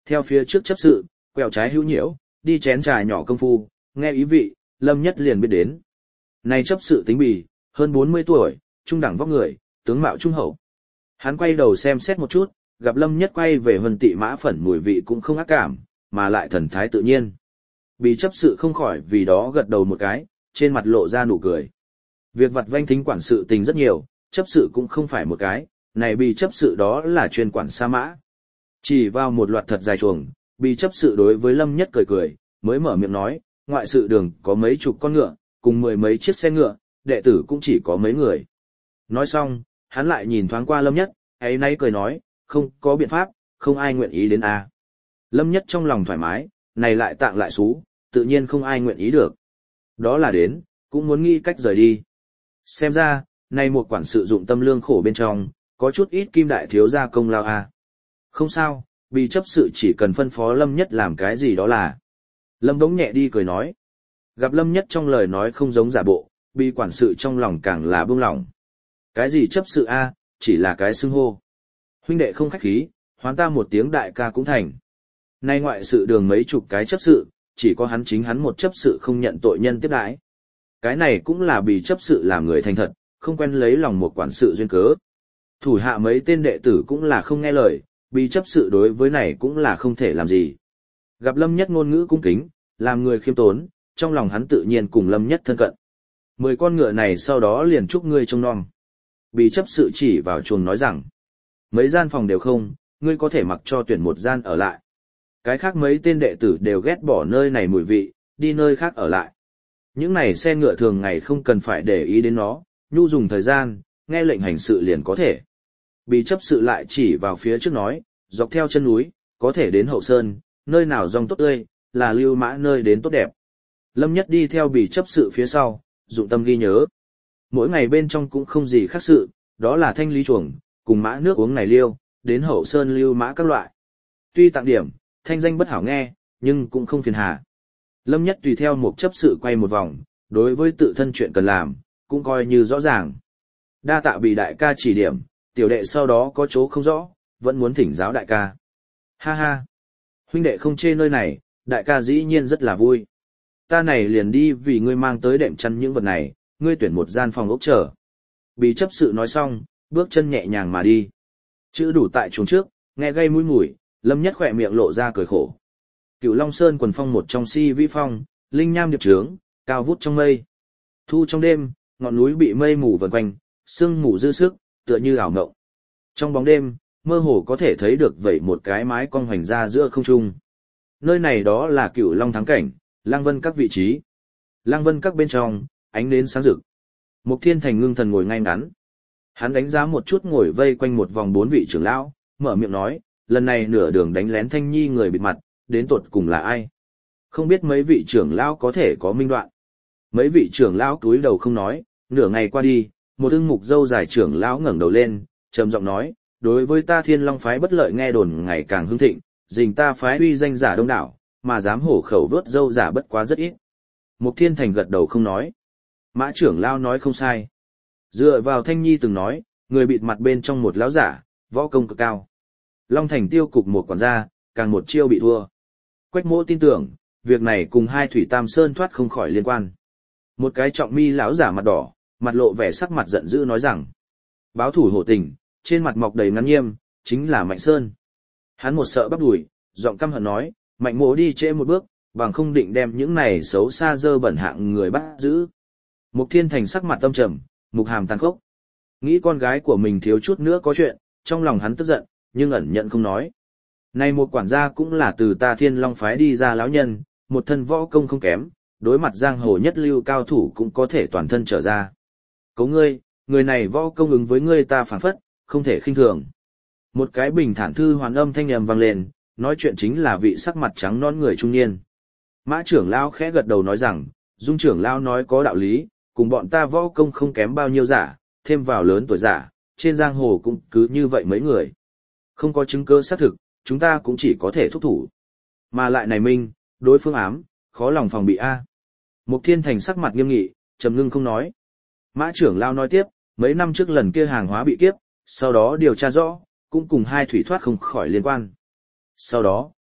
Theo phía trước chấp sự, quẹo trái hữu nhiễu, đi chén trà nhỏ công phu, nghe ý vị, Lâm Nhất liền biết đến. Này chấp sự tính bì, hơn 40 tuổi, trung đẳng vóc người, tướng mạo trung hậu. Hắn quay đầu xem xét một chút, gặp Lâm Nhất quay về Vân Tị Mã Phẩn mùi vị cũng không ác cảm, mà lại thần thái tự nhiên. Bì chấp sự không khỏi vì đó gật đầu một cái, trên mặt lộ ra nụ cười. Việc vặt vanh thính quản sự tình rất nhiều, chấp sự cũng không phải một cái, này bì chấp sự đó là chuyên quản sa mã. Chỉ vào một loạt thật dài chuồng, bì chấp sự đối với Lâm Nhất cười cười, mới mở miệng nói, ngoại sự đường có mấy chục con ngựa, cùng 10 mấy chiếc xe ngựa, đệ tử cũng chỉ có mấy người. Nói xong, hắn lại nhìn thoáng qua Lâm Nhất, ấy nay cười nói, không có biện pháp, không ai nguyện ý đến a. Lâm Nhất trong lòng thoải mái, này lại tạng lại xú, tự nhiên không ai nguyện ý được. Đó là đến, cũng muốn nghĩ cách rời đi. Xem ra, này một quản sự dụng tâm lương khổ bên trong, có chút ít kim đại thiếu gia công lao a. Không sao, bị chấp sự chỉ cần phân phó Lâm Nhất làm cái gì đó là. Lâm Đống nhẹ đi cười nói. Gặp Lâm Nhất trong lời nói không giống giả bộ, bị quản sự trong lòng càng là buông lỏng. Cái gì chấp sự a, chỉ là cái xưng hô. Huynh đệ không khách khí, hoán ta một tiếng đại ca cũng thành. Nay ngoại sự đường mấy chục cái chấp sự, chỉ có hắn chính hắn một chấp sự không nhận tội nhân tiếp đãi. Cái này cũng là bị chấp sự làm người thành thật, không quen lấy lòng một quản sự duyên cớ. Thủ hạ mấy tên đệ tử cũng là không nghe lời, bị chấp sự đối với này cũng là không thể làm gì. Gặp Lâm Nhất ngôn ngữ cung kính, làm người khiêm tốn, trong lòng hắn tự nhiên cùng Lâm Nhất thân cận. 10 con ngựa này sau đó liền chúc ngươi trông nom. Bị chấp sự chỉ vào chuồng nói rằng, mấy gian phòng đều không, ngươi có thể mặc cho tuyển một gian ở lại. Cái khác mấy tên đệ tử đều ghét bỏ nơi này mùi vị, đi nơi khác ở lại. Những này xe ngựa thường ngày không cần phải để ý đến nó, nhu dùng thời gian, nghe lệnh hành sự liền có thể. Bị chấp sự lại chỉ vào phía trước nói, dọc theo chân núi, có thể đến hậu sơn, nơi nào rong tốt tươi, là lưu mã nơi đến tốt đẹp. Lâm Nhất đi theo bị chấp sự phía sau, dụng tâm ghi nhớ. Mỗi ngày bên trong cũng không gì khác sự, đó là thanh lý chuồng, cùng mã nước uống này liêu, đến hậu sơn lưu mã các loại. Tuy tặng điểm, thanh danh bất hảo nghe, nhưng cũng không phiền hà. Lâm Nhất tùy theo một chấp sự quay một vòng, đối với tự thân chuyện cần làm, cũng coi như rõ ràng. Đa tạ bị đại ca chỉ điểm, tiểu đệ sau đó có chỗ không rõ, vẫn muốn thỉnh giáo đại ca. Ha ha! Huynh đệ không chê nơi này, đại ca dĩ nhiên rất là vui. Ta này liền đi vì ngươi mang tới đệm chăn những vật này, ngươi tuyển một gian phòng ốc chờ. Bị chấp sự nói xong, bước chân nhẹ nhàng mà đi. Chữ đủ tại chuồng trước, nghe gây mũi mùi, Lâm Nhất khỏe miệng lộ ra cười khổ. Cửu Long Sơn quần phong một trong si vĩ phong, linh nham điệp trướng, cao vút trong mây. Thu trong đêm, ngọn núi bị mây mù vần quanh, sương mù dư sức, tựa như ảo ngộng. Trong bóng đêm, mơ hồ có thể thấy được vẩy một cái mái cong hoành ra giữa không trung. Nơi này đó là Cửu Long thắng cảnh, Lăng Vân các vị trí. Lăng Vân các bên trong, ánh nến sáng rực. Mục Thiên Thành ngưng thần ngồi ngay ngắn. Hắn đánh giá một chút ngồi vây quanh một vòng 4 vị trưởng lão, mở miệng nói, lần này nửa đường đánh lén Thanh Nhi người bịt mặt, đến tột cùng là ai? Không biết mấy vị trưởng lão có thể có minh đoạn. Mấy vị trưởng lão cúi đầu không nói, nửa ngày qua đi, một ưng mục dâu dài trưởng lão ngẩng đầu lên, trầm giọng nói, đối với ta Thiên Long phái bất lợi nghe đồn ngày càng hưng thịnh, dình ta phái uy danh giả đông đảo, mà dám hổ khẩu vớt dâu giả bất quá rất ít. Mục Thiên Thành gật đầu không nói. Mã trưởng lão nói không sai. Dựa vào Thanh Nhi từng nói, người bịt mặt bên trong một lão giả, võ công cực cao. Long Thành tiêu cục một quản gia, càng một chiêu bị thua. Quách Mỗ tin tưởng, việc này cùng hai Thủy Tam Sơn thoát không khỏi liên quan. Một cái trọng mi lão giả mặt đỏ, mặt lộ vẻ sắc mặt giận dữ nói rằng, báo thủ hổ tình, trên mặt mọc đầy ngắn nghiêm, chính là Mạnh Sơn. Hắn một sợ bắp đùi, giọng căm hận nói, Mạnh Mỗ đi trễ một bước, bằng không định đem những này xấu xa dơ bẩn hạng người bắt giữ. Mục Thiên Thành sắc mặt tâm trầm, mục hàm tàn khốc. Nghĩ con gái của mình thiếu chút nữa có chuyện, trong lòng hắn tức giận, nhưng ẩn nhận không nói. Này một quản gia cũng là từ ta Thiên Long phái đi ra lão nhân, một thân võ công không kém, đối mặt giang hồ nhất lưu cao thủ cũng có thể toàn thân trở ra. Cấu ngươi, người này võ công ứng với ngươi ta phản phất, không thể khinh thường. Một cái bình thản thư hoàn âm thanh nhầm vang lên, nói chuyện chính là vị sắc mặt trắng non người trung niên. Mã trưởng lão khẽ gật đầu nói rằng, Dung trưởng lão nói có đạo lý, cùng bọn ta võ công không kém bao nhiêu giả, thêm vào lớn tuổi giả, trên giang hồ cũng cứ như vậy mấy người. Không có chứng cứ xác thực, chúng ta cũng chỉ có thể thúc thủ. Mà lại này minh, đối phương ám, khó lòng phòng bị a. Mục Thiên Thành sắc mặt nghiêm nghị, trầm ngưng không nói. Mã trưởng lão nói tiếp, mấy năm trước lần kia hàng hóa bị kiếp, sau đó điều tra rõ, cũng cùng hai thủy thoát không khỏi liên quan. Sau đó,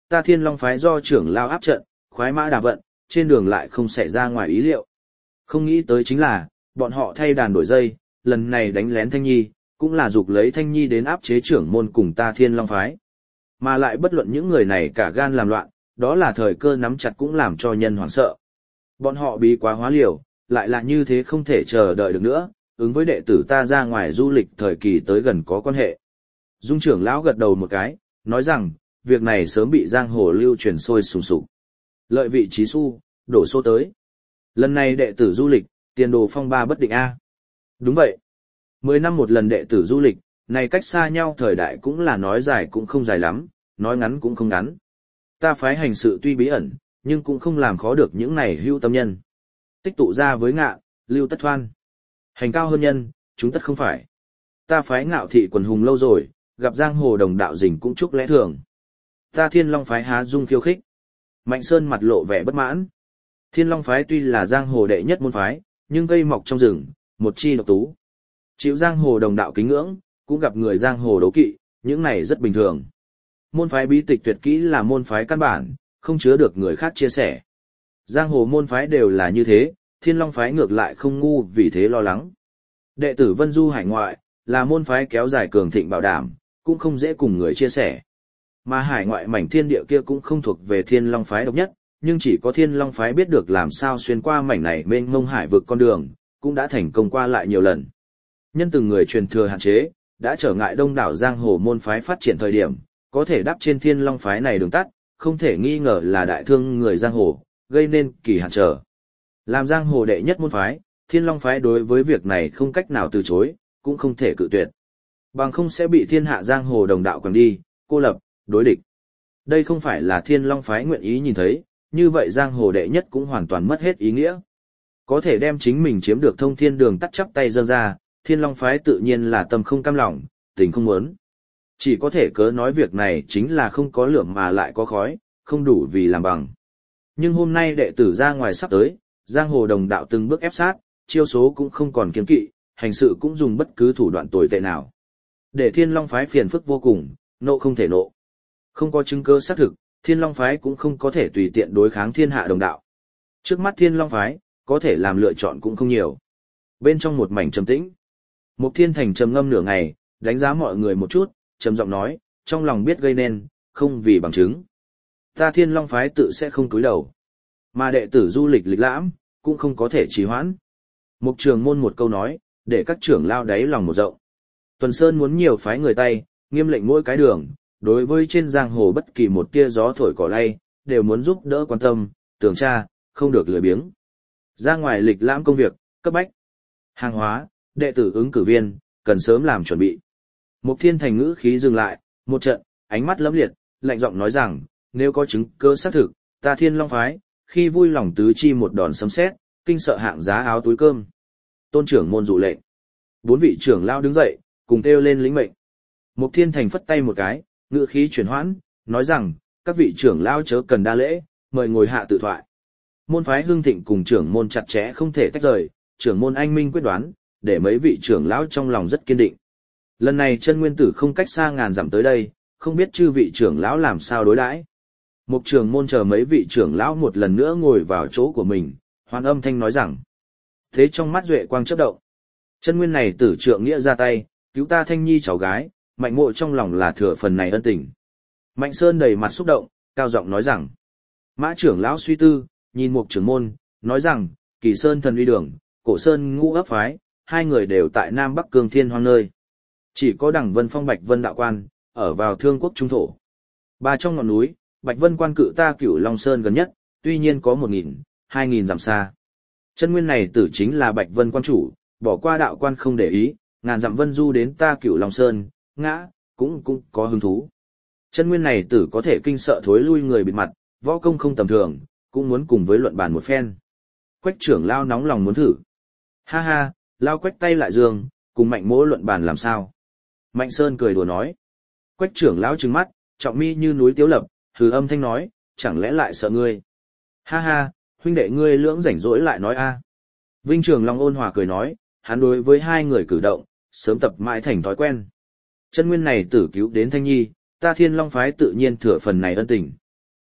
ta Thiên Long phái do trưởng lao áp trận, khoái mã đà vận, trên đường lại không xảy ra ngoài ý liệu. Không nghĩ tới chính là, bọn họ thay đàn đổi dây, lần này đánh lén Thanh Nhi, cũng là dục lấy Thanh Nhi đến áp chế trưởng môn cùng ta Thiên Long phái. Mà lại bất luận những người này cả gan làm loạn, đó là thời cơ nắm chặt cũng làm cho nhân hoảng sợ. Bọn họ bí quá hóa liều, lại là như thế không thể chờ đợi được nữa, ứng với đệ tử ta ra ngoài du lịch thời kỳ tới gần có quan hệ. Dung trưởng lão gật đầu một cái, nói rằng, việc này sớm bị giang hồ lưu truyền sôi sùng sục. Lợi vị trí su, đổ số tới. Lần này đệ tử du lịch, tiền đồ phong ba bất định a. Đúng vậy. 10 năm một lần đệ tử du lịch, này cách xa nhau thời đại cũng là nói dài cũng không dài lắm, nói ngắn cũng không ngắn. Ta phái hành sự tuy bí ẩn, nhưng cũng không làm khó được những này hưu tâm nhân. Tích tụ ra với ngạ, lưu tất thoan. Hành cao hơn nhân, chúng tất không phải. Ta phái ngạo thị quần hùng lâu rồi, gặp giang hồ đồng đạo dình cũng chúc lẽ thường. Ta Thiên Long phái há dung khiêu khích. Mạnh Sơn mặt lộ vẻ bất mãn. Thiên Long phái tuy là giang hồ đệ nhất môn phái, nhưng cây mọc trong rừng, một chi độc tú. Chịu giang hồ đồng đạo kính ngưỡng, cũng gặp người giang hồ đấu kỵ, những này rất bình thường. Môn phái bí tịch tuyệt kỹ là môn phái căn bản, không chứa được người khác chia sẻ. Giang hồ môn phái đều là như thế, Thiên Long phái ngược lại không ngu vì thế lo lắng. Đệ tử Vân Du hải ngoại, là môn phái kéo dài cường thịnh bảo đảm, cũng không dễ cùng người chia sẻ. Mà hải ngoại mảnh thiên địa kia cũng không thuộc về Thiên Long phái độc nhất, nhưng chỉ có Thiên Long phái biết được làm sao xuyên qua mảnh này mênh mông hải vực con đường, cũng đã thành công qua lại nhiều lần. Nhân từng người truyền thừa hạn chế, đã trở ngại đông đảo giang hồ môn phái phát triển thời điểm, có thể đáp trên Thiên Long phái này đường tắt, không thể nghi ngờ là đại thương người giang hồ, gây nên kỳ hạn trở. Làm giang hồ đệ nhất môn phái, Thiên Long phái đối với việc này không cách nào từ chối, cũng không thể cự tuyệt. Bằng không sẽ bị thiên hạ giang hồ đồng đạo quẳng đi, cô lập, đối địch. Đây không phải là Thiên Long phái nguyện ý nhìn thấy, như vậy giang hồ đệ nhất cũng hoàn toàn mất hết ý nghĩa. Có thể đem chính mình chiếm được thông thiên đường tắt chắp tay dâng ra, Thiên Long phái tự nhiên là tâm không cam lòng, tình không muốn. Chỉ có thể cớ nói việc này chính là không có lửa mà lại có khói, không đủ vì làm bằng. Nhưng hôm nay đệ tử ra ngoài sắp tới, giang hồ đồng đạo từng bước ép sát, chiêu số cũng không còn kiêng kỵ, hành sự cũng dùng bất cứ thủ đoạn tồi tệ nào. Để Thiên Long phái phiền phức vô cùng, nộ không thể nộ. Không có chứng cứ xác thực, Thiên Long phái cũng không có thể tùy tiện đối kháng thiên hạ đồng đạo. Trước mắt Thiên Long phái, có thể làm lựa chọn cũng không nhiều. Bên trong một mảnh trầm tĩnh, Mục Thiên Thành trầm ngâm nửa ngày, đánh giá mọi người một chút, trầm giọng nói, trong lòng biết gây nên, không vì bằng chứng. Ta Thiên Long phái tự sẽ không cúi đầu. Mà đệ tử du lịch lịch lãm, cũng không có thể trì hoãn. Mục Trường Môn một câu nói, để các trưởng lao đáy lòng một rộng. Tuần Sơn muốn nhiều phái người tay, nghiêm lệnh mỗi cái đường, đối với trên giang hồ bất kỳ một tia gió thổi cỏ lay, đều muốn giúp đỡ quan tâm, tường tra, không được lười biếng. Ra ngoài lịch lãm công việc, cấp bách. Hàng hóa, đệ tử ứng cử viên, cần sớm làm chuẩn bị. Mục Thiên Thành ngữ khí dừng lại, một trận, ánh mắt lẫm liệt, lạnh giọng nói rằng, nếu có chứng cơ xác thực, ta Thiên Long phái, khi vui lòng tứ chi một đòn sấm sét, kinh sợ hạng giá áo túi cơm. Tôn trưởng môn dụ lệnh. 4 vị trưởng lao đứng dậy, cùng kêu lên lĩnh mệnh. Mục Thiên Thành phất tay một cái, ngữ khí chuyển hoãn, nói rằng, các vị trưởng lao chớ cần đa lễ, mời ngồi hạ tự thoại. Môn phái hưng thịnh cùng trưởng môn chặt chẽ không thể tách rời, trưởng môn anh minh quyết đoán, để mấy vị trưởng lão trong lòng rất kiên định. Lần này chân nguyên tử không cách xa ngàn dặm tới đây, không biết chư vị trưởng lão làm sao đối đãi. Mục trưởng môn chờ mấy vị trưởng lão một lần nữa ngồi vào chỗ của mình, hoan âm thanh nói rằng. Thế trong mắt duệ quang chớp động. Chân nguyên này tử trượng nghĩa ra tay, cứu ta Thanh Nhi cháu gái, Mạnh Mộ trong lòng là thừa phần này ân tình. Mạnh Sơn đầy mặt xúc động, cao giọng nói rằng. Mã trưởng lão suy tư, nhìn Mục trưởng môn, nói rằng, Kỳ Sơn thần uy đường, Cổ Sơn ngũ ấp phái, hai người đều tại Nam Bắc Cương Thiên Hoang nơi. Chỉ có Đằng Vân Phong Bạch Vân đạo quan, ở vào Thương Quốc trung thổ. Ba trong ngọn núi, Bạch Vân quan cự ta Cửu Long Sơn gần nhất, tuy nhiên có 1000, 2000 dặm xa. Chân nguyên này tử chính là Bạch Vân quan chủ, bỏ qua đạo quan không để ý, ngàn dặm vân du đến ta Cửu Long Sơn, ngã, cũng có hứng thú. Chân nguyên này tử có thể kinh sợ thối lui người bịt mặt, võ công không tầm thường, cũng muốn cùng với luận bàn một phen. Quách trưởng lao nóng lòng muốn thử. Ha ha, lao Quách tay lại giường, cùng Mạnh Mỗ luận bàn làm sao? Mạnh Sơn cười đùa nói. Quách trưởng lão trừng mắt, trọng mi như núi tiếu lập, hừ âm thanh nói, chẳng lẽ lại sợ ngươi? Ha ha, huynh đệ ngươi lưỡng rảnh rỗi lại nói a. Vinh Trường Long ôn hòa cười nói, hắn đối với hai người cử động, sớm tập mãi thành thói quen. Chân nguyên này tử cứu đến Thanh Nhi, ta Thiên Long phái tự nhiên thừa phần này ân tình.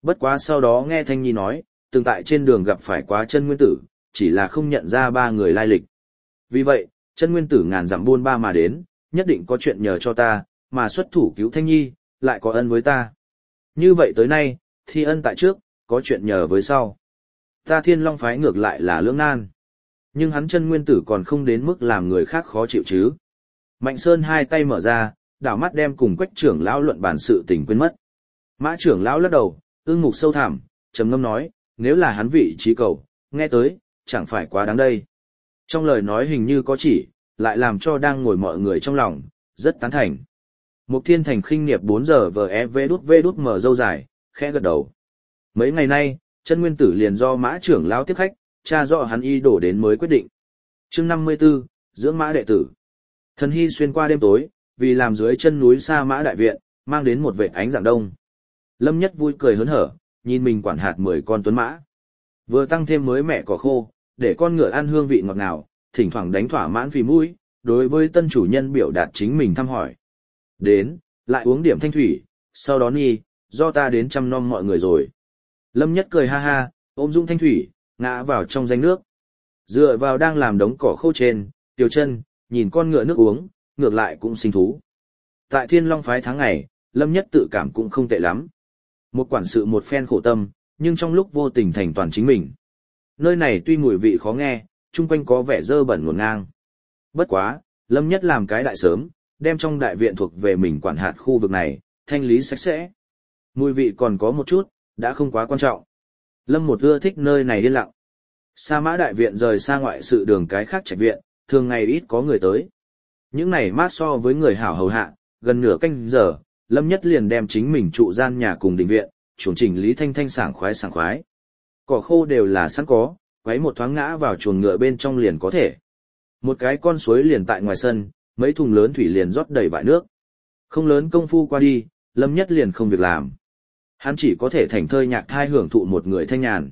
Bất quá sau đó nghe Thanh Nhi nói, từng tại trên đường gặp phải quá chân nguyên tử, chỉ là không nhận ra ba người lai lịch. Vì vậy, chân nguyên tử ngàn dặm buôn ba mà đến, nhất định có chuyện nhờ cho ta, mà xuất thủ cứu Thanh Nhi, lại có ân với ta. Như vậy tới nay, thi ân tại trước, có chuyện nhờ với sau. Ta Thiên Long phái ngược lại là lưỡng nan. Nhưng hắn chân nguyên tử còn không đến mức làm người khác khó chịu chứ. Mạnh Sơn hai tay mở ra, đảo mắt đem cùng Quách trưởng lão luận bản sự tình quên mất. Mã trưởng lão lắc đầu, ương mục sâu thẳm, trầm ngâm nói, nếu là hắn vị trí cầu, nghe tới, chẳng phải quá đáng đây. Trong lời nói hình như có chỉ, lại làm cho đang ngồi mọi người trong lòng, rất tán thành. Mục Thiên Thành khinh nghiệp 4 giờ vê đút mở dâu dài, khẽ gật đầu. Mấy ngày nay, chân nguyên tử liền do mã trưởng lão tiếp khách, tra rõ hắn y đổ đến mới quyết định. Chương 54, dưỡng mã đệ tử. Thần hy xuyên qua đêm tối, vì làm dưới chân núi Sa Mã đại viện, mang đến một vệt ánh dạng đông. Lâm Nhất vui cười hớn hở, nhìn mình quản hạt 10 con tuấn mã. Vừa tăng thêm mới mẹ cỏ khô, để con ngựa ăn hương vị ngọt ngào, thỉnh thoảng đánh thỏa mãn vì mũi, đối với tân chủ nhân biểu đạt chính mình thăm hỏi. Đến, lại uống điểm thanh thủy, sau đó đi, do ta đến chăm nom mọi người rồi. Lâm Nhất cười ha ha, ôm dung thanh thủy, ngã vào trong danh nước. Dựa vào đang làm đống cỏ khô trên, tiểu chân, nhìn con ngựa nước uống, ngược lại cũng sinh thú. Tại Thiên Long phái tháng ngày, Lâm Nhất tự cảm cũng không tệ lắm. Một quản sự một phen khổ tâm, nhưng trong lúc vô tình thành toàn chính mình. Nơi này tuy mùi vị khó nghe, chung quanh có vẻ dơ bẩn ngổn ngang. Bất quá, Lâm Nhất làm cái đại sớm, đem trong đại viện thuộc về mình quản hạt khu vực này, thanh lý sạch sẽ. Mùi vị còn có một chút, đã không quá quan trọng. Lâm một ưa thích nơi này yên lặng. Sa Mã đại viện rời xa ngoại sự đường cái khác trạch viện, thường ngày ít có người tới. Những này mát so với người hảo hầu hạ, gần nửa canh giờ, Lâm Nhất liền đem chính mình trụ gian nhà cùng đình viện, chuồng chỉnh lý thanh thanh sảng khoái sảng khoái. Cỏ khô đều là sẵn có, quấy một thoáng ngã vào chuồng ngựa bên trong liền có thể. Một cái con suối liền tại ngoài sân, mấy thùng lớn thủy liền rót đầy vại nước. Không lớn công phu qua đi, Lâm Nhất liền không việc làm. Hắn chỉ có thể thảnh thơi nhạc thai hưởng thụ một người thanh nhàn.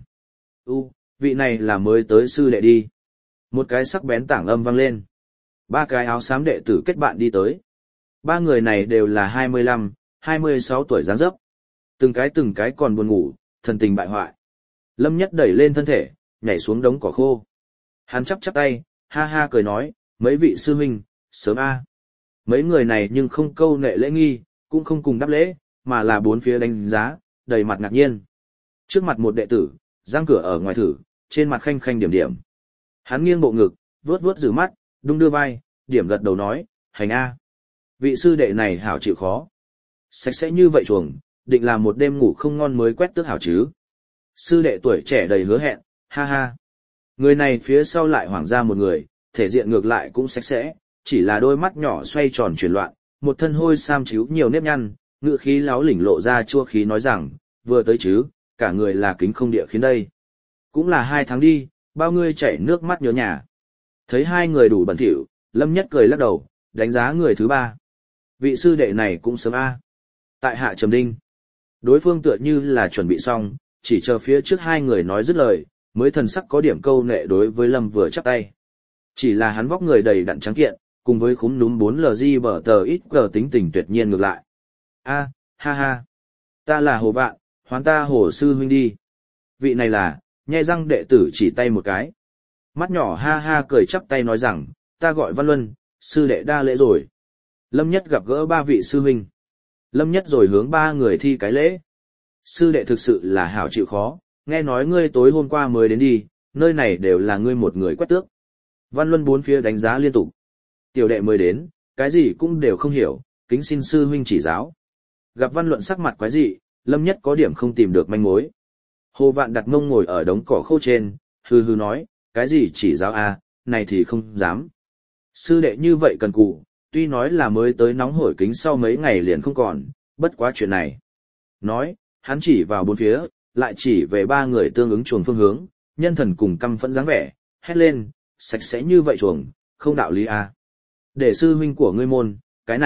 Vị này là mới tới sư đệ đi. Một cái sắc bén tảng âm vang lên. Ba cái áo xám đệ tử kết bạn đi tới. Ba người này đều là 25, 26 tuổi dáng dấp. Từng cái còn buồn ngủ, thần tình bại hoại. Lâm Nhất đẩy lên thân thể, nhảy xuống đống cỏ khô. Hắn chắp tay, ha ha cười nói, mấy vị sư huynh, sớm a. Mấy người này nhưng không câu nệ lễ nghi, cũng không cùng đáp lễ, mà là bốn phía đánh giá, đầy mặt ngạc nhiên. Trước mặt một đệ tử, giang cửa ở ngoài thử, trên mặt khanh khanh điểm điểm. Hắn nghiêng bộ ngực, vuốt vuốt rử mắt, đung đưa vai, điểm gật đầu nói, hành a. Vị sư đệ này hảo chịu khó. Sạch sẽ như vậy chuồng, định là một đêm ngủ không ngon mới quét tước hảo chứ. Sư đệ tuổi trẻ đầy hứa hẹn, ha ha. Người này phía sau lại hoảng ra một người, thể diện ngược lại cũng sạch sẽ, chỉ là đôi mắt nhỏ xoay tròn chuyển loạn, một thân hôi sam chíu nhiều nếp nhăn, ngự khí láo lỉnh lộ ra chua khí nói rằng, vừa tới chứ, cả người là kính không địa khiến đây. Cũng là 2 tháng đi, bao ngươi chảy nước mắt nhớ nhà. Thấy hai người đủ bẩn thỉu, Lâm Nhất cười lắc đầu, đánh giá người thứ ba. Vị sư đệ này cũng sớm a. Tại hạ trầm đinh. Đối phương tựa như là chuẩn bị xong, chỉ chờ phía trước hai người nói dứt lời, mới thần sắc có điểm câu nệ đối với Lâm vừa chắp tay. Chỉ là hắn vóc người đầy đặn trắng kiện, cùng với khúm núm 4LG bở tờ ít cờ tính tình tuyệt nhiên ngược lại. A, ha ha. Ta là Hồ Vạn, hoán ta Hồ sư huynh đi. Vị này là, nhe răng đệ tử chỉ tay một cái. Mắt nhỏ ha ha cười chắp tay nói rằng, ta gọi Văn Luân, sư đệ đa lễ rồi. Lâm Nhất gặp gỡ 3 vị sư huynh. Lâm Nhất rồi hướng 3 người thi cái lễ. Sư đệ thực sự là hảo chịu khó, nghe nói ngươi tối hôm qua mới đến đi, nơi này đều là ngươi một người quét tước. Văn Luân bốn phía đánh giá liên tục. Tiểu đệ mới đến, cái gì cũng đều không hiểu, kính xin sư huynh chỉ giáo. Gặp Văn Luận sắc mặt quái dị, Lâm Nhất có điểm không tìm được manh mối. Hồ Vạn đặt mông ngồi ở đống cỏ khô trên, hừ hừ nói, cái gì chỉ giáo a, này thì không dám. Sư đệ như vậy cần cù, tuy nói là mới tới nóng hổi kính sau mấy ngày liền không còn, bất quá chuyện này. Nói, hắn chỉ vào bốn phía, lại chỉ về 3 người tương ứng chuồng phương hướng, nhân thần cùng căm phẫn dáng vẻ, hét lên, sạch sẽ như vậy chuồng, không đạo lý a. Để sư huynh của ngươi môn, cái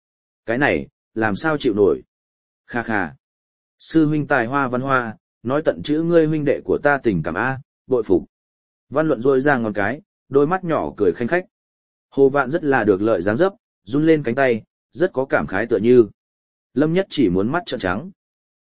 này, làm sao chịu nổi. Kha kha. Sư huynh tài hoa văn hoa, nói tận chữ ngươi huynh đệ của ta tình cảm a, bội phục. Văn Luận rôi ra ngón cái, đôi mắt nhỏ cười khanh khách. Hồ Vạn rất là được lợi dáng dấp, run lên cánh tay, rất có cảm khái tựa như. Lâm Nhất chỉ muốn mắt trợn trắng.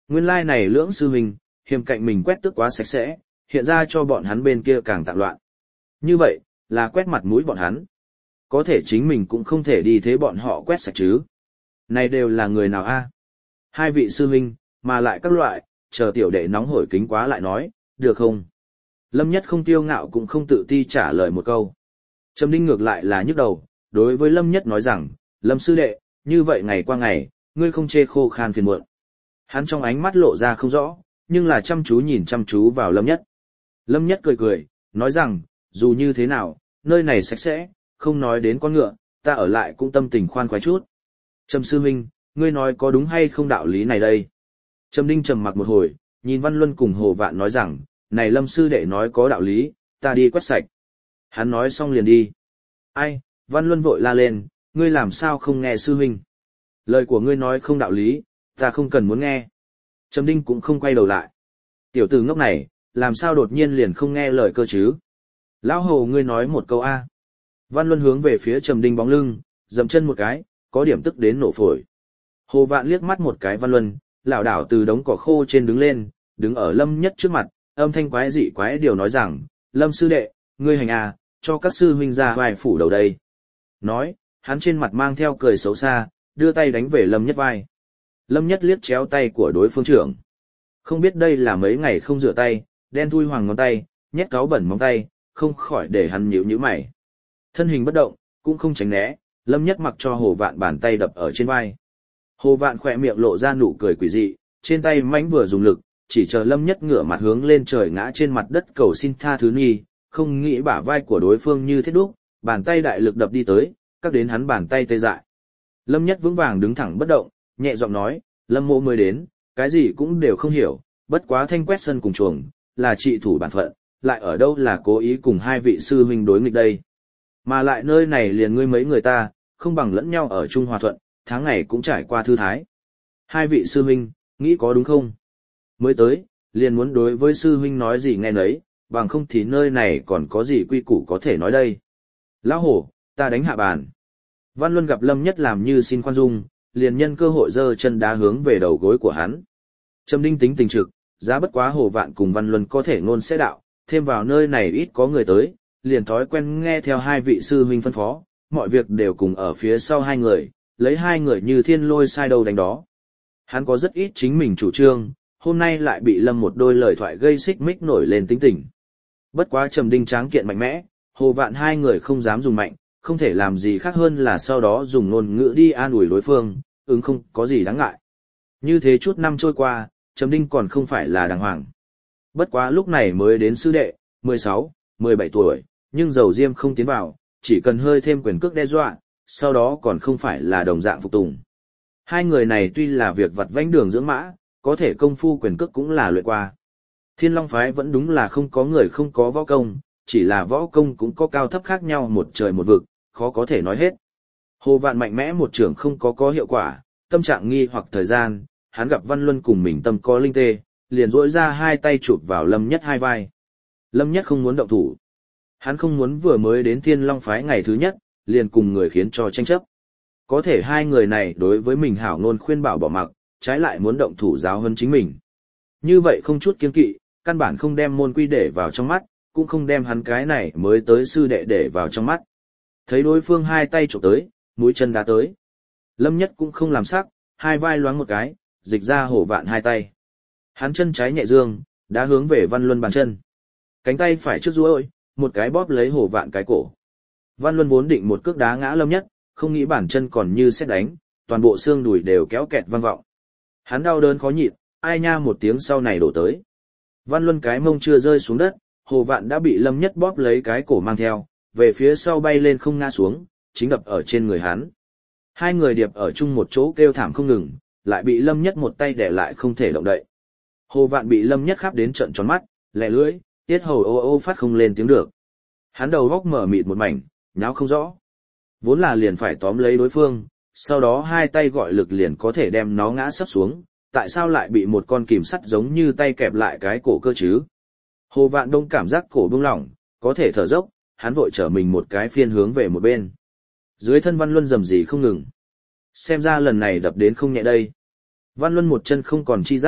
Nguyên lai này lưỡng sư huynh, hiềm cạnh mình quét tước quá sạch sẽ, hiện ra cho bọn hắn bên kia càng tạm loạn. Như vậy, là quét mặt mũi bọn hắn. Có thể chính mình cũng không thể đi thế bọn họ quét sạch chứ. Này đều là người nào a? Hai vị sư huynh, mà lại các loại, chờ tiểu đệ nóng hổi kính quá lại nói, được không? Lâm Nhất không tiêu ngạo cũng không tự ti trả lời một câu. Trầm Đinh ngược lại là nhức đầu, đối với Lâm Nhất nói rằng, Lâm sư đệ, như vậy ngày qua ngày, ngươi không chê khô khan phiền muộn. Hắn trong ánh mắt lộ ra không rõ, nhưng là chăm chú vào Lâm Nhất. Lâm Nhất cười cười, nói rằng, dù như thế nào, nơi này sạch sẽ, không nói đến con ngựa, ta ở lại cũng tâm tình khoan khoái chút. Trầm sư huynh, ngươi nói có đúng hay không đạo lý này đây? Trầm Đinh trầm mặc một hồi, nhìn Văn Luân cùng Hồ Vạn nói rằng, này Lâm sư đệ nói có đạo lý, ta đi quét sạch. Hắn nói xong liền đi. Ai, Văn Luân vội la lên, ngươi làm sao không nghe sư huynh? Lời của ngươi nói không đạo lý, ta không cần muốn nghe. Trầm Đinh cũng không quay đầu lại. Tiểu tử ngốc này, làm sao đột nhiên liền không nghe lời cơ chứ? Lão Hồ ngươi nói một câu A. Văn Luân hướng về phía Trầm Đinh bóng lưng, dậm chân một cái, có điểm tức đến nổ phổi. Hồ Vạn liếc mắt một cái Văn Luân, lảo đảo từ đống cỏ khô trên đứng lên, đứng ở Lâm Nhất trước mặt, âm thanh quái dị quái điều nói rằng, Lâm sư đệ, ngươi hành à, cho các sư huynh ra vai phủ đầu đây. Nói, hắn trên mặt mang theo cười xấu xa, đưa tay đánh về Lâm Nhất vai. Lâm Nhất liếc chéo tay của đối phương trưởng. Không biết đây là mấy ngày không rửa tay, đen thui hoàng ngón tay, nhét cáo bẩn móng tay, không khỏi để hắn nhíu nhíu mày. Thân hình bất động, cũng không tránh né, Lâm Nhất mặc cho Hồ Vạn bàn tay đập ở trên vai. Hồ Vạn khỏe miệng lộ ra nụ cười quỷ dị, trên tay mãnh vừa dùng lực, chỉ chờ Lâm Nhất ngửa mặt hướng lên trời ngã trên mặt đất cầu xin tha thứ nghi, không nghĩ bả vai của đối phương như thế đúc, bàn tay đại lực đập đi tới, các đến hắn bàn tay tê dại. Lâm Nhất vững vàng đứng thẳng bất động, nhẹ giọng nói, Lâm mộ mới đến, cái gì cũng đều không hiểu, bất quá thanh quét sân cùng chuồng, là trị thủ bản phận, lại ở đâu là cố ý cùng hai vị sư huynh đối nghịch đây. Mà lại nơi này liền ngươi mấy người ta, không bằng lẫn nhau ở chung hòa thuận, tháng ngày cũng trải qua thư thái. Hai vị sư huynh, nghĩ có đúng không? Mới tới, liền muốn đối với sư huynh nói gì nghe nấy, bằng không thì nơi này còn có gì quy củ có thể nói đây. Lão hổ, ta đánh hạ bàn. Văn Luân gặp Lâm Nhất làm như xin khoan dung, liền nhân cơ hội giơ chân đá hướng về đầu gối của hắn. Trầm Đinh tính tình trực, giá bất quá Hồ Vạn cùng Văn Luân có thể ngôn sẽ đạo, thêm vào nơi này ít có người tới, liền thói quen nghe theo hai vị sư huynh phân phó, mọi việc đều cùng ở phía sau hai người, lấy hai người như thiên lôi sai đầu đánh đó. Hắn có rất ít chính mình chủ trương, hôm nay lại bị Lâm một đôi lời thoại gây xích mích nổi lên tính tình. Bất quá Trầm Đinh tráng kiện mạnh mẽ, Hồ Vạn hai người không dám dùng mạnh, không thể làm gì khác hơn là sau đó dùng ngôn ngữ đi an ủi đối phương, không có gì đáng ngại. Như thế chút năm trôi qua, Trầm Đinh còn không phải là đàng hoàng. Bất quá lúc này mới đến sư đệ, 16, 17 tuổi, nhưng dầu diêm không tiến vào, chỉ cần hơi thêm quyền cước đe dọa, sau đó còn không phải là đồng dạng phục tùng. Hai người này tuy là việc vặt vãnh đường dưỡng mã, có thể công phu quyền cước cũng là luyện qua. Thiên Long phái vẫn đúng là không có người không có võ công, chỉ là võ công cũng có cao thấp khác nhau một trời một vực, khó có thể nói hết. Hồ Vạn mạnh mẽ một trường không có hiệu quả, tâm trạng nghi hoặc thời gian, hắn gặp Văn Luân cùng mình tâm có linh tê, liền duỗi ra hai tay chụp vào Lâm Nhất hai vai. Lâm Nhất không muốn động thủ. Hắn không muốn vừa mới đến Thiên Long phái ngày thứ nhất, liền cùng người khiến cho tranh chấp. Có thể hai người này đối với mình hảo ngôn khuyên bảo bỏ mặc, trái lại muốn động thủ giáo hơn chính mình. Như vậy không chút kiêng kỵ, căn bản không đem môn quy để vào trong mắt, cũng không đem hắn cái này mới tới sư đệ để vào trong mắt. Thấy đối phương hai tay chụp tới, mũi chân đá tới. Lâm Nhất cũng không làm sắc, hai vai loáng một cái, dịch ra Hổ Vạn hai tay. Hắn chân trái nhẹ dương, đá hướng về Văn Luân bàn chân. Cánh tay phải trước duỗi, một cái bóp lấy Hổ Vạn cái cổ. Văn Luân vốn định một cước đá ngã Lâm Nhất, không nghĩ bản chân còn như sét đánh, toàn bộ xương đùi đều kéo kẹt vang vọng. Hắn đau đớn khó nhịn, ai nha một tiếng sau này đổ tới. Văn Luân cái mông chưa rơi xuống đất, Hồ Vạn đã bị Lâm Nhất bóp lấy cái cổ mang theo, về phía sau bay lên không ngã xuống, chính đập ở trên người hắn. Hai người điệp ở chung một chỗ kêu thảm không ngừng, lại bị Lâm Nhất một tay đè lại không thể động đậy. Hồ Vạn bị Lâm Nhất khắp đến trợn tròn mắt, lẻ lưỡi, tiết hầu ô ô phát không lên tiếng được. Hắn đầu góc mở mịt một mảnh, nháo không rõ. Vốn là liền phải tóm lấy đối phương, sau đó hai tay gọi lực liền có thể đem nó ngã sấp xuống, tại sao lại bị một con kìm sắt giống như tay kẹp lại cái cổ cơ chứ? Hồ Vạn Đông cảm giác cổ buông lỏng, có thể thở dốc, hắn vội trở mình một cái phiên hướng về một bên. Dưới thân Văn Luân rầm rì không ngừng. Xem ra lần này đập đến không nhẹ đây. Văn Luân một chân không còn chi giác,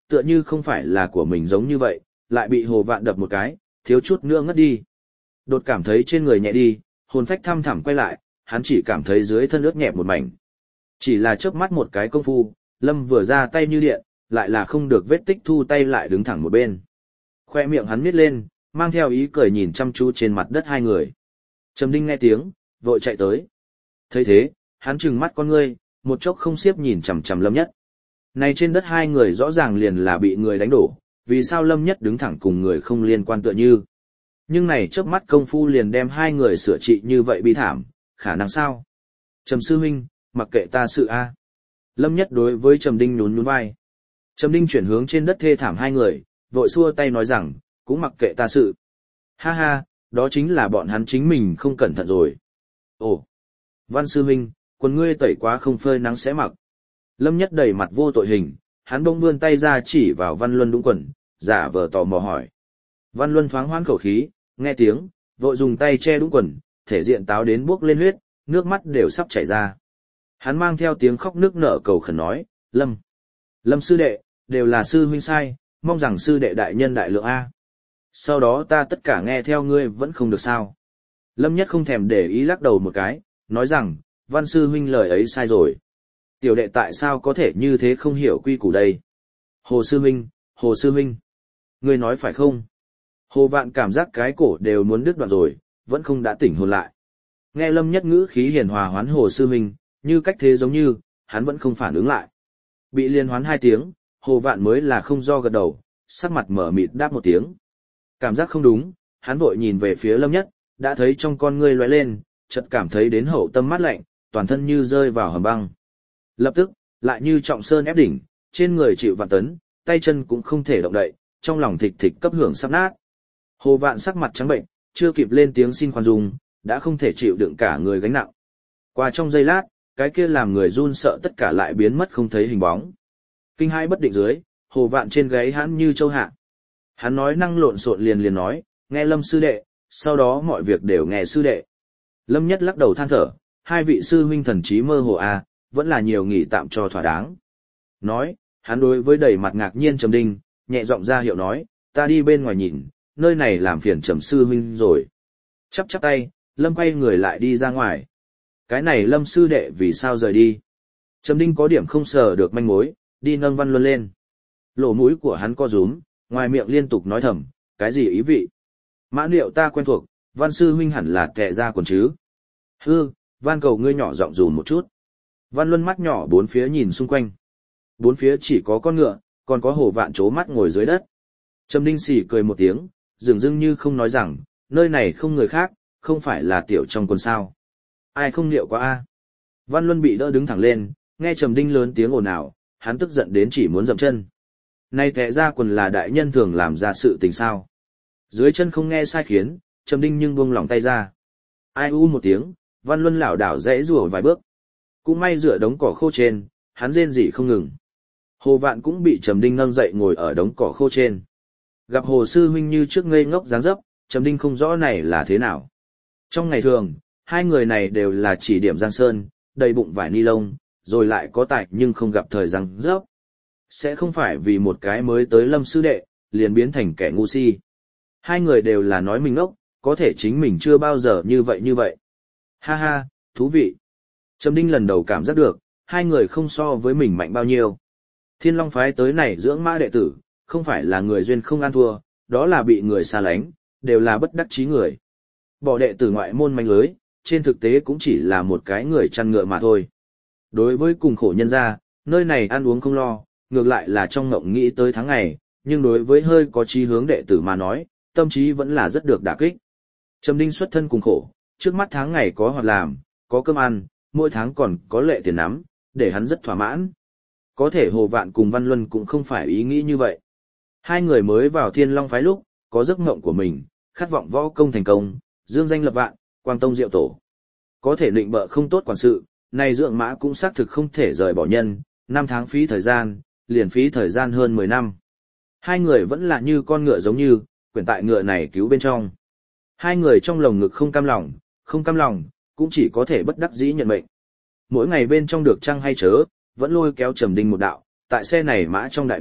tựa như không phải là của mình giống như vậy, lại bị Hồ Vạn đập một cái, thiếu chút nữa ngất đi. Đột cảm thấy trên người nhẹ đi, hồn phách thăm thẳm quay lại, hắn chỉ cảm thấy dưới thân ướt nhẹp một mảnh. Chỉ là chớp mắt một cái công phu, Lâm vừa ra tay như điện, lại là không được vết tích thu tay lại đứng thẳng một bên. Khoe miệng hắn miết lên, mang theo ý cười nhìn chăm chú trên mặt đất hai người. Trầm Đinh nghe tiếng, vội chạy tới. Thấy thế, hắn trừng mắt con ngươi, một chốc không xiếp nhìn chằm chằm Lâm Nhất. Này trên đất hai người rõ ràng liền là bị người đánh đổ, vì sao Lâm Nhất đứng thẳng cùng người không liên quan tựa như. Nhưng này chớp mắt công phu liền đem hai người sửa trị như vậy bi thảm, khả năng sao? Trầm sư huynh, mặc kệ ta sự a. Lâm Nhất đối với Trầm Đinh nhún nhún vai. Trầm Đinh chuyển hướng trên đất thê thảm hai người, vội xua tay nói rằng, cũng mặc kệ ta sự. Ha ha, đó chính là bọn hắn chính mình không cẩn thận rồi. Ồ, Văn sư huynh, quần ngươi tẩy quá không phơi nắng sẽ mặc. Lâm Nhất đầy mặt vô tội hình, hắn bỗng vươn tay ra chỉ vào Văn Luân đúng quần, giả vờ tò mò hỏi. Văn Luân thoáng hoãn khẩu khí, nghe tiếng, vội dùng tay che đúng quần, thể diện táo đến buốc lên huyết, nước mắt đều sắp chảy ra. Hắn mang theo tiếng khóc nức nở cầu khẩn nói, Lâm sư đệ, đều là sư huynh sai, mong rằng sư đệ đại nhân đại lượng A. Sau đó ta tất cả nghe theo ngươi vẫn không được sao. Lâm Nhất không thèm để ý lắc đầu một cái, nói rằng, Văn sư huynh lời ấy sai rồi. Tiểu đệ tại sao có thể như thế không hiểu quy củ đây? Hồ sư huynh, ngươi nói phải không? Hồ Vạn cảm giác cái cổ đều muốn đứt đoạn rồi, vẫn không đã tỉnh hồn lại. Nghe Lâm Nhất ngữ khí hiền hòa hoán Hồ sư huynh, như cách thế giống như, hắn vẫn không phản ứng lại. Bị liên hoán hai tiếng, Hồ Vạn mới là không do gật đầu, sắc mặt mở mịt đáp một tiếng. Cảm giác không đúng, hắn vội nhìn về phía Lâm Nhất, đã thấy trong con ngươi lóe lên, chợt cảm thấy đến hậu tâm mát lạnh, toàn thân như rơi vào hầm băng. Lập tức, lại như trọng sơn ép đỉnh, trên người chịu vạn tấn, tay chân cũng không thể động đậy, trong lòng thịch thịch cấp hưởng sắp nát. Hồ Vạn sắc mặt trắng bệnh, chưa kịp lên tiếng xin khoan dung, đã không thể chịu đựng cả người gánh nặng. Qua trong giây lát, cái kia làm người run sợ tất cả lại biến mất không thấy hình bóng. Kinh hai bất định dưới, Hồ Vạn trên gáy hắn như châu hạ. Hắn nói năng lộn xộn liền nói, nghe Lâm sư đệ, sau đó mọi việc đều nghe sư đệ. Lâm Nhất lắc đầu than thở, hai vị sư huynh thần trí mơ hồ à, vẫn là nhiều nghỉ tạm cho thỏa đáng. Nói, hắn đối với đầy mặt ngạc nhiên Trầm Đinh, nhẹ giọng ra hiệu nói, ta đi bên ngoài nhìn, nơi này làm phiền Trầm sư huynh rồi. Chắp tay, Lâm quay người lại đi ra ngoài. Cái này Lâm sư đệ vì sao rời đi? Trầm Đinh có điểm không sờ được manh mối, đi nâng Văn Luân lên. Lỗ mũi của hắn co rúm, ngoài miệng liên tục nói thầm, cái gì ý vị? Mã Niệu ta quen thuộc, Văn sư huynh hẳn là tệ ra còn chứ. Hư, van cầu ngươi nhỏ giọng dùm một chút. Văn Luân mắt nhỏ bốn phía nhìn xung quanh. Bốn phía chỉ có con ngựa, còn có Hồ Vạn chố mắt ngồi dưới đất. Trầm Đinh xỉ cười một tiếng, dường dưng như không nói rằng, nơi này không người khác, không phải là tiểu trong quân sao. Ai không liệu quá a? Văn Luân bị đỡ đứng thẳng lên, nghe Trầm Đinh lớn tiếng ồn ào, hắn tức giận đến chỉ muốn dậm chân. Nay tệ ra quần là đại nhân thường làm ra sự tình sao. Dưới chân không nghe sai khiến, Trầm Đinh nhưng buông lỏng tay ra. Ai u một tiếng, Văn Luân lảo đảo rẽ rùa vài bước. Cũng may dựa đống cỏ khô trên, hắn rên rỉ không ngừng. Hồ Vạn cũng bị Trầm Đinh nâng dậy ngồi ở đống cỏ khô trên. Gặp Hồ sư huynh như trước ngây ngốc dáng dấp, Trầm Đinh không rõ này là thế nào. Trong ngày thường, hai người này đều là chỉ điểm giang sơn, đầy bụng vải ni lông, rồi lại có tài nhưng không gặp thời răng rớp. Sẽ không phải vì một cái mới tới Lâm sư đệ, liền biến thành kẻ ngu si. Hai người đều là nói mình ngốc, có thể chính mình chưa bao giờ như vậy. Ha ha, thú vị. Trầm Đinh lần đầu cảm giác được, hai người không so với mình mạnh bao nhiêu. Thiên Long phái tới này dưỡng mã đệ tử, không phải là người duyên không ăn thua, đó là bị người xa lánh, đều là bất đắc chí người. Bỏ đệ tử ngoại môn manh lưới, trên thực tế cũng chỉ là một cái người chăn ngựa mà thôi. Đối với cùng khổ nhân gia, nơi này ăn uống không lo, ngược lại là trong ngộng nghĩ tới tháng ngày, nhưng đối với hơi có chí hướng đệ tử mà nói, tâm trí vẫn là rất được đả kích. Trầm Đinh xuất thân cùng khổ, trước mắt tháng ngày có hoạt làm, có cơm ăn, mỗi tháng còn có lệ tiền nắm, để hắn rất thỏa mãn. Có thể Hồ Vạn cùng Văn Luân cũng không phải ý nghĩ như vậy. Hai người mới vào Thiên Long phái lúc, có giấc mộng của mình, khát vọng võ công thành công, dương danh lập vạn, quang tông diệu tổ. Có thể định bợ không tốt quản sự, này dưỡng mã cũng xác thực không thể rời bỏ nhân, 5 tháng phí thời gian, liền phí thời gian hơn 10 năm. Hai người vẫn là như con ngựa giống như, quyển tại ngựa này cứu bên trong. Hai người trong lồng ngực không cam lòng, cũng chỉ có thể bất đắc dĩ nhận mệnh. Mỗi ngày bên trong được chăng hay chớ, vẫn lôi kéo Trầm Đinh một đạo, tại xe này mã trong đại viện,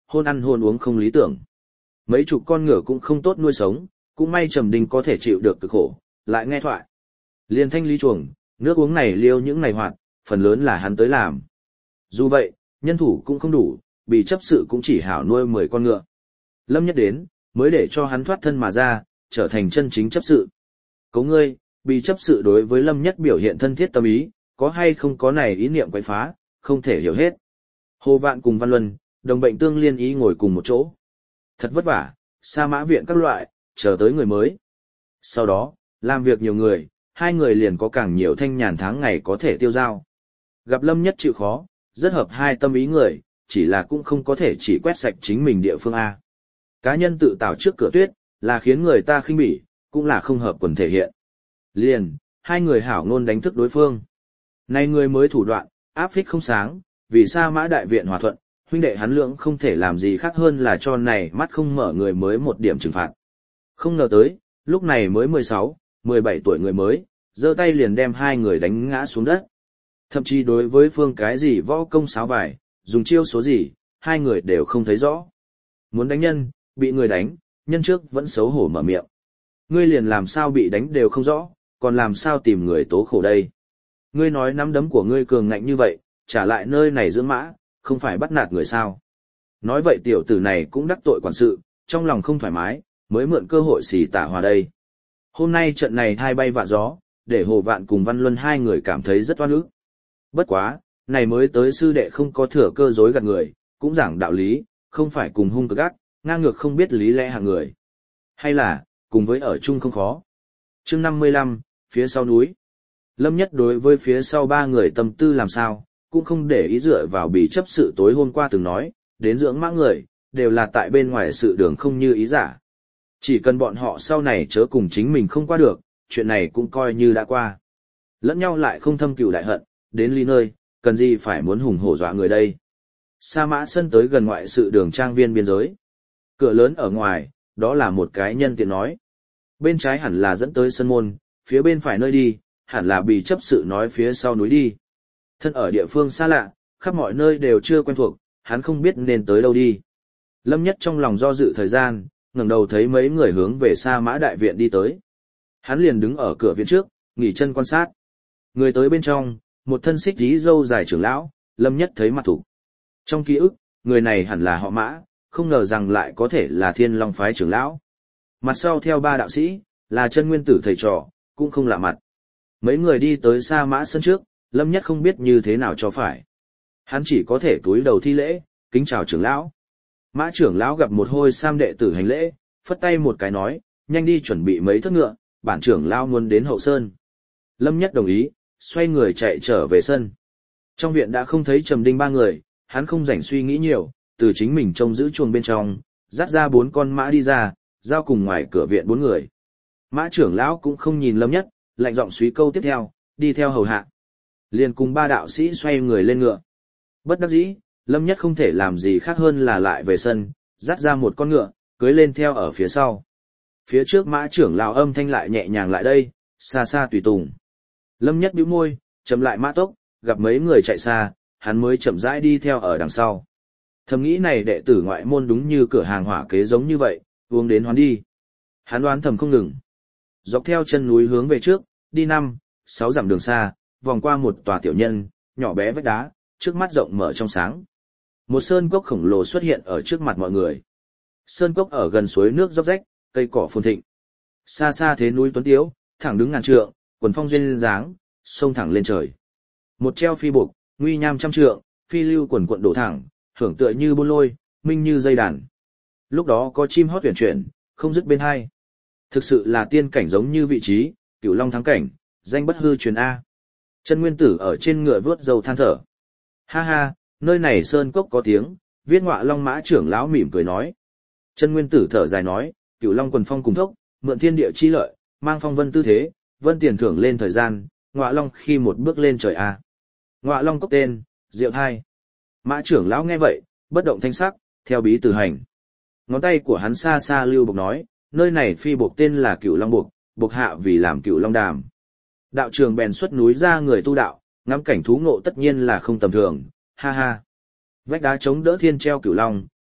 hôn ăn hôn uống không lý tưởng. Mấy chục con ngựa cũng không tốt nuôi sống, cũng may Trầm Đình có thể chịu được cực khổ, lại nghe thoại. Liên thanh lý chuồng, nước uống này liêu những này hoạt, phần lớn là hắn tới làm. Dù vậy, nhân thủ cũng không đủ, bị chấp sự cũng chỉ hảo nuôi 10 con ngựa. Lâm Nhất đến, mới để cho hắn thoát thân mà ra, trở thành chân chính chấp sự. Cấu ngươi, bị chấp sự đối với Lâm Nhất biểu hiện thân thiết tâm ý, có hay không có này ý niệm quậy phá, không thể hiểu hết. Hồ Vạn cùng Văn Luân, đồng bệnh tương liên ý ngồi cùng một chỗ. Thật vất vả, Sa Mã viện các loại, chờ tới người mới. Sau đó, làm việc nhiều người, hai người liền có càng nhiều thanh nhàn tháng ngày có thể tiêu dao. Gặp Lâm Nhất chịu khó, rất hợp hai tâm ý người, chỉ là cũng không có thể chỉ quét sạch chính mình địa phương A. Cá nhân tự tạo trước cửa tuyết, là khiến người ta khinh bỉ, cũng là không hợp quần thể hiện. Liền, hai người hảo ngôn đánh thức đối phương. Này người mới thủ đoạn, áp phích không sáng, vì Sa Mã đại viện hòa thuận, huynh đệ hắn lượng không thể làm gì khác hơn là cho này mắt không mở người mới một điểm trừng phạt. Không ngờ tới, lúc này mới 16, 17 tuổi người mới, giơ tay liền đem hai người đánh ngã xuống đất. Thậm chí đối với phương cái gì võ công sáo vải, dùng chiêu số gì, hai người đều không thấy rõ. Muốn đánh nhân, bị người đánh, nhân trước vẫn xấu hổ mở miệng. Ngươi liền làm sao bị đánh đều không rõ, còn làm sao tìm người tố khổ đây. Ngươi nói nắm đấm của ngươi cường ngạnh như vậy, trả lại nơi này dưỡng mã, không phải bắt nạt người sao. Nói vậy tiểu tử này cũng đắc tội quản sự, trong lòng không thoải mái, mới mượn cơ hội xì tả hòa đây. Hôm nay trận này thai bay vạ gió, để Hồ Vạn cùng Văn Luân hai người cảm thấy rất oan ức. Bất quá, này mới tới sư đệ không có thừa cơ dối gạt người, cũng giảng đạo lý, không phải cùng hung cực ác, ngang ngược không biết lý lẽ hạng người. Hay là, cùng với ở chung không khó. Chương 55, phía sau núi. Lâm Nhất đối với phía sau ba người tâm tư làm sao, cũng không để ý dựa vào bị chấp sự tối hôm qua từng nói, đến dưỡng mã người, đều là tại bên ngoài sự đường không như ý giả. Chỉ cần bọn họ sau này chớ cùng chính mình không qua được, chuyện này cũng coi như đã qua. Lẫn nhau lại không thâm cừu đại hận, đến ly nơi, cần gì phải muốn hùng hổ dọa người đây. Sa Mã sân tới gần ngoại sự đường trang viên biên giới. Cửa lớn ở ngoài, đó là một cái nhân tiện nói. Bên trái hẳn là dẫn tới sân môn, phía bên phải nơi đi, hẳn là bị chấp sự nói phía sau núi đi. Thân ở địa phương xa lạ, khắp mọi nơi đều chưa quen thuộc, hắn không biết nên tới đâu đi. Lâm Nhất trong lòng do dự thời gian, ngẩng đầu thấy mấy người hướng về Sa Mã đại viện đi tới. Hắn liền đứng ở cửa viện trước, nghỉ chân quan sát. Người tới bên trong, một thân xích dí râu dài trưởng lão, Lâm Nhất thấy mặt thủ. Trong ký ức, người này hẳn là họ Mã, không ngờ rằng lại có thể là Thiên Long phái trưởng lão. Mặt sau theo ba đạo sĩ, là chân nguyên tử thầy trò, cũng không lạ mặt. Mấy người đi tới Sa Mã sân trước, Lâm Nhất không biết như thế nào cho phải. Hắn chỉ có thể cúi đầu thi lễ, kính chào trưởng lão. Mã trưởng lão gặp một hôi sam đệ tử hành lễ, phất tay một cái nói, nhanh đi chuẩn bị mấy thất ngựa, bản trưởng lão muốn đến hậu sơn. Lâm Nhất đồng ý, xoay người chạy trở về sân. Trong viện đã không thấy Trầm Đinh ba người, hắn không rảnh suy nghĩ nhiều, từ chính mình trông giữ chuồng bên trong, dắt ra 4 con mã đi ra, giao cùng ngoài cửa viện 4 người. Mã trưởng lão cũng không nhìn Lâm Nhất, lạnh giọng suy câu tiếp theo, đi theo hầu hạ. Liền cùng 3 đạo sĩ xoay người lên ngựa. Bất đắc dĩ, Lâm Nhất không thể làm gì khác hơn là lại về sân, dắt ra một con ngựa, cưới lên theo ở phía sau. Phía trước mã trưởng lão âm thanh lại nhẹ nhàng lại đây, xa xa tùy tùng. Lâm Nhất bĩu môi, chậm lại mã tốc, gặp mấy người chạy xa, hắn mới chậm rãi đi theo ở đằng sau. Thầm nghĩ này đệ tử ngoại môn đúng như cửa hàng hỏa kế giống như vậy, uống đến hoán đi. Hắn đoán thầm không ngừng. Dọc theo chân núi hướng về trước, đi 5-6 dặm đường xa, vòng qua một tòa tiểu nhân, nhỏ bé vách đá, trước mắt rộng mở trong sáng. Một sơn cốc khổng lồ xuất hiện ở trước mặt mọi người. Sơn cốc ở gần suối nước róc rách, cây cỏ phồn thịnh. Xa xa thế núi tuấn tiếu, thẳng đứng ngàn trượng, quần phong duyên dáng, sông thẳng lên trời. Một treo phi buộc, nguy nham trăm trượng, phi lưu quần quận đổ thẳng, hưởng tựa như bôn lôi, minh như dây đàn. Lúc đó có chim hót tuyển chuyển, không dứt bên hai. Thực sự là tiên cảnh giống như vị trí, Cửu Long thắng cảnh, danh bất hư truyền A. Chân Nguyên Tử ở trên ngựa vớt dầu than thở. Ha ha, nơi này sơn cốc có tiếng, viết Ngọa Long mã trưởng lão mỉm cười nói. Chân Nguyên Tử thở dài nói, Cửu Long quần phong cùng thốc, mượn thiên địa chi lợi, mang phong vân tư thế, vân tiền thưởng lên thời gian, Ngọa Long khi một bước lên trời A. Ngọa Long cốc tên, diệu thai. Mã trưởng lão nghe vậy, bất động thanh sắc, theo bí từ hành. Ngón tay của hắn xa xa lưu bộc nói, nơi này phi buộc tên là Cửu Long buộc, buộc hạ vì làm Cửu Long đàm. Đạo trường bèn xuất núi ra người tu đạo, ngắm cảnh thú ngộ tất nhiên là không tầm thường, ha ha. Vách đá chống đỡ thiên treo Cửu Long,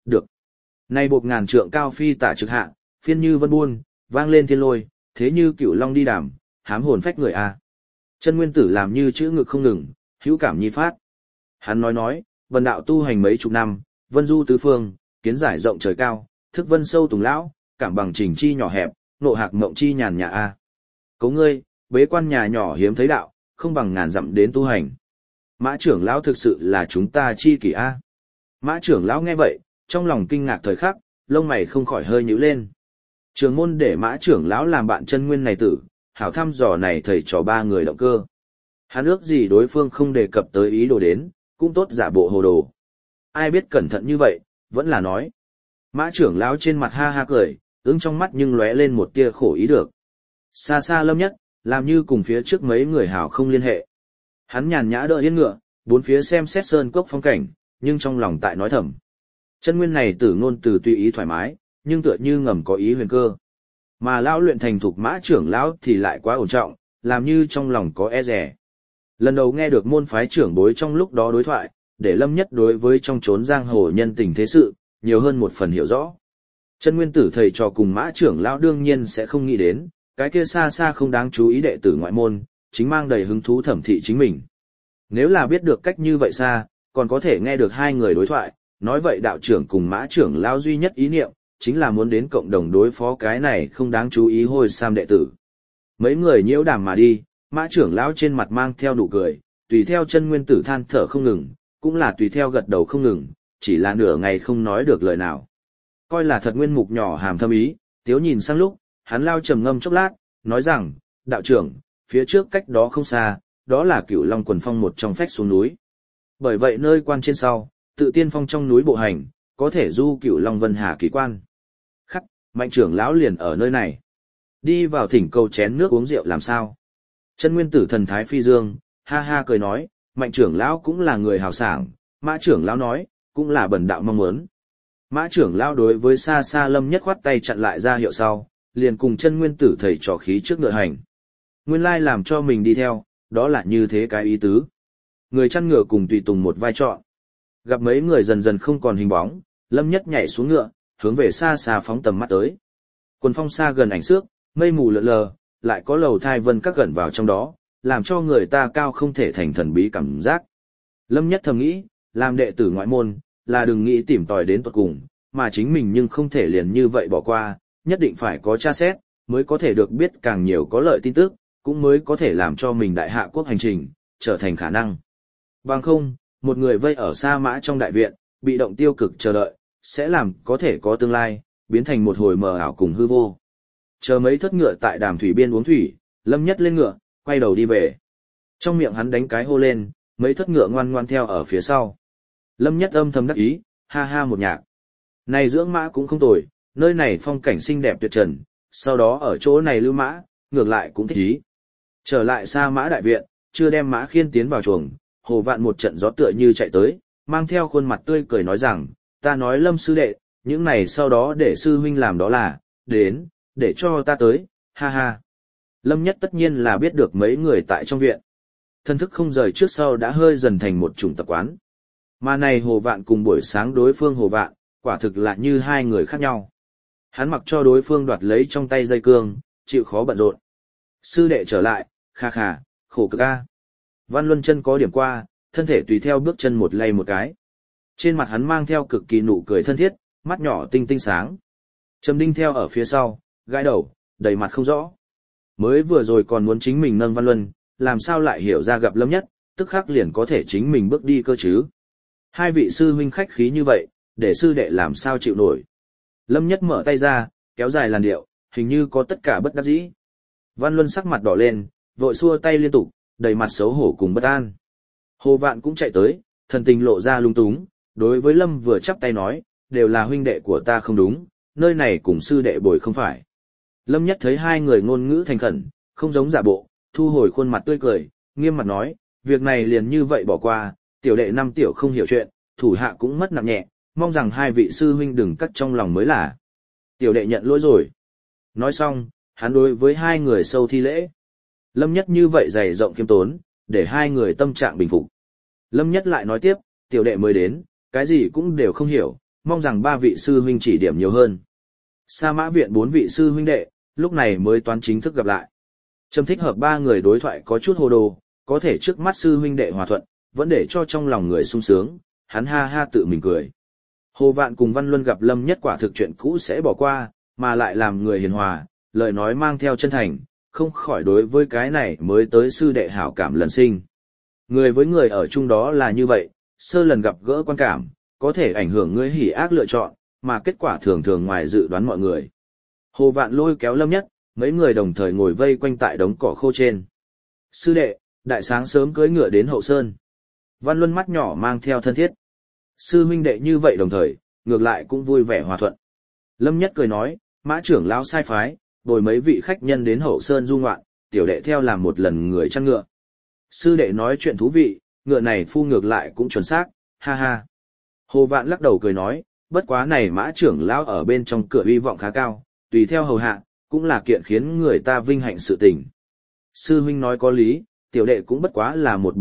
Được. Nay buộc ngàn trượng cao phi tả trực hạ, phiên như vân buôn, vang lên thiên lôi, thế như cửu long đi đàm, hám hồn phách người a. Chân nguyên tử làm như chữ ngực không ngừng, hữu cảm nhi phát. Hắn nói, vân đạo tu hành mấy chục năm, vân du tứ phương, kiến giải rộng trời cao, thức vân sâu tùng lão, cảm bằng trình chi nhỏ hẹp, nộ hạc mộng chi nhàn nhà a. Cấu ngươi, bế quan nhà nhỏ hiếm thấy đạo, không bằng ngàn dặm đến tu hành. Mã trưởng lão thực sự là chúng ta chi kỷ a. Mã trưởng lão nghe vậy, trong lòng kinh ngạc thời khắc, lông mày không khỏi hơi nhíu lên. Trường môn để Mã trưởng lão làm bạn chân nguyên này tử, hảo thăm dò này thầy trò ba người động cơ. Hắn ước gì đối phương không đề cập tới ý đồ đến, cũng tốt giả bộ hồ đồ. Ai biết cẩn thận như vậy, vẫn là nói. Mã trưởng lão trên mặt ha ha cười, ứng trong mắt nhưng lóe lên một tia khổ ý được. Xa xa Lâm Nhất, làm như cùng phía trước mấy người hảo không liên hệ. Hắn nhàn nhã đỡ yên ngựa, bốn phía xem xét sơn cốc phong cảnh, nhưng trong lòng tại nói thầm. Chân nguyên này tử ngôn từ tùy ý thoải mái, nhưng tựa như ngầm có ý huyền cơ. Mà lão luyện thành thục Mã trưởng lão thì lại quá ổn trọng, làm như trong lòng có e dè. Lần đầu nghe được môn phái trưởng bối trong lúc đó đối thoại, để Lâm Nhất đối với trong chốn giang hồ nhân tình thế sự, nhiều hơn một phần hiểu rõ. Chân nguyên tử thầy trò cùng Mã trưởng lão đương nhiên sẽ không nghĩ đến, cái kia xa xa không đáng chú ý đệ tử ngoại môn, chính mang đầy hứng thú thẩm thị chính mình. Nếu là biết được cách như vậy xa, còn có thể nghe được hai người đối thoại, nói vậy đạo trưởng cùng Mã trưởng lão duy nhất ý niệm, chính là muốn đến cộng đồng đối phó cái này không đáng chú ý hôi sam đệ tử. Mấy người nhiễu đàm mà đi, Mã trưởng lão trên mặt mang theo nụ cười, tùy theo chân nguyên tử than thở không ngừng, cũng là tùy theo gật đầu không ngừng, chỉ là nửa ngày không nói được lời nào. Coi là thật nguyên mục nhỏ hàm thâm ý, tiếu nhìn sang lúc, hắn lao trầm ngâm chốc lát, nói rằng, đạo trưởng, phía trước cách đó không xa, đó là Cửu Long quần phong một trong phách xuống núi. Bởi vậy nơi quan trên sau, tự tiên phong trong núi bộ hành, có thể du Cửu Long Vân Hà kỳ quan. Khắc, Mạnh trưởng lão liền ở nơi này. Đi vào thỉnh cầu chén nước uống rượu làm sao? Chân nguyên tử thần thái phi dương, ha ha cười nói, Mạnh trưởng lão cũng là người hào sảng, Mã trưởng lão nói, cũng là bần đạo mong muốn. Mã trưởng lão đối với xa xa Lâm Nhất khoát tay chặn lại ra hiệu sau, liền cùng chân nguyên tử thầy trò khí trước ngựa hành. Nguyên lai làm cho mình đi theo, đó là như thế cái ý tứ. Người chăn ngựa cùng tùy tùng một vai trọn. Gặp mấy người dần dần không còn hình bóng, Lâm Nhất nhảy xuống ngựa, hướng về xa xa phóng tầm mắt tới. Quần phong xa gần ảnh xước, mây mù lượn lờ, lại có lầu thai vân các gần vào trong đó, làm cho người ta cao không thể thành thần bí cảm giác. Lâm Nhất thầm nghĩ, làm đệ tử ngoại môn, là đừng nghĩ tìm tòi đến tuột cùng, mà chính mình nhưng không thể liền như vậy bỏ qua, nhất định phải có tra xét, mới có thể được biết càng nhiều có lợi tin tức, cũng mới có thể làm cho mình đại hạ quốc hành trình, trở thành khả năng. Bằng không, một người vây ở Sa Mã trong đại viện, bị động tiêu cực chờ đợi, sẽ làm có thể có tương lai, biến thành một hồi mờ ảo cùng hư vô. Chờ mấy thất ngựa tại đàm thủy biên uống thủy, Lâm Nhất lên ngựa, quay đầu đi về. Trong miệng hắn đánh cái hô lên, mấy thất ngựa ngoan ngoan theo ở phía sau. Lâm Nhất âm thầm đắc ý, ha ha một nhạc. Này dưỡng mã cũng không tồi, nơi này phong cảnh xinh đẹp tuyệt trần, sau đó ở chỗ này lưu mã, ngược lại cũng thích ý. Trở lại Sa Mã đại viện, chưa đem mã khiên tiến vào chuồng, Hồ Vạn một trận gió tựa như chạy tới, mang theo khuôn mặt tươi cười nói rằng, ta nói Lâm sư đệ, những này sau đó để sư huynh làm đó là, đến, để cho ta tới, ha ha. Lâm Nhất tất nhiên là biết được mấy người tại trong viện. Thân thức không rời trước sau đã hơi dần thành một chủng tập quán. Mà này Hồ Vạn cùng buổi sáng đối phương Hồ Vạn, quả thực là như hai người khác nhau. Hắn mặc cho đối phương đoạt lấy trong tay dây cương, chịu khó bận rộn. Sư đệ trở lại, kha kha, khổ cực a. Văn Luân chân có điểm qua, thân thể tùy theo bước chân một lay một cái. Trên mặt hắn mang theo cực kỳ nụ cười thân thiết, mắt nhỏ tinh tinh sáng. Trầm Đinh theo ở phía sau, gãi đầu, đầy mặt không rõ. Mới vừa rồi còn muốn chính mình nâng Văn Luân, làm sao lại hiểu ra gặp Lâm Nhất, tức khắc liền có thể chính mình bước đi cơ chứ. Hai vị sư huynh khách khí như vậy, để sư đệ làm sao chịu nổi. Lâm Nhất mở tay ra, kéo dài làn điệu, hình như có tất cả bất đắc dĩ. Văn Luân sắc mặt đỏ lên, vội xua tay liên tục, đầy mặt xấu hổ cùng bất an. Hồ Vạn cũng chạy tới, thần tình lộ ra lung túng, đối với Lâm vừa chắp tay nói, đều là huynh đệ của ta không đúng, nơi này cùng sư đệ bồi không phải. Lâm Nhất thấy hai người ngôn ngữ thành khẩn, không giống giả bộ, thu hồi khuôn mặt tươi cười, nghiêm mặt nói, việc này liền như vậy bỏ qua, tiểu đệ năm tiểu không hiểu chuyện, thủ hạ cũng mất nặng nhẹ, mong rằng hai vị sư huynh đừng cắt trong lòng mới là. Tiểu đệ nhận lỗi rồi. Nói xong, hắn đối với hai người sâu thi lễ. Lâm Nhất như vậy dày rộng khiêm tốn, để hai người tâm trạng bình phục. Lâm Nhất lại nói tiếp, tiểu đệ mới đến, cái gì cũng đều không hiểu, mong rằng ba vị sư huynh chỉ điểm nhiều hơn. Sa Mã viện 4 vị sư huynh đệ, lúc này mới toán chính thức gặp lại. Trầm Thích Hợp ba người đối thoại có chút hồ đồ, có thể trước mắt sư huynh đệ hòa thuận, vẫn để cho trong lòng người sung sướng, hắn ha ha tự mình cười. Hồ Vạn cùng Văn Luân gặp Lâm Nhất quả thực chuyện cũ sẽ bỏ qua, mà lại làm người hiền hòa, lời nói mang theo chân thành, không khỏi đối với cái này mới tới sư đệ hảo cảm lần sinh. Người với người ở chung đó là như vậy, sơ lần gặp gỡ quan cảm, có thể ảnh hưởng ngươi hỉ ác lựa chọn, mà kết quả thường thường ngoài dự đoán mọi người. Hồ Vạn lôi kéo Lâm Nhất, mấy người đồng thời ngồi vây quanh tại đống cỏ khô trên. Sư đệ, đại sáng sớm cưỡi ngựa đến Hậu Sơn. Văn Luân mắt nhỏ mang theo thân thiết. Sư huynh đệ như vậy đồng thời, ngược lại cũng vui vẻ hòa thuận. Lâm Nhất cười nói, Mã trưởng lão sai phái, bồi mấy vị khách nhân đến Hậu Sơn du ngoạn, tiểu đệ theo làm một lần người chăn ngựa. Sư đệ nói chuyện thú vị, ngựa này phu ngược lại cũng chuẩn xác, ha ha. Hồ Vạn lắc đầu cười nói, bất quá này Mã trưởng lão ở bên trong cửa uy vọng khá cao, tùy theo hầu hạ, cũng là kiện khiến người ta vinh hạnh sự tình. Sư huynh nói có lý, tiểu đệ cũng bất quá là một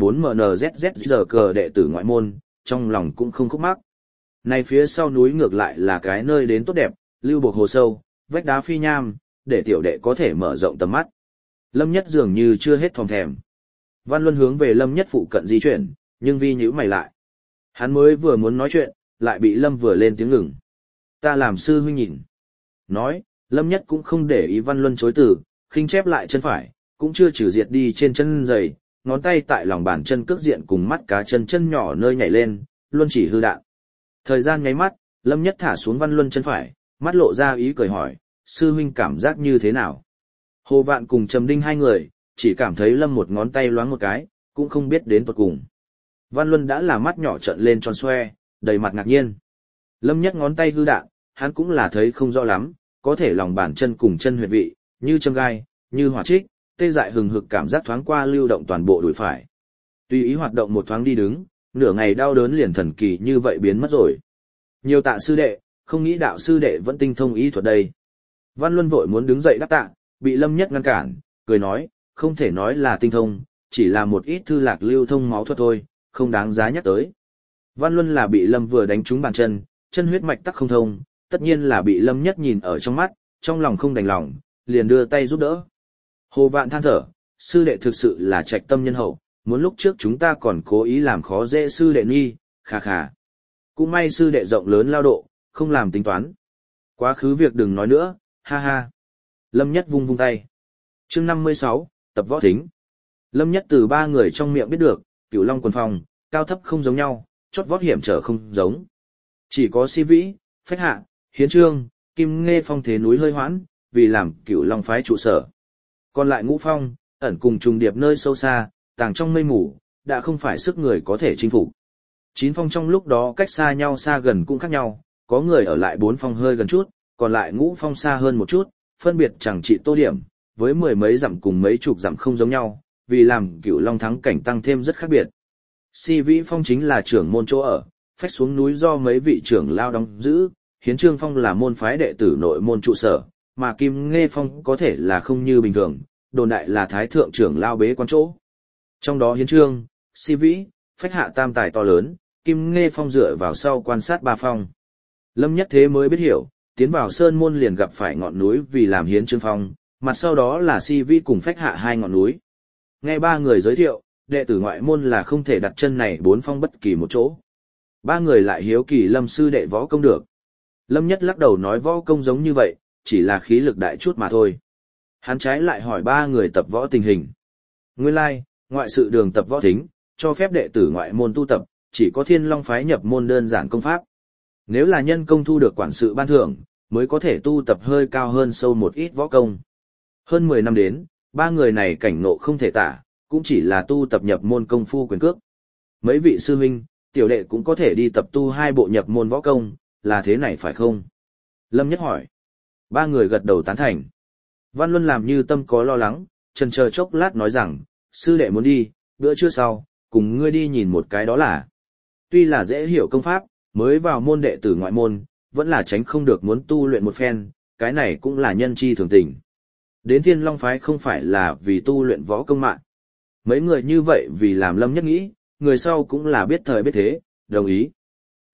4MNZZ cờ đệ tử ngoại môn, trong lòng cũng không khúc mắc. Này phía sau núi ngược lại là cái nơi đến tốt đẹp, lưu buộc hồ sâu, vách đá phi nham, để tiểu đệ có thể mở rộng tầm mắt. Lâm Nhất dường như chưa hết thòng thèm. Văn Luân hướng về Lâm Nhất phụ cận di chuyển, nhưng vi nhíu mày lại. Hắn mới vừa muốn nói chuyện, lại bị Lâm vừa lên tiếng ngừng. Ta làm sư huynh nhìn. Nói, Lâm Nhất cũng không để ý Văn Luân chối từ, khinh chép lại chân phải, cũng chưa trừ diệt đi trên chân giày, ngón tay tại lòng bàn chân cước diện cùng mắt cá chân chân nhỏ nơi nhảy lên, luôn chỉ hư đạn. Thời gian nháy mắt, Lâm Nhất thả xuống Văn Luân chân phải, mắt lộ ra ý cười hỏi, sư huynh cảm giác như thế nào? Hồ Vạn cùng Trầm Đinh hai người, chỉ cảm thấy Lâm một ngón tay loáng một cái, cũng không biết đến tuột cùng. Văn Luân đã là mắt nhỏ trợn lên tròn xoe, đầy mặt ngạc nhiên. Lâm Nhất ngón tay hư đạn, hắn cũng là thấy không rõ lắm, có thể lòng bàn chân cùng chân huyệt vị, như châm gai, như hỏa trích, tê dại hừng hực cảm giác thoáng qua lưu động toàn bộ đùi phải. Tùy ý hoạt động một thoáng đi đứng, nửa ngày đau đớn liền thần kỳ như vậy biến mất rồi. Nhiều tạ sư đệ, không nghĩ đạo sư đệ vẫn tinh thông ý thuật đây. Văn Luân vội muốn đứng dậy đáp tạ, bị Lâm Nhất ngăn cản, cười nói, không thể nói là tinh thông, chỉ là một ít thư lạc lưu thông máu thuật thôi, không đáng giá nhắc tới. Văn Luân là bị Lâm vừa đánh trúng bàn chân, chân huyết mạch tắc không thông, tất nhiên là bị Lâm Nhất nhìn ở trong mắt, trong lòng không đành lòng, liền đưa tay giúp đỡ. Hồ Vạn than thở, sư đệ thực sự là trạch tâm nhân hậu, muốn lúc trước chúng ta còn cố ý làm khó dễ sư đệ nghi, khà khà. Cũng may sư đệ rộng lớn lao độ, không làm tính toán. Quá khứ việc đừng nói nữa, ha ha. Lâm Nhất vung vung tay. Chương 56, tập võ thính. Lâm Nhất từ ba người trong miệng biết được, Cửu Long quần phòng, cao thấp không giống nhau, chót vót hiểm trở không giống. Chỉ có Si Vĩ, Phách Hạ, Hiến Trương, Kim Nghê phong thế núi hơi hoãn, vì làm Cửu Long phái trụ sở. Còn lại Ngũ Phong, ẩn cùng trùng điệp nơi sâu xa, tàng trong mây mù, đã không phải sức người có thể chinh phục. 9 phong trong lúc đó cách xa nhau xa gần cũng khác nhau, có người ở lại 4 phong hơi gần chút, còn lại Ngũ Phong xa hơn một chút, phân biệt chẳng trị tô điểm, với mười mấy dặm cùng mấy chục dặm không giống nhau, vì làm Cửu Long thắng cảnh tăng thêm rất khác biệt. Si Vĩ phong chính là trưởng môn chỗ ở, phách xuống núi do mấy vị trưởng lao đóng giữ, Hiến Trương phong là môn phái đệ tử nội môn trụ sở, mà Kim Nghê phong có thể là không như bình thường, đồn đại là thái thượng trưởng lao bế quan chỗ. Trong đó Hiến Trương, Si Vĩ, Phách Hạ tam tài to lớn, Kim Nghê phong dựa vào sau quan sát ba phong. Lâm Nhất thế mới biết hiểu, tiến vào sơn môn liền gặp phải ngọn núi vì làm Hiến Trương phong, mặt sau đó là Si Vĩ cùng Phách Hạ hai ngọn núi. Nghe ba người giới thiệu, đệ tử ngoại môn là không thể đặt chân này 4 phong bất kỳ một chỗ. Ba người lại hiếu kỳ Lâm sư đệ võ công được. Lâm Nhất lắc đầu nói võ công giống như vậy, chỉ là khí lực đại chút mà thôi. Hắn trái lại hỏi ba người tập võ tình hình. Nguyên lai, ngoại sự đường tập võ thính, cho phép đệ tử ngoại môn tu tập, chỉ có Thiên Long phái nhập môn đơn giản công pháp. Nếu là nhân công thu được quản sự ban thưởng, mới có thể tu tập hơi cao hơn sâu một ít võ công. Hơn 10 năm đến, ba người này cảnh ngộ không thể tả, cũng chỉ là tu tập nhập môn công phu quyền cước. Mấy vị sư huynh, tiểu đệ cũng có thể đi tập tu 2 bộ nhập môn võ công, là thế này phải không? Lâm Nhất hỏi. Ba người gật đầu tán thành. Văn Luân làm như tâm có lo lắng, chần chờ chốc lát nói rằng, sư đệ muốn đi, bữa trưa sau, cùng ngươi đi nhìn một cái đó là. Tuy là dễ hiểu công pháp, mới vào môn đệ tử ngoại môn, vẫn là tránh không được muốn tu luyện một phen, cái này cũng là nhân chi thường tình. Đến Thiên Long phái không phải là vì tu luyện võ công mạng. Mấy người như vậy vì làm Lâm Nhất nghĩ, người sau cũng là biết thời biết thế, đồng ý.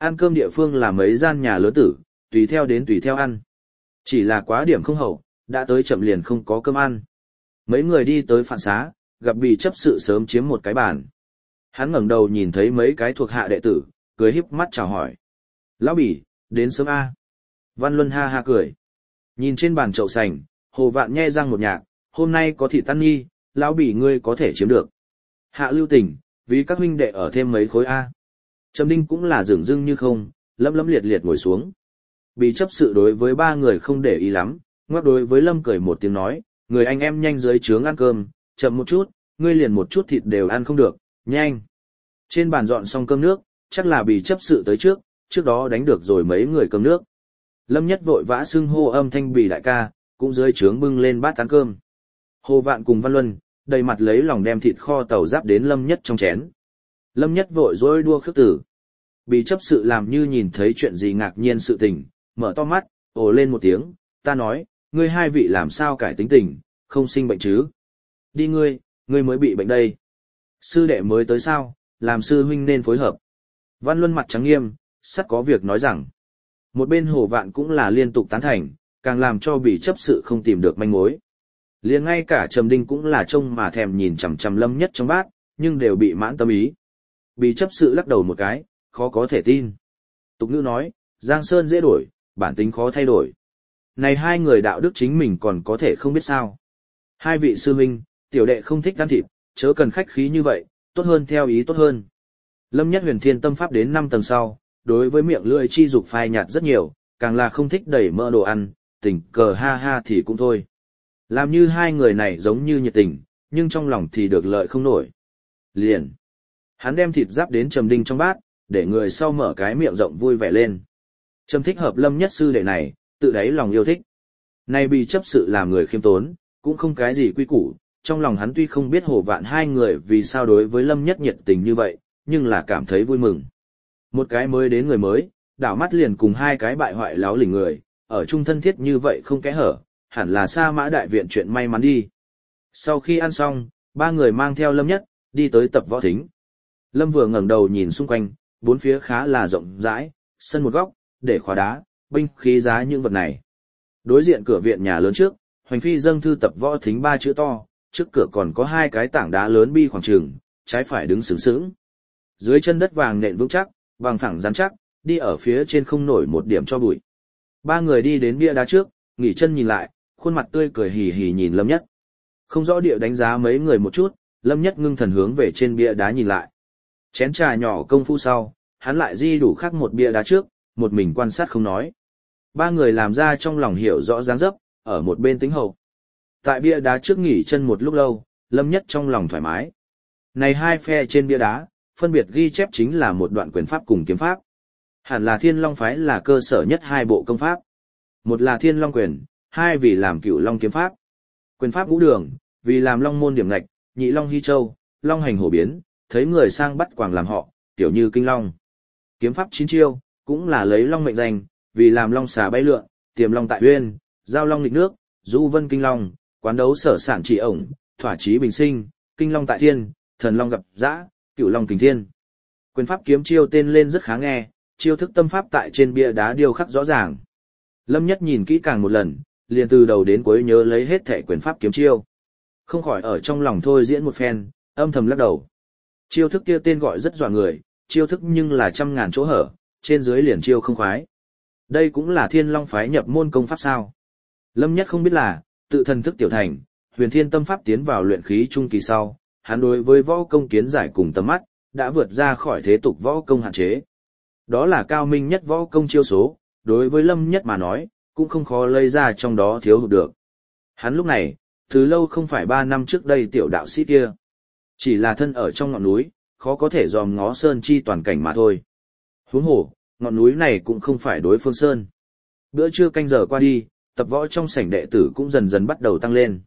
Ăn cơm địa phương là mấy gian nhà lớn tử, tùy theo ăn. Chỉ là quá điểm không hậu, đã tới chậm liền không có cơm ăn. Mấy người đi tới phạn xá, gặp Bì chấp sự sớm chiếm một cái bàn. Hắn ngẩng đầu nhìn thấy mấy cái thuộc hạ đệ tử, cười híp mắt chào hỏi. Lão Bì, đến sớm a. Văn Luân ha ha cười. Nhìn trên bàn chậu sành, Hồ Vạn nhe răng một nhạc, hôm nay có thịt tan nghi, lão Bì ngươi có thể chiếm được. Hạ Lưu Tình, vì các huynh đệ ở thêm mấy khối a. Trầm Đinh cũng là dửng dưng như không, lấm lấm liệt liệt ngồi xuống. Bì chấp sự đối với ba người không để ý lắm, ngoắc đối với Lâm cười một tiếng nói, người anh em nhanh dưới trướng ăn cơm, chậm một chút, ngươi liền một chút thịt đều ăn không được, nhanh. Trên bàn dọn xong cơm nước, chắc là Bì chấp sự tới trước đó đánh được rồi mấy người cơm nước. Lâm Nhất vội vã xưng hô âm thanh Bì đại ca, cũng dưới trướng bưng lên bát ăn cơm. Hồ Vạn cùng Văn Luân, đầy mặt lấy lòng đem thịt kho tàu giáp đến Lâm Nhất trong chén. Lâm Nhất vội dối đua khước tử. Bì chấp sự làm như nhìn thấy chuyện gì ngạc nhiên sự tình, mở to mắt, ồ lên một tiếng, ta nói, ngươi hai vị làm sao cải tính tình, không sinh bệnh chứ? Đi ngươi mới bị bệnh đây. Sư đệ mới tới sao, làm sư huynh nên phối hợp. Văn Luân mặt trắng nghiêm, sắt có việc nói rằng. Một bên Hồ Vạn cũng là liên tục tán thành, càng làm cho Bì chấp sự không tìm được manh mối. Liền ngay cả Trầm Đinh cũng là trông mà thèm nhìn chằm chằm Lâm Nhất trong bát, nhưng đều bị mãn tâm ý. Bì chấp sự lắc đầu một cái, khó có thể tin. Tục ngữ nói, Giang Sơn dễ đổi, bản tính khó thay đổi. Này hai người đạo đức chính mình còn có thể không biết sao. Hai vị sư huynh, tiểu đệ không thích ăn thịt, chớ cần khách khí như vậy, tốt hơn theo ý tốt hơn. Lâm Nhất Huyền Thiên tâm pháp đến 5 tầng sau, đối với miệng lưỡi chi dục phai nhạt rất nhiều, càng là không thích đẩy mỡ đồ ăn, tình cờ ha ha thì cũng thôi. Làm như hai người này giống như nhiệt tình, nhưng trong lòng thì được lợi không nổi. Liền. Hắn đem thịt giáp đến Trầm Đinh trong bát, để người sau mở cái miệng rộng vui vẻ lên. Trầm thích hợp Lâm Nhất sư đệ này, tự đáy lòng yêu thích. Nay Bì chấp sự làm người khiêm tốn, cũng không cái gì quy củ, trong lòng hắn tuy không biết Hồ Vạn hai người vì sao đối với Lâm Nhất nhiệt tình như vậy, nhưng là cảm thấy vui mừng. Một cái mới đến người mới, đảo mắt liền cùng hai cái bại hoại láo lỉnh người, ở chung thân thiết như vậy không kẽ hở, hẳn là Sa Mã đại viện chuyện may mắn đi. Sau khi ăn xong, ba người mang theo Lâm Nhất, đi tới tập võ thính. Lâm vừa ngẩng đầu nhìn xung quanh, bốn phía khá là rộng rãi, sân một góc, để khóa đá, binh khí giá những vật này. Đối diện cửa viện nhà lớn trước, Hoành Phi dâng thư tập võ thính 3 chữ to, trước cửa còn có 2 cái tảng đá lớn bi khoảng trường, trái phải đứng sướng sướng. Dưới chân đất vàng nện vững chắc, bằng phẳng rắn chắc, đi ở phía trên không nổi một điểm cho bụi. Ba người đi đến bia đá trước, nghỉ chân nhìn lại, khuôn mặt tươi cười hì hì nhìn Lâm Nhất. Không rõ địa đánh giá mấy người một chút, Lâm Nhất ngưng thần hướng về trên bia đá nhìn lại. Chén trà nhỏ công phu sau, hắn lại di đủ khắc một bia đá trước, một mình quan sát không nói. Ba người làm ra trong lòng hiểu rõ dáng dấp, ở một bên tính hậu. Tại bia đá trước nghỉ chân một lúc lâu, Lâm Nhất trong lòng thoải mái. Này hai phe trên bia đá, phân biệt ghi chép chính là một đoạn quyền pháp cùng kiếm pháp. Hẳn là Thiên Long phái là cơ sở nhất hai bộ công pháp. Một là Thiên Long quyền, hai vì làm Cửu Long kiếm pháp. Quyền pháp ngũ đường, vì làm Long môn điểm ngạch, Nhị Long hy châu, Long hành hổ biến, thấy người sang bắt quàng làm họ, tiểu như kinh long. Kiếm pháp 9 chiêu, cũng là lấy Long mệnh danh, vì làm Long xà bay lượn, Tiềm Long tại uyên, Giao Long nghịch nước, Du vân kinh long, quán đấu sở sản chỉ ổng, thỏa chí bình sinh, Kinh Long tại thiên, Thần Long gặp dã, Cửu Long kình thiên. Quyền pháp kiếm chiêu tên lên rất khá nghe, chiêu thức tâm pháp tại trên bia đá điêu khắc rõ ràng. Lâm Nhất nhìn kỹ càng một lần, liền từ đầu đến cuối nhớ lấy hết thảy quyền pháp kiếm chiêu. Không khỏi ở trong lòng thôi diễn một phen, âm thầm lắc đầu. Chiêu thức kia tên gọi rất dọa người, chiêu thức nhưng là trăm ngàn chỗ hở, trên dưới liền chiêu không khoái. Đây cũng là Thiên Long phái nhập môn công pháp sao? Lâm Nhất không biết là, tự thần thức tiểu thành, Huyền Thiên tâm pháp tiến vào luyện khí trung kỳ sau, hắn đối với võ công kiến giải cùng tầm mắt, đã vượt ra khỏi thế tục võ công hạn chế. Đó là cao minh nhất võ công chiêu số, đối với Lâm Nhất mà nói, cũng không khó lấy ra trong đó thiếu hụt được. Hắn lúc này, từ lâu không phải 3 năm trước đây tiểu đạo sĩ kia. Chỉ là thân ở trong ngọn núi, khó có thể dòm ngó sơn chi toàn cảnh mà thôi. Huống hồ, ngọn núi này cũng không phải đối phương sơn. Bữa trưa canh giờ qua đi, tập võ trong sảnh đệ tử cũng dần dần bắt đầu tăng lên.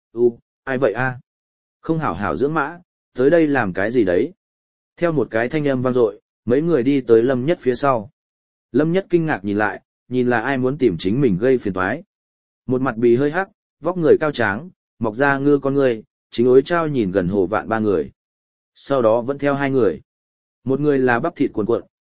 Ai vậy a? Không hảo hảo dưỡng mã, tới đây làm cái gì đấy? Theo một cái thanh âm vang dội, mấy người đi tới Lâm Nhất phía sau. Lâm Nhất kinh ngạc nhìn lại, nhìn là ai muốn tìm chính mình gây phiền toái. Một mặt bì hơi hắc, vóc người cao tráng, mọc ra ngư con người, chính ối trao nhìn gần Hồ Vạn ba người. Sau đó vẫn theo hai người. Một người là bắp thịt cuồn cuộn,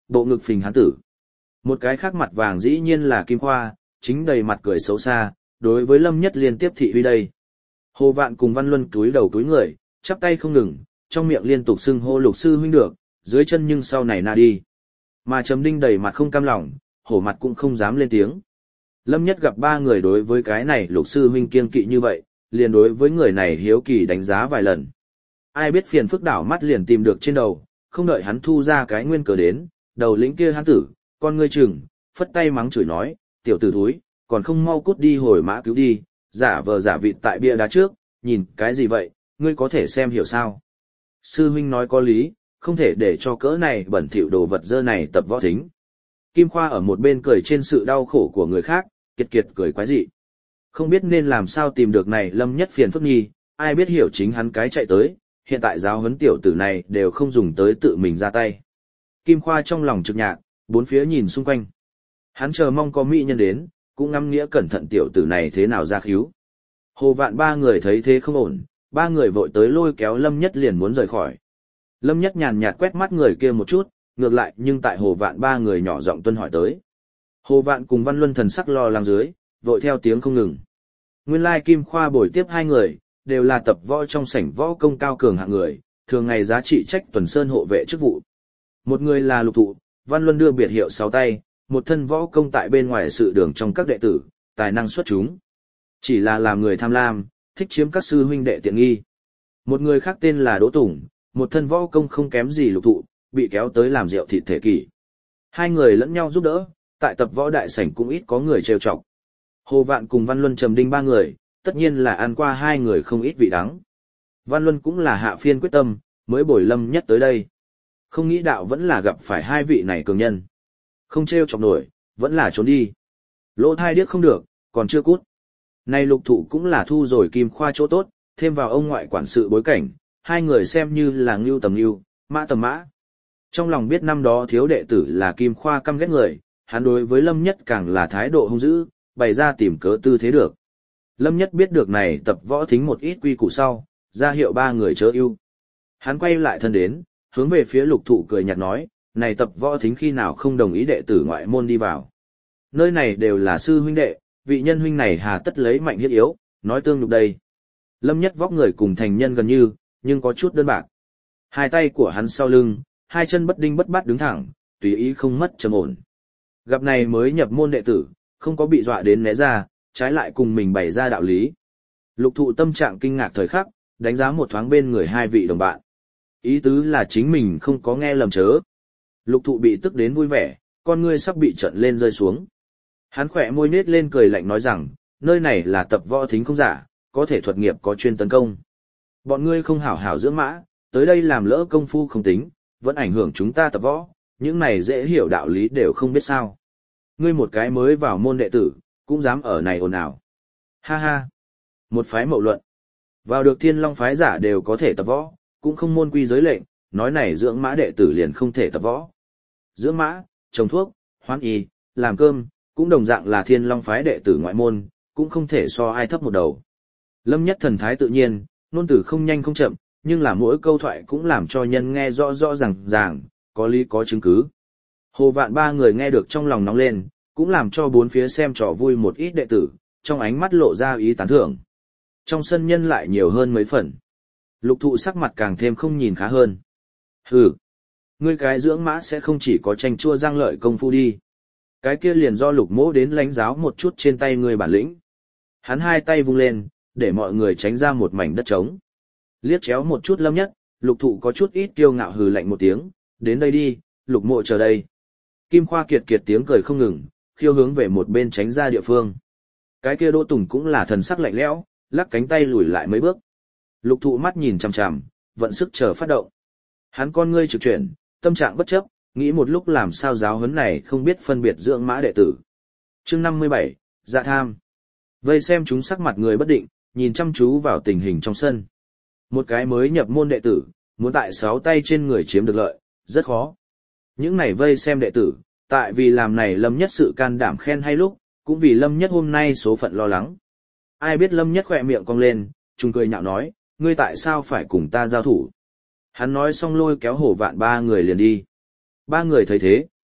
bộ ngực phình hán tử. Một cái khác mặt vàng dĩ nhiên là Kim Khoa, chính đầy mặt cười xấu xa, đối với Lâm Nhất liên tiếp thị uy đây. Hồ Vạn cùng Văn Luân cúi đầu cúi người, chắp tay không ngừng, trong miệng liên tục xưng hô Lục sư huynh được, dưới chân nhưng sau này na đi. Mà Trầm Đinh đầy mặt không cam lòng, hổ mặt cũng không dám lên tiếng. Lâm Nhất gặp ba người đối với cái này Lục sư huynh kiêng kỵ như vậy, liền đối với người này hiếu kỳ đánh giá vài lần. Ai biết phiền phức đảo mắt liền tìm được trên đầu, không đợi hắn thu ra cái nguyên cớ đến, đầu lĩnh kia hắn tử, con ngươi chừng, phất tay mắng chửi nói, tiểu tử thúi, còn không mau cút đi hồi mã cứu đi, giả vờ giả vịt tại bia đá trước, nhìn cái gì vậy, ngươi có thể xem hiểu sao. Sư huynh nói có lý, không thể để cho cỡ này bẩn thỉu đồ vật dơ này tập võ thính. Kim Khoa ở một bên cười trên sự đau khổ của người khác, kiệt kiệt cười quái dị. Không biết nên làm sao tìm được này Lâm Nhất phiền phức nghi, ai biết hiểu chính hắn cái chạy tới, hiện tại giáo huấn tiểu tử này đều không dùng tới tự mình ra tay. Kim Khoa trong lòng trực nhạc, bốn phía nhìn xung quanh. Hắn chờ mong có mỹ nhân đến, cũng ngắm nghĩa cẩn thận tiểu tử này thế nào ra khíu. Hồ Vạn ba người thấy thế không ổn, ba người vội tới lôi kéo Lâm Nhất liền muốn rời khỏi. Lâm Nhất nhàn nhạt quét mắt người kia một chút, ngược lại nhưng tại Hồ Vạn ba người nhỏ giọng tuân hỏi tới. Hồ Vạn cùng Văn Luân thần sắc lo lắng dưới, vội theo tiếng không ngừng. Nguyên lai Kim Khoa bồi tiếp hai người, đều là tập võ trong sảnh võ công cao cường hạng người, thường ngày giá trị trách tuần sơn hộ vệ chức vụ. Một người là Lục Thụ, Văn Luân đưa biệt hiệu sáu tay, một thân võ công tại bên ngoài sự đường trong các đệ tử, tài năng xuất chúng. Chỉ là làm người tham lam, thích chiếm các sư huynh đệ tiện nghi. Một người khác tên là Đỗ Tùng, một thân võ công không kém gì Lục Thụ, bị kéo tới làm rượu thịt thể kỷ. Hai người lẫn nhau giúp đỡ, tại tập võ đại sảnh cũng ít có người trêu chọc. Hồ Vạn cùng Văn Luân Trầm Đinh ba người, tất nhiên là ăn qua hai người không ít vị đắng. Văn Luân cũng là hạ phiên quyết tâm, mới bồi Lâm Nhất tới đây. Không nghĩ đạo vẫn là gặp phải hai vị này cường nhân. Không trêu chọc nổi, vẫn là trốn đi. Lỗ thai điếc không được, còn chưa cút. Này Lục Thụ cũng là thu rồi Kim Khoa chỗ tốt, thêm vào ông ngoại quản sự bối cảnh, hai người xem như là ngưu tầm ngưu, mã tầm mã. Trong lòng biết năm đó thiếu đệ tử là Kim Khoa căm ghét người, hắn đối với Lâm Nhất càng là thái độ hung dữ, bày ra tìm cớ tư thế được. Lâm Nhất biết được này tập võ thính một ít quy củ sau, ra hiệu ba người chớ ưu. Hắn quay lại thân đến, hướng về phía Lục Thụ cười nhạt nói, này tập võ thính khi nào không đồng ý đệ tử ngoại môn đi vào. Nơi này đều là sư huynh đệ, vị nhân huynh này hà tất lấy mạnh hiết yếu, nói tương nhục đây. Lâm Nhất vóc người cùng thành nhân gần như, nhưng có chút đơn bạc. Hai tay của hắn sau lưng, hai chân bất đinh bất bát đứng thẳng, tùy ý không mất trầm ổn. Gặp này mới nhập môn đệ tử, không có bị dọa đến né ra, trái lại cùng mình bày ra đạo lý. Lục Thụ tâm trạng kinh ngạc thời khắc, đánh giá một thoáng bên người hai vị đồng bạn. Ý tứ là chính mình không có nghe lầm chớ. Lục Thụ bị tức đến vui vẻ, con ngươi sắp bị trận lên rơi xuống. Hắn khỏe môi nết lên cười lạnh nói rằng, nơi này là tập võ thính không giả, có thể thuật nghiệp có chuyên tấn công. Bọn ngươi không hảo hảo dưỡng mã, tới đây làm lỡ công phu không tính, vẫn ảnh hưởng chúng ta tập võ, những này dễ hiểu đạo lý đều không biết sao. Ngươi một cái mới vào môn đệ tử, cũng dám ở này ồn ào. Ha ha. Một phái mậu luận. Vào được Thiên Long phái giả đều có thể tập võ, cũng không môn quy giới lệnh, nói này dưỡng mã đệ tử liền không thể tập võ. Dưỡng mã, trồng thuốc, hoán y, làm cơm, cũng đồng dạng là Thiên Long phái đệ tử ngoại môn, cũng không thể so ai thấp một đầu. Lâm Nhất thần thái tự nhiên, ngôn từ không nhanh không chậm, nhưng là mỗi câu thoại cũng làm cho nhân nghe rõ rõ ràng, có lý có chứng cứ. Hồ Vạn ba người nghe được trong lòng nóng lên, cũng làm cho bốn phía xem trò vui một ít đệ tử, trong ánh mắt lộ ra ý tán thưởng. Trong sân nhân lại nhiều hơn mấy phần. Lục Thụ sắc mặt càng thêm không nhìn khá hơn. Hừ, ngươi cái dưỡng mã sẽ không chỉ có tranh chua răng lợi công phu đi. Cái kia liền do Lục Mỗ đến lãnh giáo một chút trên tay ngươi bản lĩnh. Hắn hai tay vung lên, để mọi người tránh ra một mảnh đất trống. Liếc chéo một chút Lâm Nhất, Lục Thụ có chút ít kiêu ngạo hừ lạnh một tiếng, đến đây đi, Lục Mộ chờ đây. Kim Khoa kiệt tiếng cười không ngừng, khiêu hướng về một bên tránh ra địa phương. Cái kia Đỗ Tùng cũng là thần sắc lạnh lẽo, lắc cánh tay lùi lại mấy bước. Lục Thụ mắt nhìn chằm chằm, vận sức chờ phát động. Hắn con ngươi trực chuyển, tâm trạng bất chấp, nghĩ một lúc làm sao giáo huấn này không biết phân biệt dưỡng mã đệ tử. Chương 57, Dạ tham. Vây xem chúng sắc mặt người bất định, nhìn chăm chú vào tình hình trong sân. Một cái mới nhập môn đệ tử, muốn tại 6 tay trên người chiếm được lợi, rất khó. Những này vây xem đệ tử, tại vì làm này Lâm Nhất sự can đảm khen hay lúc, cũng vì Lâm Nhất hôm nay số phận lo lắng. Ai biết Lâm Nhất khỏe miệng cong lên, trùng cười nhạo nói, ngươi tại sao phải cùng ta giao thủ? Hắn nói xong lôi kéo Hồ Vạn ba người liền đi. Ba người thấy thế,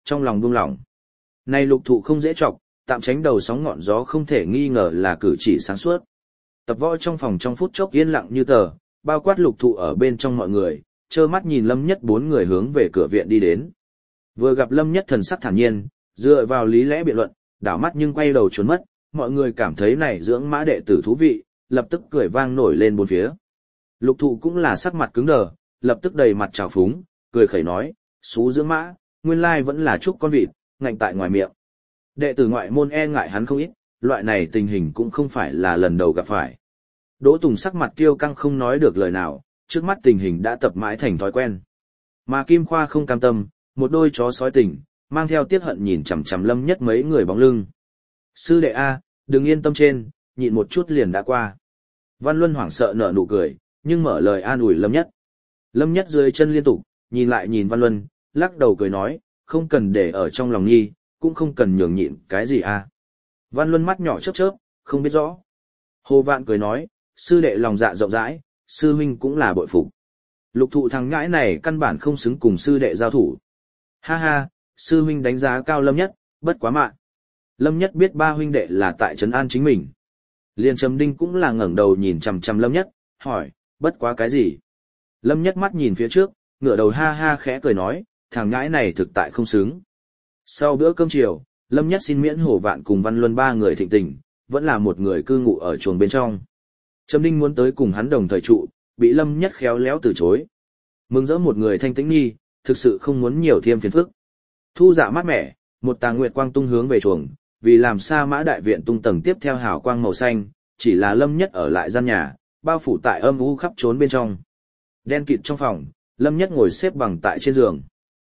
trong lòng buông lỏng. Này Lục Thụ không dễ chọc, tạm tránh đầu sóng ngọn gió không thể nghi ngờ là cử chỉ sáng suốt. Tập võ trong phòng trong phút chốc yên lặng như tờ, bao quát Lục Thụ ở bên trong mọi người, trơ mắt nhìn Lâm Nhất bốn người hướng về cửa viện đi đến. Vừa gặp Lâm Nhất thần sắc thản nhiên, dựa vào lý lẽ biện luận, đảo mắt nhưng quay đầu trốn mất, mọi người cảm thấy này dưỡng mã đệ tử thú vị, lập tức cười vang nổi lên bốn phía. Lục Thụ cũng là sắc mặt cứng đờ, lập tức đầy mặt trào phúng, cười khẩy nói, xú dưỡng mã, nguyên lai vẫn là chúc con vịt, ngạnh tại ngoài miệng. Đệ tử ngoại môn e ngại hắn không ít, loại này tình hình cũng không phải là lần đầu gặp phải. Đỗ Tùng sắc mặt kiêu căng không nói được lời nào, trước mắt tình hình đã tập mãi thành thói quen. Mà Kim Khoa không cam tâm, một đôi chó sói tình, mang theo tiếc hận nhìn chằm chằm Lâm Nhất mấy người bóng lưng. Sư đệ A, đừng yên tâm trên, nhịn một chút liền đã qua. Văn Luân hoảng sợ nở nụ cười, nhưng mở lời an ủi Lâm Nhất. Lâm Nhất dưới chân liên tục, nhìn lại nhìn Văn Luân, lắc đầu cười nói, không cần để ở trong lòng nhi, cũng không cần nhường nhịn cái gì a. Văn Luân mắt nhỏ chớp chớp, không biết rõ. Hồ Vạn cười nói, sư đệ lòng dạ rộng rãi, sư huynh cũng là bội phục. Lục Thụ thằng ngãi này căn bản không xứng cùng sư đệ giao thủ. Ha ha, sư huynh đánh giá cao Lâm Nhất, bất quá mạ. Lâm Nhất biết ba huynh đệ là tại trấn an chính mình. Liên Trầm Đinh cũng là ngẩng đầu nhìn chằm chằm Lâm Nhất, hỏi, bất quá cái gì? Lâm Nhất mắt nhìn phía trước, ngửa đầu ha ha khẽ cười nói, thằng ngãi này thực tại không xứng. Sau bữa cơm chiều, Lâm Nhất xin miễn Hồ Vạn cùng Văn Luân ba người thịnh tình, vẫn là một người cư ngụ ở chuồng bên trong. Trầm Đinh muốn tới cùng hắn đồng thời trụ, bị Lâm Nhất khéo léo từ chối. Mừng rỡ một người thanh tĩnh nghi, thực sự không muốn nhiều thêm phiền phức. Thu dạ mát mẻ, một tàng nguyệt quang tung hướng về chuồng, vì làm Sa Mã đại viện tung tầng tiếp theo hào quang màu xanh, chỉ là Lâm Nhất ở lại gian nhà, bao phủ tại âm u khắp trốn bên trong. Đen kịt trong phòng, Lâm Nhất ngồi xếp bằng tại trên giường.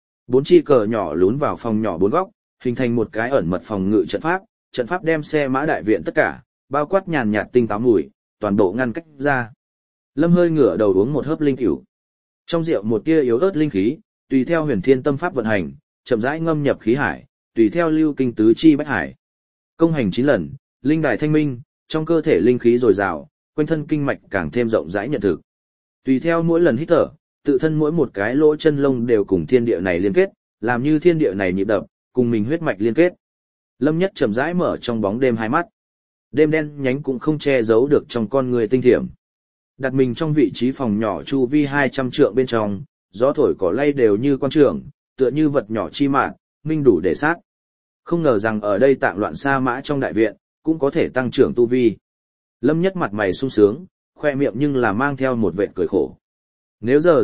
4 chi cờ nhỏ lún vào phòng nhỏ 4 góc, hình thành một cái ẩn mật phòng ngự trận pháp đem Sa Mã đại viện tất cả, bao quát nhàn nhạt tinh táo mùi, toàn bộ ngăn cách ra. Lâm hơi ngửa đầu uống một hớp linh tiểu. Trong rượu một tia yếu ớt linh khí, tùy theo Huyền Thiên Tâm pháp vận hành, chậm rãi ngâm nhập khí hải, tùy theo lưu kinh tứ chi bách hải. Công hành 9 lần, linh đài thanh minh, trong cơ thể linh khí dồi dào, quanh thân kinh mạch càng thêm rộng rãi nhận thực. Tùy theo mỗi lần hít thở, tự thân mỗi một cái lỗ chân lông đều cùng thiên địa này liên kết, làm như thiên địa này nhịp đập, cùng mình huyết mạch liên kết. Lâm Nhất chậm rãi mở trong bóng đêm hai mắt. Đêm đen nhánh cũng không che giấu được trong con người tinh thiểm. Đặt mình trong vị trí phòng nhỏ chu vi 200 trượng bên trong, gió thổi cỏ lay đều như quan trường, tựa như vật nhỏ chi mạn, minh đủ để sát. Không ngờ rằng ở đây tạng loạn Sa Mã trong đại viện, cũng có thể tăng trưởng tu vi. Lâm Nhất mặt mày sung sướng, khoe miệng nhưng là mang theo một vệt cười khổ. Nếu giờ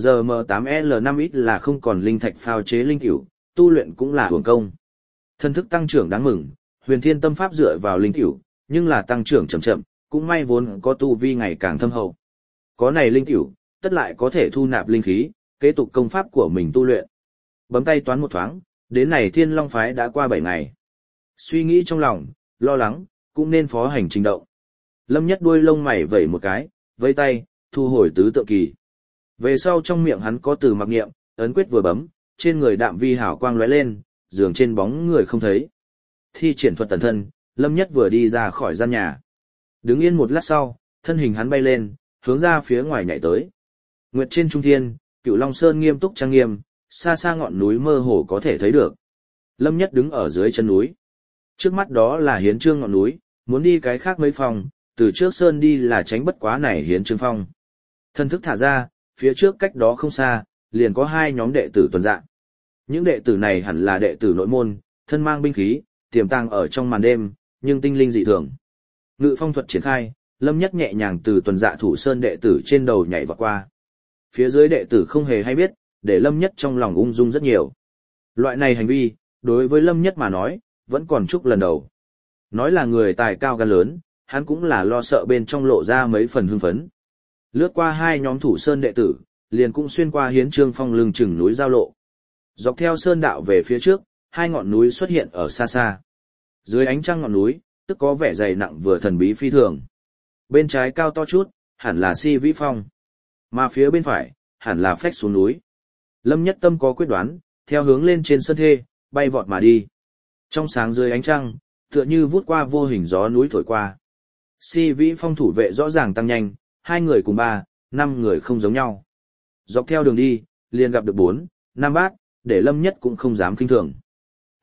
M8L5X là không còn linh thạch phao chế linh tiểu, tu luyện cũng là hưởng công. Thân thức tăng trưởng đáng mừng, Huyền Thiên Tâm pháp dựa vào linh tiểu, nhưng là tăng trưởng chậm chậm, cũng may vốn có tu vi ngày càng thâm hậu. Có này linh tiểu, tất lại có thể thu nạp linh khí, kế tục công pháp của mình tu luyện. Bấm tay toán một thoáng, đến này Thiên Long phái đã qua 7 ngày. Suy nghĩ trong lòng, lo lắng, cũng nên phó hành trình động. Lâm Nhất đuôi lông mày vẩy một cái, vẫy tay, thu hồi tứ tượng kỳ. Về sau trong miệng hắn có từ mặc niệm, ấn quyết vừa bấm, trên người đạm vi hào quang lóe lên, giường trên bóng người không thấy. Thi triển thuật tần thân, Lâm Nhất vừa đi ra khỏi gian nhà. Đứng yên một lát sau, thân hình hắn bay lên, hướng ra phía ngoài nhảy tới. Nguyệt trên trung thiên, Cửu Long Sơn nghiêm túc trang nghiêm, xa xa ngọn núi mơ hồ có thể thấy được. Lâm Nhất đứng ở dưới chân núi. Trước mắt đó là Hiến Trương ngọn núi, muốn đi cái khác mấy phòng, từ trước sơn đi là tránh bất quá này Hiến Trương phong. Thân thức thả ra, phía trước cách đó không xa, liền có 2 nhóm đệ tử tuần dạng. Những đệ tử này hẳn là đệ tử nội môn, thân mang binh khí, tiềm tàng ở trong màn đêm, nhưng tinh linh dị thường. Ngự phong thuật triển khai, Lâm Nhất nhẹ nhàng từ tuần dạ thủ sơn đệ tử trên đầu nhảy vọt qua. Phía dưới đệ tử không hề hay biết, để Lâm Nhất trong lòng ung dung rất nhiều. Loại này hành vi, đối với Lâm Nhất mà nói, vẫn còn chúc lần đầu. Nói là người tài cao gan lớn, hắn cũng là lo sợ bên trong lộ ra mấy phần hưng phấn. Lướt qua 2 nhóm thủ sơn đệ tử, liền cũng xuyên qua Hiến Trương phong lưng chừng núi giao lộ. Dọc theo sơn đạo về phía trước, 2 ngọn núi xuất hiện ở xa xa. Dưới ánh trăng ngọn núi, tức có vẻ dày nặng vừa thần bí phi thường. Bên trái cao to chút, hẳn là Si Vĩ Phong. Mà phía bên phải, hẳn là phách xuống núi. Lâm Nhất tâm có quyết đoán, theo hướng lên trên sơn thê, bay vọt mà đi. Trong sáng dưới ánh trăng, tựa như vút qua vô hình gió núi thổi qua. Si Vĩ Phong thủ vệ rõ ràng tăng nhanh, 2 người cùng 3, 5 người không giống nhau. Dọc theo đường đi, liền gặp được 4, 5 bát, để Lâm Nhất cũng không dám kinh thường.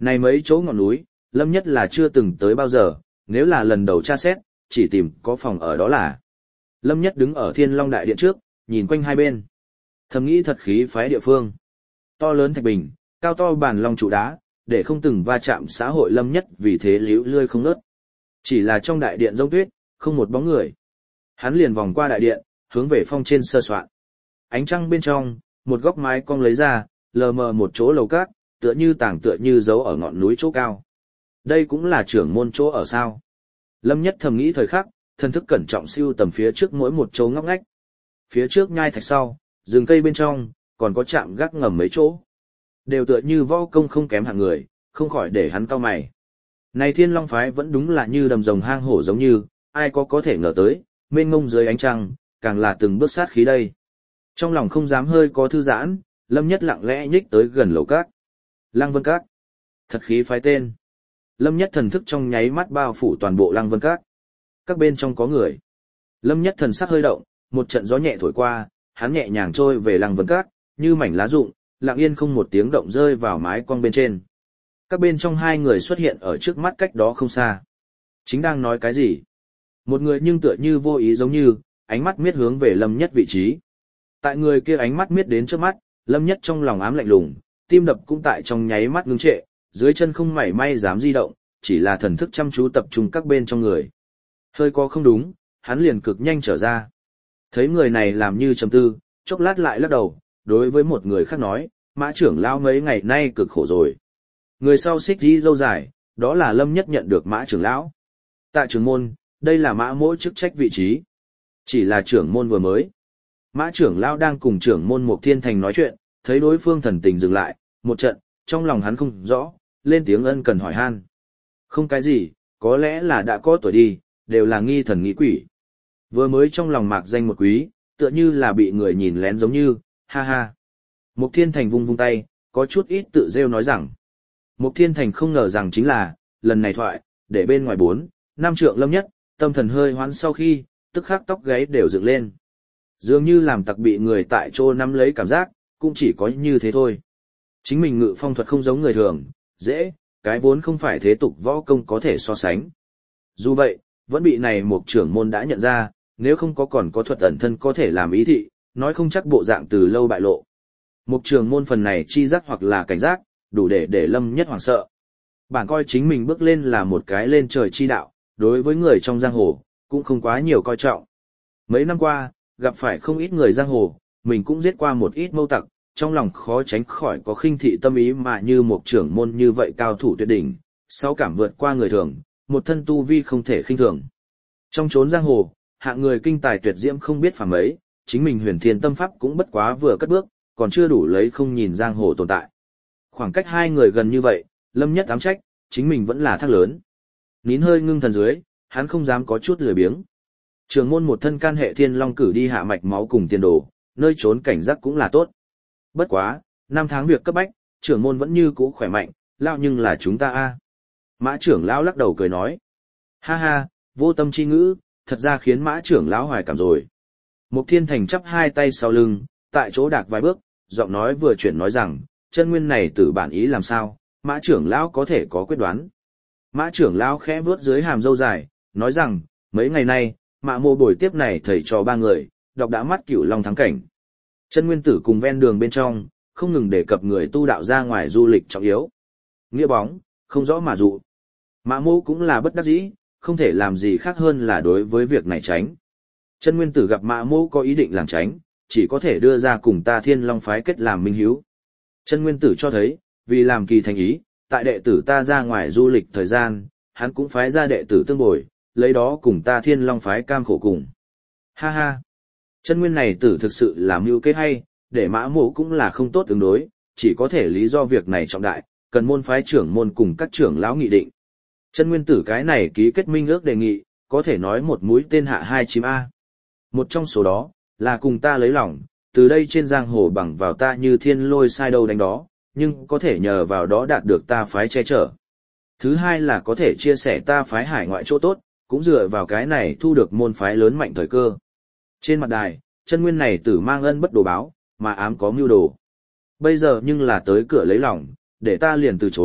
Này mấy chỗ ngọn núi, Lâm Nhất là chưa từng tới bao giờ, nếu là lần đầu tra xét, chỉ tìm có phòng ở đó là. Lâm Nhất đứng ở Thiên Long Đại Điện trước, nhìn quanh hai bên. Thầm nghĩ thật khí phái địa phương. To lớn thạch bình, cao to bàn long trụ đá, để không từng va chạm xã hội Lâm Nhất vì thế líu lươi không ngớt. Chỉ là trong đại điện rông tuyết, không một bóng người. Hắn liền vòng qua đại điện, hướng về phong trên sơ soạn. Ánh trăng bên trong, một góc mái cong lấy ra, lờ mờ một chỗ lầu cát, tựa như giấu ở ngọn núi chỗ cao. Đây cũng là trưởng môn chỗ ở sao. Lâm Nhất thầm nghĩ thời khắc, thần thức cẩn trọng siêu tầm phía trước mỗi một chỗ ngóc ngách. Phía trước nhai thạch sau, rừng cây bên trong, còn có trạm gác ngầm mấy chỗ. Đều tựa như võ công không kém hạng người, không khỏi để hắn cau mày. Này Thiên Long phái vẫn đúng là như đầm rồng hang hổ giống như, ai có thể ngờ tới, mênh mông dưới ánh trăng, càng là từng bước sát khí đây. Trong lòng không dám hơi có thư giãn, Lâm Nhất lặng lẽ nhích tới gần lầu các. Lăng Vân Các. Thật khí phái tên. Lâm Nhất thần thức trong nháy mắt bao phủ toàn bộ Lăng Vân Các. Các bên trong có người. Lâm Nhất thần sắc hơi động, một trận gió nhẹ thổi qua, hắn nhẹ nhàng trôi về Lăng Vân Các, như mảnh lá rụng, lặng yên không một tiếng động rơi vào mái cong bên trên. Các bên trong hai người xuất hiện ở trước mắt cách đó không xa. Chính đang nói cái gì? Một người nhưng tựa như vô ý giống như, ánh mắt miết hướng về Lâm Nhất vị trí. Tại người kia ánh mắt miết đến trước mắt, Lâm Nhất trong lòng ám lạnh lùng, tim đập cũng tại trong nháy mắt ngưng trệ, dưới chân không mảy may dám di động, chỉ là thần thức chăm chú tập trung các bên trong người. Hơi có không đúng, hắn liền cực nhanh trở ra. Thấy người này làm như trầm tư, chốc lát lại lắc đầu, đối với một người khác nói, Mã trưởng lão mấy ngày nay cực khổ rồi. Người sau xích đi dâu dài, đó là Lâm Nhất nhận được Mã trưởng lão. Tạ trưởng môn, đây là Mã mỗ chức trách vị trí. Chỉ là trưởng môn vừa mới. Mã trưởng lão đang cùng trưởng môn Mục Thiên Thành nói chuyện, thấy đối phương thần tình dừng lại, một trận, trong lòng hắn không rõ, lên tiếng ân cần hỏi han. Không cái gì, có lẽ là đã có tuổi đi, đều là nghi thần nghi quỷ. Vừa mới trong lòng mạc danh một quý, tựa như là bị người nhìn lén giống như, ha ha. Mục Thiên Thành vung vung tay, có chút ít tự rêu nói rằng. Mục Thiên Thành không ngờ rằng chính là, lần này thoại, để bên ngoài 4, 5 trượng Lâm Nhất, tâm thần hơi hoán sau khi, tức khắc tóc gáy đều dựng lên. Dường như làm tặc bị người tại chỗ nắm lấy cảm giác, cũng chỉ có như thế thôi. Chính mình ngự phong thuật không giống người thường, dễ, cái vốn không phải thế tục võ công có thể so sánh. Dù vậy, vẫn bị này một trưởng môn đã nhận ra, nếu không có còn có thuật ẩn thân có thể làm ý thị, nói không chắc bộ dạng từ lâu bại lộ. Một trưởng môn phần này chi giác hoặc là cảnh giác, đủ để Lâm Nhất hoảng sợ. Bản coi chính mình bước lên là một cái lên trời chi đạo, đối với người trong giang hồ, cũng không quá nhiều coi trọng. Mấy năm qua, gặp phải không ít người giang hồ, mình cũng giết qua một ít mâu tặc, trong lòng khó tránh khỏi có khinh thị tâm ý mà như một trưởng môn như vậy cao thủ tuyệt đỉnh, sau cảm vượt qua người thường, một thân tu vi không thể khinh thường. Trong chốn giang hồ, hạng người kinh tài tuyệt diễm không biết phàm ấy, chính mình huyền thiên tâm pháp cũng bất quá vừa cất bước, còn chưa đủ lấy không nhìn giang hồ tồn tại. Khoảng cách hai người gần như vậy, Lâm Nhất ám trách, chính mình vẫn là thác lớn. Nín hơi ngưng thần dưới, hắn không dám có chút lười biếng. Trường môn một thân can hệ thiên long cử đi hạ mạch máu cùng tiền đồ, nơi trốn cảnh giác cũng là tốt. Bất quá, 5 tháng việc cấp bách, trưởng môn vẫn như cũ khỏe mạnh, lão nhưng là chúng ta a. Mã trưởng lão lắc đầu cười nói. Ha ha, vô tâm chi ngữ, thật ra khiến Mã trưởng lão hoài cảm rồi. Mục Thiên Thành chắp hai tay sau lưng, tại chỗ đạc vài bước, giọng nói vừa chuyển nói rằng, chân nguyên này từ bản ý làm sao, Mã trưởng lão có thể có quyết đoán. Mã trưởng lão khẽ vuốt dưới hàm râu dài, nói rằng, mấy ngày nay, Mã mô buổi tiếp này thầy trò 3 người, đọc đã mắt Cửu Long thắng cảnh. Chân nguyên tử cùng ven đường bên trong, không ngừng đề cập người tu đạo ra ngoài du lịch trọng yếu. Nghĩa bóng, không rõ mà dụ. Mã mô cũng là bất đắc dĩ, không thể làm gì khác hơn là đối với việc này tránh. Chân nguyên tử gặp Mã mô có ý định làm tránh, chỉ có thể đưa ra cùng ta Thiên Long phái kết làm minh hiếu. Chân nguyên tử cho thấy, vì làm kỳ thành ý, tại đệ tử ta ra ngoài du lịch thời gian, hắn cũng phái ra đệ tử tương bồi, lấy đó cùng ta Thiên Long phái cam khổ cùng. Ha ha! Chân nguyên này tử thực sự là mưu kế hay, để Mã mộ cũng là không tốt tương đối, chỉ có thể lý do việc này trọng đại, cần môn phái trưởng môn cùng các trưởng lão nghị định. Chân nguyên tử cái này ký kết minh ước đề nghị, có thể nói một mũi tên hạ 2 chim A. Một trong số đó, là cùng ta lấy lòng, từ đây trên giang hồ bằng vào ta như thiên lôi sai đâu đánh đó, nhưng có thể nhờ vào đó đạt được ta phái che chở. Thứ hai là có thể chia sẻ ta phái hải ngoại chỗ tốt, cũng dựa vào cái này thu được môn phái lớn mạnh thời cơ. Trên mặt đài, chân nguyên này tử mang ân bất đồ báo, mà ám có mưu đồ. Bây giờ nhưng là tới cửa lấy lòng, để ta liền từ chối,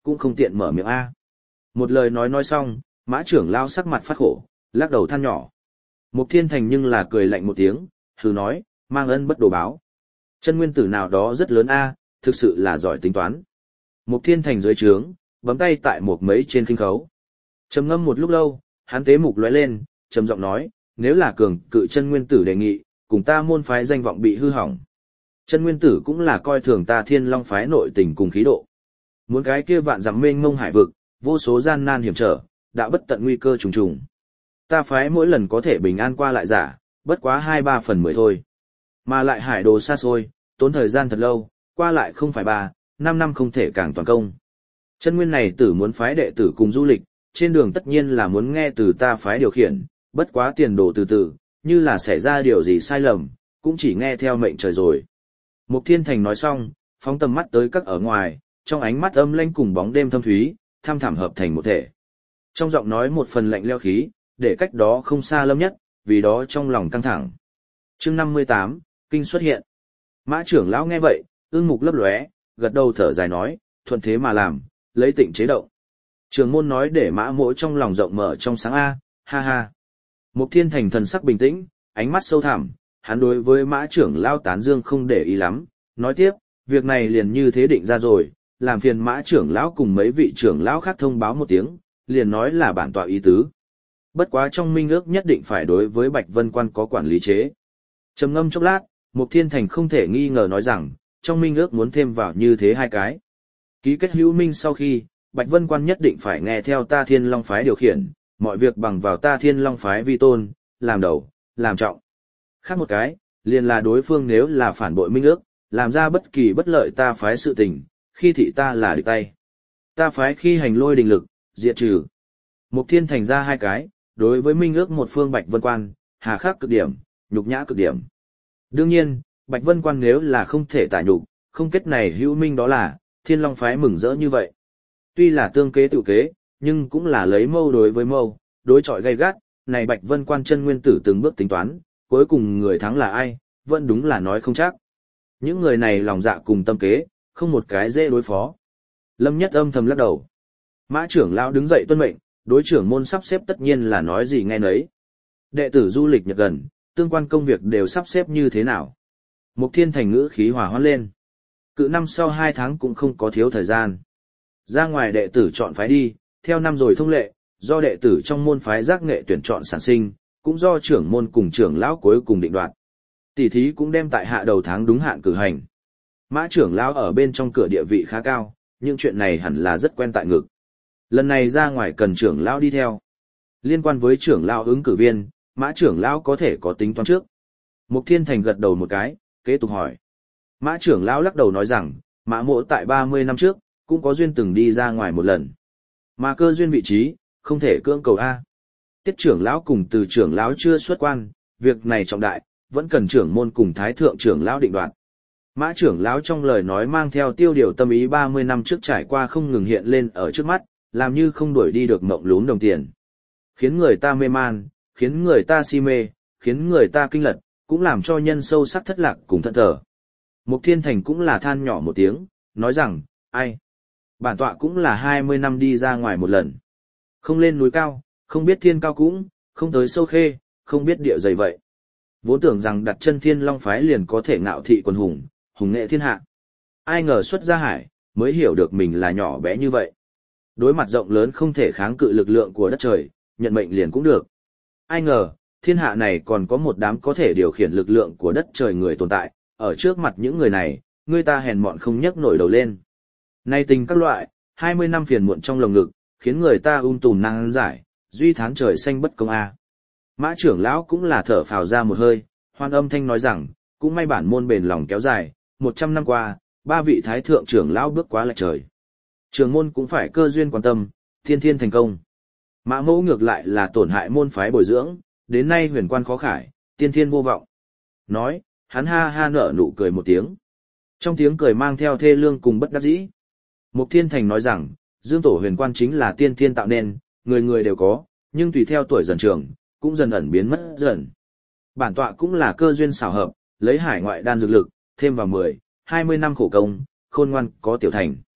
cũng không tiện mở miệng a. Một lời nói xong, Mã trưởng lão sắc mặt phát khổ, lắc đầu than nhỏ. Mục Thiên Thành nhưng là cười lạnh một tiếng, hừ nói, mang ân bất đồ báo. Chân nguyên tử nào đó rất lớn a, thực sự là giỏi tính toán. Mục Thiên Thành dưới trướng, bấm tay tại một mấy trên khinh khấu. Trầm ngâm một lúc lâu, hắn tế mục lóe lên, trầm giọng nói, nếu là cường cự chân nguyên tử đề nghị, cùng ta môn phái danh vọng bị hư hỏng. Chân nguyên tử cũng là coi thường ta Thiên Long phái nội tình cùng khí độ. Muốn cái kia vạn dặm mênh mông hải vực, vô số gian nan hiểm trở, đã bất tận nguy cơ trùng trùng. Ta phái mỗi lần có thể bình an qua lại giả, bất quá 2/3/10 thôi. Mà lại hải đồ xa xôi, tốn thời gian thật lâu, qua lại không phải 3-5 năm không thể càng toàn công. Chân nguyên này tử muốn phái đệ tử cùng du lịch, trên đường tất nhiên là muốn nghe từ ta phái điều khiển, bất quá tiền đồ từ từ, như là xảy ra điều gì sai lầm, cũng chỉ nghe theo mệnh trời rồi. Mục Thiên Thành nói xong, phóng tầm mắt tới các ở ngoài, trong ánh mắt âm lãnh cùng bóng đêm thâm thúy, tham thẳm hợp thành một thể. Trong giọng nói một phần lạnh lẽo khí, để cách đó không xa Lâm Nhất, vì đó trong lòng căng thẳng. Chương 58, kinh xuất hiện. Mã trưởng lão nghe vậy, ương mục lấp lóe, gật đầu thở dài nói, thuận thế mà làm, lấy tịnh chế động. Trường môn nói để Mã Mỗ trong lòng rộng mở trong sáng a, ha ha. Mục Thiên Thành thần sắc bình tĩnh, ánh mắt sâu thẳm, hắn đối với Mã trưởng lão tán dương không để ý lắm, nói tiếp, việc này liền như thế định ra rồi, làm phiền Mã trưởng lão cùng mấy vị trưởng lão khác thông báo một tiếng, liền nói là bản tọa ý tứ. Bất quá trong minh ước nhất định phải đối với Bạch Vân Quan có quản lý chế. Trầm ngâm chốc lát, Mục Thiên Thành không thể nghi ngờ nói rằng, trong minh ước muốn thêm vào như thế hai cái. Ký kết hữu minh sau khi, Bạch Vân Quan nhất định phải nghe theo ta Thiên Long phái điều khiển, mọi việc bằng vào ta Thiên Long phái vi tôn, làm đầu, làm trọng. Khác một cái, liền là đối phương nếu là phản bội minh ước, làm ra bất kỳ bất lợi ta phái sự tình, khi thị ta là địch tay. Ta phái khi hành lôi đình lực, diệt trừ. Mục Thiên Thành ra hai cái, đối với minh ước một phương Bạch Vân Quan, hà khắc cực điểm, nhục nhã cực điểm. Đương nhiên, Bạch Vân Quan nếu là không thể tả nhục, không kết này hữu minh đó là, Thiên Long phái mừng rỡ như vậy. Tuy là tương kế tự kế, nhưng cũng là lấy mâu đối với mâu, đối chọi gay gắt, này Bạch Vân Quan chân nguyên tử từng bước tính toán, cuối cùng người thắng là ai, vẫn đúng là nói không chắc. Những người này lòng dạ cùng tâm kế, không một cái dễ đối phó. Lâm Nhất âm thầm lắc đầu. Mã trưởng lão đứng dậy tuân mệnh, đối trưởng môn sắp xếp tất nhiên là nói gì nghe nấy. Đệ tử du lịch nhật gần, tương quan công việc đều sắp xếp như thế nào. Mục Thiên Thành ngữ khí hòa hoãn lên. Cự năm sau 2 tháng cũng không có thiếu thời gian. Ra ngoài đệ tử chọn phái đi, theo năm rồi thông lệ, do đệ tử trong môn phái giác nghệ tuyển chọn sản sinh, cũng do trưởng môn cùng trưởng lão cuối cùng định đoạt. Tỷ thí cũng đem tại hạ đầu tháng đúng hạn cử hành. Mã trưởng lão ở bên trong cửa địa vị khá cao, nhưng chuyện này hẳn là rất quen tại ngực. Lần này ra ngoài cần trưởng lão đi theo. Liên quan với trưởng lão ứng cử viên, Mã trưởng lão có thể có tính toán trước. Mục Thiên Thành gật đầu một cái, kế tục hỏi. Mã trưởng lão lắc đầu nói rằng, Mã Mỗ tại 30 năm trước, cũng có duyên từng đi ra ngoài một lần. Mà cơ duyên vị trí, không thể cưỡng cầu A. Tiết trưởng lão cùng từ trưởng lão chưa xuất quan, việc này trọng đại, vẫn cần trưởng môn cùng thái thượng trưởng lão định đoạt. Mã trưởng lão trong lời nói mang theo tiêu điều tâm ý 30 năm trước trải qua không ngừng hiện lên ở trước mắt, làm như không đuổi đi được mộng lún đồng tiền. Khiến người ta mê man, khiến người ta si mê, khiến người ta kinh lật, cũng làm cho nhân sâu sắc thất lạc cùng thẫn thờ. Mục Thiên Thành cũng là than nhỏ một tiếng, nói rằng, ai? Bản tọa cũng là 20 năm đi ra ngoài một lần. Không lên núi cao, không biết thiên cao cũng, không tới sâu khê, không biết địa dày vậy. Vốn tưởng rằng đặt chân Thiên Long phái liền có thể ngạo thị quần hùng, hùng nghệ thiên hạ. Ai ngờ xuất ra hải, mới hiểu được mình là nhỏ bé như vậy. Đối mặt rộng lớn không thể kháng cự lực lượng của đất trời, nhận mệnh liền cũng được. Ai ngờ, thiên hạ này còn có một đám có thể điều khiển lực lượng của đất trời người tồn tại, ở trước mặt những người này, người ta hèn mọn không nhấc nổi đầu lên. Nay tình các loại, 20 năm phiền muộn trong lồng ngực, khiến người ta tùm năng giải, duy thán trời xanh bất công a. Mã trưởng lão cũng là thở phào ra một hơi, hoan âm thanh nói rằng, cũng may bản môn bền lòng kéo dài, 100 năm qua, 3 vị thái thượng trưởng lão bước quá lệch trời. Trưởng môn cũng phải cơ duyên quan tâm, thiên thiên thành công. Mã Mỗ ngược lại là tổn hại môn phái bồi dưỡng, đến nay huyền quan khó khải, tiên thiên vô vọng. Nói, hắn ha ha nở nụ cười một tiếng. Trong tiếng cười mang theo thê lương cùng bất đắc dĩ. Mục Thiên Thành nói rằng, dương tổ huyền quan chính là tiên thiên tạo nên, người người đều có, nhưng tùy theo tuổi dần trưởng, cũng dần ẩn biến mất dần. Bản tọa cũng là cơ duyên xảo hợp, lấy hải ngoại đan dược lực, thêm vào 10, 20 năm khổ công, khôn ngoan có tiểu thành.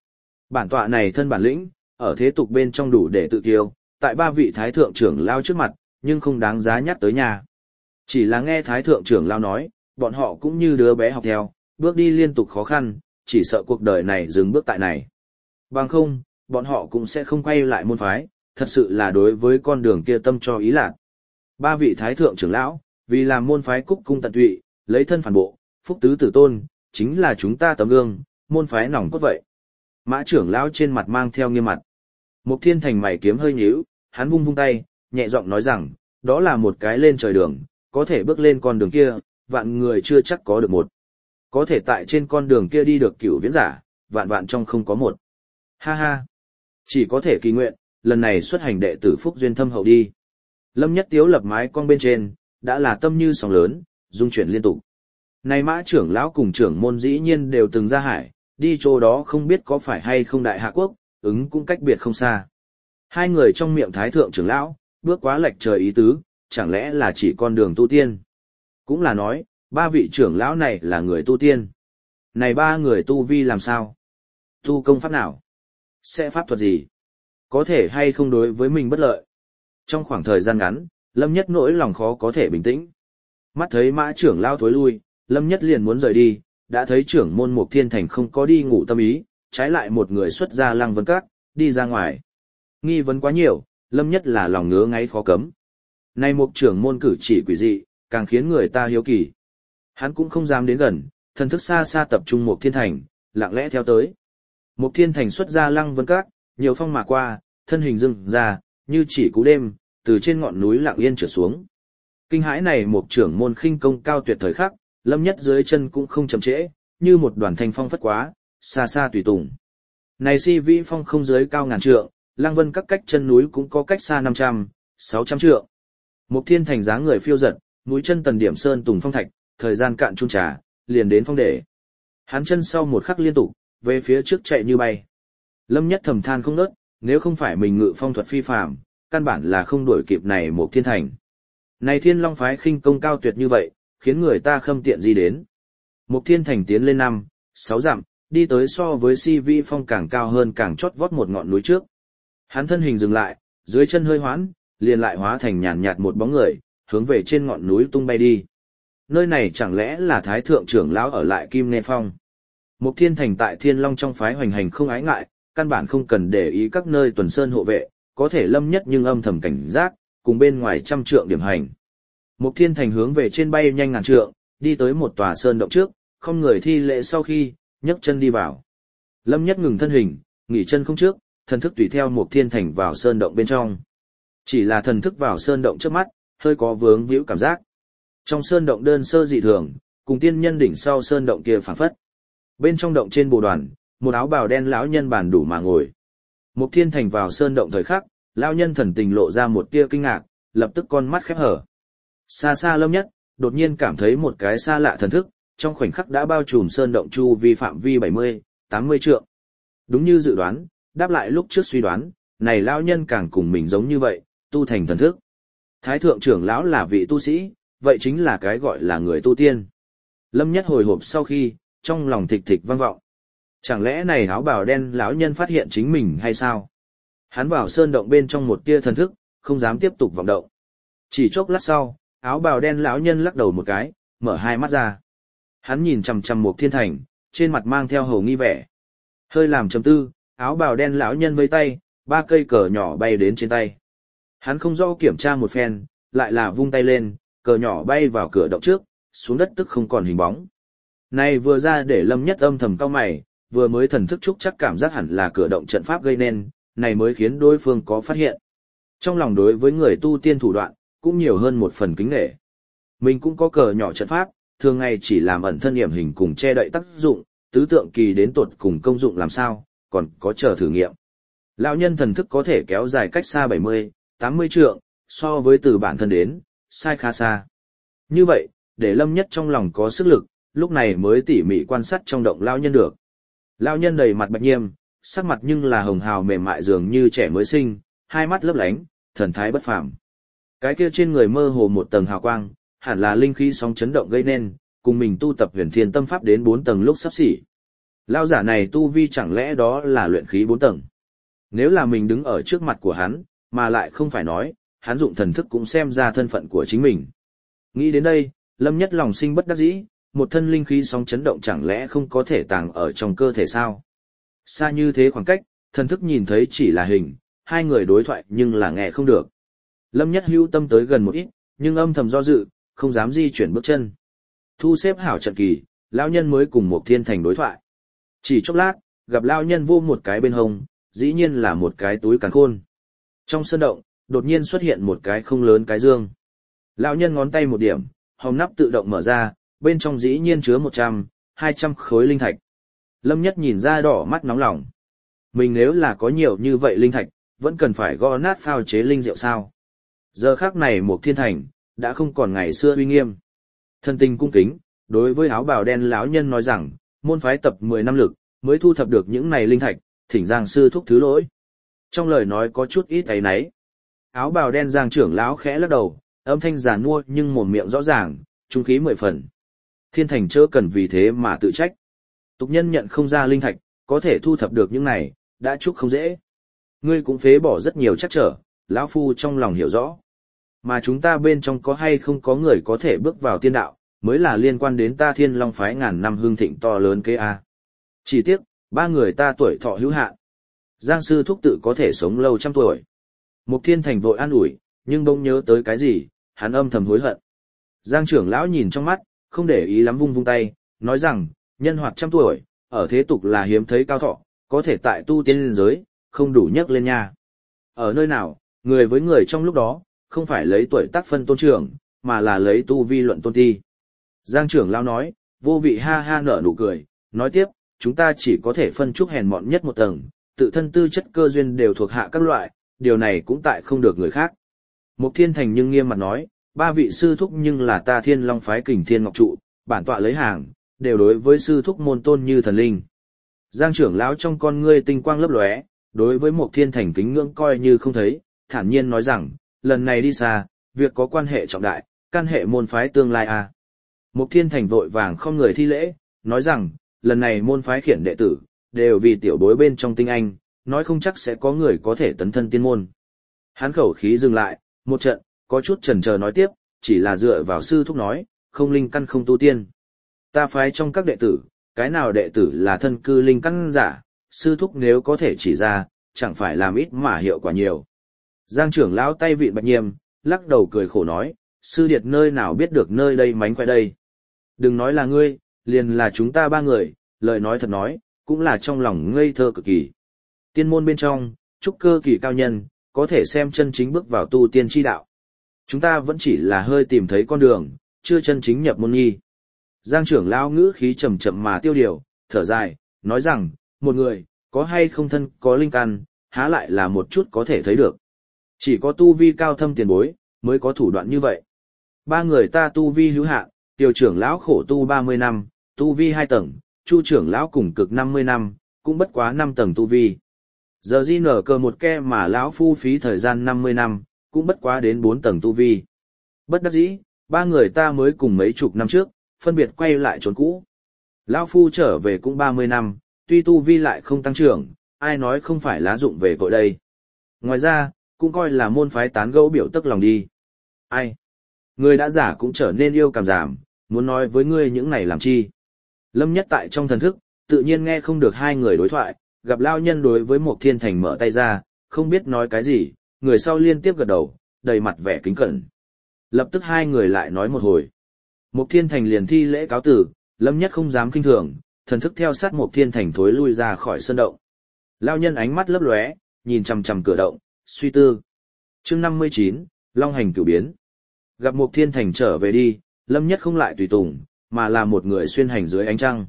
Bản tọa này thân bản lĩnh, ở thế tục bên trong đủ để tự kiêu, tại ba vị thái thượng trưởng lao trước mặt, nhưng không đáng giá nhắc tới nhà. Chỉ là nghe thái thượng trưởng lao nói, bọn họ cũng như đứa bé học theo, bước đi liên tục khó khăn, chỉ sợ cuộc đời này dừng bước tại này. Bằng không, bọn họ cũng sẽ không quay lại môn phái, thật sự là đối với con đường kia tâm cho ý lạc. Ba vị thái thượng trưởng lão, vì làm môn phái cúc cung tận tụy, lấy thân phản bộ, phúc tứ tử tôn, chính là chúng ta tấm gương, môn phái nòng cốt vậy. Mã trưởng lão trên mặt mang theo nghiêm mặt. Mục Thiên Thành mày kiếm hơi nhíu, hắn vung vung tay, nhẹ giọng nói rằng, đó là một cái lên trời đường, có thể bước lên con đường kia, vạn người chưa chắc có được một. Có thể tại trên con đường kia đi được cửu viễn giả, vạn vạn trong không có một. Ha ha! Chỉ có thể kỳ nguyện, lần này xuất hành đệ tử phúc duyên thâm hậu đi. Lâm Nhất Tiếu lập mái cong bên trên, đã là tâm như sóng lớn, dung chuyển liên tục. Này Mã trưởng lão cùng trưởng môn dĩ nhiên đều từng ra hải, đi chỗ đó không biết có phải hay không đại hạ quốc, ứng cũng cách biệt không xa. Hai người trong miệng thái thượng trưởng lão, bước quá lệch trời ý tứ, chẳng lẽ là chỉ con đường tu tiên. Cũng là nói, ba vị trưởng lão này là người tu tiên. Này ba người tu vi làm sao? Tu công pháp nào? Sẽ pháp thuật gì? Có thể hay không đối với mình bất lợi? Trong khoảng thời gian ngắn, Lâm Nhất nỗi lòng khó có thể bình tĩnh. Mắt thấy Mã trưởng lão thối lui, Lâm Nhất liền muốn rời đi, đã thấy trưởng môn Mục Thiên Thành không có đi ngủ tâm ý, trái lại một người xuất ra Lăng Vân Các, đi ra ngoài. Nghi vấn quá nhiều, Lâm Nhất là lòng ngứa ngáy khó cấm. Nay Mục trưởng môn cử chỉ quỷ dị, càng khiến người ta hiếu kỳ. Hắn cũng không dám đến gần, thần thức xa xa tập trung Mục Thiên Thành, lặng lẽ theo tới. Mục Thiên Thành xuất ra Lăng Vân Các, nhiều phong mà qua, thân hình dưng ra, như chỉ cú đêm, từ trên ngọn núi lặng yên trở xuống. Kinh hãi này Mục trưởng môn khinh công cao tuyệt thời khắc, Lâm Nhất dưới chân cũng không chậm trễ, như một đoàn thanh phong phất quá, xa xa tùy tùng. Này si vĩ phong không dưới cao ngàn trượng, Lăng Vân Các cách chân núi cũng có cách xa 500, 600 trượng. Mục Thiên Thành dáng người phiêu giật, mũi chân tần điểm sơn tùng phong thạch, thời gian cạn chung trà, liền đến phong để. Hắn chân sau một khắc liên tục, về phía trước chạy như bay. Lâm Nhất thầm than không nớt, nếu không phải mình ngự phong thuật phi phàm, căn bản là không đuổi kịp này Mục Thiên Thành. Này Thiên Long phái khinh công cao tuyệt như vậy, khiến người ta khâm tiện gì đến. Mục Thiên Thành tiến lên 5, 6 dặm, đi tới so với si vi phong càng cao hơn càng chót vót một ngọn núi trước. Hắn thân hình dừng lại, dưới chân hơi hoãn, liền lại hóa thành nhàn nhạt một bóng người, hướng về trên ngọn núi tung bay đi. Nơi này chẳng lẽ là Thái Thượng trưởng lão ở lại Kim Nê Phong. Mục Thiên Thành tại Thiên Long trong phái hoành hành không ái ngại, căn bản không cần để ý các nơi tuần sơn hộ vệ, có thể Lâm Nhất nhưng âm thầm cảnh giác, cùng bên ngoài trăm trượng điểm hành. Mục Thiên Thành hướng về trên bay nhanh ngàn trượng, đi tới một tòa sơn động trước, không người thi lễ sau khi, nhấc chân đi vào. Lâm Nhất ngừng thân hình, nghỉ chân không trước, thần thức tùy theo Mục Thiên Thành vào sơn động bên trong. Chỉ là thần thức vào sơn động trước mắt, hơi có vướng víu cảm giác. Trong sơn động đơn sơ dị thường, cùng tiên nhân đỉnh sau sơn động kia phảng phất. Bên trong động trên bồ đoàn, một áo bào đen lão nhân bàn đủ mà ngồi. Mục Thiên Thành vào sơn động thời khắc, lão nhân thần tình lộ ra một tia kinh ngạc, lập tức con mắt khép hở. Xa xa Lâm Nhất, đột nhiên cảm thấy một cái xa lạ thần thức, trong khoảnh khắc đã bao trùm sơn động chu vi phạm vi 70, 80 trượng. Đúng như dự đoán, đáp lại lúc trước suy đoán, này lão nhân càng cùng mình giống như vậy, tu thành thần thức. Thái thượng trưởng lão là vị tu sĩ, vậy chính là cái gọi là người tu tiên. Lâm Nhất hồi hộp sau khi, trong lòng thịch thịch vang vọng. Chẳng lẽ này áo bào đen lão nhân phát hiện chính mình hay sao? Hắn vào sơn động bên trong một tia thần thức, không dám tiếp tục vọng động. Chỉ chốc lát sau, áo bào đen lão nhân lắc đầu một cái, mở hai mắt ra. Hắn nhìn chằm chằm Mục Thiên Thành, trên mặt mang theo hầu nghi vẻ. Hơi làm trầm tư, áo bào đen lão nhân vây tay, 3 cây cờ nhỏ bay đến trên tay. Hắn không rõ kiểm tra một phen, lại là vung tay lên, cờ nhỏ bay vào cửa động trước, xuống đất tức không còn hình bóng. Này vừa ra để Lâm Nhất âm thầm cau mày, vừa mới thần thức trúc chắc cảm giác hẳn là cửa động trận pháp gây nên, này mới khiến đối phương có phát hiện. Trong lòng đối với người tu tiên thủ đoạn, cũng nhiều hơn một phần kính nể. Mình cũng có cờ nhỏ trận pháp, thường ngày chỉ làm ẩn thân hiểm hình cùng che đậy tác dụng, tứ tượng kỳ đến tột cùng công dụng làm sao, còn có chờ thử nghiệm. Lão nhân thần thức có thể kéo dài cách xa 70, 80 trượng, so với từ bản thân đến, sai khá xa. Như vậy, để Lâm Nhất trong lòng có sức lực, lúc này mới tỉ mỉ quan sát trong động lão nhân được. Lão nhân đầy mặt bạch nghiêm, sắc mặt nhưng là hồng hào mềm mại dường như trẻ mới sinh, hai mắt lấp lánh, thần thái bất phàm. Cái kia trên người mơ hồ một tầng hào quang, hẳn là linh khí sóng chấn động gây nên, cùng mình tu tập Huyền Thiên Tâm Pháp đến 4 tầng lúc sắp xỉ. Lão giả này tu vi chẳng lẽ đó là luyện khí 4 tầng. Nếu là mình đứng ở trước mặt của hắn, mà lại không phải nói, hắn dụng thần thức cũng xem ra thân phận của chính mình. Nghĩ đến đây, Lâm Nhất lòng sinh bất đắc dĩ, một thân linh khí sóng chấn động chẳng lẽ không có thể tàng ở trong cơ thể sao? Xa như thế khoảng cách, thần thức nhìn thấy chỉ là hình, hai người đối thoại nhưng là nghe không được. Lâm Nhất hữu tâm tới gần một ít, nhưng âm thầm do dự, không dám di chuyển bước chân. Thu xếp hảo trận kỳ, lão nhân mới cùng Mục Thiên Thành đối thoại. Chỉ chốc lát, gặp lão nhân vô một cái bên hông, dĩ nhiên là một cái túi càn khôn. Trong sơn động, đột nhiên xuất hiện một cái không lớn cái dương. Lão nhân ngón tay một điểm, hòm nắp tự động mở ra, bên trong dĩ nhiên chứa 100, 200 khối linh thạch. Lâm Nhất nhìn ra đỏ mắt nóng lòng. Mình nếu là có nhiều như vậy linh thạch, vẫn cần phải gõ nát phao chế linh rượu sao. Giờ khắc này Mục Thiên Thành, đã không còn ngày xưa uy nghiêm. Thân tình cung kính, đối với áo bào đen lão nhân nói rằng, môn phái tập 10 năm lực, mới thu thập được những này linh thạch, thỉnh Giang sư thúc thứ lỗi. Trong lời nói có chút ít áy náy. Áo bào đen Giang trưởng lão khẽ lắc đầu, âm thanh giàn mua nhưng mồm miệng rõ ràng, trung khí 10 phần. Thiên Thành chớ cần vì thế mà tự trách. Tục nhân nhận không ra linh thạch, có thể thu thập được những này, đã chúc không dễ. Ngươi cũng phế bỏ rất nhiều chắc trở, lão phu trong lòng hiểu rõ. Mà chúng ta bên trong có hay không có người có thể bước vào tiên đạo, mới là liên quan đến ta Thiên Long phái ngàn năm hương thịnh to lớn kế a. Chỉ tiếc, ba người ta tuổi thọ hữu hạn. Giang sư thúc tự có thể sống lâu trăm tuổi. Mục Thiên Thành vội an ủi, nhưng bỗng nhớ tới cái gì, hắn âm thầm hối hận. Giang trưởng lão nhìn trong mắt, không để ý lắm vung vung tay, nói rằng, nhân hoạt trăm tuổi, ở thế tục là hiếm thấy cao thọ, có thể tại tu tiên liên giới, không đủ nhắc lên nha. Ở nơi nào, người với người trong lúc đó, không phải lấy tuổi tác phân tôn trưởng, mà là lấy tu vi luận tôn ti. Giang trưởng lão nói, vô vị ha ha nở nụ cười, nói tiếp, chúng ta chỉ có thể phân chúc hèn mọn nhất một tầng, tự thân tư chất cơ duyên đều thuộc hạ các loại, điều này cũng tại không được người khác. Mục Thiên Thành nhưng nghiêm mặt nói, ba vị sư thúc nhưng là ta Thiên Long phái Kình Thiên Ngọc trụ, bản tọa lấy hàng, đều đối với sư thúc môn tôn như thần linh. Giang trưởng lão trong con ngươi tinh quang lấp lóe, đối với Mục Thiên Thành kính ngưỡng coi như không thấy, thản nhiên nói rằng, lần này đi xa, việc có quan hệ trọng đại, căn hệ môn phái tương lai a. Mục Thiên Thành vội vàng không người thi lễ, nói rằng, lần này môn phái khiển đệ tử, đều vì tiểu bối bên trong tinh anh, nói không chắc sẽ có người có thể tấn thân tiên môn. Hắn khẩu khí dừng lại, một trận, có chút chần chờ nói tiếp, chỉ là dựa vào sư thúc nói, không linh căn không tu tiên. Ta phái trong các đệ tử, cái nào đệ tử là thân cư linh căn giả, sư thúc nếu có thể chỉ ra, chẳng phải làm ít mà hiệu quả nhiều. Giang trưởng lão tay vịn Bạch Nhiêm, lắc đầu cười khổ nói, sư điệt nơi nào biết được nơi đây mánh khỏe đây. Đừng nói là ngươi, liền là chúng ta ba người, lời nói thật nói, cũng là trong lòng ngây thơ cực kỳ. Tiên môn bên trong, trúc cơ kỳ cao nhân, có thể xem chân chính bước vào tu tiên chi đạo. Chúng ta vẫn chỉ là hơi tìm thấy con đường, chưa chân chính nhập môn nghi. Giang trưởng lão ngữ khí trầm chậm mà tiêu điều, thở dài, nói rằng, một người, có hay không thân có linh căn, há lại là một chút có thể thấy được. Chỉ có tu vi cao thâm tiền bối, mới có thủ đoạn như vậy. Ba người ta tu vi hữu hạn, Tiêu trưởng lão khổ tu 30 năm, tu vi 2 tầng, Chu trưởng lão cùng cực 50 năm, cũng bất quá 5 tầng tu vi. Giờ di nở cờ một ke mà lão phu phí thời gian 50 năm, cũng bất quá đến 4 tầng tu vi. Bất đắc dĩ, ba người ta mới cùng mấy chục năm trước, phân biệt quay lại chốn cũ. Lão phu trở về cũng 30 năm, tuy tu vi lại không tăng trưởng, ai nói không phải lá dụng về cội đây. Ngoài ra, cũng coi là môn phái tán gẫu biểu tức lòng đi. Ai? Người đã giả cũng trở nên yêu cảm giảm, muốn nói với ngươi những này làm chi. Lâm Nhất tại trong thần thức, tự nhiên nghe không được hai người đối thoại, gặp lao nhân đối với Mục Thiên Thành mở tay ra, không biết nói cái gì, người sau liên tiếp gật đầu, đầy mặt vẻ kính cẩn. Lập tức hai người lại nói một hồi. Mục Thiên Thành liền thi lễ cáo tử, Lâm Nhất không dám kinh thường, thần thức theo sát Mục Thiên Thành thối lui ra khỏi sân động. Lao nhân ánh mắt lấp lóe, nhìn chằm chằm cửa động, suy tư. Chương 59, Long hành cửu biến. Gặp Mục Thiên Thành trở về đi, Lâm Nhất không lại tùy tùng, mà là một người xuyên hành dưới ánh trăng.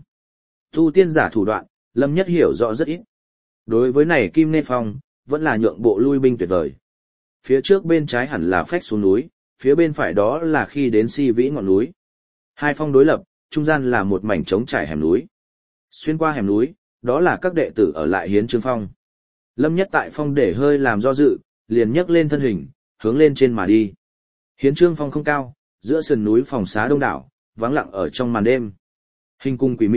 Tu tiên giả thủ đoạn, Lâm Nhất hiểu rõ rất ít. Đối với này Kim Nê Phong, vẫn là nhượng bộ lui binh tuyệt vời. Phía trước bên trái hẳn là phách xuống núi, phía bên phải đó là khi đến Si Vĩ ngọn núi. Hai phong đối lập, trung gian là một mảnh trống trải hẻm núi. Xuyên qua hẻm núi, đó là các đệ tử ở lại Hiến Trương Phong. Lâm Nhất tại phong để hơi làm do dự, liền nhấc lên thân hình, hướng lên trên mà đi. Hiến Trương Phong không cao, giữa sườn núi phòng xá đông đảo, vắng lặng ở trong màn đêm. Hình cung quỷ mị,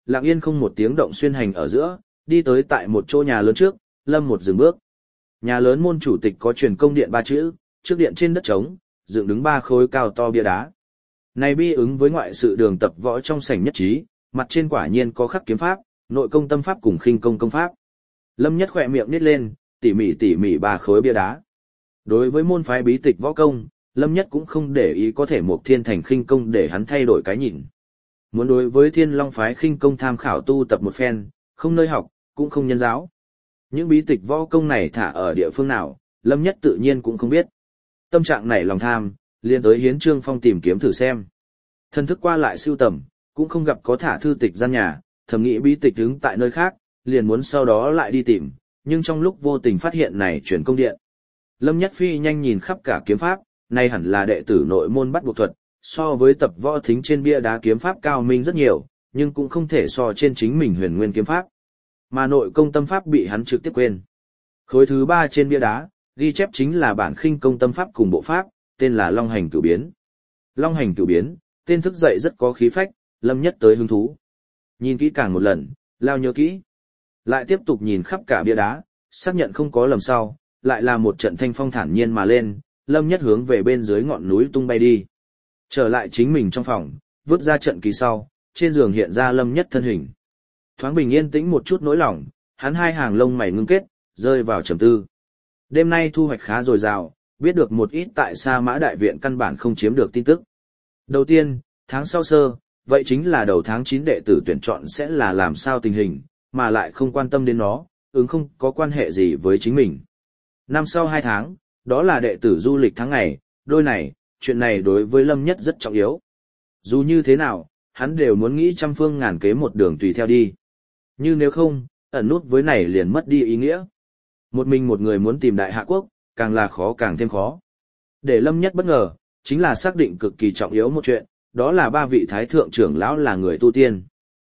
lặng yên không một tiếng động xuyên hành ở giữa, đi tới tại một chỗ nhà lớn trước, Lâm một dừng bước. Nhà lớn môn chủ tịch có truyền công điện 3 chữ, trước điện trên đất trống, dựng đứng 3 khối cao to bia đá. Này bi ứng với ngoại sự đường tập võ trong sảnh nhất trí, mặt trên quả nhiên có khắc kiếm pháp, nội công tâm pháp cùng khinh công công pháp. Lâm Nhất khỏe miệng nít lên, tỉ mỉ 3 khối bia đá. Đối với môn phái bí tịch võ công, Lâm Nhất cũng không để ý có thể một thiên thành khinh công để hắn thay đổi cái nhìn. Muốn đối với Thiên Long phái khinh công tham khảo tu tập một phen, không nơi học, cũng không nhân giáo. Những bí tịch võ công này thả ở địa phương nào, Lâm Nhất tự nhiên cũng không biết. Tâm trạng này lòng tham, liền tới Hiến Trương Phong tìm kiếm thử xem. Thân thức qua lại sưu tầm, cũng không gặp có thả thư tịch gian nhà, thầm nghĩ bí tịch đứng tại nơi khác, liền muốn sau đó lại đi tìm, nhưng trong lúc vô tình phát hiện này chuyển công điện. Lâm Nhất phi nhanh nhìn khắp cả kiếm pháp, này hẳn là đệ tử nội môn bắt buộc thuật, so với tập võ thính trên bia đá kiếm pháp cao minh rất nhiều, nhưng cũng không thể so trên chính mình huyền nguyên kiếm pháp. Mà nội công tâm pháp bị hắn trực tiếp quên. Khối thứ 3 trên bia đá, ghi chép chính là bản khinh công tâm pháp cùng bộ pháp, tên là Long Hành Cửu Biến. Long Hành Cửu Biến, tên thức dậy rất có khí phách, Lâm Nhất tới hứng thú. Nhìn kỹ càng một lần, lao nhớ kỹ. Lại tiếp tục nhìn khắp cả bia đá, xác nhận không có lầm sau, lại là một trận thanh phong thản nhiên mà lên, Lâm Nhất hướng về bên dưới ngọn núi tung bay đi. Trở lại chính mình trong phòng, vứt ra trận kỳ sau, trên giường hiện ra Lâm Nhất thân hình. Thoáng bình yên tĩnh một chút nỗi lòng, hắn hai hàng lông mày ngưng kết, rơi vào trầm tư. Đêm nay thu hoạch khá dồi dào, biết được một ít tại Sa Mã Đại Viện căn bản không chiếm được tin tức. Đầu tiên, tháng sau sơ, vậy chính là đầu tháng 9 đệ tử tuyển chọn sẽ là làm sao tình hình, mà lại không quan tâm đến nó, không có quan hệ gì với chính mình. Năm sau 2 tháng, đó là đệ tử du lịch tháng ngày, đôi này, chuyện này đối với Lâm Nhất rất trọng yếu. Dù như thế nào, hắn đều muốn nghĩ trăm phương ngàn kế một đường tùy theo đi. Như nếu không, ẩn nút với này liền mất đi ý nghĩa. Một mình một người muốn tìm Đại Hạ Quốc, càng là khó càng thêm khó. Để Lâm Nhất bất ngờ, chính là xác định cực kỳ trọng yếu một chuyện, đó là 3 vị thái thượng trưởng lão là người tu tiên.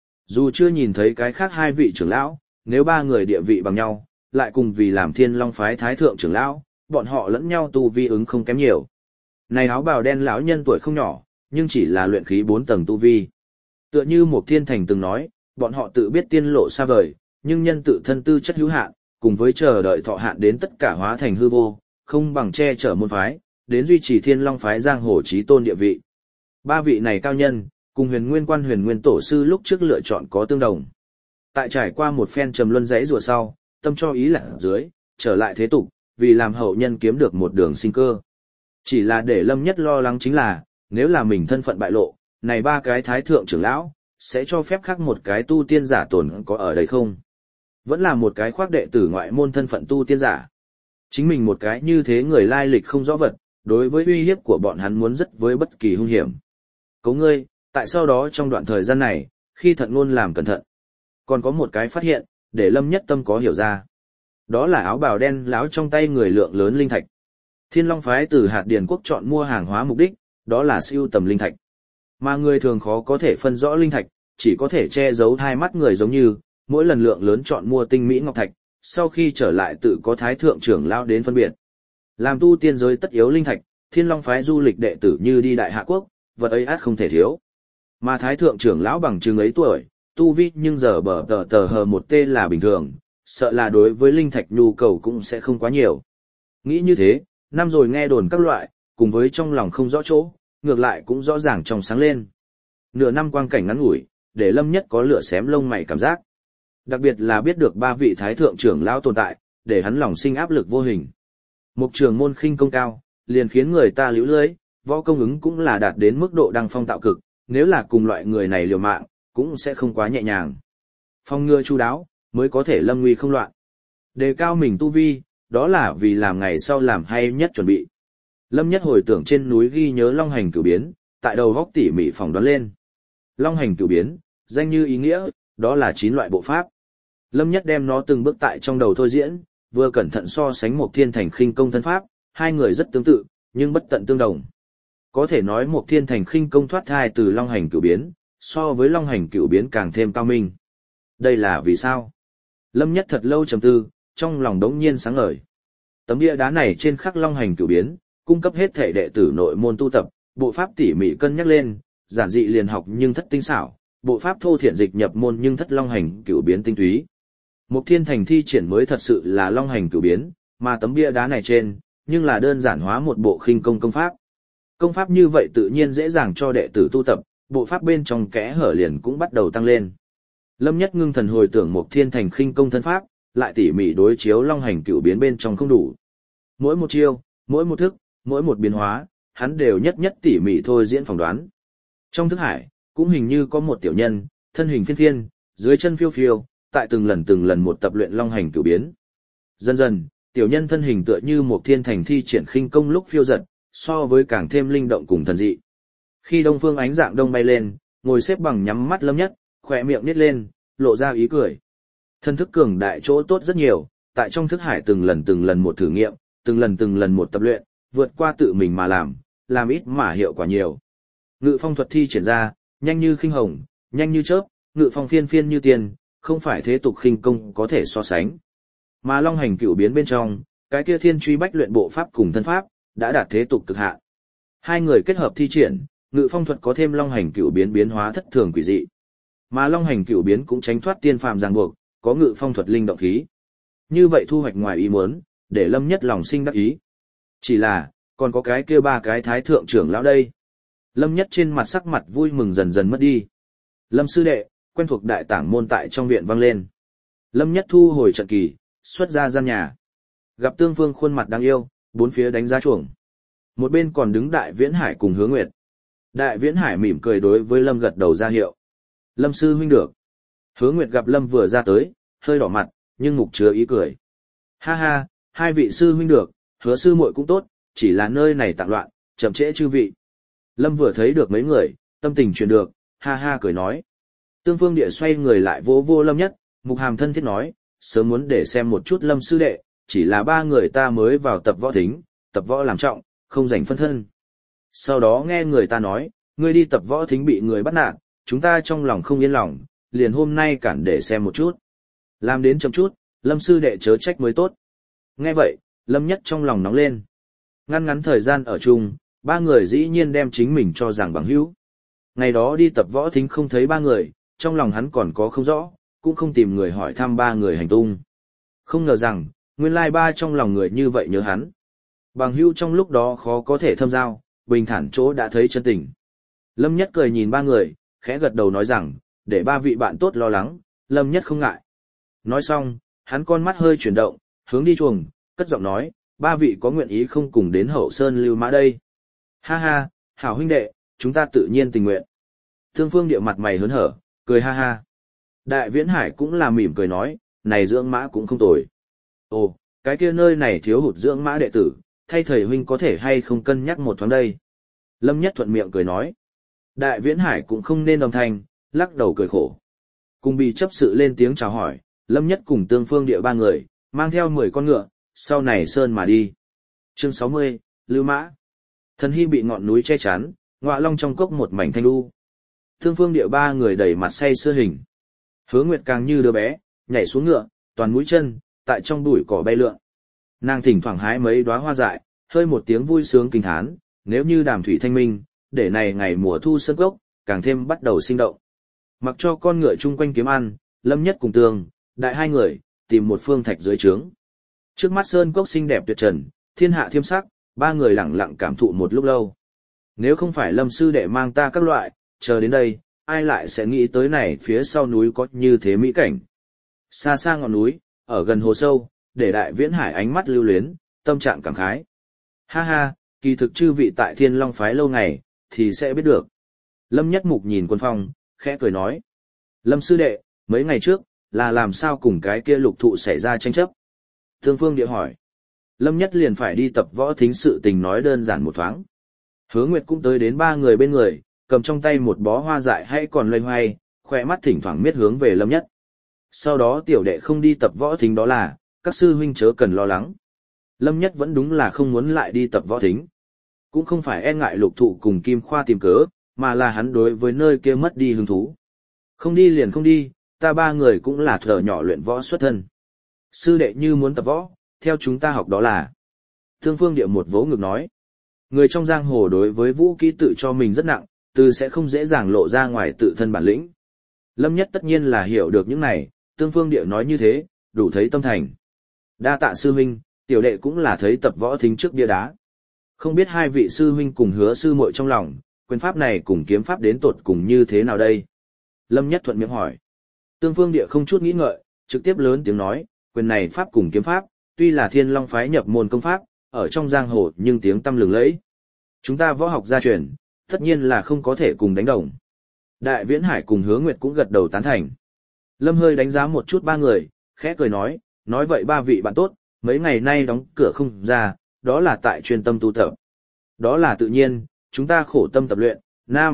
Dù chưa nhìn thấy cái khác 2 vị trưởng lão, nếu 3 người địa vị bằng nhau, lại cùng vì làm Thiên Long phái thái thượng trưởng lão, bọn họ lẫn nhau tu vi ứng không kém nhiều. Này áo bào đen lão nhân tuổi không nhỏ, nhưng chỉ là luyện khí 4 tầng tu vi. Tựa như một Thiên Thành từng nói, bọn họ tự biết tiên lộ xa vời, nhưng nhân tự thân tư chất hữu hạn, cùng với chờ đợi thọ hạn đến tất cả hóa thành hư vô, không bằng che chở môn phái, đến duy trì Thiên Long phái giang hồ chí tôn địa vị. 3 vị này cao nhân, cùng Huyền Nguyên Quan Huyền Nguyên tổ sư lúc trước lựa chọn có tương đồng. Tại trải qua một phen trầm luân dãy rùa sau, tâm cho ý lạc dưới, trở lại thế tục, vì làm hậu nhân kiếm được một đường sinh cơ. Chỉ là để Lâm Nhất lo lắng chính là, nếu là mình thân phận bại lộ, này 3 cái thái thượng trưởng lão, sẽ cho phép khác một cái tu tiên giả tồn có ở đây không? Vẫn là một cái khoác đệ tử ngoại môn thân phận tu tiên giả. Chính mình một cái như thế người lai lịch không rõ vật, đối với uy hiếp của bọn hắn muốn rất với bất kỳ hung hiểm. Cấu ngươi, tại sau đó trong đoạn thời gian này, khi thận ngôn làm cẩn thận. Còn có một cái phát hiện, để Lâm Nhất tâm có hiểu ra. Đó là áo bào đen lão trong tay người lượng lớn linh thạch. Thiên Long phái từ hạt điền quốc chọn mua hàng hóa mục đích, đó là sưu tầm linh thạch. Mà người thường khó có thể phân rõ linh thạch, chỉ có thể che giấu hai mắt người giống như, mỗi lần lượng lớn chọn mua tinh mỹ ngọc thạch, sau khi trở lại tự có thái thượng trưởng lão đến phân biệt. Làm tu tiên giới tất yếu linh thạch, Thiên Long phái du lịch đệ tử như đi Đại Hạ Quốc, vật ấy át không thể thiếu. Mà thái thượng trưởng lão bằng chừng ấy tuổi, tu vi nhưng giờ bờ tờ hờ một tê là bình thường, sợ là đối với linh thạch nhu cầu cũng sẽ không quá nhiều. Nghĩ như thế, năm rồi nghe đồn các loại, cùng với trong lòng không rõ chỗ, ngược lại cũng rõ ràng trong sáng lên. Nửa năm quang cảnh ngắn ngủi, để Lâm Nhất có lửa xém lông mày cảm giác. Đặc biệt là biết được 3 vị thái thượng trưởng lão tồn tại, để hắn lòng sinh áp lực vô hình. Mục trường môn khinh công cao, liền khiến người ta liễu lưới, võ công ứng cũng là đạt đến mức độ đăng phong tạo cực, nếu là cùng loại người này liều mạng, cũng sẽ không quá nhẹ nhàng. Phong ngừa chu đáo, mới có thể lâm nguy không loạn. Đề cao mình tu vi, đó là vì làm ngày sau làm hay nhất chuẩn bị. Lâm Nhất hồi tưởng trên núi ghi nhớ Long Hành Cửu Biến, tại đầu góc tỉ mỉ phỏng đoán lên. Long Hành Cửu Biến, danh như ý nghĩa, đó là 9 loại bộ pháp. Lâm Nhất đem nó từng bước tại trong đầu thôi diễn, vừa cẩn thận so sánh một Thiên Thành khinh công thân pháp, hai người rất tương tự, nhưng bất tận tương đồng. Có thể nói một Thiên Thành khinh công thoát thai từ Long Hành Cửu Biến, so với Long Hành Cửu Biến càng thêm cao minh. Đây là vì sao? Lâm Nhất thật lâu trầm tư, trong lòng đống nhiên sáng ngời. Tấm bia đá này trên khắc Long Hành Cửu Biến, cung cấp hết thể đệ tử nội môn tu tập, bộ pháp tỉ mỉ cân nhắc lên, giản dị liền học nhưng thất tinh xảo, bộ pháp thô thiện dịch nhập môn nhưng thất long hành cửu biến tinh túy. Mục Thiên Thành thi triển mới thật sự là long hành cửu biến, mà tấm bia đá này trên, nhưng là đơn giản hóa một bộ khinh công công pháp. Công pháp như vậy tự nhiên dễ dàng cho đệ tử tu tập, bộ pháp bên trong kẽ hở liền cũng bắt đầu tăng lên. Lâm Nhất ngưng thần hồi tưởng Mục Thiên Thành khinh công thân pháp, lại tỉ mỉ đối chiếu long hành cửu biến bên trong không đủ. Mỗi một chiêu, mỗi một thức, mỗi một biến hóa, hắn đều nhất nhất tỉ mỉ thôi diễn phỏng đoán. Trong thức hải, cũng hình như có một tiểu nhân, thân hình phiên phiên, dưới chân phiêu phiêu, tại từng lần một tập luyện long hành cửu biến. Dần dần, tiểu nhân thân hình tựa như Mục Thiên Thành thi triển khinh công lúc phiêu giật, so với càng thêm linh động cùng thần dị. Khi đông phương ánh dạng đông bay lên, ngồi xếp bằng nhắm mắt Lâm Nhất, khỏe miệng nít lên, lộ ra ý cười. Thân thức cường đại chỗ tốt rất nhiều, tại trong thức hải từng lần một thử nghiệm, từng lần một tập luyện, vượt qua tự mình mà làm ít mà hiệu quả nhiều. Ngự phong thuật thi triển ra, nhanh như khinh hồng, nhanh như chớp, ngự phong phiên phiên như tiền, không phải thế tục khinh công có thể so sánh. Mà long hành cửu biến bên trong, cái kia thiên truy bách luyện bộ pháp cùng thân pháp, đã đạt thế tục cực hạn. Hai người kết hợp thi triển, ngự phong thuật có thêm long hành cửu biến biến hóa thất thường quỷ dị. Mà long hành cửu biến cũng tránh thoát tiên phàm ràng buộc, có ngự phong thuật linh động khí. Như vậy thu hoạch ngoài ý muốn, để Lâm Nhất lòng sinh đắc ý. Chỉ là, còn có cái kia ba cái thái thượng trưởng lão đây. Lâm Nhất trên mặt sắc mặt vui mừng dần dần mất đi. Lâm sư đệ, quen thuộc đại tảng môn tại trong viện vang lên. Lâm Nhất thu hồi trận kỳ, xuất ra gian nhà. Gặp Tương Phương khuôn mặt đáng yêu, bốn phía đánh giá chuồng. Một bên còn đứng Đại Viễn Hải cùng Hứa Nguyệt. Đại Viễn Hải mỉm cười đối với Lâm gật đầu ra hiệu. Lâm sư huynh được. Hứa Nguyệt gặp Lâm vừa ra tới, hơi đỏ mặt, nhưng mục chứa ý cười. Ha ha, hai vị sư huynh được, Hứa sư muội cũng tốt, chỉ là nơi này tạm loạn, chậm trễ chư vị. Lâm vừa thấy được mấy người, tâm tình chuyển được, ha ha cười nói. Tương Phương Địa xoay người lại vỗ vô Lâm Nhất, Mục Hàm thân thiết nói, sớm muốn để xem một chút Lâm sư đệ, chỉ là ba người ta mới vào tập võ thính, tập võ làm trọng, không rảnh phân thân. Sau đó nghe người ta nói, ngươi đi tập võ thính bị người bắt nạt, chúng ta trong lòng không yên lòng, liền hôm nay cản để xem một chút. Làm đến chậm chút, Lâm sư đệ chớ trách mới tốt. Nghe vậy, Lâm Nhất trong lòng nóng lên. Ngắn thời gian ở chung, ba người dĩ nhiên đem chính mình cho rằng bằng hữu. Ngày đó đi tập võ thính không thấy ba người, trong lòng hắn còn có không rõ, cũng không tìm người hỏi thăm ba người hành tung. Không ngờ rằng, nguyên lai ba trong lòng người như vậy nhớ hắn. Bằng hữu trong lúc đó khó có thể thâm giao, bình thản chỗ đã thấy chân tình. Lâm Nhất cười nhìn ba người, khẽ gật đầu nói rằng, để ba vị bạn tốt lo lắng, Lâm Nhất không ngại. Nói xong, hắn con mắt hơi chuyển động, hướng đi chuồng, cất giọng nói, ba vị có nguyện ý không cùng đến Hậu Sơn lưu mã đây. Ha ha, hảo huynh đệ, chúng ta tự nhiên tình nguyện. Tương Phương Địa mặt mày hớn hở, cười ha ha. Đại Viễn Hải cũng là mỉm cười nói, này dưỡng mã cũng không tồi. Ồ, cái kia nơi này thiếu hụt dưỡng mã đệ tử, thay thầy huynh có thể hay không cân nhắc một thoáng đây. Lâm Nhất thuận miệng cười nói. Đại Viễn Hải cũng không nên đồng thanh, lắc đầu cười khổ. Cùng bị chấp sự lên tiếng chào hỏi, Lâm Nhất cùng Tương Phương Địa ba người, mang theo 10 con ngựa, sau này sơn mà đi. Chương 60, Lưu Mã. Thần Hy bị ngọn núi che chắn, Ngọa Long trong cốc một mảnh thanh lưu. Tương Phương Địa ba người đẩy mặt say sưa hình. Hứa Nguyệt càng như đứa bé, nhảy xuống ngựa, toàn mũi chân, tại trong bụi cỏ bay lượn. Nàng thỉnh thoảng hái mấy đóa hoa dại, hơi một tiếng vui sướng kinh thán, nếu như đàm thủy thanh minh, để này ngày mùa thu sơn cốc, càng thêm bắt đầu sinh động. Mặc cho con ngựa chung quanh kiếm ăn, Lâm Nhất cùng Tương, Đại hai người, tìm một phương thạch dưới trướng. Trước mắt sơn cốc xinh đẹp tuyệt trần, thiên hạ thiêm sắc, ba người lặng lặng cảm thụ một lúc lâu. Nếu không phải Lâm sư đệ mang ta các loại, chờ đến đây, ai lại sẽ nghĩ tới này phía sau núi có như thế mỹ cảnh. Xa xa ngọn núi, ở gần hồ sâu, để Đại Viễn Hải ánh mắt lưu luyến, tâm trạng cảm khái. Ha ha, kỳ thực chư vị tại Thiên Long phái lâu ngày, thì sẽ biết được. Lâm Nhất Mục nhìn Quân Phong, khẽ cười nói. Lâm sư đệ, mấy ngày trước, là làm sao cùng cái kia Lục Thụ xảy ra tranh chấp? Tương Phương Địa hỏi. Lâm Nhất liền phải đi tập võ thính sự tình nói đơn giản một thoáng. Hứa Nguyệt cũng tới đến ba người bên người, cầm trong tay một bó hoa dại hay còn loay hoay, khỏe mắt thỉnh thoảng miết hướng về Lâm Nhất. Sau đó tiểu đệ không đi tập võ thính đó là, các sư huynh chớ cần lo lắng. Lâm Nhất vẫn đúng là không muốn lại đi tập võ thính. Cũng không phải e ngại Lục Thụ cùng Kim Khoa tìm cớ, mà là hắn đối với nơi kia mất đi hứng thú. Không đi liền không đi, ta ba người cũng là thợ nhỏ luyện võ xuất thân. Sư đệ như muốn tập võ, theo chúng ta học đó là. Tương Phương Địa một vỗ ngực nói. Người trong giang hồ đối với vũ kỹ tự cho mình rất nặng, từ sẽ không dễ dàng lộ ra ngoài tự thân bản lĩnh. Lâm Nhất tất nhiên là hiểu được những này, Tương Phương Địa nói như thế, đủ thấy tâm thành. Đa tạ sư huynh, tiểu đệ cũng là thấy tập võ thính trước bia đá. Không biết hai vị sư huynh cùng Hứa sư muội trong lòng, quyền pháp này cùng kiếm pháp đến tột cùng như thế nào đây? Lâm Nhất thuận miệng hỏi. Tương Phương Địa không chút nghĩ ngợi, trực tiếp lớn tiếng nói, quyền này pháp cùng kiếm pháp, tuy là Thiên Long phái nhập môn công pháp, ở trong giang hồ nhưng tiếng tăm lừng lẫy. Chúng ta võ học gia truyền, tất nhiên là không có thể cùng đánh đồng. Đại Viễn Hải cùng Hứa Nguyệt cũng gật đầu tán thành. Lâm hơi đánh giá một chút ba người, khẽ cười nói vậy ba vị bạn tốt, mấy ngày nay đóng cửa không ra, đó là tại chuyên tâm tu tập. Đó là tự nhiên, chúng ta khổ tâm tập luyện,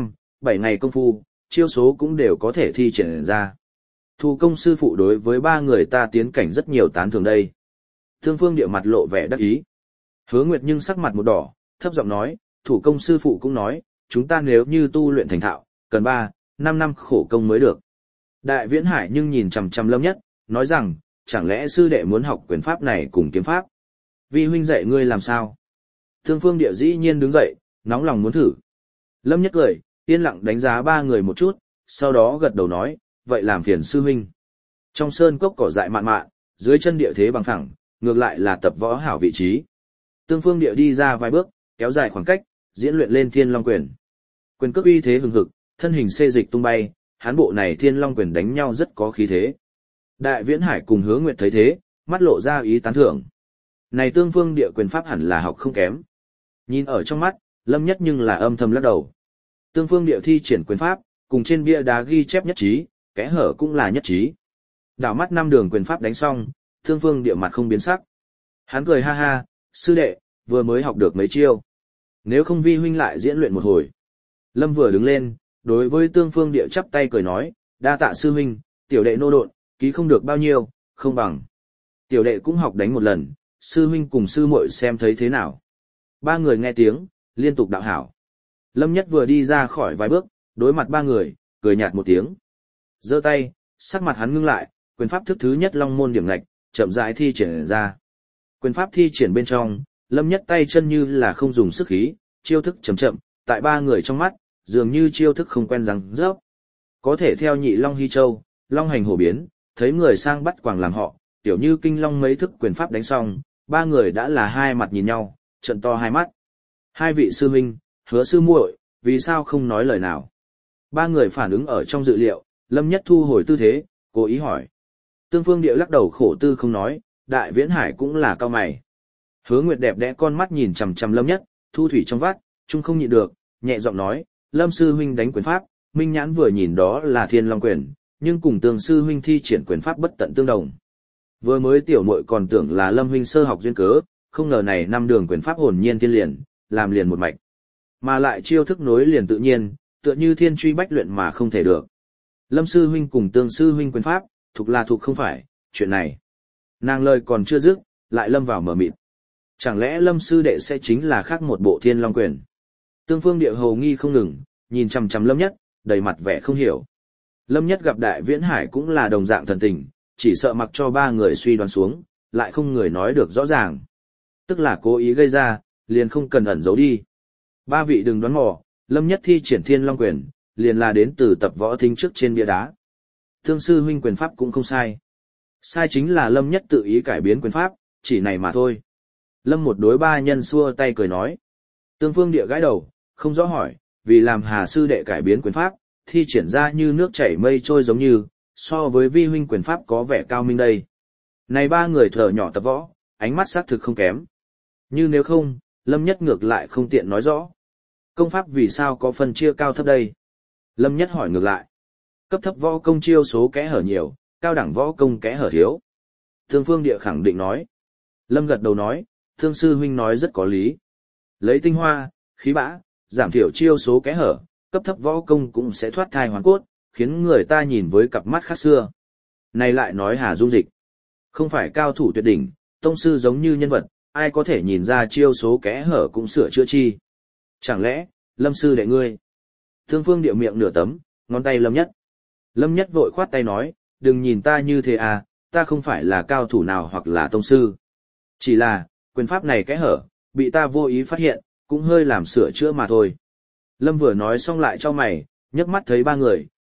7 ngày công phu, chiêu số cũng đều có thể thi triển ra. Thủ công sư phụ đối với ba người ta tiến cảnh rất nhiều tán thưởng đây. Thương Phương Địa mặt lộ vẻ đắc ý. Hứa Nguyệt nhưng sắc mặt một đỏ, thấp giọng nói, thủ công sư phụ cũng nói, chúng ta nếu như tu luyện thành thạo, cần 3-5 năm khổ công mới được. Đại Viễn Hải nhưng nhìn chằm chằm Lâm Nhất, nói rằng, chẳng lẽ sư đệ muốn học quyền pháp này cùng kiếm pháp? Vi huynh dạy ngươi làm sao? Thương Phương Địa dĩ nhiên đứng dậy, nóng lòng muốn thử. Lâm Nhất cười, yên lặng đánh giá ba người một chút, sau đó gật đầu nói, vậy làm phiền sư huynh. Trong sơn cốc cỏ dại mạn mạn, dưới chân địa thế bằng phẳng, ngược lại là tập võ hảo vị trí. Tương Phương Địa đi ra vài bước, kéo dài khoảng cách, diễn luyện lên Thiên Long quyền. Quyền cước uy thế hừng hực, thân hình xê dịch tung bay, hán bộ này Thiên Long quyền đánh nhau rất có khí thế. Đại Viễn Hải cùng Hứa Nguyệt thấy thế, mắt lộ ra ý tán thưởng. Này Tương Phương Địa quyền pháp hẳn là học không kém. Nhìn ở trong mắt, Lâm Nhất nhưng là âm thầm lắc đầu. Tương Phương Địa thi triển quyền pháp, cùng trên bia đá ghi chép nhất trí, kẽ hở cũng là nhất trí. Đảo mắt 5 đường quyền pháp đánh xong, Tương Phương Địa mặt không biến sắc. Hắn cười ha ha, sư đệ, vừa mới học được mấy chiêu. Nếu không vi huynh lại diễn luyện một hồi. Lâm vừa đứng lên, đối với Tương Phương Địa chắp tay cười nói, đa tạ sư huynh, tiểu đệ nô độn, ký không được bao nhiêu, không bằng. Tiểu đệ cũng học đánh một lần, sư huynh cùng sư muội xem thấy thế nào. Ba người nghe tiếng, liên tục đạo hảo. Lâm Nhất vừa đi ra khỏi vài bước, đối mặt ba người, cười nhạt một tiếng. Giơ tay, sắc mặt hắn ngưng lại, quyền pháp thức thứ nhất Long môn điểm ngạch, chậm rãi thi triển ra. Quyền pháp thi triển bên trong, Lâm Nhất tay chân như là không dùng sức khí, chiêu thức chậm chậm, tại ba người trong mắt, dường như chiêu thức không quen răng rớp. Có thể theo Nhị Long Hy Châu, Long hành hổ biến, thấy người sang bắt quàng làm họ, tiểu như kinh long mấy thức quyền pháp đánh xong, ba người đã là hai mặt nhìn nhau, trợn to hai mắt. Hai vị sư huynh, Hứa sư muội, vì sao không nói lời nào? Ba người phản ứng ở trong dự liệu, Lâm Nhất thu hồi tư thế, cố ý hỏi. Tương Phương Địa lắc đầu khổ tư không nói, Đại Viễn Hải cũng là cao mày. Hứa Nguyệt đẹp đẽ con mắt nhìn chằm chằm Lâm Nhất, thu thủy trong vắt, chung không nhịn được, nhẹ giọng nói, Lâm sư huynh đánh quyền pháp, minh nhãn vừa nhìn đó là Thiên Long quyền, nhưng cùng Tương sư huynh thi triển quyền pháp bất tận tương đồng. Vừa mới tiểu muội còn tưởng là Lâm huynh sơ học duyên cớ, không ngờ này 5 đường quyền pháp hồn nhiên thiên liền, làm liền một mạch. Mà lại chiêu thức nối liền tự nhiên, tựa như thiên truy bách luyện mà không thể được. Lâm sư huynh cùng Tương sư huynh quyền pháp, thuộc là thuộc không phải, chuyện này. Nàng lời còn chưa dứt, lại lâm vào mờ mịt. Chẳng lẽ Lâm sư đệ sẽ chính là khác một bộ Thiên Long quyền? Tương Phương Địa hầu nghi không ngừng, nhìn chằm chằm Lâm Nhất, đầy mặt vẻ không hiểu. Lâm Nhất gặp Đại Viễn Hải cũng là đồng dạng thần tình, chỉ sợ mặc cho ba người suy đoán xuống, lại không người nói được rõ ràng. Tức là cố ý gây ra, liền không cần ẩn giấu đi. Ba vị đừng đoán mò, Lâm Nhất thi triển Thiên Long quyền, liền là đến từ tập võ thính trước trên bia đá. Tương sư huynh quyền pháp cũng không sai. Sai chính là Lâm Nhất tự ý cải biến quyền pháp, chỉ này mà thôi. Lâm một đối ba nhân xua tay cười nói. Tương Phương Địa gãi đầu, không rõ hỏi, vì làm Hà sư đệ cải biến quyền pháp, thi triển ra như nước chảy mây trôi giống như, so với vi huynh quyền pháp có vẻ cao minh đây. Này ba người thở nhỏ tập võ, ánh mắt xác thực không kém. Như nếu không, Lâm Nhất ngược lại không tiện nói rõ. Công pháp vì sao có phân chia cao thấp đây? Lâm Nhất hỏi ngược lại. Cấp thấp võ công chiêu số kẽ hở nhiều, cao đẳng võ công kẽ hở thiếu. Tương Phương Địa khẳng định nói. Lâm gật đầu nói, Thương sư huynh nói rất có lý. Lấy tinh hoa, khí bã, giảm thiểu chiêu số kẽ hở, cấp thấp võ công cũng sẽ thoát thai hoàn cốt, khiến người ta nhìn với cặp mắt khác xưa. Này lại nói Hà Dung Dịch. Không phải cao thủ tuyệt đỉnh, tông sư giống như nhân vật, ai có thể nhìn ra chiêu số kẽ hở cũng sửa chữa chi. Chẳng lẽ, Lâm sư đệ ngươi? Thương Phương Địa miệng nửa tấm, ngón tay Lâm Nhất. Lâm Nhất vội khoát tay nói, đừng nhìn ta như thế à, ta không phải là cao thủ nào hoặc là tông sư. Chỉ là, quyền pháp này kẽ hở, bị ta vô ý phát hiện, cũng hơi làm sửa chữa mà thôi. Lâm vừa nói xong lại cho mày, nhấc mắt thấy ba người,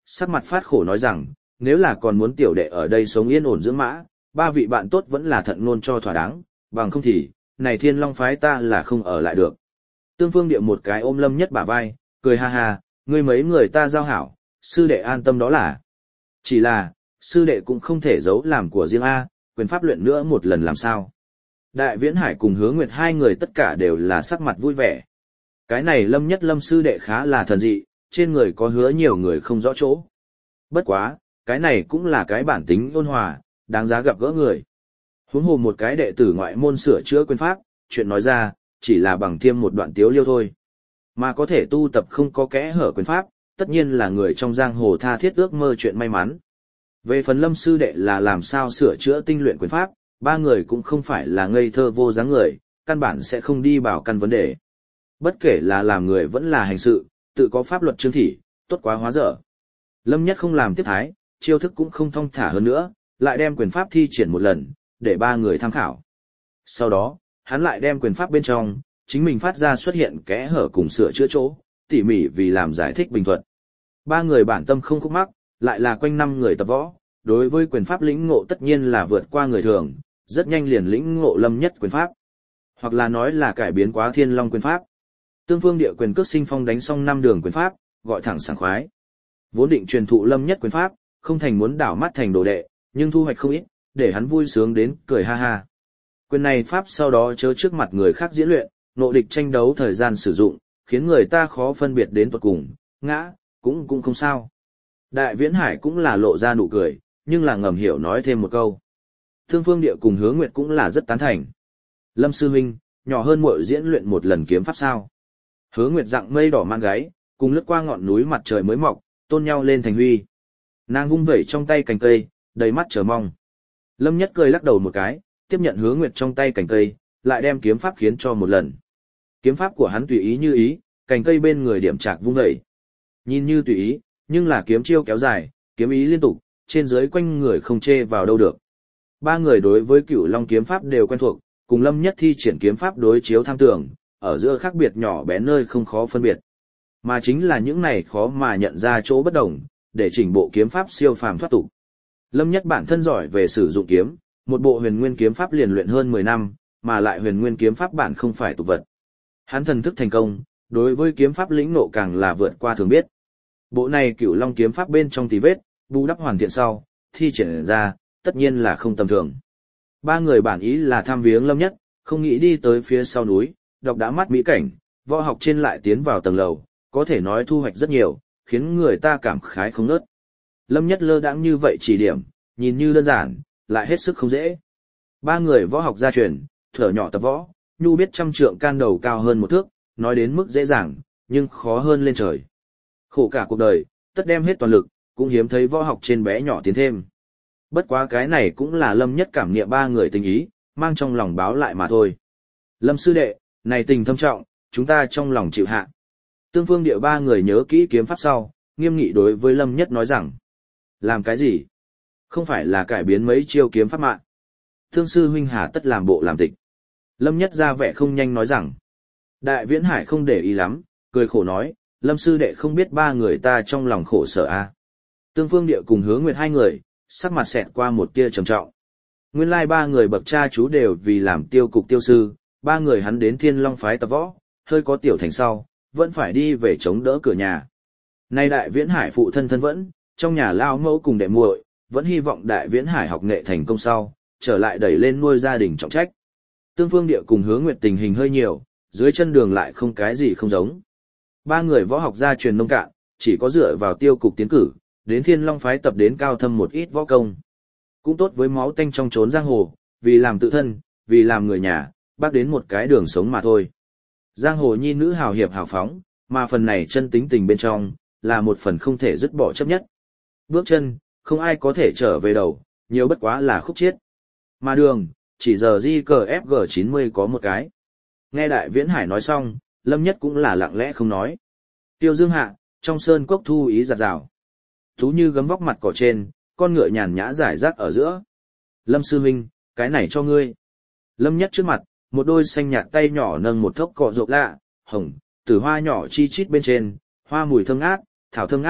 sắc mặt phát khổ nói rằng, nếu là còn muốn tiểu đệ ở đây sống yên ổn dưỡng mã, ba vị bạn tốt vẫn là thận ngôn cho thỏa đáng, bằng không thì, này Thiên Long phái ta là không ở lại được. Tương Phương Địa một cái ôm Lâm Nhất bả vai, cười ha ha, ngươi mấy người ta giao hảo, sư đệ an tâm đó là. Chỉ là, sư đệ cũng không thể giấu làm của riêng A, quyền pháp luyện nữa một lần làm sao. Đại Viễn Hải cùng Hứa Nguyệt hai người tất cả đều là sắc mặt vui vẻ. Cái này Lâm Nhất Lâm sư đệ khá là thần dị, trên người có hứa nhiều người không rõ chỗ. Bất quá, cái này cũng là cái bản tính ôn hòa, đáng giá gặp gỡ người. Huống hồ một cái đệ tử ngoại môn sửa chữa quyền pháp, chuyện nói ra, chỉ là bằng thêm một đoạn tiếu liêu thôi. Mà có thể tu tập không có kẽ hở quyền pháp, tất nhiên là người trong giang hồ tha thiết ước mơ chuyện may mắn. Về phần Lâm sư đệ là làm sao sửa chữa tinh luyện quyền pháp, ba người cũng không phải là ngây thơ vô dáng người, căn bản sẽ không đi vào căn vấn đề. Bất kể là làm người vẫn là hành sự, tự có pháp luật chương thị, tốt quá hóa dở. Lâm Nhất không làm tiếp thái, chiêu thức cũng không thong thả hơn nữa, lại đem quyền pháp thi triển một lần, để ba người tham khảo. Sau đó, hắn lại đem quyền pháp bên trong, chính mình phát ra xuất hiện kẽ hở cùng sửa chữa chỗ, tỉ mỉ vì làm giải thích bình thuận. Ba người bản tâm không khúc mắc, lại là quanh năm người tập võ, đối với quyền pháp lĩnh ngộ tất nhiên là vượt qua người thường, rất nhanh liền lĩnh ngộ Lâm Nhất quyền pháp. Hoặc là nói là cải biến quá Thiên Long quyền pháp. Tương Phương Địa quyền cước sinh phong đánh xong 5 đường quyền pháp, gọi thẳng sảng khoái. Vốn định truyền thụ Lâm Nhất quyền pháp, không thành muốn đảo mắt thành đồ đệ, nhưng thu hoạch không ít, để hắn vui sướng đến cười ha ha. Quyền này pháp sau đó chớ trước mặt người khác diễn luyện, nộ địch tranh đấu thời gian sử dụng, khiến người ta khó phân biệt đến tuột cùng, ngã, cũng không sao. Đại Viễn Hải cũng là lộ ra nụ cười, nhưng là ngầm hiểu nói thêm một câu. Tương Phương Địa cùng Hứa Nguyệt cũng là rất tán thành. Lâm sư huynh, nhỏ hơn muội diễn luyện một lần kiếm pháp sao? Hứa Nguyệt dặng mây đỏ mang gáy, cùng lướt qua ngọn núi mặt trời mới mọc, tôn nhau lên thành huy. Nàng vung vẩy trong tay cành cây, đầy mắt chờ mong. Lâm Nhất cười lắc đầu một cái, tiếp nhận Hứa Nguyệt trong tay cành cây, lại đem kiếm pháp khiến cho một lần. Kiếm pháp của hắn tùy ý như ý, cành cây bên người điểm chạc vung vẩy. Nhìn như tùy ý, nhưng là kiếm chiêu kéo dài, kiếm ý liên tục, trên dưới quanh người không chê vào đâu được. Ba người đối với Cửu Long kiếm pháp đều quen thuộc, cùng Lâm Nhất thi triển kiếm pháp đối chiếu tham tưởng, ở giữa khác biệt nhỏ bé nơi không khó phân biệt. Mà chính là những này khó mà nhận ra chỗ bất đồng, để chỉnh bộ kiếm pháp siêu phàm thoát tục. Lâm Nhất bản thân giỏi về sử dụng kiếm, một bộ huyền nguyên kiếm pháp liền luyện hơn 10 năm, mà lại huyền nguyên kiếm pháp bản không phải tục vật. Hắn thần thức thành công, đối với kiếm pháp lĩnh ngộ càng là vượt qua thường biết. Bộ này Cửu Long kiếm pháp bên trong tí vết, bù đắp hoàn thiện sau, thi triển ra, tất nhiên là không tầm thường. Ba người bản ý là tham viếng Lâm Nhất, không nghĩ đi tới phía sau núi, đọc đã mắt mỹ cảnh, võ học trên lại tiến vào tầng lầu, có thể nói thu hoạch rất nhiều, khiến người ta cảm khái không nớt. Lâm Nhất lơ đãng như vậy chỉ điểm, nhìn như đơn giản, lại hết sức không dễ. Ba người võ học gia truyền, thuở nhỏ tập võ, nhu biết trăm trượng can đầu cao hơn một thước, nói đến mức dễ dàng, nhưng khó hơn lên trời. Khổ cả cuộc đời, tất đem hết toàn lực, cũng hiếm thấy võ học trên bé nhỏ tiến thêm. Bất quá cái này cũng là Lâm Nhất cảm nghiệm ba người tình ý, mang trong lòng báo lại mà thôi. Lâm sư đệ, này tình thâm trọng, chúng ta trong lòng chịu hạ. Tương Phương Địa ba người nhớ kỹ kiếm pháp sau, nghiêm nghị đối với Lâm Nhất nói rằng. Làm cái gì? Không phải là cải biến mấy chiêu kiếm pháp mạng. Thương sư huynh hà tất làm bộ làm tịch. Lâm Nhất ra vẻ không nhanh nói rằng. Đại Viễn Hải không để ý lắm, cười khổ nói, Lâm sư đệ không biết ba người ta trong lòng khổ sở a. Tương Phương Địa cùng Hứa Nguyệt hai người, sắc mặt xẹt qua một tia trầm trọng. Nguyên lai ba người bậc cha chú đều vì làm tiêu cục tiêu sư, ba người hắn đến Thiên Long phái tập võ, hơi có tiểu thành sau, vẫn phải đi về chống đỡ cửa nhà. Nay Đại Viễn Hải phụ thân thân vẫn, trong nhà lao mẫu cùng đệ muội, vẫn hy vọng Đại Viễn Hải học nghệ thành công sau, trở lại đẩy lên nuôi gia đình trọng trách. Tương Phương Địa cùng Hứa Nguyệt tình hình hơi nhiều, dưới chân đường lại không cái gì không giống. Ba người võ học gia truyền nông cạn, chỉ có dựa vào tiêu cục tiến cử, đến Thiên Long phái tập đến cao thâm một ít võ công. Cũng tốt với máu tanh trong trốn giang hồ, vì làm tự thân, vì làm người nhà, bác đến một cái đường sống mà thôi. Giang hồ nhi nữ hào hiệp hào phóng, mà phần này chân tính tình bên trong, là một phần không thể dứt bỏ chấp nhất. Bước chân, không ai có thể trở về đầu, nhiều bất quá là khúc chiết. Mà đường, chỉ giờ GKFG90 có một cái. Nghe Đại Viễn Hải nói xong, Lâm Nhất cũng là lặng lẽ không nói. Tiêu Dương hạ, trong sơn cốc thu ý giạt rào. Thú như gấm vóc mặt cỏ trên, con ngựa nhàn nhã rải rác ở giữa. Lâm sư huynh, cái này cho ngươi. Lâm Nhất trước mặt, một đôi xanh nhạt tay nhỏ nâng một thốc cọ rộp lạ, hồng, tử hoa nhỏ chi chít bên trên, hoa mùi thơm ngát, thảo thơm ngát,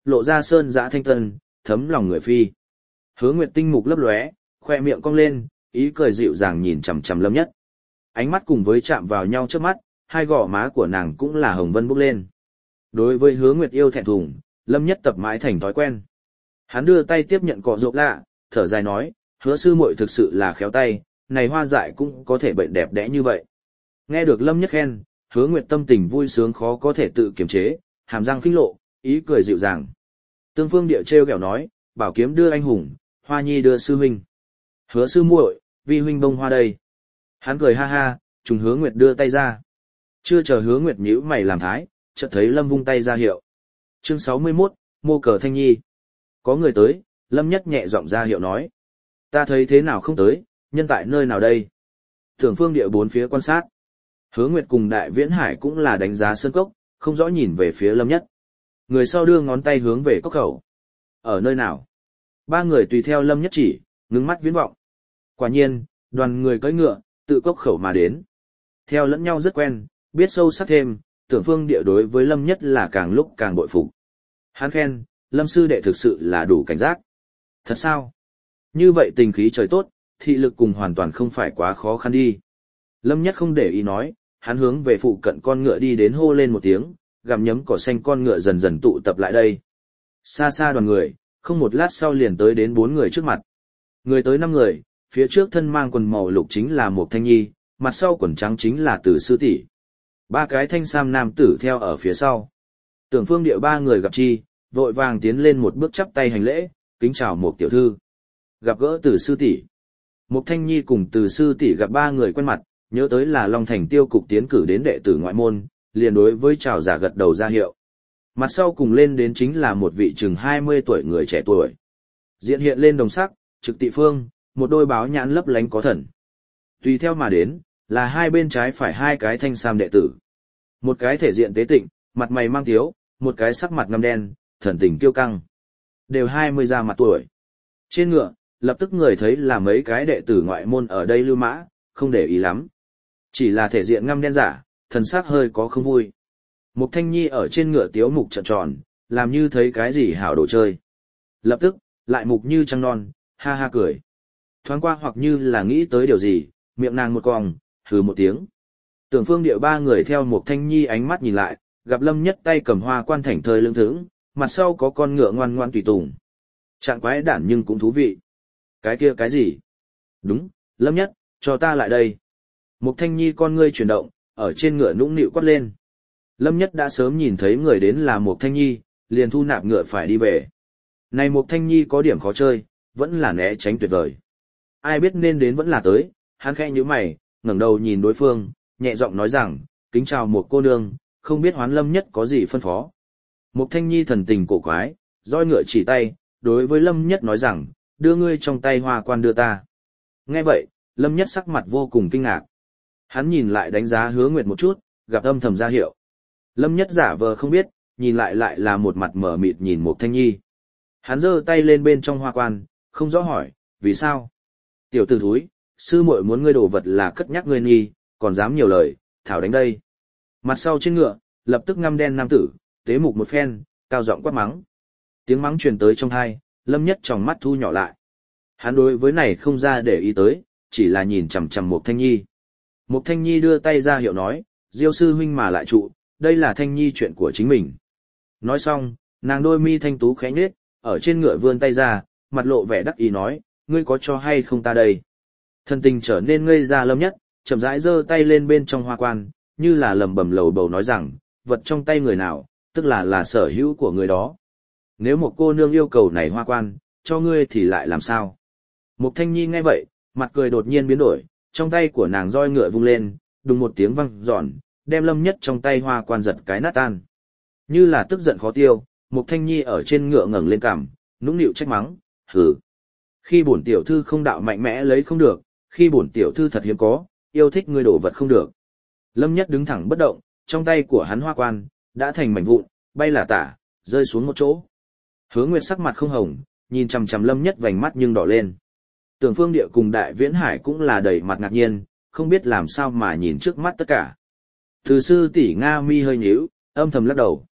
lộ ra sơn dã thanh tân, thấm lòng người phi. Hứa Nguyệt tinh mục lấp lóe, khoe miệng cong lên, ý cười dịu dàng nhìn chằm chằm Lâm Nhất. Ánh mắt cùng với chạm vào nhau trước mắt, hai gò má của nàng cũng là hồng vân bốc lên. Đối với Hứa Nguyệt yêu thẹn thùng, Lâm Nhất tập mãi thành thói quen. Hắn đưa tay tiếp nhận cọ rộp lạ, thở dài nói, Hứa sư muội thực sự là khéo tay, này hoa dại cũng có thể bệnh đẹp đẽ như vậy. Nghe được Lâm Nhất khen, Hứa Nguyệt tâm tình vui sướng khó có thể tự kiềm chế, hàm răng khinh lộ, ý cười dịu dàng. Tương Phương Địa trêu ghẹo nói, bảo kiếm đưa anh hùng, hoa nhi đưa sư huynh. Hứa sư muội, vi huynh bông hoa đây. Hắn cười ha ha, trùng Hứa Nguyệt đưa tay ra. Chưa chờ Hứa Nguyệt nhíu mày làm thái, chợt thấy Lâm vung tay ra hiệu. Chương 61, mô cờ thanh nhi. Có người tới, Lâm Nhất nhẹ giọng ra hiệu nói. Ta thấy thế nào không tới, nhân tại nơi nào đây? Tưởng Phương Địa bốn phía quan sát. Hứa Nguyệt cùng Đại Viễn Hải cũng là đánh giá sơn cốc, không rõ nhìn về phía Lâm Nhất. Người sau đưa ngón tay hướng về cốc khẩu. Ở nơi nào? Ba người tùy theo Lâm Nhất chỉ, ngưng mắt viễn vọng. Quả nhiên, đoàn người cưỡi ngựa, tự cốc khẩu mà đến. Theo lẫn nhau rất quen, biết sâu sắc thêm, Tưởng Phương Địa đối với Lâm Nhất là càng lúc càng bội phục. Hắn khen, Lâm sư đệ thực sự là đủ cảnh giác. Thật sao? Như vậy tình khí trời tốt, thị lực cùng hoàn toàn không phải quá khó khăn đi. Lâm Nhất không để ý nói, hắn hướng về phụ cận con ngựa đi đến hô lên một tiếng, gặm nhấm cỏ xanh con ngựa dần dần tụ tập lại đây. Xa xa đoàn người, không một lát sau liền tới đến 4 người trước mặt. Người tới 5 người, phía trước thân mang quần màu lục chính là một thanh nhi, mặt sau quần trắng chính là Từ sư tỷ. 3 cái thanh sam nam tử theo ở phía sau. Tưởng Phương Địa 3 người gặp chi, vội vàng tiến lên một bước chắp tay hành lễ, kính chào một tiểu thư. Gặp gỡ Từ sư tỷ. Một thanh nhi cùng Từ sư tỷ gặp 3 người quen mặt, nhớ tới là Long Thành tiêu cục tiến cử đến đệ tử ngoại môn, liền đối với chào giả gật đầu ra hiệu. Mặt sau cùng lên đến chính là một vị chừng 20 tuổi người trẻ tuổi. Diện hiện lên đồng sắc, trực tị phương, một đôi báo nhãn lấp lánh có thần. Tùy theo mà đến, là hai bên trái phải 2 cái thanh sam đệ tử. Một cái thể diện tế tịnh, mặt mày mang tiếu, một cái sắc mặt ngăm đen, thần tình kiêu căng. Đều 20 ra mặt tuổi. Trên ngựa, lập tức người thấy là mấy cái đệ tử ngoại môn ở đây lưu mã, không để ý lắm. Chỉ là thể diện ngăm đen giả, thần sắc hơi có không vui. Mục Thanh Nhi ở trên ngựa tiếu mục trợn tròn, làm như thấy cái gì hảo đồ chơi. Lập tức, lại mục như trăng non, ha ha cười. Thoáng qua hoặc như là nghĩ tới điều gì, miệng nàng một cong, hừ một tiếng. Tưởng Phương Địa 3 người theo Mục Thanh Nhi ánh mắt nhìn lại, gặp Lâm Nhất tay cầm hoa quan thảnh thơi lưng thững, mặt sau có con ngựa ngoan ngoan tùy tùng. Trạng quái đản nhưng cũng thú vị. Cái kia cái gì? Đúng, Lâm Nhất, cho ta lại đây. Mục Thanh Nhi con ngươi chuyển động, ở trên ngựa nũng nịu quát lên. Lâm Nhất đã sớm nhìn thấy người đến là Mục Thanh Nhi, liền thu nạp ngựa phải đi về. Này Mục Thanh Nhi có điểm khó chơi, vẫn là né tránh tuyệt vời. Ai biết nên đến vẫn là tới, hắn khẽ nhíu mày, ngẩng đầu nhìn đối phương, nhẹ giọng nói rằng, kính chào một cô nương, không biết Hoán Lâm Nhất có gì phân phó. Mục Thanh Nhi thần tình cổ quái, roi ngựa chỉ tay, đối với Lâm Nhất nói rằng, đưa ngươi trong tay hoa quan đưa ta. Nghe vậy, Lâm Nhất sắc mặt vô cùng kinh ngạc. Hắn nhìn lại đánh giá Hứa Nguyệt một chút, gặp âm thầm ra hiệu. Lâm Nhất giả vờ không biết, nhìn lại là một mặt mở mịt nhìn Mục Thanh Nhi. Hắn giơ tay lên bên trong hoa quan, không rõ hỏi, vì sao? Tiểu tử thúi, sư muội muốn ngươi đồ vật là cất nhắc ngươi nghi, còn dám nhiều lời, thảo đánh đây. Mặt sau trên ngựa, lập tức ngăm đen nam tử, tế mục một phen, cao giọng quát mắng. Tiếng mắng truyền tới trong tai, Lâm Nhất tròng mắt thu nhỏ lại. Hắn đối với này không ra để ý tới, chỉ là nhìn chằm chằm Mục Thanh Nhi. Mục Thanh Nhi đưa tay ra hiệu nói, Diêu sư huynh mà lại trụ, đây là Thanh Nhi chuyện của chính mình. Nói xong, nàng đôi mi thanh tú khẽ nhếch, ở trên ngựa vươn tay ra, mặt lộ vẻ đắc ý nói, ngươi có cho hay không ta đây? Thân tình trở nên ngây ra Lâm Nhất, chậm rãi giơ tay lên bên trong hoa quan, như là lẩm bẩm lầu bầu nói rằng, vật trong tay người nào, tức là sở hữu của người đó. Nếu một cô nương yêu cầu này hoa quan, cho ngươi thì lại làm sao? Mục Thanh Nhi nghe vậy, mặt cười đột nhiên biến đổi, trong tay của nàng roi ngựa vung lên, đùng một tiếng vang giòn, đem Lâm Nhất trong tay hoa quan giật cái nát tan. Như là tức giận khó tiêu, Mục Thanh Nhi ở trên ngựa ngẩng lên cằm, nũng nịu trách mắng, hừ. Khi bổn tiểu thư không đạo mạnh mẽ lấy không được, khi bổn tiểu thư thật hiếm có, yêu thích ngươi đổ vật không được. Lâm Nhất đứng thẳng bất động, trong tay của hắn hoa quan, đã thành mảnh vụn, bay là tả, rơi xuống một chỗ. Hứa Nguyệt sắc mặt không hồng, nhìn chằm chằm Lâm Nhất vành mắt nhưng đỏ lên. Tưởng Phương Địa cùng Đại Viễn Hải cũng là đầy mặt ngạc nhiên, không biết làm sao mà nhìn trước mắt tất cả. Từ sư tỷ Nga mi hơi nhíu, âm thầm lắc đầu.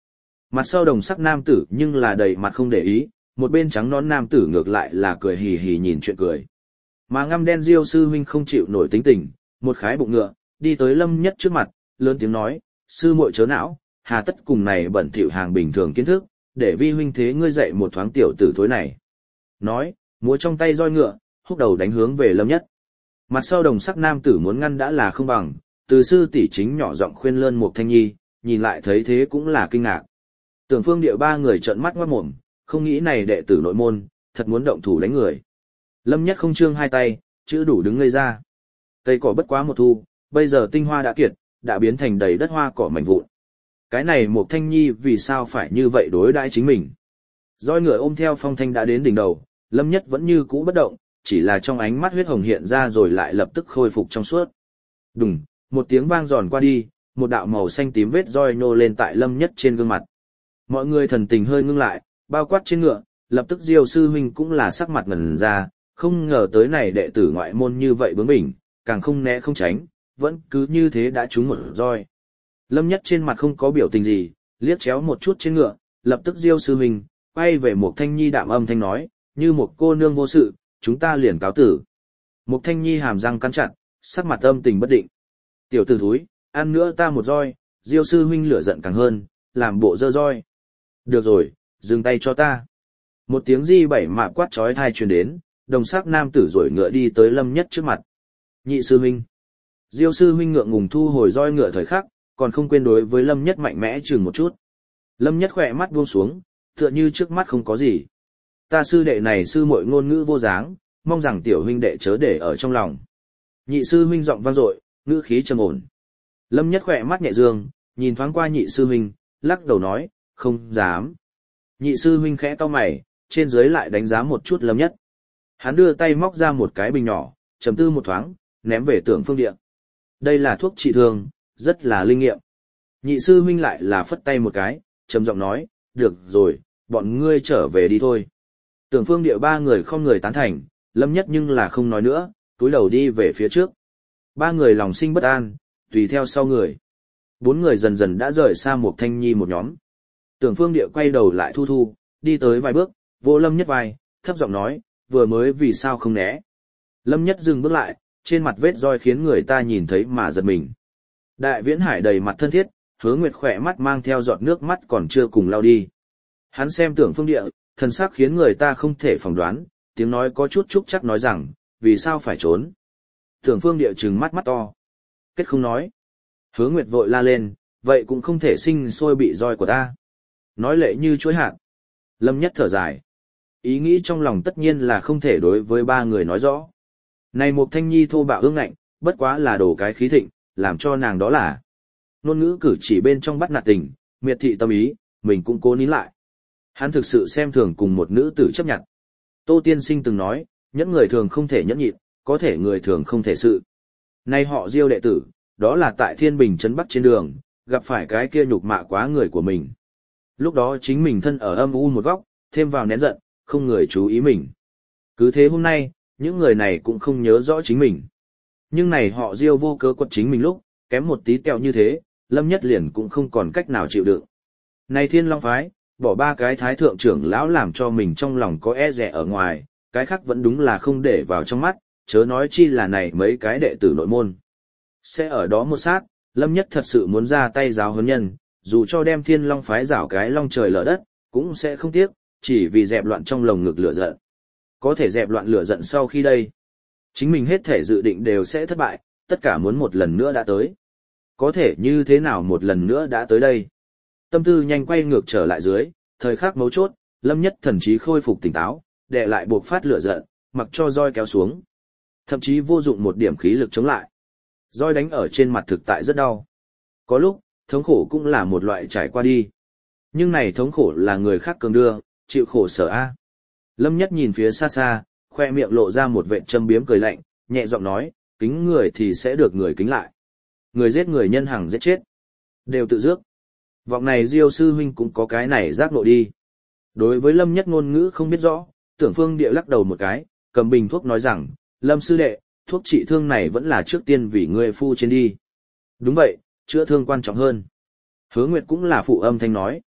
Mặt sau đồng sắc nam tử nhưng là đầy mặt không để ý, một bên trắng nón nam tử ngược lại là cười hì hì nhìn chuyện cười. Mà ngăm đen Diêu sư huynh không chịu nổi tính tình, một khái bụng ngựa, đi tới Lâm Nhất trước mặt, lớn tiếng nói, sư muội chớ não, hà tất cùng này bẩn thỉu hàng bình thường kiến thức, để vi huynh thế ngươi dạy một thoáng tiểu tử thối này. Nói, múa trong tay roi ngựa, húc đầu đánh hướng về Lâm Nhất. Mặt sau đồng sắc nam tử muốn ngăn đã là không bằng, từ sư tỷ chính nhỏ giọng khuyên lơn một thanh nhi, nhìn lại thấy thế cũng là kinh ngạc. Tưởng Phương Điệu ba người trợn mắt ngoát mồm, không nghĩ này đệ tử nội môn, thật muốn động thủ đánh người. Lâm Nhất không trương hai tay, chữ đủ đứng ngây ra. Cây cỏ bất quá một thu, bây giờ tinh hoa đã kiệt, đã biến thành đầy đất hoa cỏ mảnh vụn. Cái này một thanh nhi vì sao phải như vậy đối đãi chính mình. Roi ngựa ôm theo phong thanh đã đến đỉnh đầu, Lâm Nhất vẫn như cũ bất động, chỉ là trong ánh mắt huyết hồng hiện ra rồi lại lập tức khôi phục trong suốt. Đùng, một tiếng vang giòn qua đi, một đạo màu xanh tím vết roi nô lên tại Lâm Nhất trên gương mặt. Mọi người thần tình hơi ngưng lại, bao quát trên ngựa, lập tức Diêu sư huynh cũng là sắc mặt ngẩn ra, không ngờ tới này đệ tử ngoại môn như vậy bướng bỉnh, càng không né không tránh, vẫn cứ như thế đã trúng một roi. Lâm Nhất trên mặt không có biểu tình gì, liếc chéo một chút trên ngựa, lập tức Diêu sư huynh quay về một thanh nhi đạm âm thanh nói, như một cô nương vô sự, chúng ta liền cáo tử. Một thanh nhi hàm răng cắn chặt, sắc mặt âm tình bất định. Tiểu tử thúi, ăn nữa ta một roi, Diêu sư huynh lửa giận càng hơn, làm bộ dơ roi. Được rồi, dừng tay cho ta. Một tiếng di bảy mạ quát chói tai truyền đến, đồng sắc nam tử rổi ngựa đi tới Lâm Nhất trước mặt. Nhị sư huynh. Diêu sư huynh ngượng ngùng thu hồi roi ngựa thời khắc, còn không quên đối với Lâm Nhất mạnh mẽ chừng một chút. Lâm Nhất khỏe mắt buông xuống, tựa như trước mắt không có gì. Ta sư đệ này sư muội ngôn ngữ vô dáng, mong rằng tiểu huynh đệ chớ để ở trong lòng. Nhị sư huynh giọng vang dội, ngữ khí trầm ổn. Lâm Nhất khỏe mắt nhẹ dương, nhìn thoáng qua nhị sư huynh, lắc đầu nói, không dám. Nhị sư huynh khẽ cau mày, trên dưới lại đánh giá một chút Lâm Nhất. Hắn đưa tay móc ra một cái bình nhỏ, trầm tư một thoáng, ném về Tưởng Phương Địa. Đây là thuốc trị thương, rất là linh nghiệm. Nhị sư huynh lại là phất tay một cái, trầm giọng nói, được rồi, bọn ngươi trở về đi thôi. Tưởng Phương Địa ba người không người tán thành, Lâm Nhất nhưng là không nói nữa, túi đầu đi về phía trước. Ba người lòng sinh bất an, tùy theo sau người. Bốn người dần dần đã rời xa một thanh nhi một nhóm. Tưởng Phương Địa quay đầu lại thu thu, đi tới vài bước, vỗ Lâm Nhất vai, thấp giọng nói, vừa mới vì sao không né. Lâm Nhất dừng bước lại, trên mặt vết roi khiến người ta nhìn thấy mà giật mình. Đại Viễn Hải đầy mặt thân thiết, Hứa Nguyệt khỏe mắt mang theo giọt nước mắt còn chưa cùng lau đi. Hắn xem Tưởng Phương Địa, thần sắc khiến người ta không thể phỏng đoán, tiếng nói có chút trúc chắc nói rằng, vì sao phải trốn. Tưởng Phương Địa trừng mắt mắt to. Kết không nói. Hứa Nguyệt vội la lên, vậy cũng không thể sinh sôi bị roi của ta. Nói lệ như chuối hạt. Lâm Nhất thở dài. Ý nghĩ trong lòng tất nhiên là không thể đối với ba người nói rõ. Này một thanh nhi thô bạo ương ngạnh, bất quá là đổ cái khí thịnh, làm cho nàng đó là. Ngôn ngữ cử chỉ bên trong bắt nạt tình, miệt thị tâm ý, mình cũng cố nín lại. Hắn thực sự xem thường cùng một nữ tử chấp nhận. Tô Tiên Sinh từng nói, nhẫn người thường không thể nhẫn nhịn, có thể người thường không thể sự. Nay họ Diêu đệ tử, đó là tại Thiên Bình trấn Bắc trên đường, gặp phải cái kia nhục mạ quá người của mình. Lúc đó chính mình thân ở âm u một góc, thêm vào nén giận, không người chú ý mình. Cứ thế hôm nay, những người này cũng không nhớ rõ chính mình. Nhưng này họ Diêu vô cớ quật chính mình lúc, kém một tí tẹo như thế, Lâm Nhất liền cũng không còn cách nào chịu đựng. Này Thiên Long phái, bỏ ba cái thái thượng trưởng lão làm cho mình trong lòng có e dè ở ngoài, cái khác vẫn đúng là không để vào trong mắt, chớ nói chi là này mấy cái đệ tử nội môn. Sẽ ở đó một sát, Lâm Nhất thật sự muốn ra tay giáo huấn nhân, dù cho đem Thiên Long phái rảo cái long trời lở đất, cũng sẽ không tiếc, chỉ vì dẹp loạn trong lồng ngực lửa giận. Có thể dẹp loạn lửa giận sau khi đây, chính mình hết thể dự định đều sẽ thất bại, tất cả muốn một lần nữa đã tới. Có thể như thế nào một lần nữa đã tới đây? Tâm tư nhanh quay ngược trở lại dưới, thời khắc mấu chốt, Lâm Nhất thần trí khôi phục tỉnh táo, đè lại buộc phát lửa giận, mặc cho roi kéo xuống. Thậm chí vô dụng một điểm khí lực chống lại. Roi đánh ở trên mặt thực tại rất đau. Có lúc, thống khổ cũng là một loại trải qua đi. Nhưng này thống khổ là người khác cường đưa, chịu khổ sở a. Lâm Nhất nhìn phía xa xa, khoe miệng lộ ra một vệt châm biếm cười lạnh, nhẹ giọng nói, kính người thì sẽ được người kính lại. Người giết người nhân hằng giết chết. Đều tự dước. Vọng này Diêu sư huynh cũng có cái này giác ngộ đi. Đối với Lâm Nhất ngôn ngữ không biết rõ, Tưởng Phương Địa lắc đầu một cái, cầm bình thuốc nói rằng, Lâm sư đệ, thuốc trị thương này vẫn là trước tiên vì ngươi phu trên đi. Đúng vậy, chữa thương quan trọng hơn. Hứa Nguyệt cũng là phụ âm thanh nói.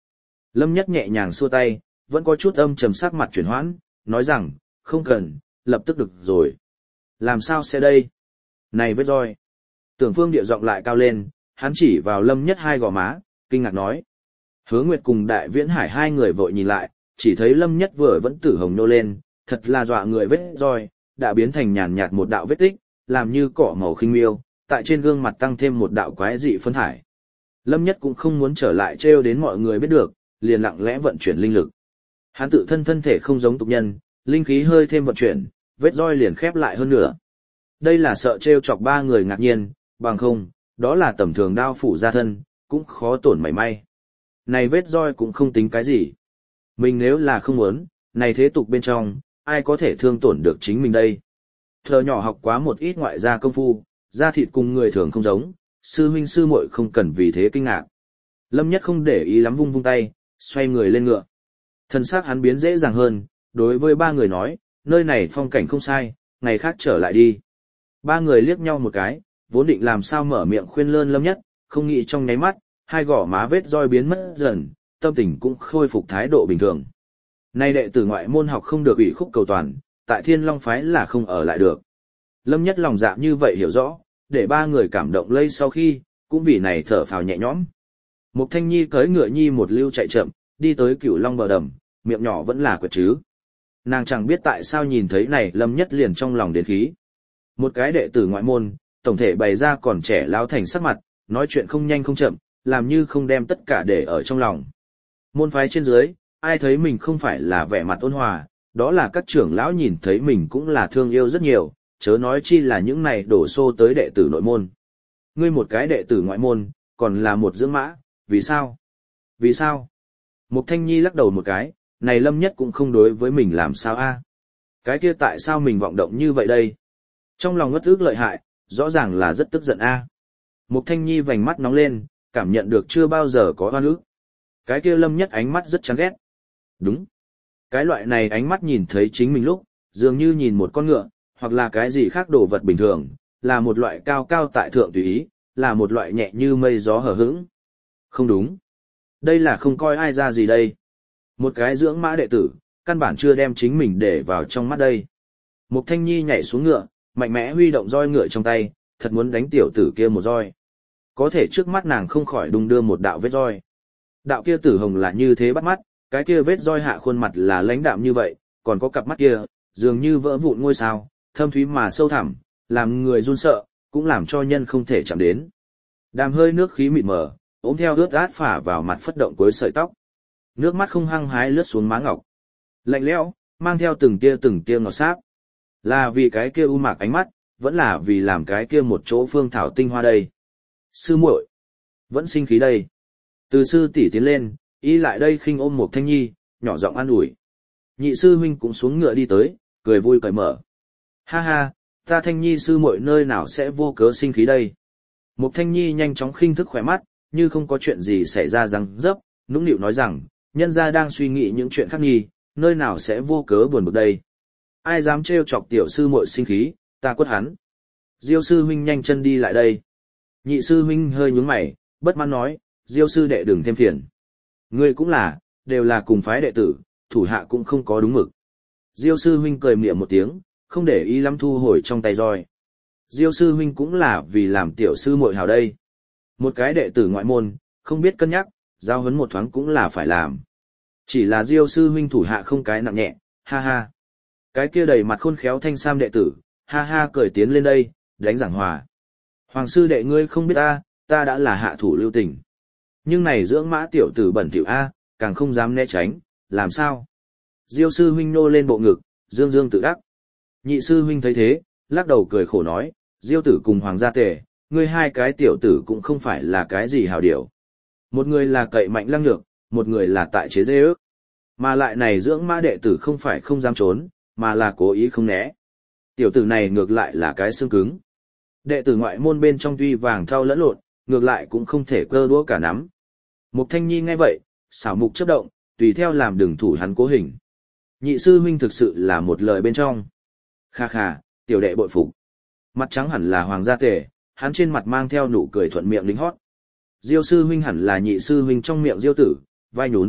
Lâm Nhất nhẹ nhàng xua tay, vẫn có chút âm trầm sắc mặt chuyển hoãn, nói rằng, không cần, lập tức được rồi. Làm sao sẽ đây? Này vết roi. Tưởng Phương điệu giọng lại cao lên, hắn chỉ vào Lâm Nhất hai gò má, kinh ngạc nói. Hứa Nguyệt cùng Đại Viễn Hải hai người vội nhìn lại, chỉ thấy Lâm Nhất vừa vẫn tử hồng nô lên, thật là dọa người vết roi, đã biến thành nhàn nhạt một đạo vết tích, làm như cỏ màu khinh miêu, tại trên gương mặt tăng thêm một đạo quái dị phấn thải. Lâm Nhất cũng không muốn trở lại trêu đến mọi người biết được, liền lặng lẽ vận chuyển linh lực. Hắn tự thân thân thể không giống tục nhân, linh khí hơi thêm vận chuyển, vết roi liền khép lại hơn nữa. Đây là sợ trêu chọc ba người ngạc nhiên, bằng không, đó là tầm thường đao phủ ra thân, cũng khó tổn mảy may. Này vết roi cũng không tính cái gì. Mình nếu là không muốn, này thế tục bên trong, ai có thể thương tổn được chính mình đây. Thờ nhỏ học quá một ít ngoại gia công phu, da thịt cùng người thường không giống, sư huynh sư muội không cần vì thế kinh ngạc. Lâm Nhất không để ý lắm vung vung tay, xoay người lên ngựa. Thân xác hắn biến dễ dàng hơn, đối với ba người nói, nơi này phong cảnh không sai, ngày khác trở lại đi. Ba người liếc nhau một cái, vốn định làm sao mở miệng khuyên lơn Lâm Nhất, không nghĩ trong nháy mắt, hai gò má vết roi biến mất dần, tâm tình cũng khôi phục thái độ bình thường. Nay đệ tử ngoại môn học không được ủy khúc cầu toàn, tại Thiên Long phái là không ở lại được. Lâm Nhất lòng dạ như vậy hiểu rõ, để ba người cảm động lây sau khi, cũng vì này thở phào nhẹ nhõm. Mục Thanh Nhi cưỡi ngựa nhi một lưu chạy chậm, đi tới Cửu Long bờ đầm, miệng nhỏ vẫn là quệt chứ. Nàng chẳng biết tại sao nhìn thấy này Lâm Nhất liền trong lòng đến khí. Một cái đệ tử ngoại môn, tổng thể bày ra còn trẻ lao thành sắc mặt, nói chuyện không nhanh không chậm, làm như không đem tất cả để ở trong lòng. Môn phái trên dưới, ai thấy mình không phải là vẻ mặt ôn hòa, đó là các trưởng lão nhìn thấy mình cũng là thương yêu rất nhiều, chớ nói chi là những này đổ xô tới đệ tử nội môn. Ngươi một cái đệ tử ngoại môn, còn là một dưỡng mã, vì sao? Vì sao? Mục Thanh Nhi lắc đầu một cái, này Lâm Nhất cũng không đối với mình làm sao a? Cái kia tại sao mình vọng động như vậy đây? Trong lòng ngất ức lợi hại, rõ ràng là rất tức giận a. Mục Thanh Nhi vành mắt nóng lên, cảm nhận được chưa bao giờ có oan ức. Cái kia Lâm Nhất ánh mắt rất chán ghét. Đúng. Cái loại này ánh mắt nhìn thấy chính mình lúc, dường như nhìn một con ngựa, hoặc là cái gì khác đồ vật bình thường, là một loại cao cao tại thượng tùy ý, là một loại nhẹ như mây gió hở hững. Không đúng. Đây là không coi ai ra gì đây. Một cái dưỡng mã đệ tử, căn bản chưa đem chính mình để vào trong mắt đây. Mục Thanh Nhi nhảy xuống ngựa, mạnh mẽ huy động roi ngựa trong tay, thật muốn đánh tiểu tử kia một roi. Có thể trước mắt nàng không khỏi đung đưa một đạo vết roi. Đạo kia tử hồng là như thế bắt mắt, cái kia vết roi hạ khuôn mặt là lãnh đạm như vậy, còn có cặp mắt kia, dường như vỡ vụn ngôi sao, thâm thúy mà sâu thẳm, làm người run sợ, cũng làm cho nhân không thể chạm đến. Đàm hơi nước khí mịt mờ, ốm theo ướt át phả vào mặt phất động cuối sợi tóc. Nước mắt không hăng hái lướt xuống má ngọc. Lạnh lẽo, mang theo từng tia ngọt sáp. Là vì cái kia u mạc ánh mắt, vẫn là vì làm cái kia một chỗ phương thảo tinh hoa đây. Sư muội, vẫn sinh khí đây. Từ sư tỷ tiến lên, y lại đây khinh ôm một Thanh Nhi, nhỏ giọng an ủi. Nhị sư huynh cũng xuống ngựa đi tới, cười vui cởi mở. Ha ha, ta Thanh Nhi sư muội nơi nào sẽ vô cớ sinh khí đây. Một Thanh Nhi nhanh chóng khinh thức khỏe mắt, như không có chuyện gì xảy ra răng dấp, nũng nịu nói rằng, nhân gia đang suy nghĩ những chuyện khác nghi, nơi nào sẽ vô cớ buồn bực đây. Ai dám trêu chọc tiểu sư muội sinh khí, ta quất hắn. Diêu sư huynh nhanh chân đi lại đây. Nhị sư huynh hơi nhướng mày, bất mãn nói, Diêu sư đệ đừng thêm phiền. Ngươi cũng là, đều là cùng phái đệ tử, thủ hạ cũng không có đúng mực. Diêu sư huynh cười miệng một tiếng, không để ý lắm thu hồi trong tay roi. Diêu sư huynh cũng là vì làm tiểu sư muội hào đây. Một cái đệ tử ngoại môn, không biết cân nhắc, giao huấn một thoáng cũng là phải làm. Chỉ là Diêu sư huynh thủ hạ không cái nặng nhẹ, ha ha. Cái kia đầy mặt khôn khéo thanh sam đệ tử, ha ha cười tiến lên đây, đánh giảng hòa. Hoàng sư đệ ngươi không biết ta đã là hạ thủ lưu tình. Nhưng này dưỡng mã tiểu tử bẩn thỉu càng không dám né tránh, làm sao? Diêu sư huynh nô lên bộ ngực, dương dương tự đắc. Nhị sư huynh thấy thế, lắc đầu cười khổ nói, Diêu tử cùng Hoàng gia tề, ngươi hai cái tiểu tử cũng không phải là cái gì hào điểu. Một người là cậy mạnh lăng nhược, một người là tại chế dê ước. Mà lại này dưỡng mã đệ tử không phải không dám trốn, mà là cố ý không né. Tiểu tử này ngược lại là cái xương cứng. Đệ tử ngoại môn bên trong tuy vàng thau lẫn lộn, ngược lại cũng không thể cơ đũa cả nắm. Mục Thanh Nhi nghe vậy, xảo mục chớp động, tùy theo làm đường thủ hắn cố hình. Nhị sư huynh thực sự là một lời bên trong. Kha kha, tiểu đệ bội phục. Mặt trắng hẳn là Hoàng gia tề, hắn trên mặt mang theo nụ cười thuận miệng lính hót. Diêu sư huynh hẳn là nhị sư huynh trong miệng Diêu tử, vai nhún,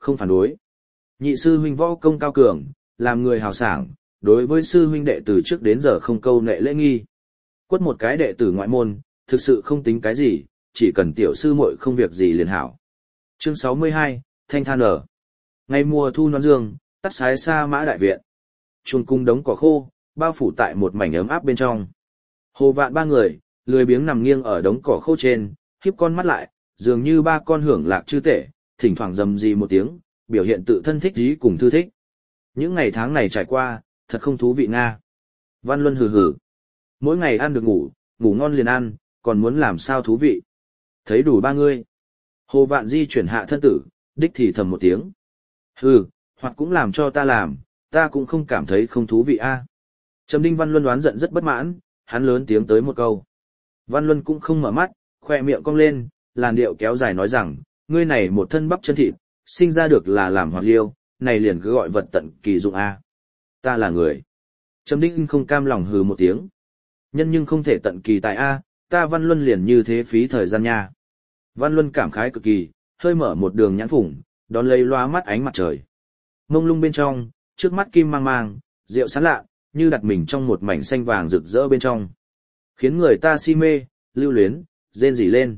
không phản đối. Nhị sư huynh võ công cao cường, làm người hào sảng, đối với sư huynh đệ từ trước đến giờ không câu nệ lễ nghi. Quất một cái đệ tử ngoại môn, thực sự không tính cái gì, chỉ cần tiểu sư muội không việc gì liền hảo. Chương 62, Thanh Than ở. Ngày mùa thu nón dương, tắt sái xa mã đại viện. Chuồng cung đống cỏ khô, bao phủ tại một mảnh ấm áp bên trong. Hồ Vạn ba người, lười biếng nằm nghiêng ở đống cỏ khô trên, híp con mắt lại, dường như ba con hưởng lạc chư tể, thỉnh thoảng rầm rì một tiếng, biểu hiện tự thân thích ý cùng thư thích. Những ngày tháng này trải qua, thật không thú vị nga. Văn Luân hừ hừ. Mỗi ngày ăn được ngủ, ngủ ngon liền ăn, còn muốn làm sao thú vị. Thấy đủ ba ngươi. Hồ Vạn di chuyển hạ thân tử, đích thì thầm một tiếng. Hừ, hoặc cũng làm cho ta làm, ta cũng không cảm thấy không thú vị a. Trầm Đinh Văn Luân đoán giận rất bất mãn, hắn lớn tiếng tới một câu. Văn Luân cũng không mở mắt, khoe miệng cong lên, làn điệu kéo dài nói rằng, ngươi này một thân bắp chân thịt, sinh ra được là làm hoạt liêu, này liền cứ gọi vật tận kỳ dụng a. Ta là người. Trầm Đinh không cam lòng hừ một tiếng. Nhân nhưng không thể tận kỳ tại a, ta Văn Luân liền như thế phí thời gian nha. Văn Luân cảm khái cực kỳ, hơi mở một đường nhãn phủng, đón lấy loa mắt ánh mặt trời. Mông lung bên trong, trước mắt kim mang mang, rượu sán lạ, như đặt mình trong một mảnh xanh vàng rực rỡ bên trong. Khiến người ta si mê, lưu luyến, rên rỉ lên.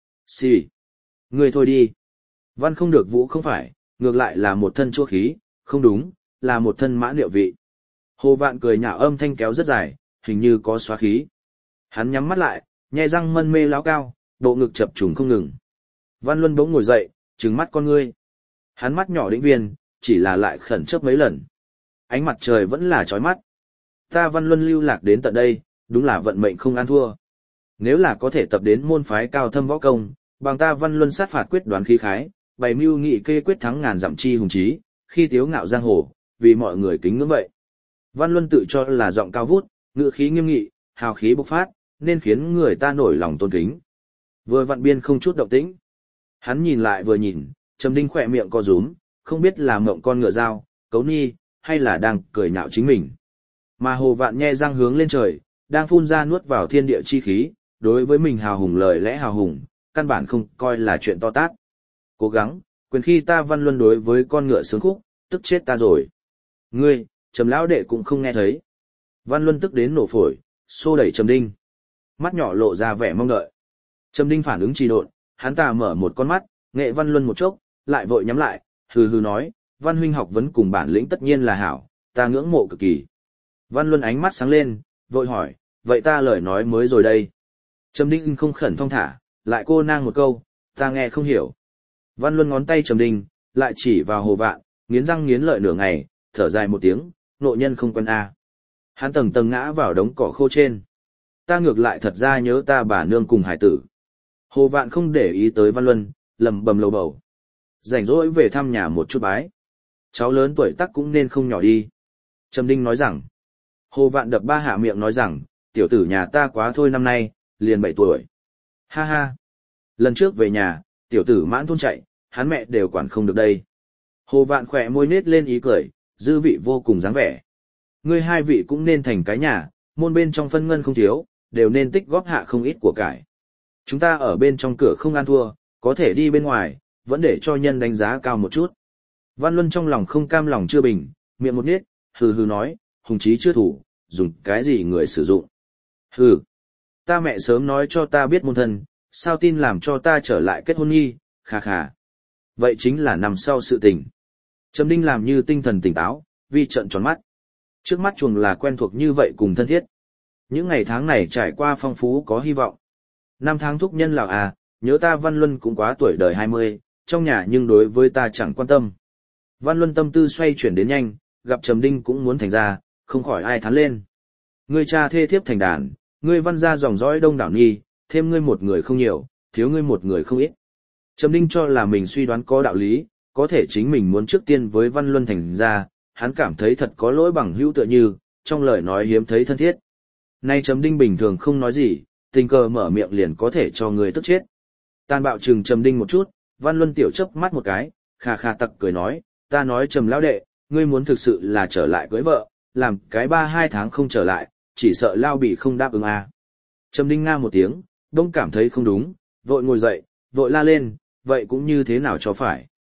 Xì. Người thôi đi. Văn không được vũ không phải, ngược lại là một thân chua khí, không đúng, là một thân mã liệu vị. Hồ Vạn cười nhạo âm thanh kéo rất dài, hình như có xóa khí. Hắn nhắm mắt lại, nhe răng mân mê láo cao, bộ ngực chập trùng không ngừng. Văn Luân bỗng ngồi dậy, trừng mắt con ngươi. Hắn mắt nhỏ đĩnh viên, chỉ là lại khẩn chớp mấy lần. Ánh mặt trời vẫn là chói mắt. Ta Văn Luân lưu lạc đến tận đây, đúng là vận mệnh không ăn thua. Nếu là có thể tập đến môn phái cao thâm võ công, bằng ta Văn Luân sát phạt quyết đoán khí khái, bày mưu nghị kê quyết thắng ngàn dặm chi hùng chí, khi tiếu ngạo giang hồ, vì mọi người kính ngưỡng vậy. Văn Luân tự cho là giọng cao vút, ngữ khí nghiêm nghị, hào khí bộc phát, nên khiến người ta nổi lòng tôn kính. Vừa vặn biên không chút động tĩnh. Hắn nhìn lại vừa nhìn, Trầm Đinh khỏe miệng co rúm, không biết là mộng con ngựa dao, cấu ni, hay là đang cười nhạo chính mình. Mà Hồ Vạn nhe răng hướng lên trời, đang phun ra nuốt vào thiên địa chi khí, đối với mình hào hùng lời lẽ hào hùng, căn bản không coi là chuyện to tát. Cố gắng, quyền khi ta Văn Luân đối với con ngựa sướng khúc, tức chết ta rồi. Ngươi, Trầm lão đệ cũng không nghe thấy. Văn Luân tức đến nổ phổi, xô đẩy Trầm Đinh. Mắt nhỏ lộ ra vẻ mong đợi. Trầm Đinh phản ứng trì độn, hắn ta mở một con mắt, nghệ Văn Luân một chốc, lại vội nhắm lại, hừ hừ nói, Văn huynh học vấn cùng bản lĩnh tất nhiên là hảo, ta ngưỡng mộ cực kỳ. Văn Luân ánh mắt sáng lên, vội hỏi, vậy ta lời nói mới rồi đây. Trầm Đinh không khẩn thong thả, lại cô nang một câu, ta nghe không hiểu. Văn Luân ngón tay Trầm Đinh, lại chỉ vào Hồ Vạn, nghiến răng nghiến lợi nửa ngày, thở dài một tiếng, nộ nhân không quen a. Hắn tầng tầng ngã vào đống cỏ khô trên. Ta ngược lại thật ra nhớ ta bà nương cùng hải tử. Hồ Vạn không để ý tới Văn Luân, lầm bầm lầu bầu. Rảnh rỗi về thăm nhà một chút bái. Cháu lớn tuổi tác cũng nên không nhỏ đi. Trầm Đinh nói rằng. Hồ Vạn đập ba hạ miệng nói rằng, tiểu tử nhà ta quá thôi năm nay, liền 7 tuổi. Ha ha. Lần trước về nhà, tiểu tử mãn thôn chạy, hắn mẹ đều quản không được đây. Hồ Vạn khỏe môi nết lên ý cười, dư vị vô cùng dáng vẻ. Ngươi hai vị cũng nên thành cái nhà, môn bên trong phân ngân không thiếu, đều nên tích góp hạ không ít của cải. Chúng ta ở bên trong cửa không ăn thua, có thể đi bên ngoài, vẫn để cho nhân đánh giá cao một chút. Văn Luân trong lòng không cam lòng chưa bình, miệng một nít, hừ hừ nói, hùng chí chưa thủ, dùng cái gì người sử dụng. Hừ, ta mẹ sớm nói cho ta biết môn thân, sao tin làm cho ta trở lại kết hôn nghi, khà khà. Vậy chính là nằm sau sự tình. Trầm Đinh làm như tinh thần tỉnh táo, vi trợn tròn mắt. Trước mắt chuồng là quen thuộc như vậy cùng thân thiết. Những ngày tháng này trải qua phong phú có hy vọng. Năm tháng thúc nhân lào à, nhớ ta Văn Luân cũng quá tuổi đời 20, trong nhà nhưng đối với ta chẳng quan tâm. Văn Luân tâm tư xoay chuyển đến nhanh, gặp Trầm Đinh cũng muốn thành ra, không khỏi ai thán lên. Ngươi cha thê thiếp thành đàn, ngươi Văn gia dòng dõi đông đảo nhi, thêm ngươi một người không nhiều, thiếu ngươi một người không ít. Trầm Đinh cho là mình suy đoán có đạo lý, có thể chính mình muốn trước tiên với Văn Luân thành ra, hắn cảm thấy thật có lỗi bằng hữu tựa như, trong lời nói hiếm thấy thân thiết. Nay Trầm Đinh bình thường không nói gì, tình cờ mở miệng liền có thể cho người tức chết. Tàn bạo chừng Trầm Đinh một chút, Văn Luân tiểu chớp mắt một cái, khà khà tặc cười nói, ta nói Trầm lão đệ, ngươi muốn thực sự là trở lại cưới vợ, làm cái 3-2 tháng không trở lại, chỉ sợ lao bị không đáp ứng à. Trầm Đinh nga một tiếng, đông cảm thấy không đúng, vội ngồi dậy, vội la lên, vậy cũng như thế nào cho phải.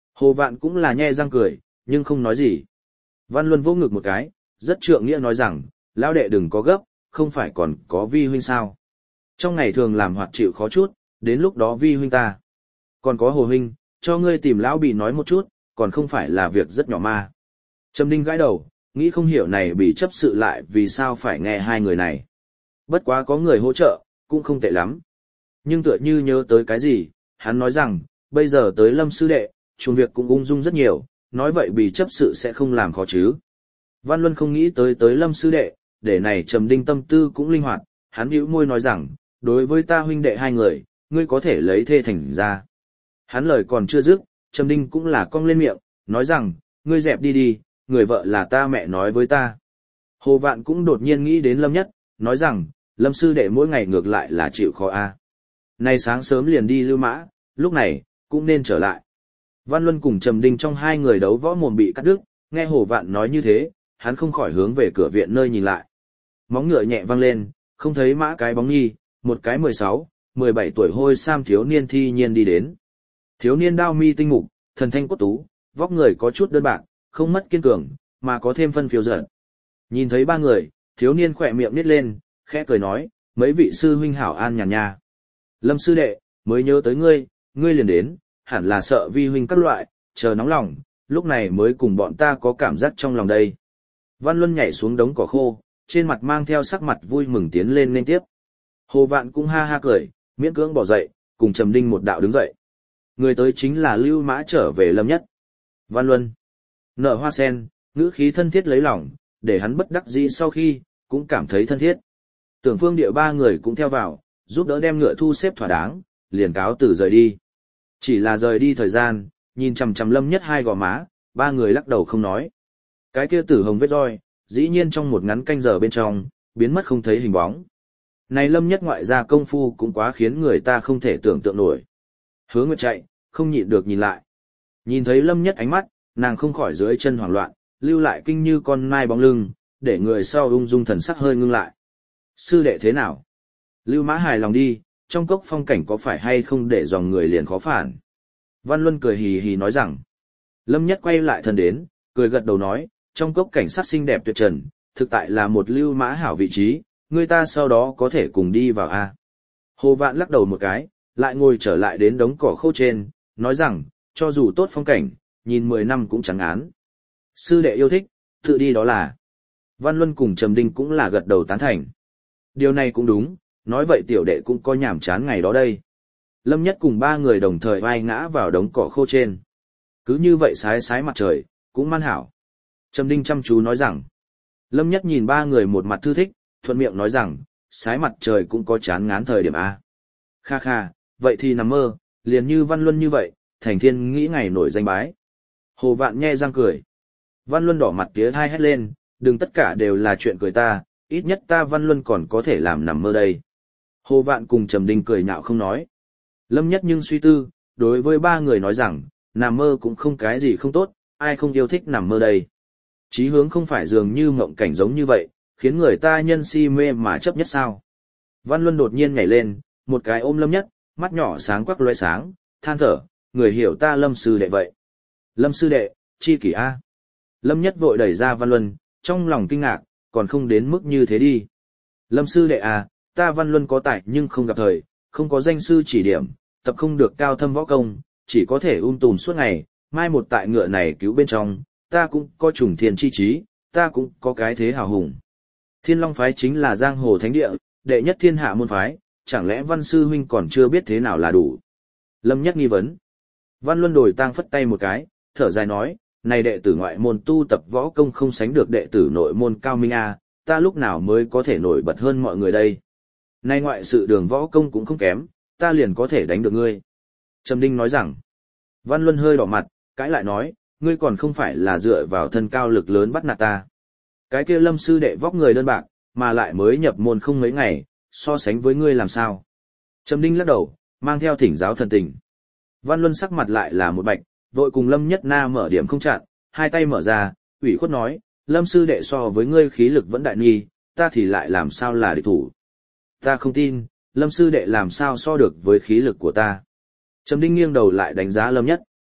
Hồ Vạn cũng là nhe răng cười, nhưng không nói gì. Văn Luân vỗ ngực một cái, rất trượng nghĩa nói rằng, lão đệ đừng có gấp, không phải còn có vi huynh sao. Trong ngày thường làm hoạt chịu khó chút, đến lúc đó vi huynh ta. Còn có Hồ huynh, cho ngươi tìm lão bị nói một chút, còn không phải là việc rất nhỏ ma. Trầm Đinh gãi đầu, nghĩ không hiểu này bị chấp sự lại vì sao phải nghe hai người này. Bất quá có người hỗ trợ, cũng không tệ lắm. Nhưng tựa như nhớ tới cái gì, hắn nói rằng, bây giờ tới Lâm sư đệ, chuồng việc cũng ung dung rất nhiều, nói vậy bị chấp sự sẽ không làm khó chứ. Văn Luân không nghĩ tới Lâm sư đệ, để này Trầm Đinh tâm tư cũng linh hoạt, hắn bĩu môi nói rằng, đối với ta huynh đệ hai người, ngươi có thể lấy thê thành ra. Hắn lời còn chưa dứt, Trầm Đinh cũng là cong lên miệng, nói rằng, ngươi dẹp đi đi, người vợ là ta mẹ nói với ta. Hồ Vạn cũng đột nhiên nghĩ đến Lâm Nhất, nói rằng, Lâm sư đệ mỗi ngày ngược lại là chịu khó a. Nay sáng sớm liền đi lưu mã, lúc này, cũng nên trở lại. Văn Luân cùng Trầm Đinh trong hai người đấu võ mồm bị cắt đứt, nghe Hồ Vạn nói như thế, hắn không khỏi hướng về cửa viện nơi nhìn lại. Móng ngựa nhẹ vang lên, không thấy mã cái bóng nhi, một cái 16, 17 tuổi hôi sam thiếu niên thi nhiên đi đến. Thiếu niên đao mi tinh mục, thần thanh cốt tú, vóc người có chút đơn bạc, không mất kiên cường, mà có thêm phân phiêu dở. Nhìn thấy ba người, thiếu niên khỏe miệng nít lên, khẽ cười nói, mấy vị sư huynh hảo an nhàn nha. Lâm sư đệ, mới nhớ tới ngươi liền đến, hẳn là sợ vi huynh các loại, chờ nóng lòng, lúc này mới cùng bọn ta có cảm giác trong lòng đây. Văn Luân nhảy xuống đống cỏ khô, trên mặt mang theo sắc mặt vui mừng tiến lên nên tiếp. Hồ Vạn cũng ha ha cười, miễn cưỡng bỏ dậy, cùng Trầm Đinh một đạo đứng dậy. Người tới chính là Lưu Mã trở về Lâm Nhất. Văn Luân, nở hoa sen, ngữ khí thân thiết lấy lòng, để hắn bất đắc dĩ sau khi, cũng cảm thấy thân thiết. Tưởng Phương Địa ba người cũng theo vào, giúp đỡ đem ngựa thu xếp thỏa đáng, liền cáo từ rời đi. Chỉ là rời đi thời gian, nhìn chằm chằm Lâm Nhất hai gò má, ba người lắc đầu không nói. Cái kia tử hồng vết roi, dĩ nhiên trong một ngắn canh giờ bên trong, biến mất không thấy hình bóng. Này Lâm Nhất ngoại gia công phu cũng quá khiến người ta không thể tưởng tượng nổi. Hứa Nguyệt chạy, không nhịn được nhìn lại. Nhìn thấy Lâm Nhất ánh mắt, nàng không khỏi dưới chân hoảng loạn, lưu lại kinh như con nai bóng lưng, để người sau ung dung thần sắc hơi ngưng lại. Sư đệ thế nào? Lưu Mã hài lòng đi, trong cốc phong cảnh có phải hay không để dòng người liền khó phản. Văn Luân cười hì hì nói rằng. Lâm Nhất quay lại thân đến, cười gật đầu nói, trong cốc cảnh sắc xinh đẹp tuyệt trần, thực tại là một Lưu Mã hảo vị trí, người ta sau đó có thể cùng đi vào a. Hồ Vạn lắc đầu một cái, lại ngồi trở lại đến đống cỏ khô trên, nói rằng, cho dù tốt phong cảnh, nhìn 10 năm cũng chẳng án. Sư đệ yêu thích, tự đi đó là. Văn Luân cùng Trầm Đinh cũng là gật đầu tán thành. Điều này cũng đúng, nói vậy tiểu đệ cũng có nhảm chán ngày đó đây. Lâm Nhất cùng ba người đồng thời vai ngã vào đống cỏ khô trên. Cứ như vậy sái sái mặt trời, cũng man hảo. Trầm Đinh chăm chú nói rằng. Lâm Nhất nhìn ba người một mặt thư thích, thuận miệng nói rằng, sái mặt trời cũng có chán ngán thời điểm A. Kha kha, vậy thì nằm mơ, liền như Văn Luân như vậy, thành thiên nghĩ ngày nổi danh bái. Hồ Vạn nhe răng cười. Văn Luân đỏ mặt tía thai hét lên, đừng tất cả đều là chuyện cười ta, ít nhất ta Văn Luân còn có thể làm nằm mơ đây. Hồ Vạn cùng Trầm Đinh cười nhạo không nói. Lâm Nhất nhưng suy tư, đối với ba người nói rằng, nằm mơ cũng không cái gì không tốt, ai không yêu thích nằm mơ đây. Chí hướng không phải dường như mộng cảnh giống như vậy, khiến người ta nhân si mê mà chấp nhất sao. Văn Luân đột nhiên nhảy lên, một cái ôm Lâm Nhất, mắt nhỏ sáng quắc loe sáng, than thở, người hiểu ta Lâm sư đệ vậy. Lâm sư đệ, chi kỷ A. Lâm Nhất vội đẩy ra Văn Luân, trong lòng kinh ngạc, còn không đến mức như thế đi. Lâm sư đệ à, ta Văn Luân có tài nhưng không gặp thời, không có danh sư chỉ điểm, tập không được cao thâm võ công, chỉ có thể tùm suốt ngày, mai một tại ngựa này cứu bên trong, ta cũng có trùng thiên chi trí, ta cũng có cái thế hào hùng. Thiên Long phái chính là giang hồ thánh địa, đệ nhất thiên hạ môn phái, chẳng lẽ Văn sư huynh còn chưa biết thế nào là đủ. Lâm Nhất nghi vấn. Văn Luân đổi tang phất tay một cái, thở dài nói, này đệ tử ngoại môn tu tập võ công không sánh được đệ tử nội môn cao minh a, ta lúc nào mới có thể nổi bật hơn mọi người đây. Nay ngoại sự đường võ công cũng không kém, ta liền có thể đánh được ngươi. Trầm Đinh nói rằng, Văn Luân hơi đỏ mặt, cãi lại nói, ngươi còn không phải là dựa vào thân cao lực lớn bắt nạt ta. Cái kia Lâm sư đệ vóc người đơn bạc, mà lại mới nhập môn không mấy ngày, so sánh với ngươi làm sao. Trầm Đinh lắc đầu, mang theo thỉnh giáo thần tình. Văn Luân sắc mặt lại là một bạch, vội cùng Lâm Nhất Na mở điểm không chặn, hai tay mở ra, ủy khuất nói, Lâm sư đệ so với ngươi khí lực vẫn đại nghi, ta thì lại làm sao là địch thủ. Ta không tin, Lâm sư đệ làm sao so được với khí lực của ta. Trầm Đinh nghiêng đầu lại đánh giá Lâm Nhất.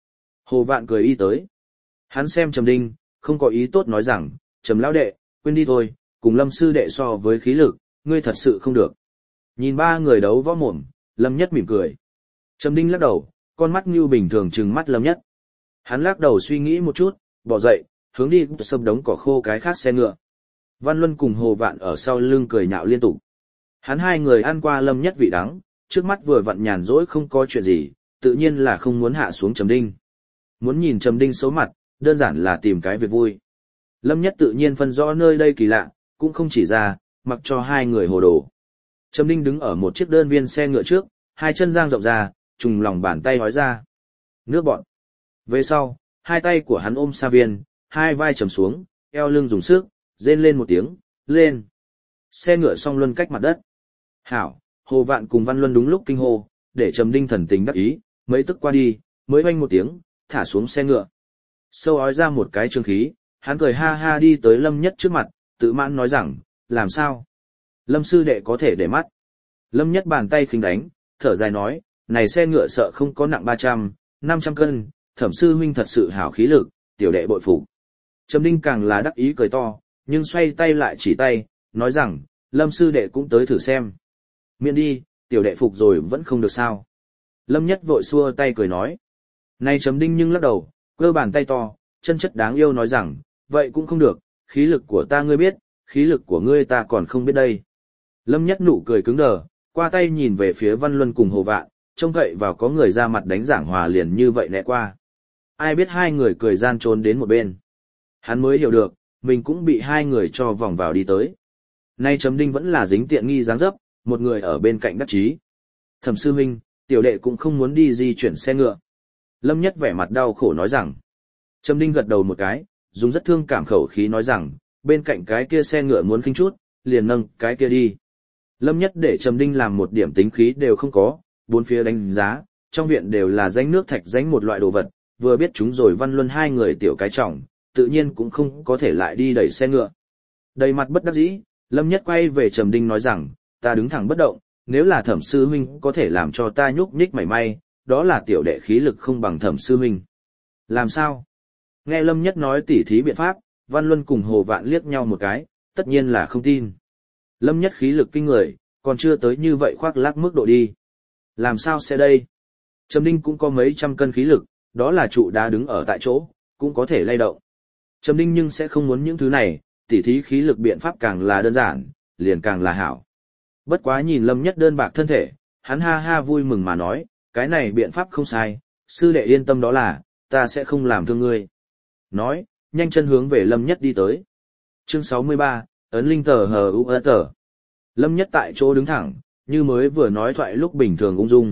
Hồ Vạn cười y tới. Hắn xem Trầm Đinh, không có ý tốt nói rằng, Trầm lão đệ, quên đi thôi, cùng Lâm sư đệ so với khí lực, ngươi thật sự không được. Nhìn ba người đấu võ mồm, Lâm Nhất mỉm cười. Trầm Đinh lắc đầu, con mắt như bình thường trừng mắt Lâm Nhất. Hắn lắc đầu suy nghĩ một chút, bỏ dậy, hướng đi sập đống cỏ khô cái khác xe ngựa. Văn Luân cùng Hồ Vạn ở sau lưng cười nhạo liên tục. Hắn hai người ăn qua Lâm Nhất vị đắng, trước mắt vừa vặn nhàn rỗi không có chuyện gì, tự nhiên là không muốn hạ xuống Trầm Đinh. Muốn nhìn Trầm Đinh xấu mặt, đơn giản là tìm cái việc vui. Lâm Nhất tự nhiên phân rõ nơi đây kỳ lạ, cũng không chỉ ra, mặc cho hai người hồ đồ. Trầm Đinh đứng ở một chiếc đơn viên xe ngựa trước, hai chân dang rộng ra, trùng lòng bàn tay hói ra. Nước bọn. Về sau, hai tay của hắn ôm sa viên, hai vai trầm xuống, eo lưng dùng sức, rên lên một tiếng, lên. Xe ngựa song luân cách mặt đất. Hảo, Hồ Vạn cùng Văn Luân đúng lúc kinh hô, để Trầm Đinh thần tình đắc ý, mấy tức qua đi, mới oanh một tiếng, thả xuống xe ngựa. Sâu ói ra một cái trương khí, hắn cười ha ha đi tới Lâm Nhất trước mặt, tự mãn nói rằng, làm sao? Lâm sư đệ có thể để mắt. Lâm Nhất bàn tay khinh đánh, thở dài nói, này xe ngựa sợ không có nặng 300, 500 cân, Thẩm sư huynh thật sự hảo khí lực, tiểu đệ bội phục. Trầm Đinh càng là đắc ý cười to, nhưng xoay tay lại chỉ tay, nói rằng, Lâm sư đệ cũng tới thử xem. Miễn đi, tiểu đệ phục rồi vẫn không được sao. Lâm Nhất vội xua tay cười nói. Này Trầm Đinh nhưng lắc đầu, cơ bàn tay to, chân chất đáng yêu nói rằng, vậy cũng không được, khí lực của ta ngươi biết, khí lực của ngươi ta còn không biết đây. Lâm Nhất nụ cười cứng đờ, qua tay nhìn về phía Văn Luân cùng Hồ Vạn, trông cậy vào có người ra mặt đánh giảng hòa liền như vậy lẹ qua. Ai biết hai người cười gian trốn đến một bên. Hắn mới hiểu được, mình cũng bị hai người cho vòng vào đi tới. Nay Trầm Đinh vẫn là dính tiện nghi dáng dấp, một người ở bên cạnh đắc chí. Thẩm sư huynh, tiểu đệ cũng không muốn đi di chuyển xe ngựa. Lâm Nhất vẻ mặt đau khổ nói rằng. Trầm Đinh gật đầu một cái, dùng rất thương cảm khẩu khí nói rằng, bên cạnh cái kia xe ngựa muốn khinh chút, liền nâng cái kia đi. Lâm Nhất để Trầm Đinh làm một điểm tính khí đều không có, bốn phía đánh giá, trong viện đều là rãnh nước thạch rãnh một loại đồ vật, vừa biết chúng rồi Văn Luân hai người tiểu cái trọng, tự nhiên cũng không có thể lại đi đẩy xe ngựa. Đầy mặt bất đắc dĩ, Lâm Nhất quay về Trầm Đinh nói rằng, ta đứng thẳng bất động, nếu là Thẩm sư huynh có thể làm cho ta nhúc nhích mảy may, đó là tiểu đệ khí lực không bằng Thẩm sư huynh. Làm sao? Nghe Lâm Nhất nói tỉ thí biện pháp, Văn Luân cùng Hồ Vạn liếc nhau một cái, tất nhiên là không tin. Lâm Nhất khí lực kinh người, còn chưa tới như vậy khoác lác mức độ đi. Làm sao sẽ đây? Trầm Đinh cũng có mấy trăm cân khí lực, đó là trụ đá đứng ở tại chỗ, cũng có thể lay động. Trầm Đinh nhưng sẽ không muốn những thứ này, tỉ thí khí lực biện pháp càng là đơn giản, liền càng là hảo. Bất quá nhìn Lâm Nhất đơn bạc thân thể, hắn ha ha vui mừng mà nói, cái này biện pháp không sai, sư đệ yên tâm đó là, ta sẽ không làm thương ngươi. Nói, nhanh chân hướng về Lâm Nhất đi tới. Chương 63, ấn linh tờ hờ u tờ. Lâm Nhất tại chỗ đứng thẳng, như mới vừa nói thoại lúc bình thường ung dung.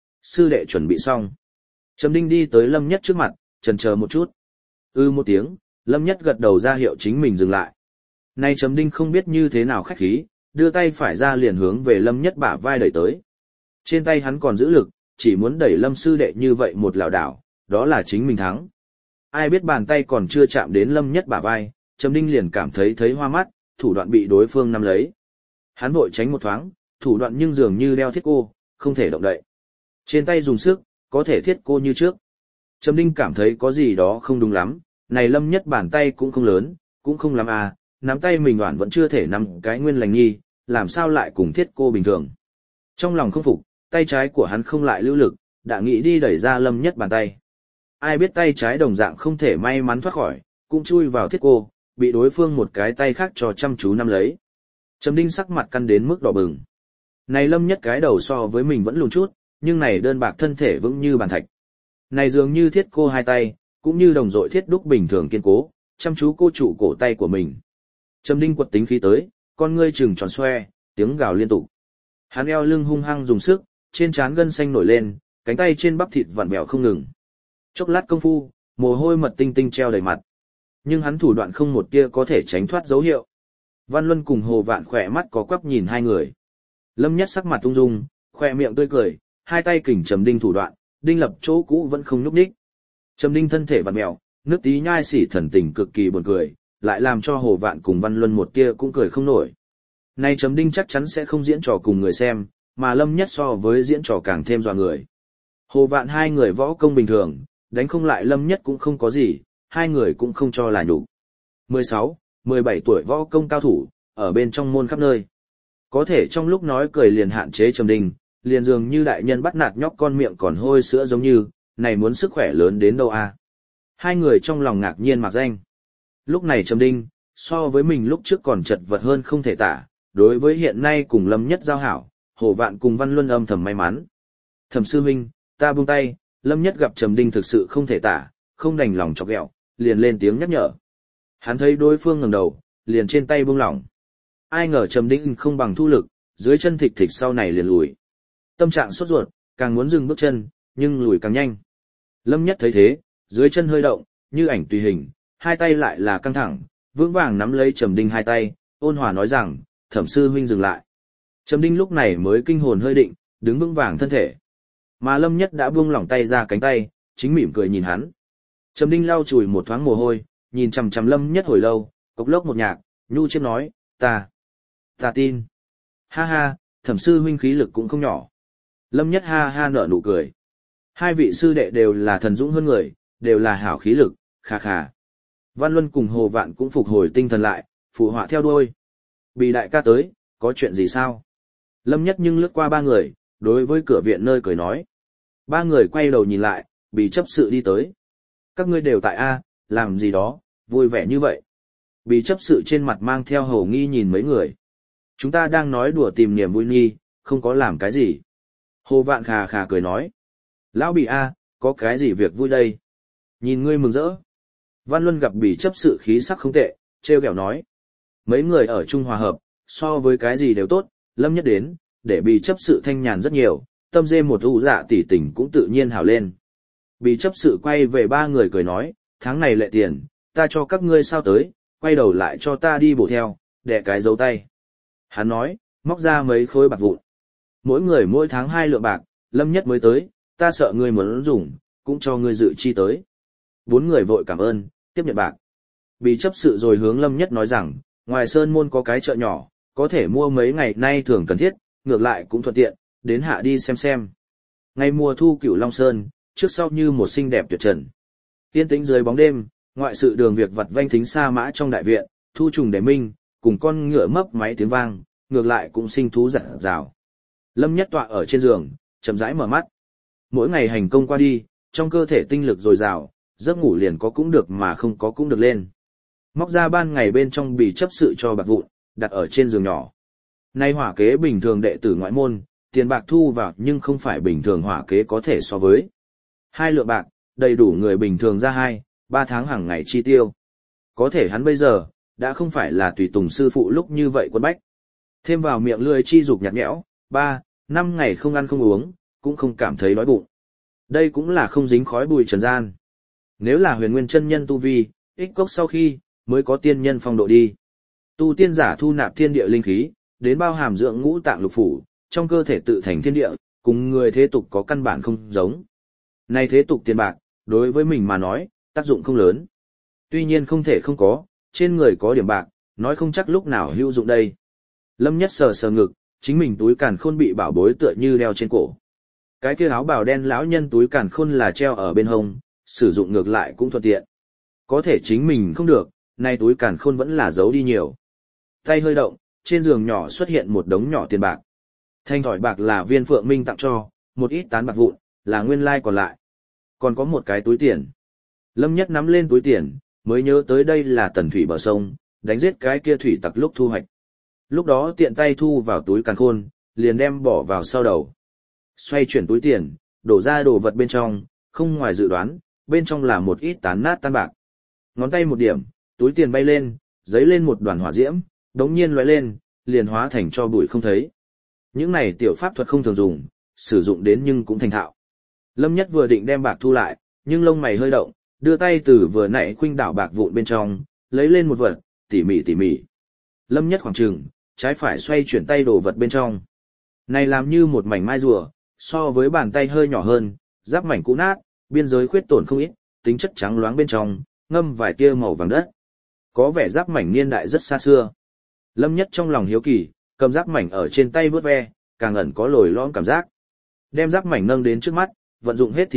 Sư đệ chuẩn bị xong. Trầm Đinh đi tới Lâm Nhất trước mặt, chần chờ một chút. Một tiếng, Lâm Nhất gật đầu ra hiệu chính mình dừng lại. Nay Trầm Đinh không biết như thế nào khách khí, đưa tay phải ra liền hướng về Lâm Nhất bả vai đẩy tới. Trên tay hắn còn giữ lực, chỉ muốn đẩy Lâm sư đệ như vậy một lảo đảo, đó là chính mình thắng. Ai biết bàn tay còn chưa chạm đến Lâm Nhất bả vai, Trầm Đinh liền cảm thấy hoa mắt, thủ đoạn bị đối phương nắm lấy. Hắn vội tránh một thoáng, thủ đoạn nhưng dường như đeo thiết cô, không thể động đậy. Trên tay dùng sức, có thể thiết cô như trước. Trầm Đinh cảm thấy có gì đó không đúng lắm, này Lâm Nhất bàn tay cũng không lớn, cũng không lắm à, nắm tay mình đoạn vẫn chưa thể nắm cái nguyên lành nghi, làm sao lại cùng thiết cô bình thường. Trong lòng không phục, tay trái của hắn không lại lưu lực, đã nghĩ đi đẩy ra Lâm Nhất bàn tay. Ai biết tay trái đồng dạng không thể may mắn thoát khỏi, cũng chui vào thiết cô, bị đối phương một cái tay khác cho chăm chú nắm lấy. Trầm Đinh sắc mặt căn đến mức đỏ bừng. Này Lâm Nhất cái đầu so với mình vẫn lùn chút, nhưng này đơn bạc thân thể vững như bàn thạch. Này dường như thiết cô hai tay, cũng như đồng dội thiết đúc bình thường kiên cố, chăm chú cô trụ cổ tay của mình. Trầm Đinh quật tính khí tới, con ngươi trừng tròn xoe, tiếng gào liên tục. Hắn eo lưng hung hăng dùng sức, trên trán gân xanh nổi lên, cánh tay trên bắp thịt vặn vẹo không ngừng. Chốc lát công phu, mồ hôi mật tinh tinh treo đầy mặt. Nhưng hắn thủ đoạn không một tia có thể tránh thoát dấu hiệu. Văn Luân cùng Hồ Vạn khỏe mắt có quắp nhìn hai người. Lâm Nhất sắc mặt ung dung, khỏe miệng tươi cười, hai tay kình Trầm Đinh thủ đoạn, đinh lập chỗ cũ vẫn không nhúc nhích. Trầm Đinh thân thể vặn mèo, nước tí nhai xỉ thần tình cực kỳ buồn cười, lại làm cho Hồ Vạn cùng Văn Luân một tia cũng cười không nổi. Nay Trầm Đinh chắc chắn sẽ không diễn trò cùng người xem, mà Lâm Nhất so với diễn trò càng thêm dọa người. Hồ Vạn hai người võ công bình thường, đánh không lại Lâm Nhất cũng không có gì, hai người cũng không cho là nhục. 16, 17 tuổi võ công cao thủ, ở bên trong môn khắp nơi. Có thể trong lúc nói cười liền hạn chế Trầm Đình, liền dường như đại nhân bắt nạt nhóc con miệng còn hôi sữa giống như, này muốn sức khỏe lớn đến đâu à. Hai người trong lòng ngạc nhiên mặc danh. Lúc này Trầm Đình, so với mình lúc trước còn chật vật hơn không thể tả, đối với hiện nay cùng Lâm Nhất giao hảo, Hồ Vạn cùng Văn Luân âm thầm may mắn. Thẩm sư huynh, ta buông tay, Lâm Nhất gặp Trầm Đình thực sự không thể tả, không đành lòng chọc ghẹo, liền lên tiếng nhắc nhở. Hắn thấy đối phương ngẩng đầu, liền trên tay buông lỏng. Ai ngờ Trầm Đình không bằng thu lực, dưới chân thịch thịch sau này liền lùi. Tâm trạng sốt ruột, càng muốn dừng bước chân, nhưng lùi càng nhanh. Lâm Nhất thấy thế, dưới chân hơi động, như ảnh tùy hình, hai tay lại là căng thẳng, vững vàng nắm lấy Trầm Đình hai tay, ôn hòa nói rằng, Thẩm sư huynh dừng lại. Trầm Đình lúc này mới kinh hồn hơi định, đứng vững vàng thân thể. Mà Lâm Nhất đã buông lỏng tay ra cánh tay, chính mỉm cười nhìn hắn. Trầm Đình lau chùi một thoáng mồ hôi, nhìn chằm chằm Lâm Nhất hồi lâu, cộc lốc một nhạc, nhu chiếc nói, ta tin. Ha ha, Thẩm sư huynh khí lực cũng không nhỏ. Lâm Nhất ha ha nở nụ cười. Hai vị sư đệ đều là thần dũng hơn người, đều là hảo khí lực, khà khà. Văn Luân cùng Hồ Vạn cũng phục hồi tinh thần lại, phụ họa theo đuôi. Bì đại ca tới, có chuyện gì sao? Lâm Nhất nhưng lướt qua ba người, đối với cửa viện nơi cười nói. Ba người quay đầu nhìn lại, Bì chấp sự đi tới. Các ngươi đều tại A, làm gì đó, vui vẻ như vậy. Bì chấp sự trên mặt mang theo hầu nghi nhìn mấy người. Chúng ta đang nói đùa tìm niềm vui nghi, không có làm cái gì. Hồ Vạn khà khà cười nói. Lão Bì A, có cái gì việc vui đây? Nhìn ngươi mừng rỡ. Văn Luân gặp Bì chấp sự khí sắc không tệ, trêu ghẹo nói. Mấy người ở chung hòa hợp, so với cái gì đều tốt, Lâm Nhất đến, để Bì chấp sự thanh nhàn rất nhiều, tâm dê một ụ dạ tỉ tình cũng tự nhiên hào lên. Bì chấp sự quay về ba người cười nói, tháng này lệ tiền, ta cho các ngươi sao tới, quay đầu lại cho ta đi bổ theo, đẻ cái dấu tay. Hắn nói, móc ra mấy khối bạc vụn. Mỗi người mỗi tháng 2 lượng bạc, Lâm Nhất mới tới, ta sợ ngươi muốn dùng, cũng cho ngươi dự chi tới. 4 người vội cảm ơn, tiếp nhận bạc. Bì chấp sự rồi hướng Lâm Nhất nói rằng, ngoài sơn môn có cái chợ nhỏ, có thể mua mấy ngày nay thường cần thiết, ngược lại cũng thuận tiện, đến hạ đi xem. Ngày mùa thu Cửu Long Sơn, trước sau như một xinh đẹp tuyệt trần. Yên tĩnh dưới bóng đêm, ngoại sự đường việc vặt vanh thính xa mã trong đại viện, thu trùng để minh, cùng con ngựa mấp máy tiếng vang, ngược lại cũng sinh thú giật rào. Lâm Nhất tọa ở trên giường, chậm rãi mở mắt. Mỗi ngày hành công qua đi, trong cơ thể tinh lực dồi dào, giấc ngủ liền có cũng được mà không có cũng được lên. Móc ra ban ngày bên trong Bì chấp sự cho bạc vụn, đặt ở trên giường nhỏ. Nay hỏa kế bình thường đệ tử ngoại môn, tiền bạc thu vào nhưng không phải bình thường hỏa kế có thể so với. 2 lượng bạc, đầy đủ người bình thường ra 2-3 tháng hàng ngày chi tiêu. Có thể hắn bây giờ, đã không phải là tùy tùng sư phụ lúc như vậy quân bách. Thêm vào miệng lưỡi chi dục nhạt nhẽo, 3-5 ngày không ăn không uống, cũng không cảm thấy đói bụng. Đây cũng là không dính khói bụi trần gian. Nếu là huyền nguyên chân nhân tu vi, ích cốc sau khi, mới có tiên nhân phong độ đi. Tu tiên giả thu nạp thiên địa linh khí, đến bao hàm dưỡng ngũ tạng lục phủ, trong cơ thể tự thành thiên địa, cùng người thế tục có căn bản không giống. Này thế tục tiền bạc, đối với mình mà nói, tác dụng không lớn. Tuy nhiên không thể không có, trên người có điểm bạc, nói không chắc lúc nào hữu dụng đây. Lâm Nhất sờ sờ ngực, chính mình túi càn khôn bị bảo bối tựa như đeo trên cổ. Cái kia áo bào đen lão nhân túi càn khôn là treo ở bên hông, sử dụng ngược lại cũng thuận tiện. Có thể chính mình không được, nay túi càn khôn vẫn là giấu đi nhiều. Tay hơi động, trên giường nhỏ xuất hiện một đống nhỏ tiền bạc. Thanh thỏi bạc là Viên Phượng Minh tặng cho, một ít tán bạc vụn, là nguyên lai còn lại. Còn có một cái túi tiền. Lâm Nhất nắm lên túi tiền, mới nhớ tới đây là tần thủy bờ sông, đánh giết cái kia thủy tặc lúc thu hoạch. Lúc đó tiện tay thu vào túi càn khôn, liền đem bỏ vào sau đầu. Xoay chuyển túi tiền, đổ ra đồ vật bên trong, không ngoài dự đoán, bên trong là một ít tán nát tan bạc. Ngón tay một điểm, túi tiền bay lên, giấy lên một đoàn hỏa diễm, đống nhiên lóe lên, liền hóa thành cho bụi không thấy. Những này tiểu pháp thuật không thường dùng, sử dụng đến nhưng cũng thành thạo. Lâm Nhất vừa định đem bạc thu lại, nhưng lông mày hơi động, đưa tay từ vừa nãy khuynh đảo bạc vụn bên trong, lấy lên một vật, tỉ mỉ. Lâm Nhất khoảng chừng, trái phải xoay chuyển tay đồ vật bên trong. Này làm như một mảnh mai rùa, so với bàn tay hơi nhỏ hơn, giáp mảnh cũ nát, biên giới khuyết tổn không ít, tính chất trắng loáng bên trong, ngâm vài tia màu vàng đất. Có vẻ giáp mảnh niên đại rất xa xưa. Lâm Nhất trong lòng hiếu kỳ, cầm giáp mảnh ở trên tay vớt ve, càng ẩn có lồi lõm cảm giác. Đem giáp mảnh nâng đến trước mắt, vận dụng hết thị lực,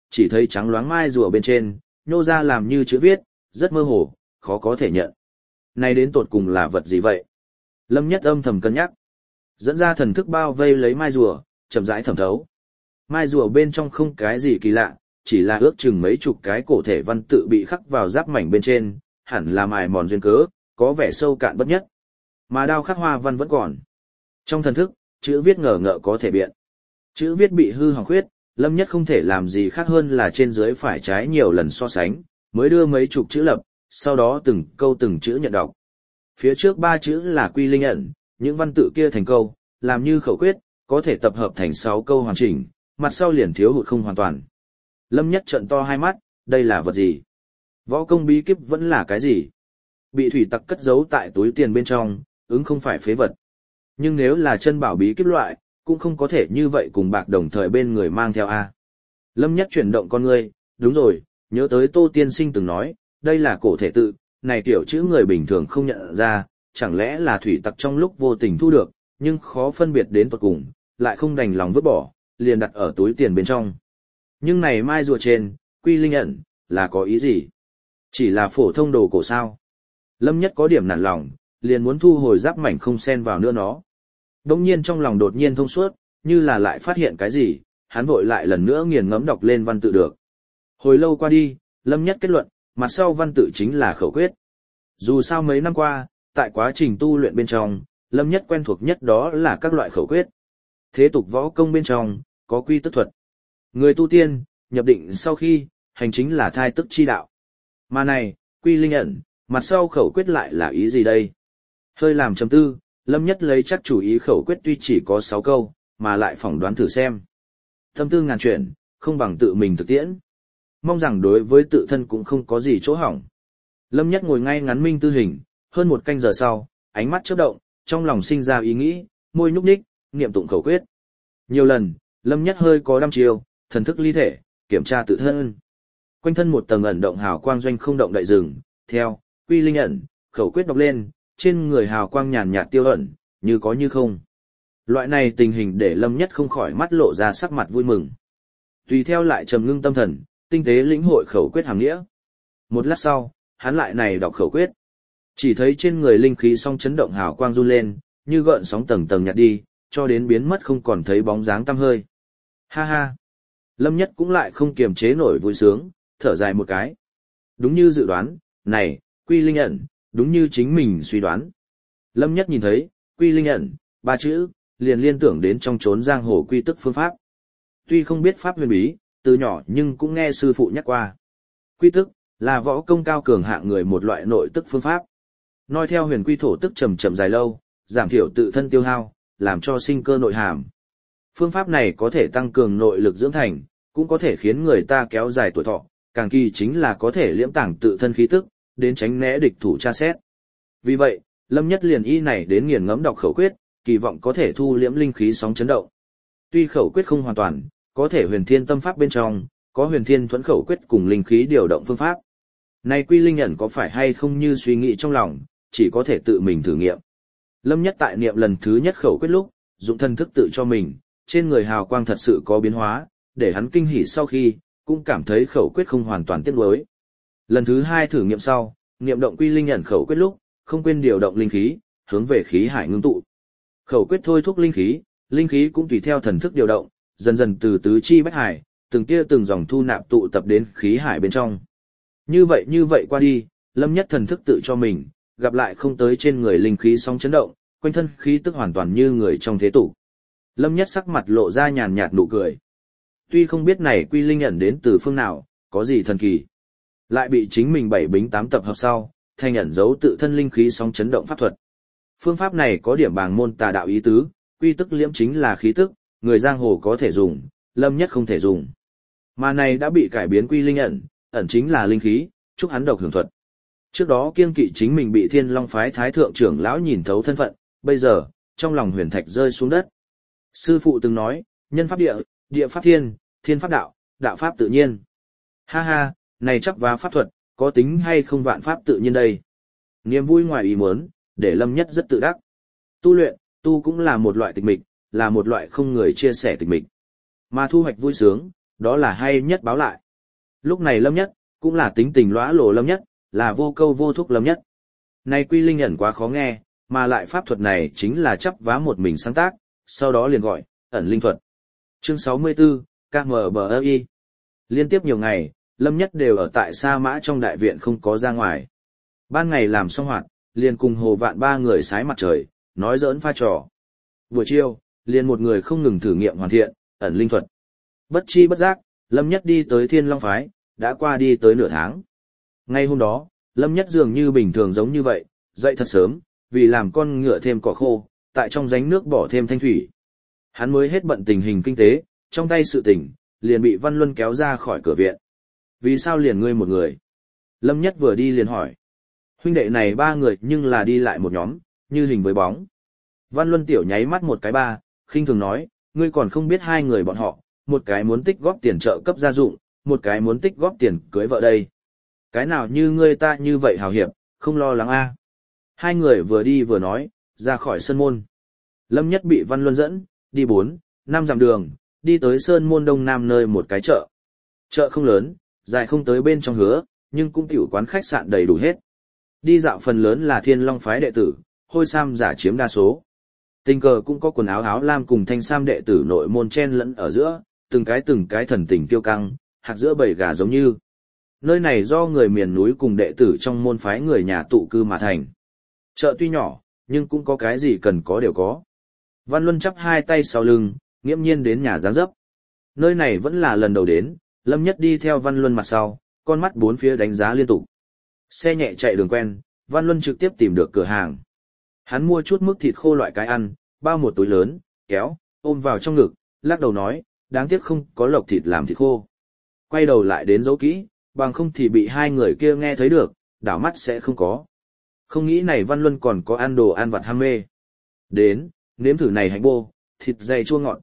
chỉ thấy trắng loáng mai rùa bên trên, nhô ra làm như chữ viết, rất mơ hồ, khó có thể nhận. Này đến tột cùng là vật gì vậy? Lâm Nhất âm thầm cân nhắc. Dẫn ra thần thức bao vây lấy mai rùa, chậm rãi thẩm thấu. Mai rùa bên trong không cái gì kỳ lạ, chỉ là ước chừng mấy chục cái cổ thể văn tự bị khắc vào giáp mảnh bên trên, hẳn là mài mòn duyên cớ, có vẻ sâu cạn bất nhất. Mà đao khắc hoa văn vẫn còn. Trong thần thức, chữ viết ngờ ngợ có thể biện. Chữ viết bị hư hỏng khuyết, Lâm Nhất không thể làm gì khác hơn là trên dưới phải trái nhiều lần so sánh, mới đưa mấy chục chữ lập, sau đó từng câu từng chữ nhận đọc. Phía trước 3 chữ là quy linh ẩn, những văn tự kia thành câu, làm như khẩu quyết, có thể tập hợp thành 6 câu hoàn chỉnh, mặt sau liền thiếu hụt không hoàn toàn. Lâm Nhất trợn to hai mắt, đây là vật gì? Võ công bí kíp vẫn là cái gì? Bị thủy tặc cất giấu tại túi tiền bên trong, ứng không phải phế vật. Nhưng nếu là chân bảo bí kíp loại, cũng không có thể như vậy cùng bạc đồng thời bên người mang theo a. Lâm Nhất chuyển động con ngươi, đúng rồi, nhớ tới Tô Tiên Sinh từng nói, đây là cổ thể tự, này kiểu chữ người bình thường không nhận ra, chẳng lẽ là thủy tặc trong lúc vô tình thu được, nhưng khó phân biệt đến tận cùng, lại không đành lòng vứt bỏ, liền đặt ở túi tiền bên trong. Nhưng này mai rùa trên, quy linh ẩn, là có ý gì? Chỉ là phổ thông đồ cổ sao? Lâm Nhất có điểm nản lòng, liền muốn thu hồi giáp mảnh không xen vào nữa nó. Đông nhiên trong lòng đột nhiên thông suốt, như là lại phát hiện cái gì, hắn vội lại lần nữa nghiền ngẫm đọc lên văn tự được. Hồi lâu qua đi, Lâm Nhất kết luận, mặt sau văn tự chính là khẩu quyết. Dù sao mấy năm qua, tại quá trình tu luyện bên trong, Lâm Nhất quen thuộc nhất đó là các loại khẩu quyết. Thế tục võ công bên trong, có quy tức thuật. Người tu tiên, nhập định sau khi, hành chính là thai tức chi đạo. Mà này, quy linh ẩn, mặt sau khẩu quyết lại là ý gì đây? Hơi làm trầm tư, Lâm Nhất lấy chắc chủ ý khẩu quyết tuy chỉ có 6 câu, mà lại phỏng đoán thử xem. Tâm tư ngàn chuyển, không bằng tự mình thực tiễn. Mong rằng đối với tự thân cũng không có gì chỗ hỏng. Lâm Nhất ngồi ngay ngắn minh tư hình, hơn 1 canh giờ sau, ánh mắt chớp động, trong lòng sinh ra ý nghĩ, môi nhúc nhích, niệm tụng khẩu quyết. Nhiều lần, Lâm Nhất hơi có đăm chiêu, thần thức ly thể, kiểm tra tự thân. Quanh thân một tầng ẩn động hào quang doanh không động đậy dừng, theo, quy linh ẩn, khẩu quyết đọc lên, trên người hào quang nhàn nhạt tiêu ẩn, như có như không. Loại này tình hình để Lâm Nhất không khỏi mắt lộ ra sắc mặt vui mừng. Tùy theo lại trầm ngưng tâm thần, tinh tế lĩnh hội khẩu quyết hàm nghĩa. Một lát sau, hắn lại này đọc khẩu quyết. Chỉ thấy trên người linh khí song chấn động hào quang run lên, như gợn sóng tầng tầng nhạt đi, cho đến biến mất không còn thấy bóng dáng tăm hơi. Ha ha! Lâm Nhất cũng lại không kiềm chế nổi vui sướng, thở dài một cái. Đúng như dự đoán, này, quy linh ẩn, đúng như chính mình suy đoán. Lâm Nhất nhìn thấy, quy linh ẩn, 3 chữ, liền liên tưởng đến trong chốn giang hồ quy tức phương pháp. Tuy không biết pháp huyền bí, từ nhỏ nhưng cũng nghe sư phụ nhắc qua. Quy tức, là võ công cao cường hạng người một loại nội tức phương pháp. Nói theo huyền quy thổ tức chậm chậm dài lâu, giảm thiểu tự thân tiêu hao, làm cho sinh cơ nội hàm. Phương pháp này có thể tăng cường nội lực dưỡng thành, cũng có thể khiến người ta kéo dài tuổi thọ, càng kỳ chính là có thể liễm tàng tự thân khí tức, đến tránh né địch thủ tra xét. Vì vậy, Lâm Nhất liền y này đến nghiền ngẫm đọc khẩu quyết, kỳ vọng có thể thu liễm linh khí sóng chấn động. Tuy khẩu quyết không hoàn toàn, có thể huyền thiên tâm pháp bên trong, có huyền thiên thuẫn khẩu quyết cùng linh khí điều động phương pháp. Này quy linh ẩn có phải hay không như suy nghĩ trong lòng, chỉ có thể tự mình thử nghiệm. Lâm Nhất tại niệm lần thứ nhất khẩu quyết lúc, dụng thân thức tự cho mình, trên người hào quang thật sự có biến hóa, để hắn kinh hỉ sau khi, cũng cảm thấy khẩu quyết không hoàn toàn tiếc nuối. Lần thứ 2 thử nghiệm sau, niệm động quy linh ẩn khẩu quyết lúc, không quên điều động linh khí, hướng về khí hải ngưng tụ. Khẩu quyết thôi thúc linh khí cũng tùy theo thần thức điều động, dần dần từ tứ chi bách hải, từng tia từng dòng thu nạp tụ tập đến khí hải bên trong. Như vậy qua đi, Lâm Nhất thần thức tự cho mình, gặp lại không tới trên người linh khí sóng chấn động, quanh thân khí tức hoàn toàn như người trong thế tục. Lâm Nhất sắc mặt lộ ra nhàn nhạt nụ cười. Tuy không biết này quy linh ẩn đến từ phương nào, có gì thần kỳ, lại bị chính mình 7 bính 8 tập hợp sau, thành ẩn giấu tự thân linh khí sóng chấn động pháp thuật. Phương pháp này có điểm bàng môn tà đạo ý tứ, quy tức liễm chính là khí tức, người giang hồ có thể dùng, Lâm Nhất không thể dùng. Mà này đã bị cải biến quy linh ẩn chính là linh khí, chúc hắn độc hưởng thuật. Trước đó kiêng kỵ chính mình bị Thiên Long phái thái thượng trưởng lão nhìn thấu thân phận, bây giờ, trong lòng huyền thạch rơi xuống đất. Sư phụ từng nói, nhân pháp địa, địa pháp thiên, thiên pháp đạo, đạo pháp tự nhiên. Ha ha, này chắc vá pháp thuật, có tính hay không vạn pháp tự nhiên đây. Niềm vui ngoài ý muốn, để Lâm Nhất rất tự đắc. Tu luyện, tu cũng là một loại tịch mịch, là một loại không người chia sẻ tịch mịch. Mà thu hoạch vui sướng, đó là hay nhất báo lại. Lúc này Lâm Nhất, cũng là tính tình lõa lồ Lâm Nhất, là vô câu vô thúc Lâm Nhất. Này quy linh ẩn quá khó nghe, mà lại pháp thuật này chính là chắp vá một mình sáng tác, sau đó liền gọi, ẩn linh thuật. Chương 64, KMBI. Liên tiếp nhiều ngày, Lâm Nhất đều ở tại Sa Mã trong đại viện không có ra ngoài. Ban ngày làm xong hoạt, liền cùng Hồ Vạn ba người sái mặt trời, nói giỡn pha trò. Buổi chiều, liền một người không ngừng thử nghiệm hoàn thiện, ẩn linh thuật. Bất chi bất giác, Lâm Nhất đi tới Thiên Long Phái, đã qua đi tới nửa tháng. Ngay hôm đó, Lâm Nhất dường như bình thường giống như vậy, dậy thật sớm, vì làm con ngựa thêm cỏ khô, tại trong ránh nước bỏ thêm thanh thủy. Hắn mới hết bận tình hình kinh tế, trong tay sự tình, liền bị Văn Luân kéo ra khỏi cửa viện. Vì sao liền ngươi một người? Lâm Nhất vừa đi liền hỏi. Huynh đệ này ba người nhưng là đi lại một nhóm, như hình với bóng. Văn Luân tiểu nháy mắt một cái ba, khinh thường nói, ngươi còn không biết hai người bọn họ, một cái muốn tích góp tiền trợ cấp gia dụng, một cái muốn tích góp tiền cưới vợ đây. Cái nào như ngươi ta như vậy hào hiệp, không lo lắng a. Hai người vừa đi vừa nói, ra khỏi sân môn. Lâm Nhất bị Văn Luân dẫn, đi 4-5 dặm đường, đi tới sơn môn đông nam nơi một cái chợ. Chợ không lớn, dài không tới bên trong hứa, nhưng cũng tiểu quán khách sạn đầy đủ hết. Đi dạo phần lớn là Thiên Long Phái đệ tử, hôi sam giả chiếm đa số. Tình cờ cũng có quần áo áo lam cùng thanh sam đệ tử nội môn chen lẫn ở giữa, từng cái thần tình kiêu căng, hạt giữa bầy gà giống như. Nơi này do người miền núi cùng đệ tử trong môn phái người nhà tụ cư mà thành. Chợ tuy nhỏ, nhưng cũng có cái gì cần có đều có. Văn Luân chắp hai tay sau lưng, nghiễm nhiên đến nhà giáng dấp. Nơi này vẫn là lần đầu đến, Lâm Nhất đi theo Văn Luân mặt sau, con mắt bốn phía đánh giá liên tục. Xe nhẹ chạy đường quen, Văn Luân trực tiếp tìm được cửa hàng. Hắn mua chút mức thịt khô loại cái ăn, bao một túi lớn, kéo, ôm vào trong ngực, lắc đầu nói, đáng tiếc không có lộc thịt làm thịt khô. Quay đầu lại đến giấu kỹ, bằng không thì bị hai người kia nghe thấy được, đảo mắt sẽ không có. Không nghĩ này Văn Luân còn có ăn đồ ăn vặt ham mê. Đến, nếm thử này hạnh bô, thịt dày chua ngọt,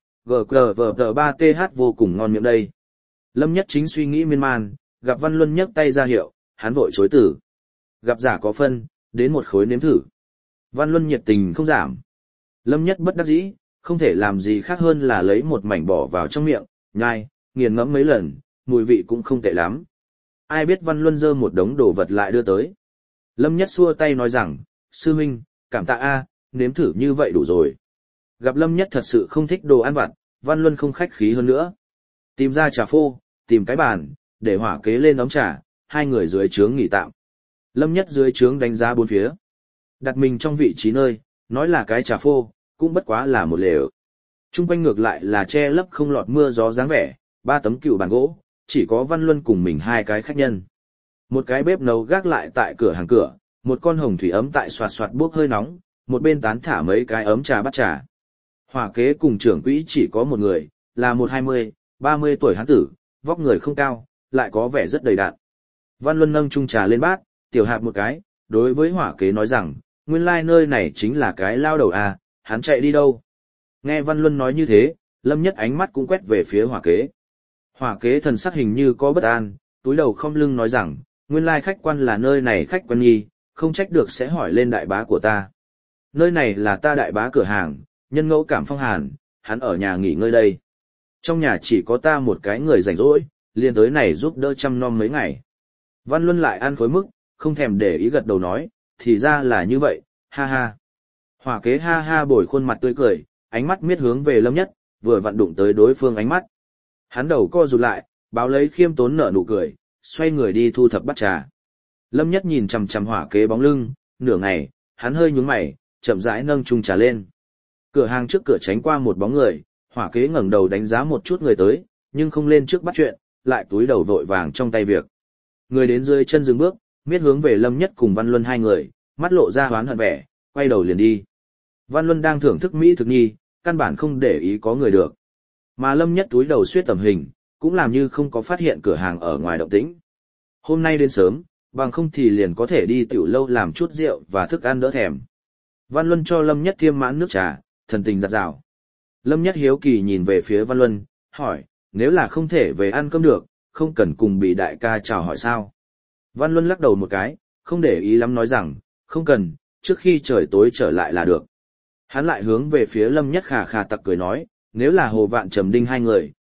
GQVT3TH vô cùng ngon miệng đây. Lâm Nhất chính suy nghĩ miên man, gặp Văn Luân nhấc tay ra hiệu, hắn vội chối từ. Gặp giả có phân, đến một khối nếm thử. Văn Luân nhiệt tình không giảm. Lâm Nhất bất đắc dĩ, không thể làm gì khác hơn là lấy một mảnh bỏ vào trong miệng, nhai, nghiền ngẫm mấy lần, mùi vị cũng không tệ lắm. Ai biết Văn Luân giơ một đống đồ vật lại đưa tới. Lâm Nhất xua tay nói rằng, sư huynh, cảm tạ a, nếm thử như vậy đủ rồi. Gặp Lâm Nhất thật sự không thích đồ ăn vặt, Văn Luân không khách khí hơn nữa. Tìm ra trà phô, tìm cái bàn, để hỏa kế lên ấm trà, hai người dưới trướng nghỉ tạm. Lâm Nhất dưới trướng đánh giá bốn phía. Đặt mình trong vị trí nơi, nói là cái trà phô, cũng bất quá là một lều. Trung quanh ngược lại là che lấp không lọt mưa gió dáng vẻ, 3 tấm cựu bàn gỗ, chỉ có Văn Luân cùng mình 2 cái khách nhân. Một cái bếp nấu gác lại tại cửa hàng cửa, một con hồng thủy ấm tại xoạt xoạt bốc hơi nóng, một bên tán thả mấy cái ấm trà bát trà. Hỏa kế cùng trưởng quỹ chỉ có một người, là một 20-30 tuổi hán tử, vóc người không cao, lại có vẻ rất đầy đặn. Văn Luân nâng chung trà lên bát, tiểu hạp một cái, đối với hỏa kế nói rằng, nguyên lai nơi này chính là cái lao đầu à, hắn chạy đi đâu? Nghe Văn Luân nói như thế, Lâm Nhất ánh mắt cũng quét về phía hỏa kế. Hỏa kế thần sắc hình như có bất an, túi đầu không lưng nói rằng, nguyên lai khách quan là nơi này khách quan nhi, không trách được sẽ hỏi lên đại bá của ta. Nơi này là ta đại bá cửa hàng, nhân ngẫu cảm phong hàn, hắn ở nhà nghỉ ngơi đây. Trong nhà chỉ có ta một cái người rảnh rỗi, liền tới này giúp đỡ chăm nom mấy ngày. Văn Luân lại ăn khối mức, không thèm để ý gật đầu nói, thì ra là như vậy, ha ha. Hỏa kế ha ha bồi khuôn mặt tươi cười, ánh mắt miết hướng về Lâm Nhất, vừa vặn đụng tới đối phương ánh mắt. Hắn đầu co rụt lại, báo lấy khiêm tốn nở nụ cười, xoay người đi thu thập bát trà. Lâm Nhất nhìn chằm chằm hỏa kế bóng lưng, nửa ngày, hắn hơi nhướng mày, chậm rãi nâng chung trà lên. Cửa hàng trước cửa tránh qua một bóng người, hỏa kế ngẩng đầu đánh giá một chút người tới, nhưng không lên trước bắt chuyện, lại túi đầu vội vàng trong tay việc. Người đến dưới chân dừng bước, miết hướng về Lâm Nhất cùng Văn Luân hai người, mắt lộ ra hoán hận vẻ, quay đầu liền đi. Văn Luân đang thưởng thức mỹ thực nhi, căn bản không để ý có người được. Mà Lâm Nhất túi đầu suýt tầm hình, cũng làm như không có phát hiện cửa hàng ở ngoài động tĩnh. Hôm nay đến sớm, bằng không thì liền có thể đi tiểu lâu làm chút rượu và thức ăn đỡ thèm. Văn Luân cho Lâm Nhất thiêm mãn nước trà, thần tình giặt rào. Lâm Nhất hiếu kỳ nhìn về phía Văn Luân, hỏi, nếu là không thể về ăn cơm được, không cần cùng bị đại ca chào hỏi sao? Văn Luân lắc đầu một cái, không để ý lắm nói rằng, không cần, trước khi trời tối trở lại là được. Hắn lại hướng về phía Lâm Nhất khà khà tặc cười nói, nếu là Hồ Vạn Trầm Đinh hai người,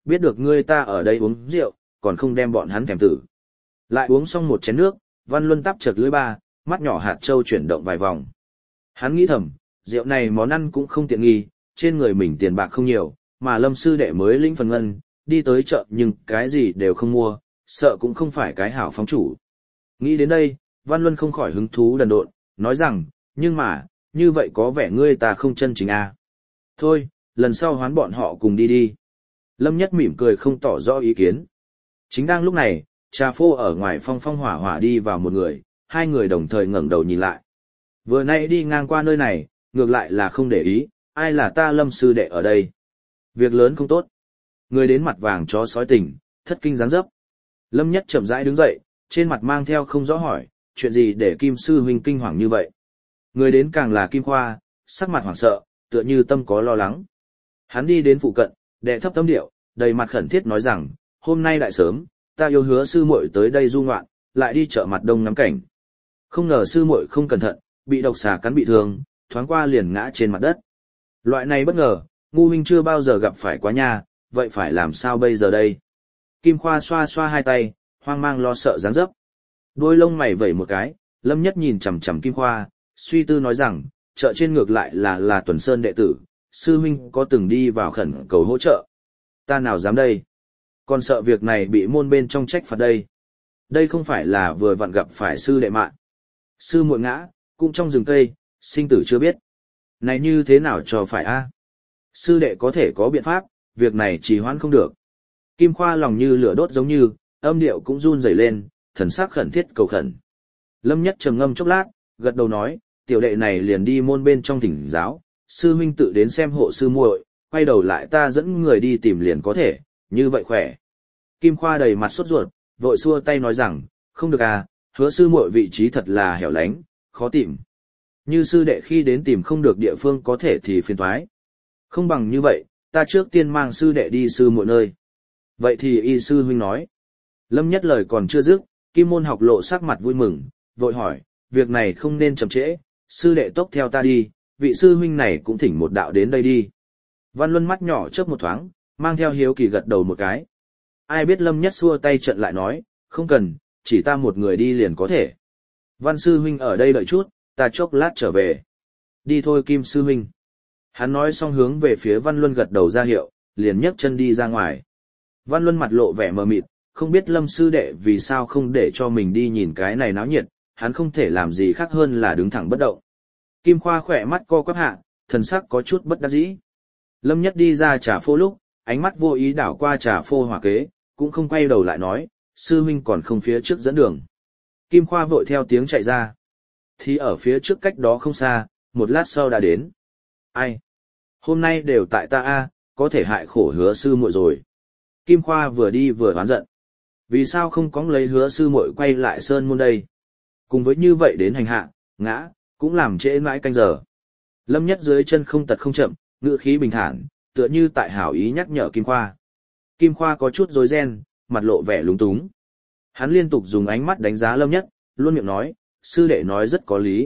biết được ngươi ta ở đây uống rượu, còn không đem bọn hắn thèm tử. Lại uống xong một chén nước, Văn Luân tắp chật lưỡi ba, mắt nhỏ hạt châu chuyển động vài vòng. Hắn nghĩ thầm, rượu này món ăn cũng không tiện nghi, trên người mình tiền bạc không nhiều, mà Lâm sư đệ mới lĩnh phần ngân, đi tới chợ nhưng cái gì đều không mua, sợ cũng không phải cái hảo phóng chủ. Nghĩ đến đây, Văn Luân không khỏi hứng thú đần độn, nói rằng, nhưng mà, như vậy có vẻ ngươi ta không chân chính à. Thôi, lần sau hoán bọn họ cùng đi đi. Lâm Nhất mỉm cười không tỏ rõ ý kiến. Chính đang lúc này, trà phô ở ngoài phong phong hỏa hỏa đi vào một người, hai người đồng thời ngẩng đầu nhìn lại. Vừa nay đi ngang qua nơi này, ngược lại là không để ý, ai là ta Lâm sư đệ ở đây. Việc lớn không tốt. Người đến mặt vàng chó sói tình, thất kinh giáng dấp. Lâm Nhất chậm rãi đứng dậy, trên mặt mang theo không rõ hỏi, chuyện gì để Kim sư huynh kinh hoàng như vậy. Người đến càng là Kim Khoa, sắc mặt hoảng sợ, tựa như tâm có lo lắng. Hắn đi đến phụ cận, đệ thấp tâm điệu, đầy mặt khẩn thiết nói rằng, hôm nay đại sớm, ta yêu hứa sư muội tới đây du ngoạn, lại đi chợ mặt đông ngắm cảnh. Không ngờ sư muội không cẩn thận, bị độc xà cắn bị thương, thoáng qua liền ngã trên mặt đất. Loại này bất ngờ, ngu huynh chưa bao giờ gặp phải quá nha, vậy phải làm sao bây giờ đây? Kim Khoa xoa xoa hai tay, hoang mang lo sợ dáng dấp. Đôi lông mày vẩy một cái, Lâm Nhất nhìn chằm chằm Kim Khoa, suy tư nói rằng, chợ trên ngược lại là Tuần Sơn đệ tử, sư huynh có từng đi vào khẩn cầu hỗ trợ. Ta nào dám đây? Còn sợ việc này bị môn bên trong trách phạt đây. Đây không phải là vừa vặn gặp phải sư đệ mạng. Sư muội ngã, cũng trong rừng cây, sinh tử chưa biết. Này như thế nào cho phải a? Sư đệ có thể có biện pháp, việc này trì hoãn không được. Kim Khoa lòng như lửa đốt giống như, âm điệu cũng run rẩy lên, thần sắc khẩn thiết cầu khẩn. Lâm Nhất trầm ngâm chốc lát, gật đầu nói, tiểu đệ này liền đi môn bên trong thỉnh giáo, sư huynh tự đến xem hộ sư muội, quay đầu lại ta dẫn người đi tìm liền có thể, như vậy khỏe. Kim Khoa đầy mặt sốt ruột, vội xua tay nói rằng, không được à, hứa sư muội vị trí thật là hẻo lánh, khó tìm. Như sư đệ khi đến tìm không được địa phương có thể thì phiền toái. Không bằng như vậy, ta trước tiên mang sư đệ đi sư muội nơi. Vậy thì y sư huynh nói. Lâm Nhất lời còn chưa dứt, Kim Môn học lộ sắc mặt vui mừng, vội hỏi, việc này không nên chậm trễ, sư đệ tốc theo ta đi, vị sư huynh này cũng thỉnh một đạo đến đây đi. Văn Luân mắt nhỏ chớp một thoáng, mang theo hiếu kỳ gật đầu một cái. Ai biết Lâm Nhất xua tay trận lại nói, không cần, chỉ ta một người đi liền có thể. Văn sư huynh ở đây đợi chút, ta chốc lát trở về. Đi thôi Kim sư huynh. Hắn nói xong hướng về phía Văn Luân gật đầu ra hiệu, liền nhấc chân đi ra ngoài. Văn Luân mặt lộ vẻ mờ mịt, không biết Lâm sư đệ vì sao không để cho mình đi nhìn cái này náo nhiệt, hắn không thể làm gì khác hơn là đứng thẳng bất động. Kim Khoa khỏe mắt co quắp hạ, thần sắc có chút bất đắc dĩ. Lâm Nhất đi ra trà phô lúc, ánh mắt vô ý đảo qua trà phô hỏa kế, cũng không quay đầu lại nói, sư huynh còn không phía trước dẫn đường. Kim Khoa vội theo tiếng chạy ra. Thì ở phía trước cách đó không xa, một lát sau đã đến. Ai? Hôm nay đều tại ta a, có thể hại khổ hứa sư muội rồi. Kim Khoa vừa đi vừa oán giận. Vì sao không có lấy hứa sư muội quay lại sơn môn đây? Cùng với như vậy đến hành hạ, ngã, cũng làm trễ mãi canh giờ. Lâm Nhất dưới chân không tật không chậm, ngữ khí bình thản, tựa như tại hảo ý nhắc nhở Kim Khoa. Kim Khoa có chút rối ren, mặt lộ vẻ lúng túng. Hắn liên tục dùng ánh mắt đánh giá Lâm Nhất, luôn miệng nói, sư đệ nói rất có lý,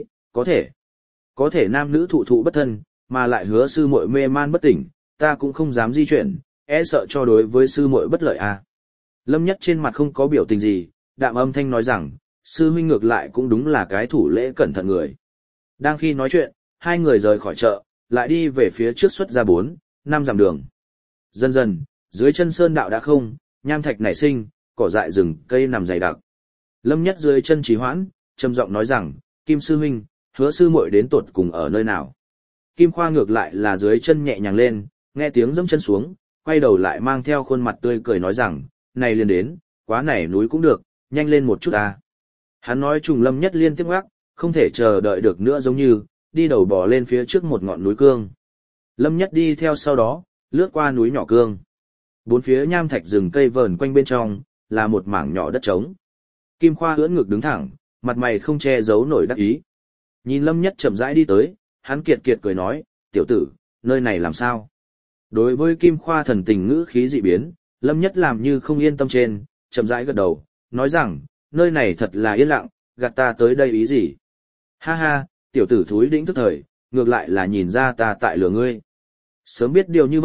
có thể nam nữ thụ thụ bất thân, mà lại hứa sư muội mê man bất tỉnh, ta cũng không dám di chuyển, e sợ cho đối với sư muội bất lợi à. Lâm Nhất trên mặt không có biểu tình gì, đạm âm thanh nói rằng, sư huynh ngược lại cũng đúng là cái thủ lễ cẩn thận người. Đang khi nói chuyện, hai người rời khỏi chợ, lại đi về phía trước xuất ra 4-5 dặm đường. Dần dần, dưới chân sơn đạo đã không, nham thạch nảy sinh, cỏ dại rừng cây nằm dày đặc. Lâm Nhất dưới chân trì hoãn, trầm giọng nói rằng, Kim sư huynh, hứa sư muội đến tột cùng ở nơi nào. Kim Khoa ngược lại là dưới chân nhẹ nhàng lên, nghe tiếng giẫm chân xuống, quay đầu lại mang theo khuôn mặt tươi cười nói rằng, này liền đến, quá này núi cũng được, nhanh lên một chút ta. Hắn nói trùng Lâm Nhất liên tiếp ngoắc, không thể chờ đợi được nữa giống như, đi đầu bò lên phía trước một ngọn núi cương. Lâm Nhất đi theo sau đó, lướt qua núi nhỏ cương. Bốn phía nham thạch rừng cây vờn quanh bên trong, là một mảng nhỏ đất trống. Kim Khoa ưỡn ngực đứng thẳng, mặt mày không che giấu nổi đắc ý. Nhìn Lâm Nhất chậm rãi đi tới, hắn kiệt cười nói, tiểu tử, nơi này làm sao? Đối với Kim Khoa thần tình ngữ khí dị biến, Lâm Nhất làm như không yên tâm trên, chậm rãi gật đầu, nói rằng, nơi này thật là yên lặng, gạt ta tới đây ý gì? Ha ha, tiểu tử thúi đĩnh tức thời, ngược lại là nhìn ra ta tại lừa ngươi. Sớm biết điều như vậy,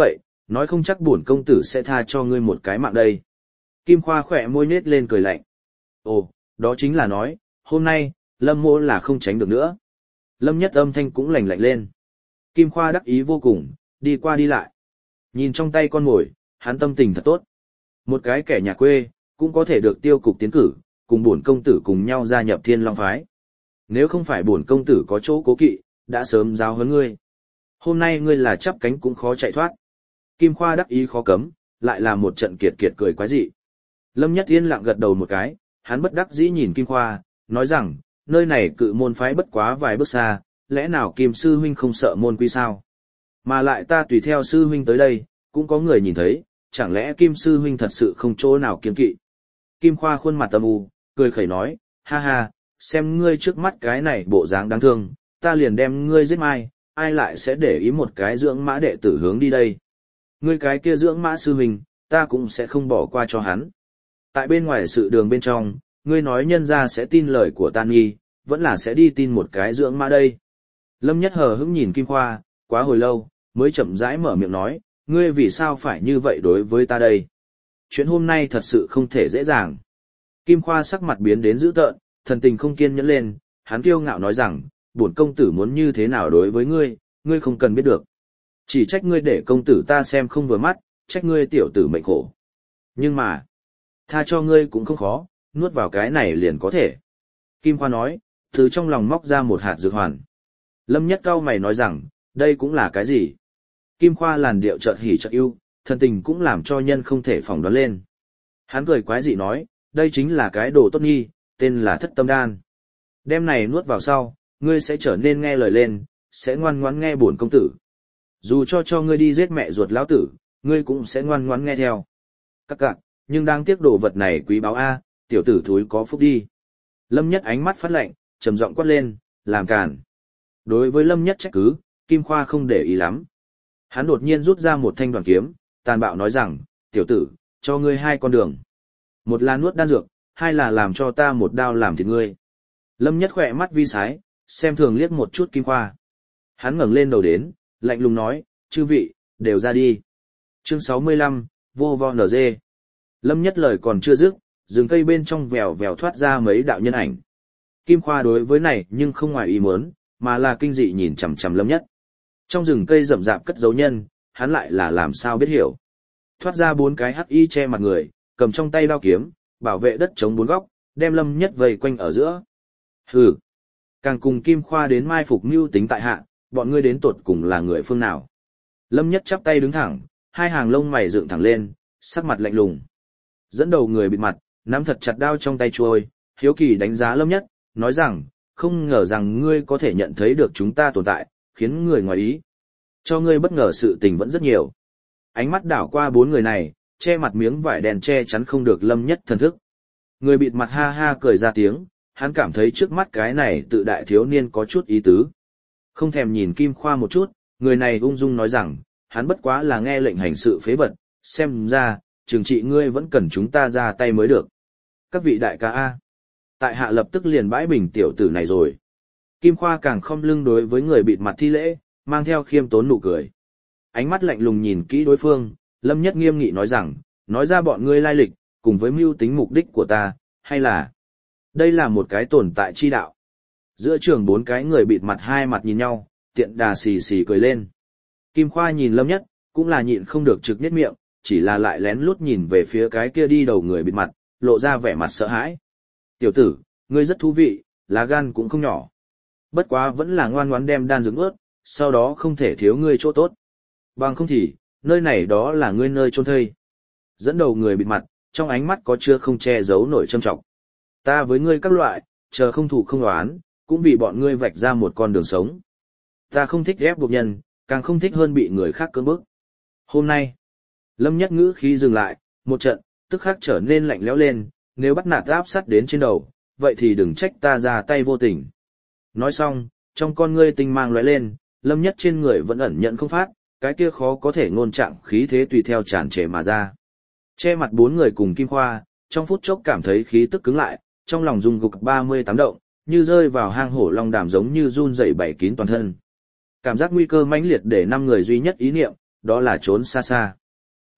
Nói không chắc bổn công tử sẽ tha cho ngươi một cái mạng đây. Kim Khoa khỏe môi nết lên cười lạnh. Ồ, đó chính là nói, hôm nay, Lâm mỗ là không tránh được nữa. Lâm Nhất âm thanh cũng lạnh lạnh lên. Kim Khoa đắc ý vô cùng, đi qua đi lại. Nhìn trong tay con mồi, hắn tâm tình thật tốt. Một cái kẻ nhà quê, cũng có thể được tiêu cục tiến cử, cùng bổn công tử cùng nhau gia nhập Thiên Long phái. Nếu không phải bổn công tử có chỗ cố kỵ, đã sớm giáo huấn ngươi. Hôm nay ngươi là chắp cánh cũng khó chạy thoát. Kim Khoa đắc ý khó cấm, lại là một trận kiệt kiệt cười quái dị. Lâm Nhất yên lặng gật đầu một cái, hắn bất đắc dĩ nhìn Kim Khoa, nói rằng, nơi này cự môn phái bất quá vài bước xa, lẽ nào Kim sư huynh không sợ môn quy sao? Mà lại ta tùy theo sư huynh tới đây, cũng có người nhìn thấy, chẳng lẽ Kim sư huynh thật sự không chỗ nào kiêng kỵ? Kim Khoa khuôn mặt âm u, cười khẩy nói, ha ha, xem ngươi trước mắt cái này bộ dáng đáng thương, ta liền đem ngươi giết mai, ai lại sẽ để ý một cái dưỡng mã đệ tử hướng đi đây? Ngươi cái kia dưỡng mã sư huynh, ta cũng sẽ không bỏ qua cho hắn. Tại bên ngoài sự đường bên trong, ngươi nói nhân ra sẽ tin lời của ta nghi, vẫn là sẽ đi tin một cái dưỡng mã đây. Lâm Nhất hờ hững nhìn Kim Khoa, quá hồi lâu, mới chậm rãi mở miệng nói, ngươi vì sao phải như vậy đối với ta đây? Chuyện hôm nay thật sự không thể dễ dàng. Kim Khoa sắc mặt biến đến dữ tợn, thần tình không kiên nhẫn lên, hắn kiêu ngạo nói rằng, bổn công tử muốn như thế nào đối với ngươi, ngươi không cần biết được. Chỉ trách ngươi để công tử ta xem không vừa mắt, trách ngươi tiểu tử mệnh khổ. Nhưng mà, tha cho ngươi cũng không khó, nuốt vào cái này liền có thể. Kim Khoa nói, từ trong lòng móc ra một hạt dược hoàn. Lâm Nhất cau mày nói rằng, đây cũng là cái gì? Kim Khoa làn điệu chợt hỉ chợt ưu, thần tình cũng làm cho nhân không thể phỏng đoán lên. Hắn cười quái dị nói, đây chính là cái đồ tốt nghi, tên là Thất Tâm Đan. Đem này nuốt vào sau, ngươi sẽ trở nên nghe lời lên, sẽ ngoan ngoãn nghe bổn công tử. Dù cho ngươi đi giết mẹ ruột lão tử, ngươi cũng sẽ ngoan ngoãn nghe theo. Các cạc, nhưng đang tiếc đồ vật này quý báu a, tiểu tử thúi có phúc đi. Lâm Nhất ánh mắt phát lạnh, trầm giọng quát lên, làm càn. Đối với Lâm Nhất trách cứ, Kim Khoa không để ý lắm. Hắn đột nhiên rút ra một thanh đoàn kiếm, tàn bạo nói rằng, tiểu tử, cho ngươi hai con đường. Một là nuốt đan dược, hai là làm cho ta một đao làm thịt ngươi. Lâm Nhất khỏe mắt vi sái, xem thường liếc một chút Kim Khoa. Hắn ngẩng lên đầu đến, lạnh lùng nói, chư vị, đều ra đi. Chương 65, vô vo nở dê. Lâm Nhất lời còn chưa dứt, rừng cây bên trong vèo vèo thoát ra mấy đạo nhân ảnh. Kim Khoa đối với này nhưng không ngoài ý muốn, mà là kinh dị nhìn chằm chằm Lâm Nhất. Trong rừng cây rậm rạp cất dấu nhân, hắn lại là làm sao biết hiểu. Thoát ra bốn cái hắc y che mặt người, cầm trong tay đao kiếm, bảo vệ đất chống bốn góc, đem Lâm Nhất vây quanh ở giữa. Hừ, càng cùng Kim Khoa đến mai phục mưu tính tại hạ, bọn ngươi đến tột cùng là người phương nào? Lâm Nhất chắp tay đứng thẳng, hai hàng lông mày dựng thẳng lên, sắc mặt lạnh lùng. Dẫn đầu người bịt mặt, nắm thật chặt đao trong tay chuôi, hiếu kỳ đánh giá Lâm Nhất, nói rằng, không ngờ rằng ngươi có thể nhận thấy được chúng ta tồn tại, khiến người ngoài ý. Cho ngươi bất ngờ sự tình vẫn rất nhiều. Ánh mắt đảo qua bốn người này, che mặt miếng vải đèn che chắn không được Lâm Nhất thần thức. Người bịt mặt ha ha cười ra tiếng, hắn cảm thấy trước mắt cái này tự đại thiếu niên có chút ý tứ. Không thèm nhìn Kim Khoa một chút, người này ung dung nói rằng, hắn bất quá là nghe lệnh hành sự phế vật, xem ra, trừng trị ngươi vẫn cần chúng ta ra tay mới được. Các vị đại ca A. Tại hạ lập tức liền bãi bình tiểu tử này rồi. Kim Khoa càng khom lưng đối với người bịt mặt thi lễ, mang theo khiêm tốn nụ cười. Ánh mắt lạnh lùng nhìn kỹ đối phương, Lâm Nhất nghiêm nghị nói rằng, nói ra bọn ngươi lai lịch, cùng với mưu tính mục đích của ta, hay là... Đây là một cái tồn tại chi đạo. Giữa trường bốn cái người bịt mặt hai mặt nhìn nhau, tiện đà xì xì cười lên. Kim Khoa nhìn Lâm Nhất, cũng là nhịn không được trực nhất miệng, chỉ là lại lén lút nhìn về phía cái kia đi đầu người bịt mặt, lộ ra vẻ mặt sợ hãi. Tiểu tử, ngươi rất thú vị, lá gan cũng không nhỏ. Bất quá vẫn là ngoan ngoãn đem đan dưỡng ướt, sau đó không thể thiếu ngươi chỗ tốt. Bằng không thì, nơi này đó là ngươi nơi chôn thây. Dẫn đầu người bịt mặt, trong ánh mắt có chưa không che giấu nổi châm trọng. Ta với ngươi các loại, chờ không thủ không đoán, cũng vì bọn ngươi vạch ra một con đường sống. Ta không thích ép buộc nhân, càng không thích hơn bị người khác cưỡng bức. Hôm nay, Lâm Nhất ngữ khí dừng lại, một trận, tức khắc trở nên lạnh lẽo lên, nếu bắt nạt áp sát đến trên đầu, vậy thì đừng trách ta ra tay vô tình. Nói xong, trong con ngươi tinh mang lóe lên, Lâm Nhất trên người vẫn ẩn nhận không phát, cái kia khó có thể ngôn trạng khí thế tùy theo tràn trề mà ra. Che mặt bốn người cùng Kim Khoa, trong phút chốc cảm thấy khí tức cứng lại, trong lòng rung gục 38 động, như rơi vào hang hổ long đàm giống như run rẩy bảy kín toàn thân. Cảm giác nguy cơ mãnh liệt để năm người duy nhất ý niệm, đó là trốn xa xa.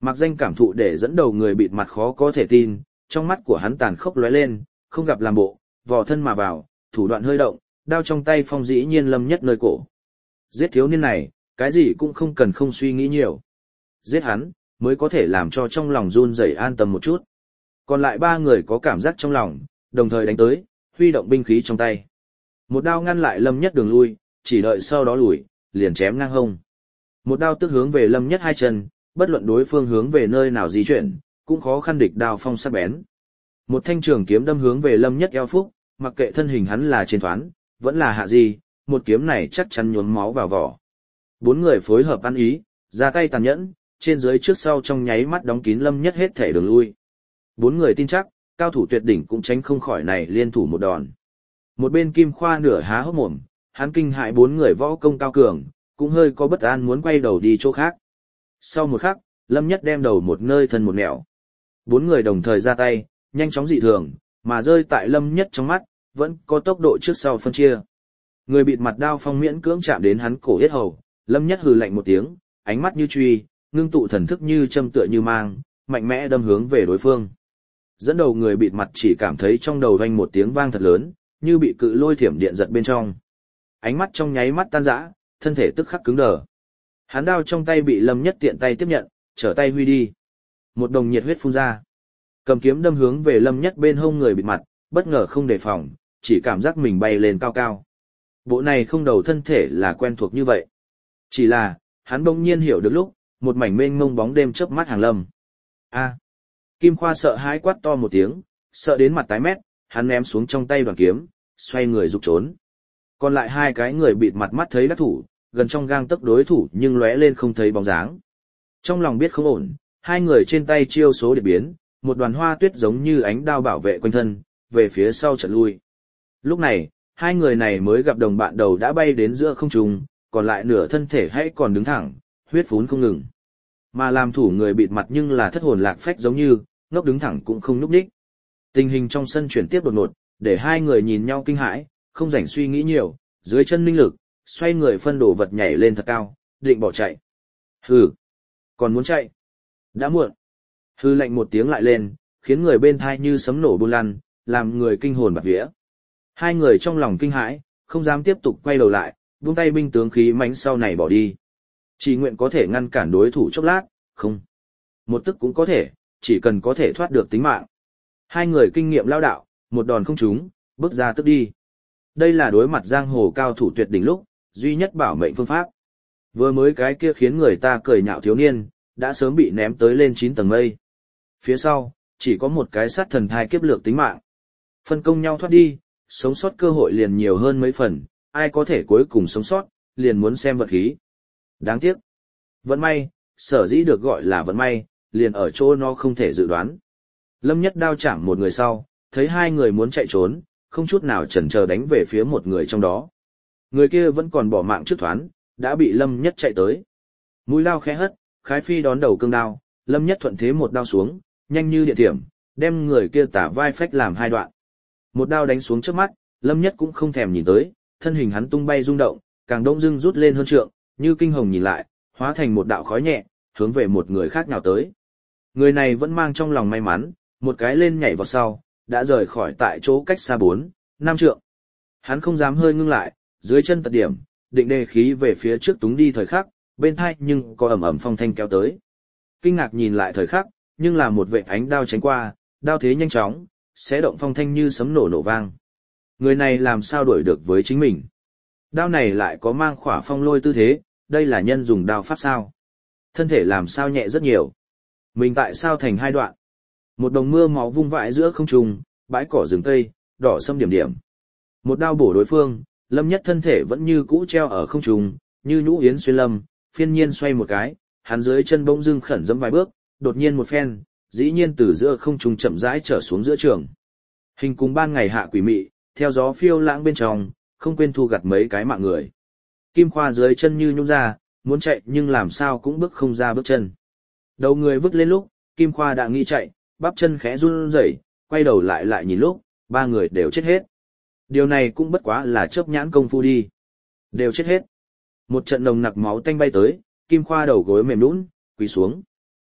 Mặc danh cảm thụ để dẫn đầu người bịt mặt khó có thể tin, trong mắt của hắn tàn khốc lóe lên, không gặp làm bộ, vò thân mà vào, thủ đoạn hơi động, đao trong tay phong dĩ nhiên Lâm Nhất nơi cổ. Giết thiếu niên này, cái gì cũng không cần không suy nghĩ nhiều. Giết hắn, mới có thể làm cho trong lòng run rẩy an tâm một chút. Còn lại ba người có cảm giác trong lòng, đồng thời đánh tới, huy động binh khí trong tay. Một đao ngăn lại Lâm Nhất đường lui, chỉ đợi sau đó lùi, liền chém ngang hông. Một đao tức hướng về Lâm Nhất hai chân, bất luận đối phương hướng về nơi nào di chuyển, cũng khó khăn địch đao phong sắc bén. Một thanh trường kiếm đâm hướng về Lâm Nhất eo phúc, mặc kệ thân hình hắn là trên thoán, vẫn là hạ di, một kiếm này chắc chắn nhuốm máu vào vỏ. Bốn người phối hợp ăn ý, ra tay tàn nhẫn, trên dưới trước sau trong nháy mắt đóng kín Lâm Nhất hết thể đường lui. Bốn người tin chắc, cao thủ tuyệt đỉnh cũng tránh không khỏi này liên thủ một đòn. Một bên Kim Khoa nửa há hốc mồm, hắn kinh hại bốn người võ công cao cường, cũng hơi có bất an muốn quay đầu đi chỗ khác. Sau một khắc, Lâm Nhất đem đầu một nơi thân một nẻo. Bốn người đồng thời ra tay, nhanh chóng dị thường, mà rơi tại Lâm Nhất trong mắt, vẫn có tốc độ trước sau phân chia. Người bịt mặt đao phong miễn cưỡng chạm đến hắn cổ yết hầu, Lâm Nhất hừ lạnh một tiếng, ánh mắt như truy, ngưng tụ thần thức như châm tựa như mang, mạnh mẽ đâm hướng về đối phương. Dẫn đầu người bịt mặt chỉ cảm thấy trong đầu vang một tiếng vang thật lớn, như bị cự lôi thiểm điện giật bên trong. Ánh mắt trong nháy mắt tan rã, thân thể tức khắc cứng đờ. Hắn đao trong tay bị Lâm Nhất tiện tay tiếp nhận, trở tay huy đi. Một đồng nhiệt huyết phun ra. Cầm kiếm đâm hướng về Lâm Nhất bên hông người bịt mặt, bất ngờ không đề phòng, chỉ cảm giác mình bay lên cao cao. Bộ này không đầu thân thể là quen thuộc như vậy. Chỉ là, hắn bỗng nhiên hiểu được lúc, một mảnh mênh mông bóng đêm chớp mắt hàng lâm. A. Kim Khoa sợ hãi quát to một tiếng, sợ đến mặt tái mét, hắn ném xuống trong tay đoàn kiếm, xoay người rục trốn. Còn lại hai cái người bịt mặt mắt thấy đắc thủ, gần trong gang tấc đối thủ nhưng lóe lên không thấy bóng dáng. Trong lòng biết không ổn, hai người trên tay chiêu số điệp biến, một đoàn hoa tuyết giống như ánh đao bảo vệ quanh thân, về phía sau chợt lui. Lúc này, hai người này mới gặp đồng bạn đầu đã bay đến giữa không trung, còn lại nửa thân thể hãy còn đứng thẳng, huyết phún không ngừng. Mà làm thủ người bịt mặt nhưng là thất hồn lạc phách giống như, ngốc đứng thẳng cũng không nhúc nhích. Tình hình trong sân chuyển tiếp đột ngột, để hai người nhìn nhau kinh hãi, không rảnh suy nghĩ nhiều, dưới chân linh lực, xoay người phân đổ vật nhảy lên thật cao, định bỏ chạy. Hừ, còn muốn chạy? Đã muộn. Hừ lạnh một tiếng lại lên, khiến người bên thai như sấm nổ buôn lăn, làm người kinh hồn bạt vía. Hai người trong lòng kinh hãi, không dám tiếp tục quay đầu lại, buông tay binh tướng khí mãnh sau này bỏ đi. Chỉ nguyện có thể ngăn cản đối thủ chốc lát, không. Một tức cũng có thể, chỉ cần có thể thoát được tính mạng. Hai người kinh nghiệm lao đạo, một đòn không trúng, bước ra tức đi. Đây là đối mặt giang hồ cao thủ tuyệt đỉnh lúc, duy nhất bảo mệnh phương pháp. Vừa mới cái kia khiến người ta cười nhạo thiếu niên, đã sớm bị ném tới lên 9 tầng mây. Phía sau, chỉ có một cái sát thần thai kiếp lược tính mạng. Phân công nhau thoát đi, sống sót cơ hội liền nhiều hơn mấy phần, ai có thể cuối cùng sống sót, liền muốn xem vận khí. Đáng tiếc. Vận may, sở dĩ được gọi là vận may, liền ở chỗ nó không thể dự đoán. Lâm Nhất đao chạm một người sau, thấy hai người muốn chạy trốn, không chút nào chần chờ đánh về phía một người trong đó. Người kia vẫn còn bỏ mạng trước thoán, đã bị Lâm Nhất chạy tới. Mũi đao khẽ hất, khái phi đón đầu cương đao, Lâm Nhất thuận thế một đao xuống, nhanh như điện thiểm, đem người kia tả vai phách làm hai đoạn. Một đao đánh xuống trước mắt, Lâm Nhất cũng không thèm nhìn tới, thân hình hắn tung bay rung động, càng đông dưng rút lên hơn trượng, như kinh hồng nhìn lại, hóa thành một đạo khói nhẹ, hướng về một người khác nhào tới. Người này vẫn mang trong lòng may mắn, một cái lên nhảy vào sau, đã rời khỏi tại chỗ cách xa 4-5 trượng. Hắn không dám hơi ngưng lại, dưới chân tật điểm, định đề khí về phía trước túng đi thời khắc, bên thai nhưng có ẩm ẩm phong thanh kéo tới. Kinh ngạc nhìn lại thời khắc, nhưng là một vệt ánh đao tránh qua, đao thế nhanh chóng, xé động phong thanh như sấm nổ nổ vang. Người này làm sao đuổi được với chính mình? Đao này lại có mang khỏa phong lôi tư thế, đây là nhân dùng đao pháp sao? Thân thể làm sao nhẹ rất nhiều? Mình tại sao thành hai đoạn? Một đồng mưa máu vung vãi giữa không trung, bãi cỏ rừng tây, đỏ sâm điểm điểm. Một đao bổ đối phương, Lâm Nhất thân thể vẫn như cũ treo ở không trung, như nhũ yến xuyên lâm, phiên nhiên xoay một cái, hắn dưới chân bỗng dưng khẩn dẫm vài bước, đột nhiên một phen, dĩ nhiên từ giữa không trung chậm rãi trở xuống giữa trường. Hình cùng ban ngày hạ quỷ mị, theo gió phiêu lãng bên trong, không quên thu gặt mấy cái mạng người. Kim Khoa dưới chân như nhung ra, muốn chạy nhưng làm sao cũng bước không ra bước chân. Đầu người vứt lên lúc, Kim Khoa đã nghĩ chạy, bắp chân khẽ run rẩy, quay đầu lại nhìn lúc, ba người đều chết hết. Điều này cũng bất quá là chớp nhãn công phu đi. Đều chết hết. Một trận nồng nặc máu tanh bay tới, Kim Khoa đầu gối mềm nhũn, quỳ xuống.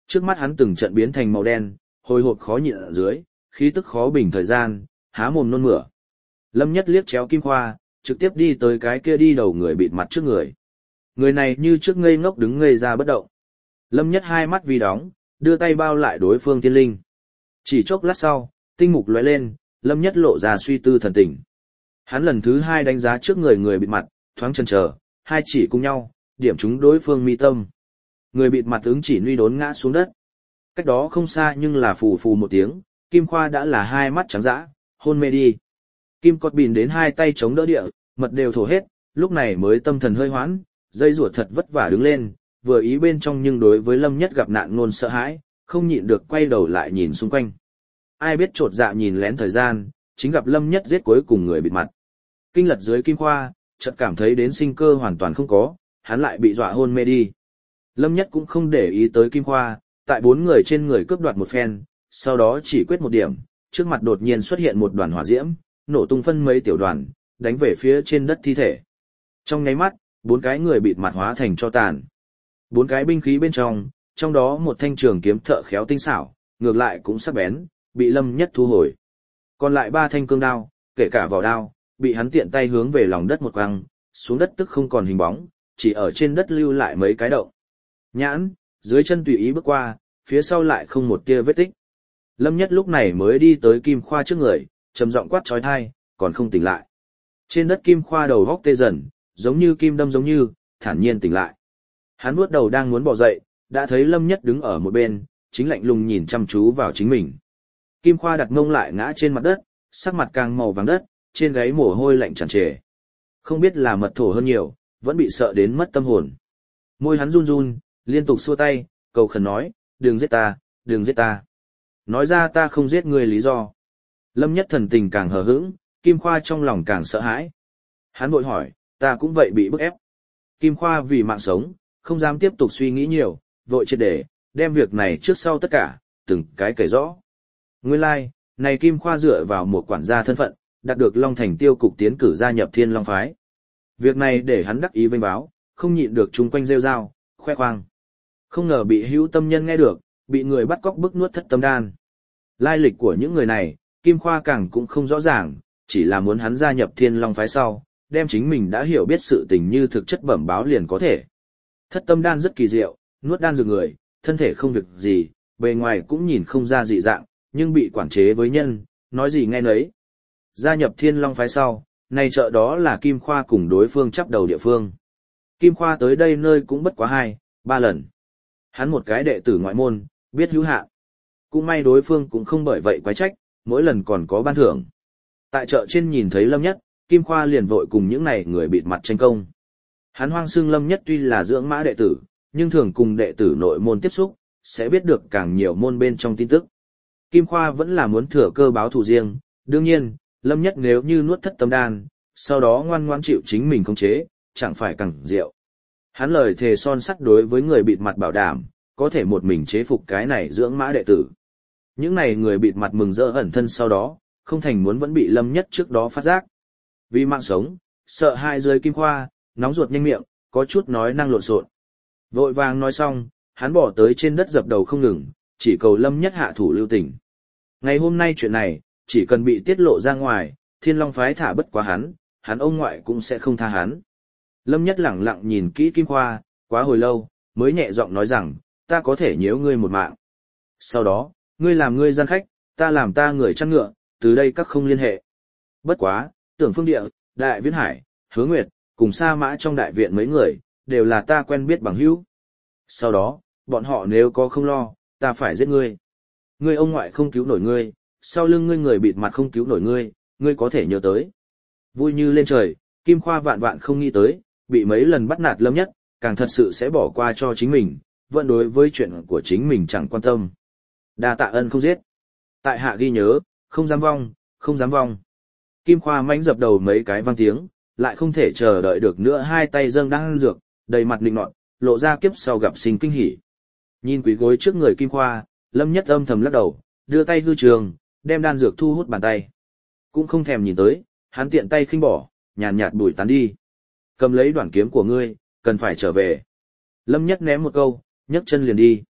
Trước mắt hắn từng trận biến thành màu đen, hồi hộp khó nhịn ở dưới, khí tức khó bình thời gian, há mồm nôn mửa. Lâm Nhất liếc chéo Kim Khoa, trực tiếp đi tới cái kia đi đầu người bịt mặt trước người. Người này như trước ngây ngốc đứng ngây ra bất động. Lâm Nhất hai mắt vì đóng, đưa tay bao lại đối phương tiên linh. Chỉ chốc lát sau, tinh mục lóe lên, Lâm Nhất lộ ra suy tư thần tình. Hắn lần thứ hai đánh giá trước người bịt mặt, thoáng chần chờ, hai chỉ cùng nhau, điểm trúng đối phương mi tâm. Người bịt mặt ứng chỉ nuy đốn ngã xuống đất. Cách đó không xa nhưng là phù phù một tiếng, Kim Khoa đã là hai mắt trắng dã, hôn mê đi. Kim Cọt Bìn đến hai tay chống đỡ địa, mật đều thổ hết, lúc này mới tâm thần hơi hoãn, dây rủa thật vất vả đứng lên, vừa ý bên trong nhưng đối với Lâm Nhất gặp nạn ngôn sợ hãi, không nhịn được quay đầu lại nhìn xung quanh. Ai biết trột dạ nhìn lén thời gian, chính gặp Lâm Nhất giết cuối cùng người bịt mặt. Kinh lật dưới Kim Khoa, chợt cảm thấy đến sinh cơ hoàn toàn không có, hắn lại bị dọa hôn mê đi. Lâm Nhất cũng không để ý tới Kim Khoa, tại bốn người trên người cướp đoạt một phen, sau đó chỉ quyết một điểm, trước mặt đột nhiên xuất hiện một đoàn hỏa diễm, nổ tung phân mấy tiểu đoàn, đánh về phía trên đất thi thể. Trong nháy mắt, bốn cái người bịt mặt hóa thành tro tàn. Bốn cái binh khí bên trong đó một thanh trường kiếm thợ khéo tinh xảo, ngược lại cũng sắc bén, bị Lâm Nhất thu hồi. Còn lại ba thanh cương đao, kể cả vỏ đao, bị hắn tiện tay hướng về lòng đất một quăng, xuống đất tức không còn hình bóng, chỉ ở trên đất lưu lại mấy cái động. Nhãn, dưới chân tùy ý bước qua, phía sau lại không một tia vết tích. Lâm Nhất lúc này mới đi tới Kim Khoa trước người, trầm giọng quát trói thai, còn không tỉnh lại. Trên đất Kim Khoa đầu góc tê dần, giống như kim đâm giống như, thản nhiên tỉnh lại. Hắn vuốt đầu đang muốn bỏ dậy, đã thấy Lâm Nhất đứng ở một bên, chính lạnh lùng nhìn chăm chú vào chính mình. Kim Khoa đặt mông lại ngã trên mặt đất, sắc mặt càng màu vàng đất, trên gáy mồ hôi lạnh tràn trề. Không biết là mật thổ hơn nhiều, vẫn bị sợ đến mất tâm hồn. Môi hắn run run, liên tục xua tay, cầu khẩn nói, đừng giết ta, đừng giết ta. Nói ra ta không giết ngươi lý do. Lâm Nhất thần tình càng hờ hững, Kim Khoa trong lòng càng sợ hãi. Hắn vội hỏi, ta cũng vậy bị bức ép. Kim Khoa vì mạng sống, không dám tiếp tục suy nghĩ nhiều, vội triệt để, đem việc này trước sau tất cả, từng cái kể rõ. Nguyên lai, này Kim Khoa dựa vào một quản gia thân phận, đạt được Long Thành tiêu cục tiến cử gia nhập Thiên Long phái. Việc này để hắn đắc ý vênh báo, không nhịn được chung quanh rêu rao, khoe khoang. Không ngờ bị hữu tâm nhân nghe được, bị người bắt cóc bức nuốt thất tâm đan. Lai lịch của những người này, Kim Khoa càng cũng không rõ ràng, chỉ là muốn hắn gia nhập Thiên Long phái sau, đem chính mình đã hiểu biết sự tình như thực chất bẩm báo liền có thể. Thất tâm đan rất kỳ diệu, nuốt đan dược người, thân thể không việc gì, bề ngoài cũng nhìn không ra dị dạng, nhưng bị quản chế với nhân, nói gì nghe nấy. Gia nhập Thiên Long phái sau, này chợ đó là Kim Khoa cùng đối phương chắp đầu địa phương. Kim Khoa tới đây nơi cũng bất quá 2-3 lần. Hắn một cái đệ tử ngoại môn, biết hữu hạn. Cũng may đối phương cũng không bởi vậy quái trách, mỗi lần còn có ban thưởng. Tại chợ trên nhìn thấy Lâm Nhất, Kim Khoa liền vội cùng những này người bịt mặt tranh công. Hắn hoang xưng Lâm Nhất tuy là dưỡng mã đệ tử, nhưng thường cùng đệ tử nội môn tiếp xúc, sẽ biết được càng nhiều môn bên trong tin tức. Kim Khoa vẫn là muốn thừa cơ báo thù riêng, đương nhiên, Lâm Nhất nếu như nuốt thất tâm đan, sau đó ngoan ngoãn chịu chính mình khống chế, chẳng phải càng diệu. Hắn lời thề son sắt đối với người bịt mặt bảo đảm, có thể một mình chế phục cái này dưỡng mã đệ tử. Những này người bịt mặt mừng rỡ ẩn thân sau đó, không thành muốn vẫn bị Lâm Nhất trước đó phát giác. Vì mạng sống, sợ hai rơi Kim Khoa, nóng ruột nhanh miệng, có chút nói năng lộn xộn. Vội vàng nói xong, hắn bỏ tới trên đất dập đầu không ngừng, chỉ cầu Lâm Nhất hạ thủ lưu tình. Ngày hôm nay chuyện này, chỉ cần bị tiết lộ ra ngoài, Thiên Long phái thả bất quá hắn ông ngoại cũng sẽ không tha hắn. Lâm Nhất lẳng lặng nhìn kỹ Kim Khoa, quá hồi lâu, mới nhẹ giọng nói rằng, ta có thể nhiễu ngươi một mạng. Sau đó, ngươi làm ngươi gian khách, ta làm ta người chăn ngựa, từ đây các không liên hệ. Bất quá, Tưởng Phương Địa, Đại Viễn Hải, Hứa Nguyệt, cùng Sa Mã trong đại viện mấy người, đều là ta quen biết bằng hữu. Sau đó, bọn họ nếu có không lo, ta phải giết ngươi. Ngươi ông ngoại không cứu nổi ngươi, sau lưng ngươi người bịt mặt không cứu nổi ngươi, ngươi có thể nhớ tới. Vui như lên trời, Kim Khoa vạn vạn không nghĩ tới, bị mấy lần bắt nạt Lâm Nhất, càng thật sự sẽ bỏ qua cho chính mình, vẫn đối với chuyện của chính mình chẳng quan tâm. Đa tạ ân không giết. Tại hạ ghi nhớ, không dám vong, không dám vong. Kim Khoa mãnh dập đầu mấy cái vang tiếng, lại không thể chờ đợi được nữa, hai tay dâng đan dược, đầy mặt lịnh nọt, lộ ra kiếp sau gặp sinh kinh hỉ. Nhìn quý gối trước người Kim Khoa, Lâm Nhất âm thầm lắc đầu, đưa tay hư trường, đem đan dược thu hút bàn tay. Cũng không thèm nhìn tới, hắn tiện tay khinh bỏ, nhàn nhạt bùi tán đi. Cầm lấy đoạn kiếm của ngươi, cần phải trở về. Lâm Nhất ném một câu, nhấc chân liền đi.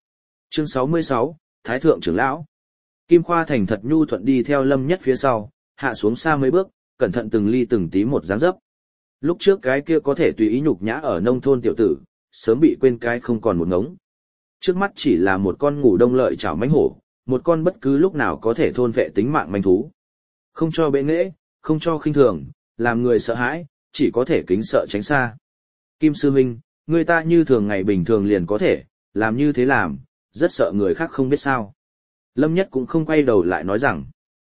Chương 66, Thái Thượng trưởng lão. Kim Khoa thành thật nhu thuận đi theo Lâm Nhất phía sau, hạ xuống xa mấy bước, cẩn thận từng ly từng tí một dáng dấp. Lúc trước cái kia có thể tùy ý nhục nhã ở nông thôn tiểu tử, sớm bị quên cái không còn một ngống. Trước mắt chỉ là một con ngủ đông lợi chảo mãnh hổ, một con bất cứ lúc nào có thể thôn vệ tính mạng manh thú. Không cho bệ nghệ, không cho khinh thường, làm người sợ hãi, chỉ có thể kính sợ tránh xa. Kim sư huynh, người ta như thường ngày bình thường liền có thể, làm như thế làm, rất sợ người khác không biết sao. Lâm Nhất cũng không quay đầu lại nói rằng,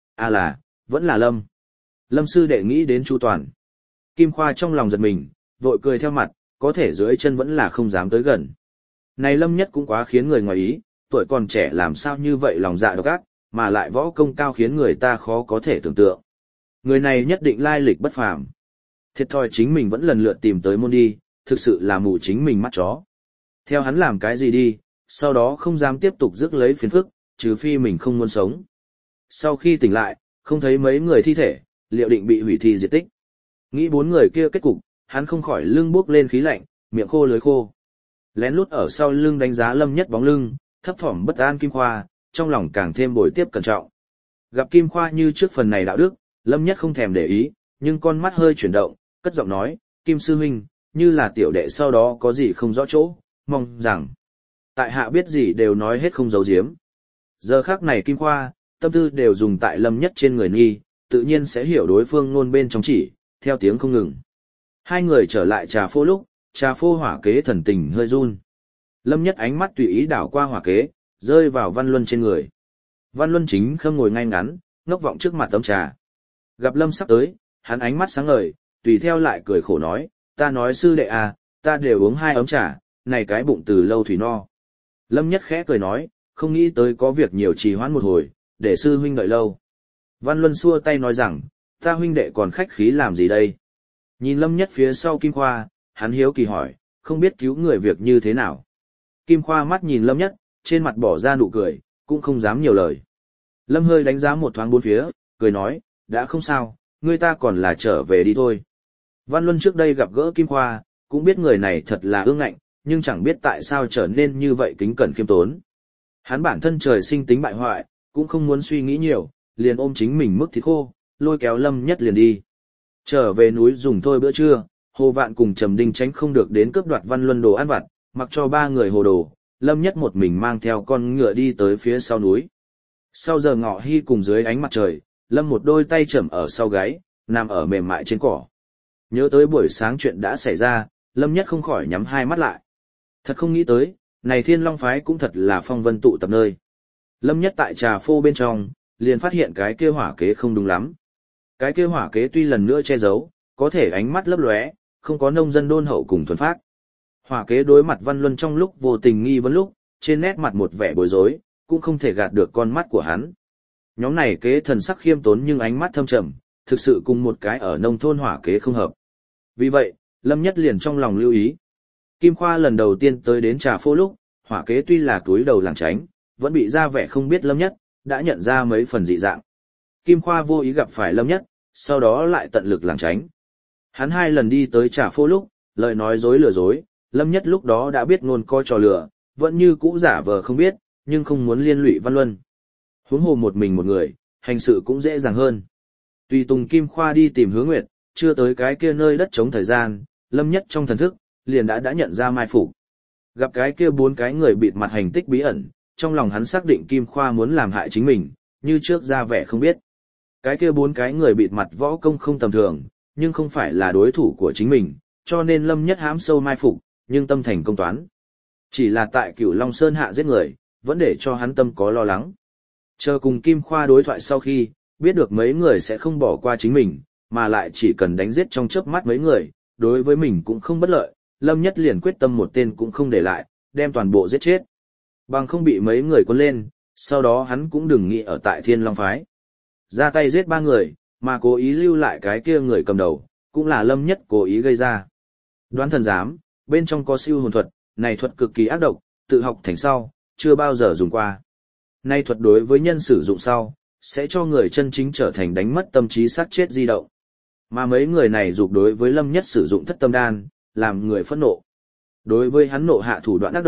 vẫn là Lâm. Lâm sư đệ nghĩ đến chu toàn. Kim Khoa trong lòng giật mình, vội cười theo mặt, có thể dưới chân vẫn là không dám tới gần. Này Lâm Nhất cũng quá khiến người ngoài ý, tuổi còn trẻ làm sao như vậy lòng dạ độc ác, mà lại võ công cao khiến người ta khó có thể tưởng tượng. Người này nhất định lai lịch bất phàm. Thiệt thòi chính mình vẫn lần lượt tìm tới môn đi, thực sự là mù chính mình mắt chó. Theo hắn làm cái gì đi, sau đó không dám tiếp tục rước lấy phiền phức, trừ phi mình không muốn sống. Sau khi tỉnh lại, không thấy mấy người thi thể, liệu định bị hủy thi diệt tích. Nghĩ 4 người kia kết cục, hắn không khỏi lưng bốc lên khí lạnh, miệng khô lưới khô. Lén lút ở sau lưng đánh giá Lâm Nhất bóng lưng, thấp thỏm bất an Kim Khoa, trong lòng càng thêm bồi tiếp cẩn trọng. Gặp Kim Khoa như trước phần này đạo đức, Lâm Nhất không thèm để ý, nhưng con mắt hơi chuyển động, cất giọng nói, Kim sư huynh, như là tiểu đệ sau đó có gì không rõ chỗ, mong rằng tại hạ biết gì đều nói hết không giấu giếm. Giờ khắc này Kim Khoa, tâm tư đều dùng tại Lâm Nhất trên người nghi, tự nhiên sẽ hiểu đối phương ngôn bên trong chỉ, theo tiếng không ngừng. Hai người trở lại trà phô lúc, trà phô hỏa kế thần tình hơi run. Lâm Nhất ánh mắt tùy ý đảo qua hỏa kế, rơi vào Văn Luân trên người. Văn Luân chính khâm ngồi ngay ngắn, ngốc vọng trước mặt tấm trà. Gặp Lâm sắp tới, hắn ánh mắt sáng ngời, tùy theo lại cười khổ nói, ta nói sư đệ à, ta đều uống 2 ấm trà, này cái bụng từ lâu thủy no. Lâm Nhất khẽ cười nói, không nghĩ tới có việc nhiều trì hoãn một hồi, để sư huynh đợi lâu. Văn Luân xua tay nói rằng, ta huynh đệ còn khách khí làm gì đây? Nhìn Lâm Nhất phía sau Kim Khoa, hắn hiếu kỳ hỏi, không biết cứu người việc như thế nào. Kim Khoa mắt nhìn Lâm Nhất, trên mặt bỏ ra nụ cười, cũng không dám nhiều lời. Lâm hơi đánh giá một thoáng bốn phía, cười nói, đã không sao, người ta còn là trở về đi thôi. Văn Luân trước đây gặp gỡ Kim Khoa, cũng biết người này thật là ương ngạnh, nhưng chẳng biết tại sao trở nên như vậy kính cẩn khiêm tốn. Hắn bản thân trời sinh tính bại hoại, cũng không muốn suy nghĩ nhiều, liền ôm chính mình mức thịt khô, lôi kéo Lâm Nhất liền đi. Trở về núi dùng thôi bữa trưa, Hồ Vạn cùng Trầm Đinh tránh không được đến cướp đoạt Văn Luân đồ ăn vặt, mặc cho 3 người hồ đồ, Lâm Nhất một mình mang theo con ngựa đi tới phía sau núi. Sau giờ ngọ hy cùng dưới ánh mặt trời, Lâm một đôi tay chầm ở sau gáy, nằm ở mềm mại trên cỏ. Nhớ tới buổi sáng chuyện đã xảy ra, Lâm Nhất không khỏi nhắm 2 mắt lại. Thật không nghĩ tới, này Thiên Long phái cũng thật là phong vân tụ tập nơi. Lâm Nhất tại trà phô bên trong, liền phát hiện cái kia hỏa kế không đúng lắm. Cái kia hỏa kế tuy lần nữa che giấu, có thể ánh mắt lấp lóe, không có nông dân đôn hậu cùng thuần phác. Hỏa kế đối mặt Văn Luân trong lúc vô tình nghi vấn lúc, trên nét mặt một vẻ bối rối, cũng không thể gạt được con mắt của hắn. Nhóm này kế thần sắc khiêm tốn nhưng ánh mắt thâm trầm, thực sự cùng một cái ở nông thôn hỏa kế không hợp. Vì vậy, Lâm Nhất liền trong lòng lưu ý. Kim Khoa lần đầu tiên tới đến trà phô lúc, hỏa kế tuy là túi đầu lảng tránh, vẫn bị ra vẻ không biết Lâm Nhất, đã nhận ra mấy phần dị dạng. Kim Khoa vô ý gặp phải Lâm Nhất, sau đó lại tận lực lảng tránh. Hắn 2 lần đi tới trà phô lúc, lời nói dối lừa dối, Lâm Nhất lúc đó đã biết ngôn coi trò lừa, vẫn như cũ giả vờ không biết, nhưng không muốn liên lụy Văn Luân. Huống hồ một mình một người, hành sự cũng dễ dàng hơn. Tùy tùng Kim Khoa đi tìm Hứa Nguyệt, chưa tới cái kia nơi đất trống thời gian, Lâm Nhất trong thần thức, liền đã nhận ra mai phục. Gặp cái kia 4 cái người bịt mặt hành tích bí ẩn, trong lòng hắn xác định Kim Khoa muốn làm hại chính mình, như trước ra vẻ không biết. Cái kia 4 cái người bịt mặt võ công không tầm thường, nhưng không phải là đối thủ của chính mình, cho nên Lâm Nhất hãm sâu mai phục, nhưng tâm thành công toán. Chỉ là tại Cửu Long Sơn hạ giết người, vẫn để cho hắn tâm có lo lắng. Chờ cùng Kim Khoa đối thoại sau khi, biết được mấy người sẽ không bỏ qua chính mình, mà lại chỉ cần đánh giết trong chớp mắt mấy người, đối với mình cũng không bất lợi, Lâm Nhất liền quyết tâm một tên cũng không để lại, đem toàn bộ giết chết. Bằng không bị mấy người cuốn lên, sau đó hắn cũng đừng nghĩ ở tại Thiên Long phái. Ra tay giết 3 người, mà cố ý lưu lại cái kia người cầm đầu, cũng là Lâm Nhất cố ý gây ra. Đoán thần giám, bên trong có siêu hồn thuật, này thuật cực kỳ ác độc, tự học thành sau, chưa bao giờ dùng qua. Nay thuật đối với nhân sử dụng sau, sẽ cho người chân chính trở thành đánh mất tâm trí sát chết di động. Mà mấy người này dục đối với Lâm Nhất sử dụng thất tâm đan, làm người phẫn nộ. Đối với hắn nộ hạ thủ đoạn ác độc,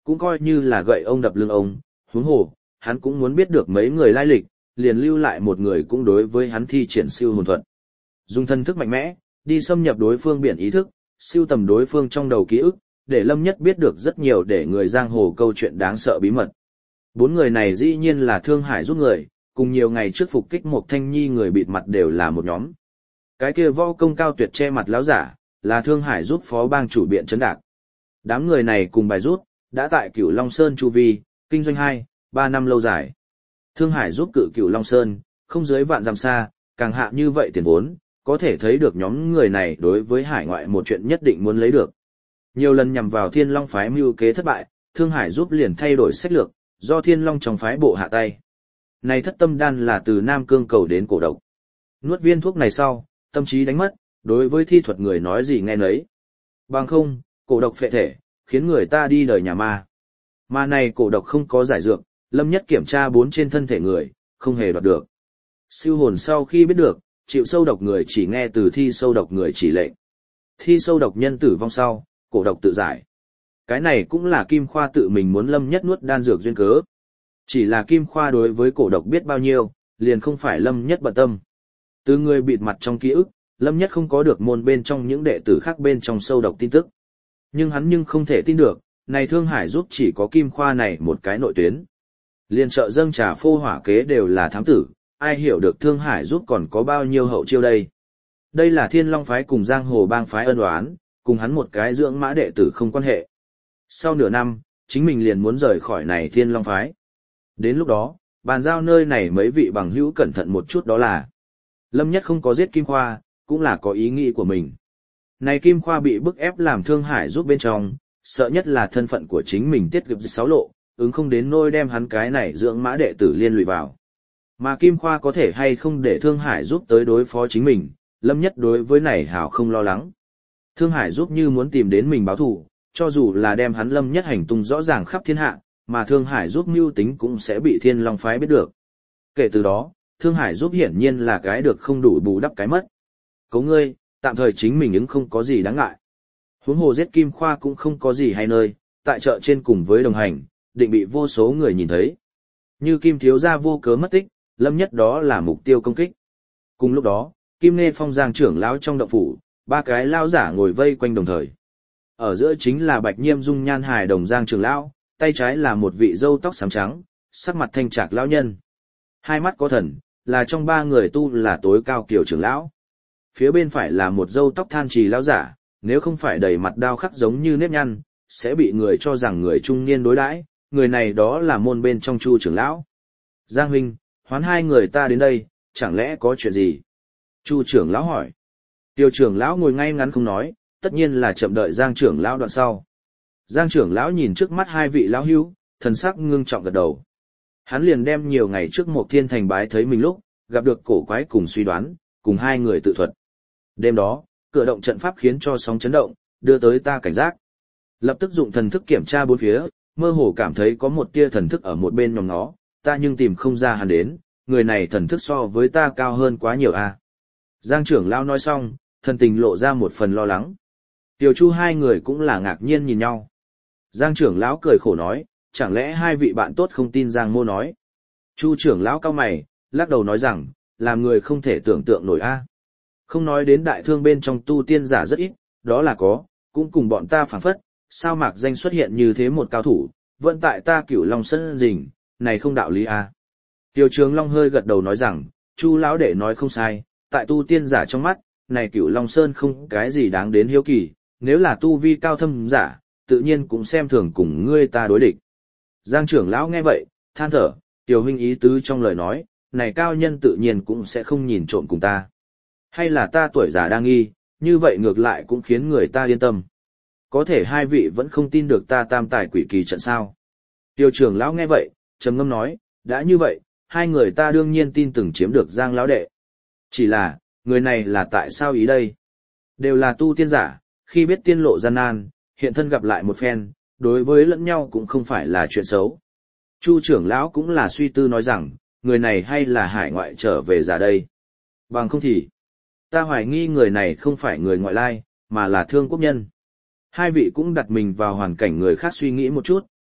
cũng coi như là gậy ông đập lưng ông, huống hồ, hắn cũng muốn biết được mấy người lai lịch, liền lưu lại một người cũng đối với hắn thi triển siêu hồn thuật. Dùng thân thức mạnh mẽ, đi xâm nhập đối phương biển ý thức, siêu tầm đối phương trong đầu ký ức, để Lâm Nhất biết được rất nhiều để người giang hồ câu chuyện đáng sợ bí mật. 4 người này dĩ nhiên là Thương Hải giúp người, cùng nhiều ngày trước phục kích một Thanh Nhi người bịt mặt đều là một nhóm. Cái kia võ công cao tuyệt che mặt lão giả, là Thương Hải giúp phó bang chủ biện trấn đạc. Đám người này cùng bài rút, đã tại Cửu Long Sơn chu vi, kinh doanh 2-3 năm lâu dài. Thương Hải giúp cự Cửu Long Sơn, không dưới vạn dặm xa, càng hạ như vậy tiền vốn, có thể thấy được nhóm người này đối với hải ngoại một chuyện nhất định muốn lấy được. Nhiều lần nhằm vào Thiên Long phái mưu kế thất bại, Thương Hải giúp liền thay đổi sách lược, do Thiên Long trong phái bộ hạ tay. Này thất tâm đan là từ Nam Cương cầu đến cổ độc. Nuốt viên thuốc này sau, tâm trí đánh mất, đối với thi thuật người nói gì nghe nấy. Bằng không, cổ độc phệ thể, khiến người ta đi đời nhà ma. Mà này cổ độc không có giải dược, Lâm Nhất kiểm tra 4 trên thân thể người, không hề đoạt được. Siêu hồn sau khi biết được, chịu sâu độc người chỉ nghe từ thi sâu độc người chỉ lệnh. Thi sâu độc nhân tử vong sau, cổ độc tự giải. Cái này cũng là Kim Khoa tự mình muốn Lâm Nhất nuốt đan dược duyên cớ. Chỉ là Kim Khoa đối với cổ độc biết bao nhiêu, liền không phải Lâm Nhất bận tâm. Từ người bịt mặt trong ký ức, Lâm Nhất không có được môn bên trong những đệ tử khác bên trong sâu độc tin tức. Nhưng hắn không thể tin được, này Thương Hải giúp chỉ có Kim Khoa này một cái nội tuyến. Liên trợ dâng trà phô hỏa kế đều là thám tử, ai hiểu được Thương Hải giúp còn có bao nhiêu hậu chiêu đây. Đây là Thiên Long phái cùng Giang Hồ bang phái ân oán, cùng hắn một cái dưỡng mã đệ tử không quan hệ. Sau nửa năm, chính mình liền muốn rời khỏi này Thiên Long phái. Đến lúc đó, bàn giao nơi này mấy vị bằng hữu cẩn thận một chút đó là. Lâm Nhất không có giết Kim Khoa, cũng là có ý nghĩ của mình. Này Kim Khoa bị bức ép làm Thương Hải giúp bên trong, sợ nhất là thân phận của chính mình tiết gặp 6 lộ, ứng không đến nôi đem hắn cái này dưỡng mã đệ tử liên lụy vào. Mà Kim Khoa có thể hay không để Thương Hải giúp tới đối phó chính mình, Lâm Nhất đối với này hảo không lo lắng. Thương Hải giúp như muốn tìm đến mình báo thù, cho dù là đem hắn Lâm Nhất hành tung rõ ràng khắp thiên hạ, mà Thương Hải giúp mưu tính cũng sẽ bị Thiên Long phái biết được. Kể từ đó, Thương Hải giúp hiển nhiên là cái được không đủ bù đắp cái mất. Cấu ngươi, tạm thời chính mình ứng không có gì đáng ngại. Huống hồ giết Kim Khoa cũng không có gì hay nơi, tại chợ trên cùng với đồng hành, định bị vô số người nhìn thấy. Như Kim thiếu gia vô cớ mất tích, Lâm Nhất đó là mục tiêu công kích. Cùng lúc đó, Kim Nghe Phong Giang trưởng lão trong động phủ, 3 cái lao giả ngồi vây quanh đồng thời. Ở giữa chính là Bạch Nhiêm dung nhan hài đồng Giang trưởng lão, tay trái là một vị râu tóc xám trắng, sắc mặt thanh trạc lão nhân. Hai mắt có thần, là trong 3 người tu là tối cao kiều trưởng lão. Phía bên phải là một râu tóc than trì lão giả, nếu không phải đầy mặt đao khắc giống như nếp nhăn, sẽ bị người cho rằng người trung niên đối đãi, người này đó là môn bên trong Chu trưởng lão. Giang huynh, hoán 2 người ta đến đây, chẳng lẽ có chuyện gì? Chu trưởng lão hỏi. Tiêu trưởng lão ngồi ngay ngắn không nói, tất nhiên là chậm đợi Giang trưởng lão đoạn sau. Giang trưởng lão nhìn trước mắt 2 vị lão hữu, thần sắc ngưng trọng gật đầu. Hắn liền đem nhiều ngày trước một thiên thành bái thấy mình lúc, gặp được cổ quái cùng suy đoán, cùng 2 người tự thuật. Đêm đó, cửa động trận pháp khiến cho sóng chấn động, đưa tới ta cảnh giác. Lập tức dụng thần thức kiểm tra bốn phía, mơ hồ cảm thấy có một tia thần thức ở một bên nhòm ngó, ta nhưng tìm không ra hắn đến, người này thần thức so với ta cao hơn quá nhiều a. Giang trưởng lão nói xong, thần tình lộ ra một phần lo lắng. Tiểu Chu 2 người cũng là ngạc nhiên nhìn nhau. Giang trưởng lão cười khổ nói, chẳng lẽ 2 vị bạn tốt không tin Giang mô nói. Chu trưởng lão cau mày, lắc đầu nói rằng, làm người không thể tưởng tượng nổi a. Không nói đến đại thương bên trong tu tiên giả rất ít, đó là có, cũng cùng bọn ta phảng phất, sao mạc danh xuất hiện như thế một cao thủ, vẫn tại ta Cửu Long Sơn rình, này không đạo lý a. Tiêu Trường Long hơi gật đầu nói rằng, Chu lão đệ nói không sai, tại tu tiên giả trong mắt, này Cửu Long Sơn không cái gì đáng đến hiếu kỳ, nếu là tu vi cao thâm giả, tự nhiên cũng xem thường cùng ngươi ta đối địch. Giang trưởng lão nghe vậy, than thở, Tiêu huynh ý tứ trong lời nói, này cao nhân tự nhiên cũng sẽ không nhìn trộm cùng ta. Hay là ta tuổi già đang nghi, như vậy ngược lại cũng khiến người ta yên tâm. Có thể 2 vị vẫn không tin được ta tam tài quỷ kỳ trận sao. Tiêu trưởng lão nghe vậy, trầm ngâm nói, đã như vậy, 2 người ta đương nhiên tin từng chiếm được Giang lão đệ. Chỉ là, người này là tại sao ý đây? Đều là tu tiên giả, khi biết tiên lộ gian nan, hiện thân gặp lại một phen, đối với lẫn nhau cũng không phải là chuyện xấu. Chu trưởng lão cũng là suy tư nói rằng, người này hay là hải ngoại trở về giả đây? Bằng không thì, ta hoài nghi người này không phải người ngoại lai, mà là thương quốc nhân. 2 vị cũng đặt mình vào hoàn cảnh người khác suy nghĩ một chút,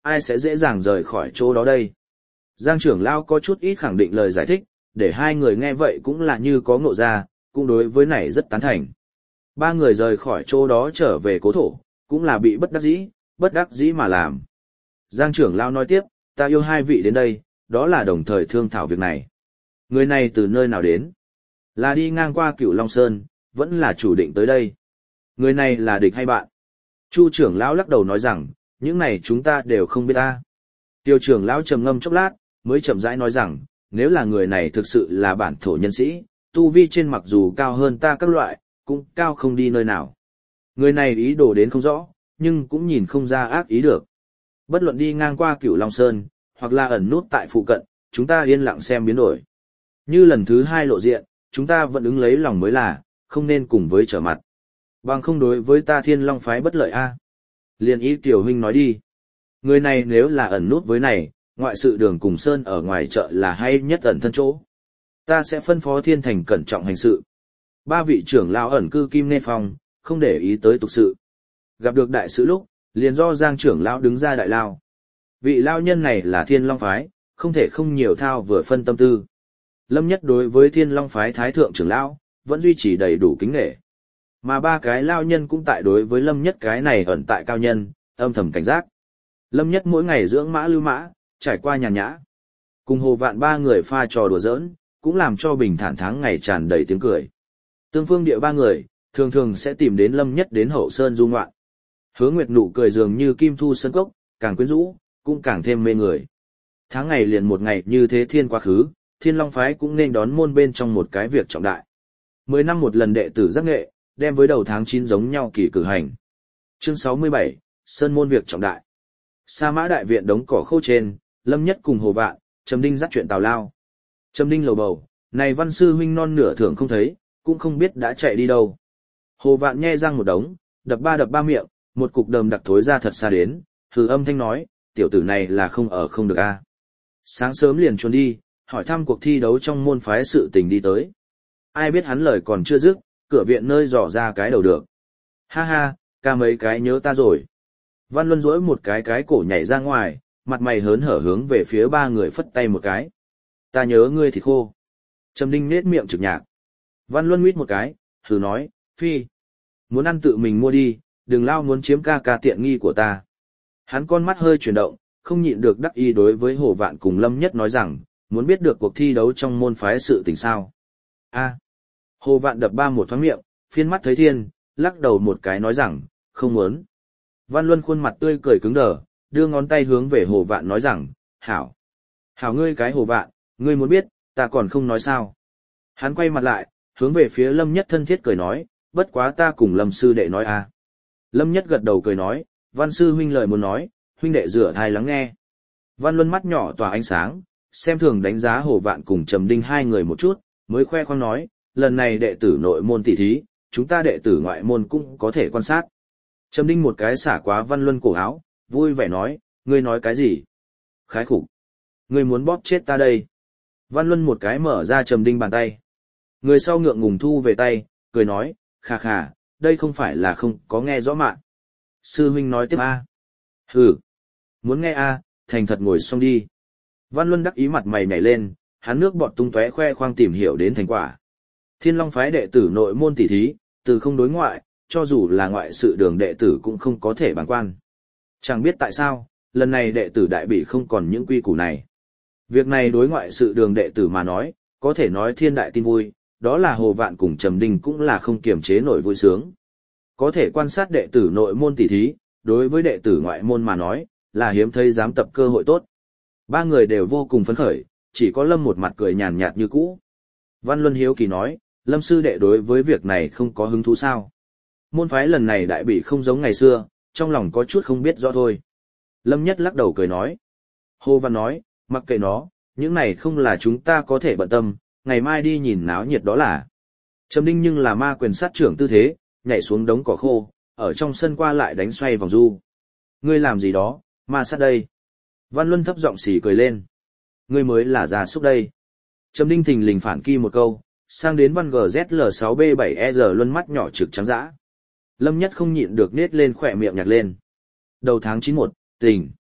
ai sẽ dễ dàng rời khỏi chỗ đó đây? Giang trưởng lão có chút ít khẳng định lời giải thích, để hai người nghe vậy cũng là như có ngộ ra, cũng đối với này rất tán thành. Ba người rời khỏi chỗ đó trở về cố thổ, cũng là bị bất đắc dĩ mà làm. Giang trưởng lão nói tiếp, ta yêu hai vị đến đây, đó là đồng thời thương thảo việc này. Người này từ nơi nào đến? Là đi ngang qua Cửu Long Sơn, vẫn là chủ định tới đây. Người này là địch hay bạn? Chu trưởng lão lắc đầu nói rằng, những này chúng ta đều không biết ta. Tiêu trưởng lão trầm ngâm chốc lát, mới chậm rãi nói rằng, nếu là người này thực sự là bản thổ nhân sĩ, tu vi trên mặc dù cao hơn ta các loại, cũng cao không đi nơi nào. Người này ý đồ đến không rõ, nhưng cũng nhìn không ra ác ý được. Bất luận đi ngang qua Cửu Long Sơn, hoặc là ẩn nút tại phụ cận, chúng ta yên lặng xem biến đổi. Như lần thứ hai lộ diện, chúng ta vẫn ứng lấy lòng mới là, không nên cùng với trở mặt. Bằng không đối với ta Thiên Long phái bất lợi a. Liên ý Tiểu huynh nói đi. Người này nếu là ẩn nút với này, ngoại sự Đường cùng Sơn ở ngoài chợ là hay nhất ẩn thân chỗ. Ta sẽ phân phó Thiên Thành cẩn trọng hành sự. Ba vị trưởng lão ẩn cư Kim Nê Phong, không để ý tới tục sự. Gặp được đại sự lúc, liền do Giang trưởng lão đứng ra đại lao. Vị lao nhân này là Thiên Long phái, không thể không nhiều thao vừa phân tâm tư. Lâm Nhất đối với Thiên Long phái thái thượng trưởng lão, vẫn duy trì đầy đủ kính nể. Mà ba cái lao nhân cũng tại đối với Lâm Nhất cái này ẩn tại cao nhân, âm thầm cảnh giác. Lâm Nhất mỗi ngày dưỡng mã lưu mã, trải qua nhàn nhã. Cùng Hồ Vạn ba người pha trò đùa giỡn, cũng làm cho bình thản tháng ngày tràn đầy tiếng cười. Tương phương địa ba người, thường thường sẽ tìm đến Lâm Nhất đến hậu sơn du ngoạn. Hứa Nguyệt nụ cười dường như kim thu sân cốc, càng quyến rũ, cũng càng thêm mê người. Tháng ngày liền một ngày như thế thiên quá khứ, Thiên Long phái cũng nên đón môn bên trong một cái việc trọng đại. 10 năm một lần đệ tử giác nghệ, đem với đầu tháng 9 giống nhau kỳ cử hành. Chương 67, Sơn môn việc trọng đại. Sa Mã đại viện đống cỏ khô trên, Lâm Nhất cùng Hồ Vạn, Trầm Đinh dắt chuyện tào lao. Trầm Đinh lầu bầu, này văn sư huynh non nửa thưởng không thấy, cũng không biết đã chạy đi đâu. Hồ Vạn nhe răng một đống, đập ba miệng, một cục đờm đặc thối ra thật xa đến, hừ âm thanh nói, tiểu tử này là không ở không được a. Sáng sớm liền trốn đi, hỏi thăm cuộc thi đấu trong môn phái sự tình đi tới. Ai biết hắn lời còn chưa dứt, cửa viện nơi dò ra cái đầu được. Ha ha, ca mấy cái nhớ ta rồi. Văn Luân duỗi một cái cổ nhảy ra ngoài, mặt mày hớn hở hướng về phía ba người phất tay một cái. Ta nhớ ngươi thì khô. Trầm Đinh nết miệng trực nhạc. Văn Luân huýt một cái, thử nói, phi. Muốn ăn tự mình mua đi, đừng lao muốn chiếm ca tiện nghi của ta. Hắn con mắt hơi chuyển động, không nhịn được đắc ý đối với Hồ Vạn cùng Lâm Nhất nói rằng, muốn biết được cuộc thi đấu trong môn phái sự tình sao. A. Hồ Vạn đập ba một thoáng miệng, phiên mắt thấy thiên, lắc đầu một cái nói rằng, không muốn. Văn Luân khuôn mặt tươi cười cứng đờ, đưa ngón tay hướng về Hồ Vạn nói rằng, hảo. Hảo ngươi cái Hồ Vạn, ngươi muốn biết, ta còn không nói sao. Hắn quay mặt lại, hướng về phía Lâm Nhất thân thiết cười nói, bất quá ta cùng Lâm sư đệ nói a. Lâm Nhất gật đầu cười nói, Văn sư huynh lời muốn nói, huynh đệ rửa thai lắng nghe. Văn Luân mắt nhỏ tỏa ánh sáng, xem thường đánh giá Hồ Vạn cùng Trầm Đinh hai người một chút, mới khoe khoang nói, lần này đệ tử nội môn tỷ thí, chúng ta đệ tử ngoại môn cũng có thể quan sát. Trầm Đinh một cái xả quá Văn Luân cổ áo, vui vẻ nói, ngươi nói cái gì? Khái khủng. Ngươi muốn bóp chết ta đây. Văn Luân một cái mở ra Trầm Đinh bàn tay. Người sau ngượng ngùng thu về tay, cười nói, khà khà, đây không phải là không có nghe rõ mạng. Sư huynh nói tiếp a. Hừ. Muốn nghe a, thành thật ngồi xong đi. Văn Luân đắc ý mặt mày nhảy lên, hắn nước bọt tung tóe khoe khoang tìm hiểu đến thành quả. Thiên Long phái đệ tử nội môn tỷ thí, từ không đối ngoại, cho dù là ngoại sự Đường đệ tử cũng không có thể bàng quan. Chẳng biết tại sao, lần này đệ tử đại bị không còn những quy củ này. Việc này đối ngoại sự Đường đệ tử mà nói, có thể nói thiên đại tin vui, đó là Hồ Vạn cùng Trầm Đinh cũng là không kiềm chế nổi vui sướng. Có thể quan sát đệ tử nội môn tỷ thí, đối với đệ tử ngoại môn mà nói, là hiếm thấy dám tập cơ hội tốt. Ba người đều vô cùng phấn khởi, chỉ có Lâm một mặt cười nhàn nhạt như cũ. Văn Luân hiếu kỳ nói, Lâm sư đệ đối với việc này không có hứng thú sao? Môn phái lần này đại bị không giống ngày xưa, trong lòng có chút không biết rõ thôi. Lâm Nhất lắc đầu cười nói. Hồ Văn nói, mặc kệ nó, những này không là chúng ta có thể bận tâm, ngày mai đi nhìn náo nhiệt đó là. Trầm Đinh nhưng là ma quyền sát trưởng tư thế, nhảy xuống đống cỏ khô, ở trong sân qua lại đánh xoay vòng du. Ngươi làm gì đó, ma sát đây. Văn Luân thấp giọng xỉ cười lên. Ngươi mới là già súc đây. Trầm Đinh thình lình phản kỳ một câu, sang đến Văn GZL6B7ER Luân mắt nhỏ trực trắng dã. Lâm Nhất không nhịn được nết lên khỏe miệng nhạc lên. Đầu tháng 91, tình.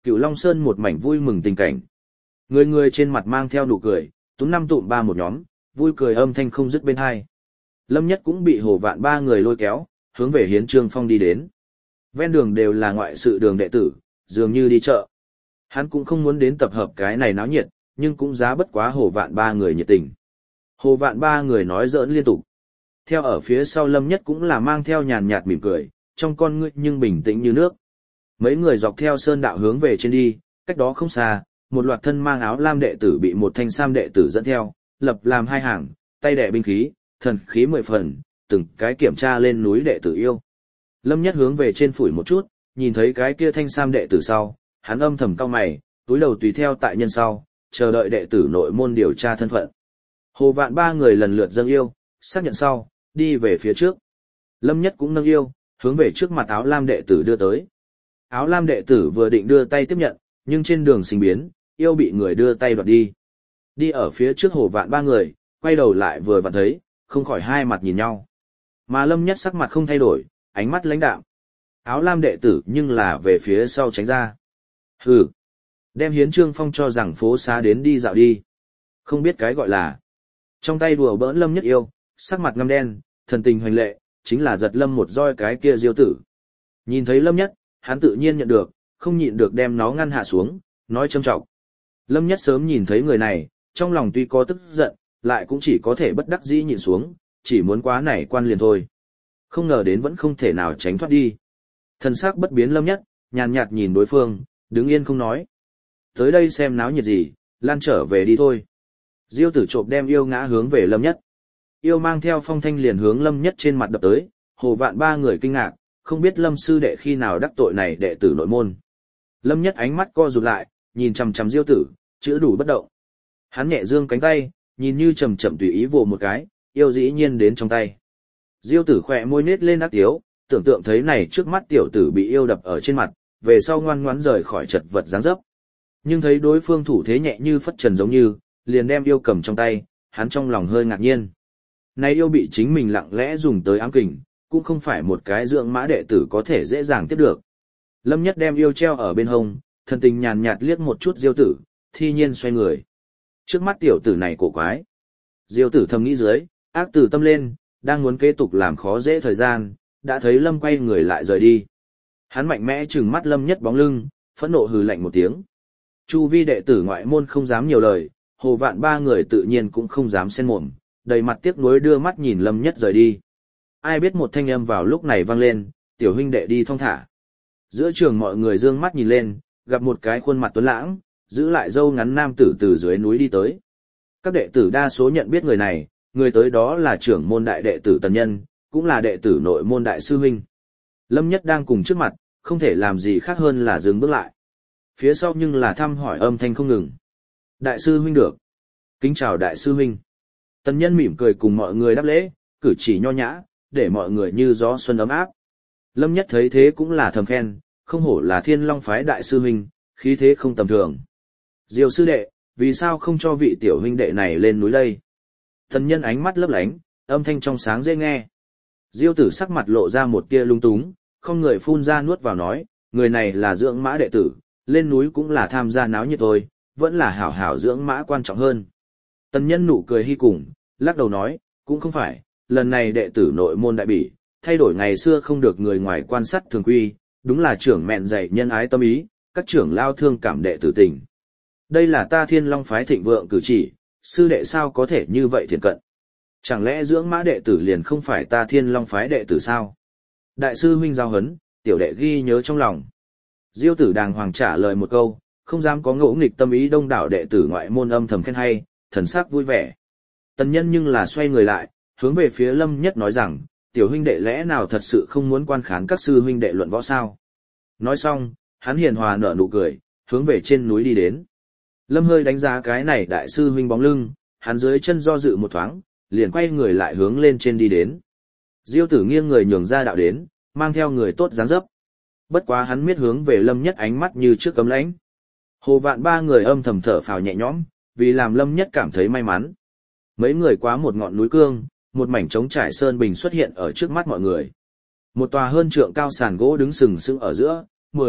Cửu Long Sơn một mảnh vui mừng tình cảnh. Người người trên mặt mang theo nụ cười, túm năm tụm ba một nhóm, vui cười âm thanh không dứt bên hai. Lâm Nhất cũng bị Hồ Vạn ba người lôi kéo, hướng về Hiến Trương Phong đi đến. Ven đường đều là ngoại sự đường đệ tử, dường như đi chợ. Hắn cũng không muốn đến tập hợp cái này náo nhiệt, nhưng cũng giá bất quá Hồ Vạn ba người nhiệt tình. Hồ Vạn ba người nói giỡn liên tục. Theo ở phía sau Lâm Nhất cũng là mang theo nhàn nhạt mỉm cười, trong con ngươi nhưng bình tĩnh như nước. Mấy người dọc theo sơn đạo hướng về trên đi, cách đó không xa, một loạt thân mang áo lam đệ tử bị một thanh sam đệ tử dẫn theo, lập làm hai hàng, tay đẻ binh khí, thần khí 10 phần, từng cái kiểm tra lên núi đệ tử yêu. Lâm Nhất hướng về trên phủi một chút, nhìn thấy cái kia thanh sam đệ tử sau, hắn âm thầm cau mày, túi đầu tùy theo tại nhân sau, chờ đợi đệ tử nội môn điều tra thân phận. Hồ Vạn ba người lần lượt dâng yêu, xác nhận sau, đi về phía trước. Lâm Nhất cũng nâng yêu, hướng về trước mặt áo lam đệ tử đưa tới. Áo lam đệ tử vừa định đưa tay tiếp nhận, nhưng trên đường sinh biến, yêu bị người đưa tay đoạt đi. Đi ở phía trước Hồ Vạn ba người, quay đầu lại vừa vặn thấy, không khỏi hai mặt nhìn nhau. Mà Lâm Nhất sắc mặt không thay đổi, ánh mắt lãnh đạm. Áo lam đệ tử nhưng là về phía sau tránh ra. Hừ, đem Hiến Trương Phong cho rằng phố xá đến đi dạo đi. Không biết cái gọi là. Trong tay đùa bỡn Lâm Nhất yêu, sắc mặt ngăm đen, thần tình hoành lệ, chính là giật Lâm một roi cái kia diêu tử. Nhìn thấy Lâm Nhất, hắn tự nhiên nhận được, không nhịn được đem nó ngăn hạ xuống, nói châm trọng. Lâm Nhất sớm nhìn thấy người này, trong lòng tuy có tức giận, lại cũng chỉ có thể bất đắc dĩ nhìn xuống, chỉ muốn quá nảy quan liền thôi. Không ngờ đến vẫn không thể nào tránh thoát đi. Thần sắc bất biến Lâm Nhất, nhàn nhạt nhìn đối phương, đứng yên không nói. Tới đây xem náo nhiệt gì, lan trở về đi thôi. Diêu tử trộm đem yêu ngã hướng về Lâm Nhất. Yêu mang theo phong thanh liền hướng Lâm Nhất trên mặt đập tới, Hồ Vạn ba người kinh ngạc, không biết Lâm sư đệ khi nào đắc tội này đệ tử nội môn. Lâm Nhất ánh mắt co rụt lại, nhìn chằm chằm Diêu tử, chữ đủ bất động. Hắn nhẹ dương cánh tay, nhìn như chậm chậm tùy ý vồ một cái, yêu dĩ nhiên đến trong tay. Diêu tử khỏe môi nết lên ác tiếu, tưởng tượng thấy này trước mắt tiểu tử bị yêu đập ở trên mặt, về sau ngoan ngoãn rời khỏi chật vật dáng dấp. Nhưng thấy đối phương thủ thế nhẹ như phất trần giống như, liền đem yêu cầm trong tay, hắn trong lòng hơi ngạc nhiên. Này yêu bị chính mình lặng lẽ dùng tới ám kình, cũng không phải một cái dưỡng mã đệ tử có thể dễ dàng tiếp được. Lâm Nhất đem yêu treo ở bên hông, thần tình nhàn nhạt liếc một chút Diêu tử, thi nhiên xoay người. Trước mắt tiểu tử này cổ quái. Diêu tử thầm nghĩ dưới, ác tử tâm lên, đang muốn kế tục làm khó dễ thời gian, đã thấy Lâm quay người lại rời đi. Hắn mạnh mẽ trừng mắt Lâm Nhất bóng lưng, phẫn nộ hừ lạnh một tiếng. Chu vi đệ tử ngoại môn không dám nhiều lời, Hồ Vạn ba người tự nhiên cũng không dám xen mồm, đầy mặt tiếc nuối đưa mắt nhìn Lâm Nhất rời đi. Ai biết một thanh âm vào lúc này vang lên, tiểu huynh đệ đi thong thả. Giữa trường mọi người dương mắt nhìn lên, gặp một cái khuôn mặt tuấn lãng, giữ lại râu ngắn nam tử từ dưới núi đi tới. Các đệ tử đa số nhận biết người này, người tới đó là trưởng môn đại đệ tử Tần Nhân, cũng là đệ tử nội môn đại sư huynh. Lâm Nhất đang cùng trước mặt, không thể làm gì khác hơn là dừng bước lại. Phía sau nhưng là thăm hỏi âm thanh không ngừng. Đại sư huynh được. Kính chào đại sư huynh. Tần Nhân mỉm cười cùng mọi người đáp lễ, cử chỉ nho nhã, để mọi người như gió xuân ấm áp. Lâm Nhất thấy thế cũng là thầm khen, không hổ là Thiên Long phái đại sư huynh, khí thế không tầm thường. Diêu sư đệ, vì sao không cho vị tiểu huynh đệ này lên núi đây? Tần Nhân ánh mắt lấp lánh, âm thanh trong sáng dễ nghe. Diêu tử sắc mặt lộ ra một tia lung túng, không người phun ra nuốt vào nói, người này là dưỡng mã đệ tử, lên núi cũng là tham gia náo nhiệt thôi, vẫn là hảo hảo dưỡng mã quan trọng hơn. Tần Nhân nụ cười hi cùng, lắc đầu nói, cũng không phải, lần này đệ tử nội môn đại bỉ, thay đổi ngày xưa không được người ngoài quan sát thường quy, đúng là trưởng mẹn dạy nhân ái tâm ý, các trưởng lao thương cảm đệ tử tình. Đây là ta Thiên Long phái thịnh vượng cử chỉ, sư đệ sao có thể như vậy thiền cận. Chẳng lẽ dưỡng mã đệ tử liền không phải ta Thiên Long phái đệ tử sao? Đại sư huynh giao hấn, tiểu đệ ghi nhớ trong lòng. Diêu tử đàng hoàng trả lời một câu, không dám có ngỗ nghịch tâm ý đông đảo đệ tử ngoại môn âm thầm khen hay, thần sắc vui vẻ. Tần Nhân nhưng là xoay người lại, hướng về phía Lâm Nhất nói rằng, tiểu huynh đệ lẽ nào thật sự không muốn quan khán các sư huynh đệ luận võ sao? Nói xong, hắn hiền hòa nở nụ cười, hướng về trên núi đi đến. Lâm hơi đánh giá cái này đại sư huynh bóng lưng, hắn dưới chân do dự một thoáng, liền quay người lại hướng lên trên đi đến. Diêu tử nghiêng người nhường ra đạo đến, mang theo người tốt dáng dấp. Bất quá hắn miết hướng về Lâm Nhất ánh mắt như trước cấm lãnh. Hồ Vạn ba người âm thầm thở phào nhẹ nhõm, vì làm Lâm Nhất cảm thấy may mắn. Mấy người quá một ngọn núi cương, một mảnh trống trải sơn bình xuất hiện ở trước mắt mọi người. Một tòa hơn trượng cao sàn gỗ đứng sừng sững ở giữa, 10,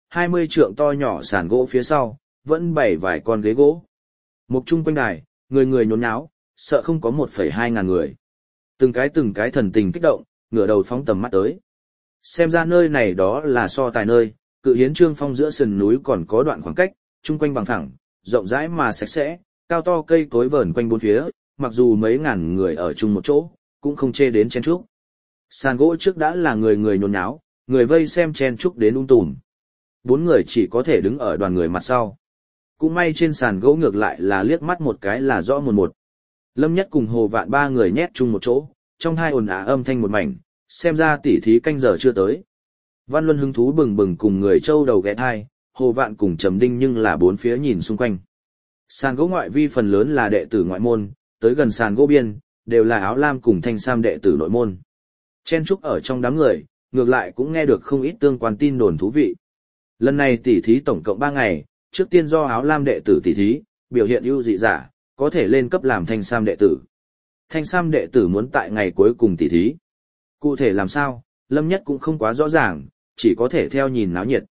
20 trượng to nhỏ sàn gỗ phía sau, vẫn bày vài con ghế gỗ. Mục chung quanh đài, người người nhốn nháo, sợ không có 1,2 ngàn người. Từng cái thần tình kích động, ngửa đầu phóng tầm mắt tới. Xem ra nơi này đó là so tài nơi, cự hiến Trương Phong giữa sườn núi còn có đoạn khoảng cách, chung quanh bằng thẳng, rộng rãi mà sạch sẽ, cao to cây cối vờn quanh bốn phía, mặc dù mấy ngàn người ở chung một chỗ, cũng không chê đến chen chúc. Sàn gỗ trước đã là người người nhốn nháo, người vây xem chen chúc đến tùm. 4 người chỉ có thể đứng ở đoàn người mặt sau. Cũng may trên sàn gỗ ngược lại là liếc mắt một cái là rõ một. Lâm Nhất cùng Hồ Vạn 3 người nhét chung một chỗ, trong hai ồn ào âm thanh một mảnh, xem ra tỉ thí canh giờ chưa tới. Văn Luân hứng thú bừng bừng cùng người châu đầu ghé thai, Hồ Vạn cùng Trầm Đinh nhưng là bốn phía nhìn xung quanh. Sàn gỗ ngoại vi phần lớn là đệ tử ngoại môn, tới gần sàn gỗ biên, đều là áo lam cùng thanh sam đệ tử nội môn. Chen trúc ở trong đám người, ngược lại cũng nghe được không ít tương quan tin đồn thú vị. Lần này tỉ thí tổng cộng 3 ngày, trước tiên do áo lam đệ tử tỉ thí, biểu hiện ưu dị giả, có thể lên cấp làm thanh sam đệ tử. Thanh sam đệ tử muốn tại ngày cuối cùng tỉ thí. Cụ thể làm sao, Lâm Nhất cũng không quá rõ ràng, chỉ có thể theo nhìn náo nhiệt.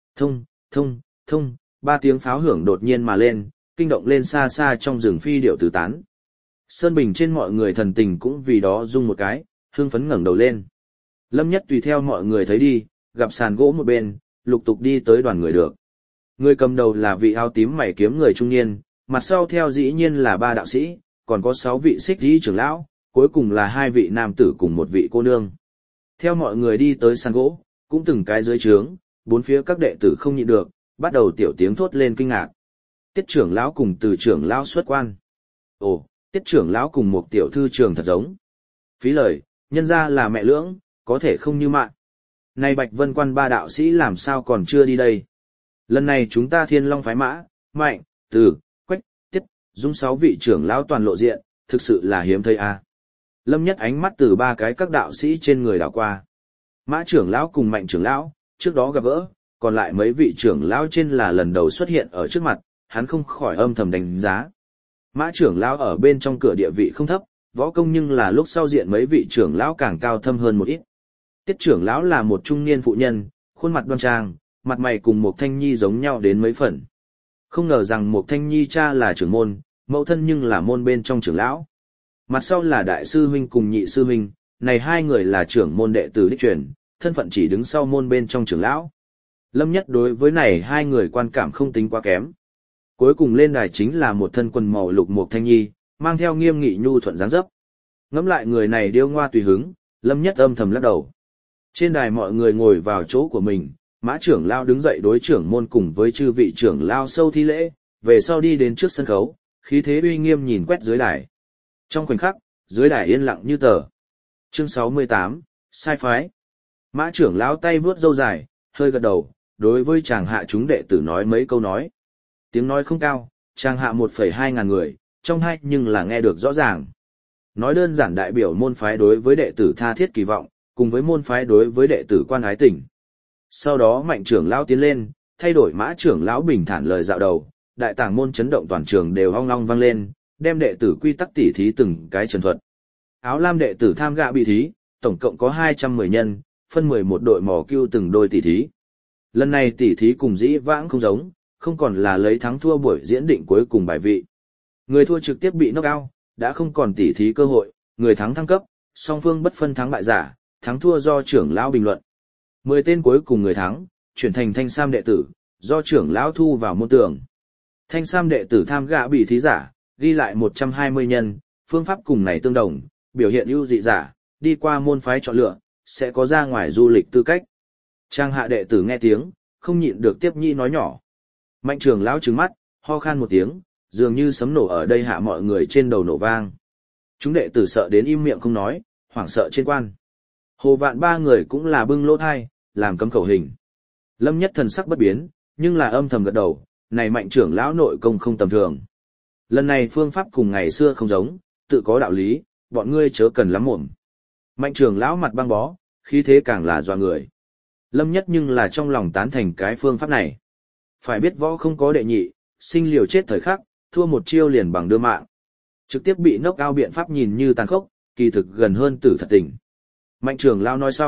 Thông, 3 tiếng pháo hưởng đột nhiên mà lên, kinh động lên xa xa trong rừng phi điệu tứ tán. Sơn bình trên mọi người thần tình cũng vì đó rung một cái, hưng phấn ngẩng đầu lên. Lâm Nhất tùy theo mọi người thấy đi, gặp sàn gỗ một bên, lục tục đi tới đoàn người được. Người cầm đầu là vị áo tím mày kiếm người trung niên, mặt sau theo dĩ nhiên là 3 đạo sĩ, còn có 6 vị xích dĩ trưởng lão, cuối cùng là 2 vị nam tử cùng 1 vị cô nương. Theo mọi người đi tới sàn gỗ, cũng từng cái dưới trướng, bốn phía các đệ tử không nhịn được, bắt đầu tiểu tiếng thốt lên kinh ngạc. Tiết trưởng lão cùng Từ trưởng lão xuất quan. Ồ, Tiết trưởng lão cùng một tiểu thư trường thật giống. Phí lời, nhân ra là mẹ lưỡng, có thể không như mạng. Này Bạch Vân Quan 3 đạo sĩ làm sao còn chưa đi đây? Lần này chúng ta Thiên Long phái Mã, Mạnh, Từ, Quách, Tiết, Dung 6 vị trưởng lão toàn lộ diện, thực sự là hiếm thấy a. Lâm Nhất ánh mắt từ 3 cái các đạo sĩ trên người đảo qua. Mã trưởng lão cùng Mạnh trưởng lão, trước đó gặp gỡ, còn lại mấy vị trưởng lão trên là lần đầu xuất hiện ở trước mặt, hắn không khỏi âm thầm đánh giá. Mã trưởng lão ở bên trong cửa địa vị không thấp, võ công nhưng là lúc sau diện mấy vị trưởng lão càng cao thâm hơn một ít. Tiết trưởng lão là một trung niên phụ nhân, khuôn mặt đoan trang, mặt mày cùng một Thanh Nhi giống nhau đến mấy phần. Không ngờ rằng một Thanh Nhi cha là trưởng môn, mẫu thân nhưng là môn bên trong trưởng lão. Mặt sau là đại sư huynh cùng nhị sư huynh, này 2 người là trưởng môn đệ tử đích truyền, thân phận chỉ đứng sau môn bên trong trưởng lão. Lâm Nhất đối với này 2 người quan cảm không tính quá kém. Cuối cùng lên đài chính là một thân quần màu lục một Thanh Nhi, mang theo nghiêm nghị nhu thuận dáng dấp. Ngẫm lại người này điêu ngoa tùy hứng, Lâm Nhất âm thầm lắc đầu. Trên đài mọi người ngồi vào chỗ của mình, Mã trưởng lão đứng dậy đối trưởng môn cùng với chư vị trưởng lão sâu thi lễ, về sau đi đến trước sân khấu, khí thế uy nghiêm nhìn quét dưới đài. Trong khoảnh khắc, dưới đài yên lặng như tờ. Chương 68, sai phái. Mã trưởng lão tay vuốt râu dài, hơi gật đầu, đối với chàng hạ chúng đệ tử nói mấy câu nói. Tiếng nói không cao, chàng hạ 1,2 ngàn người, trong hai nhưng là nghe được rõ ràng. Nói đơn giản đại biểu môn phái đối với đệ tử tha thiết kỳ vọng, cùng với môn phái đối với đệ tử quan ái tình. Sau đó Mạnh trưởng lão tiến lên, thay đổi Mã trưởng lão bình thản lời dạo đầu, đại tàng môn chấn động toàn trường đều ong long vang lên, đem đệ tử quy tắc tỉ thí từng cái trần thuật. Áo lam đệ tử tham gạ bị thí, tổng cộng có 210 nhân, phân 11 đội mò cưu từng đôi tỉ thí. Lần này tỉ thí cùng dĩ vãng không giống, không còn là lấy thắng thua buổi diễn định cuối cùng bài vị. Người thua trực tiếp bị knock out, đã không còn tỉ thí cơ hội, người thắng thăng cấp, song phương bất phân thắng bại giả, thắng thua do trưởng lão bình luận. 10 tên cuối cùng người thắng, chuyển thành thanh sam đệ tử, do trưởng lão thu vào môn tưởng. Thanh sam đệ tử tham gạ bị thí giả, ghi lại 120 nhân, phương pháp cùng này tương đồng, biểu hiện ưu dị giả, đi qua môn phái chọn lựa, sẽ có ra ngoài du lịch tư cách. Trang hạ đệ tử nghe tiếng, không nhịn được tiếp nhi nói nhỏ. Mạnh trưởng lão trừng mắt, ho khan một tiếng, dường như sấm nổ ở đây hạ mọi người trên đầu nổ vang. Chúng đệ tử sợ đến im miệng không nói, hoảng sợ trên quan. Hồ Vạn 3 người cũng là bưng lỗ thai, làm cấm khẩu hình. Lâm Nhất thần sắc bất biến, nhưng là âm thầm gật đầu, này Mạnh trưởng lão nội công không tầm thường. Lần này phương pháp cùng ngày xưa không giống, tự có đạo lý, bọn ngươi chớ cần lắm mồm. Mạnh trưởng lão mặt băng bó, khí thế càng là dọa người. Lâm Nhất nhưng là trong lòng tán thành cái phương pháp này. Phải biết võ không có đệ nhị, sinh liều chết thời khắc, thua một chiêu liền bằng đưa mạng. Trực tiếp bị knock out biện pháp nhìn như tàn khốc, kỳ thực gần hơn tử thật tình. Mạnh trưởng lão nói xong,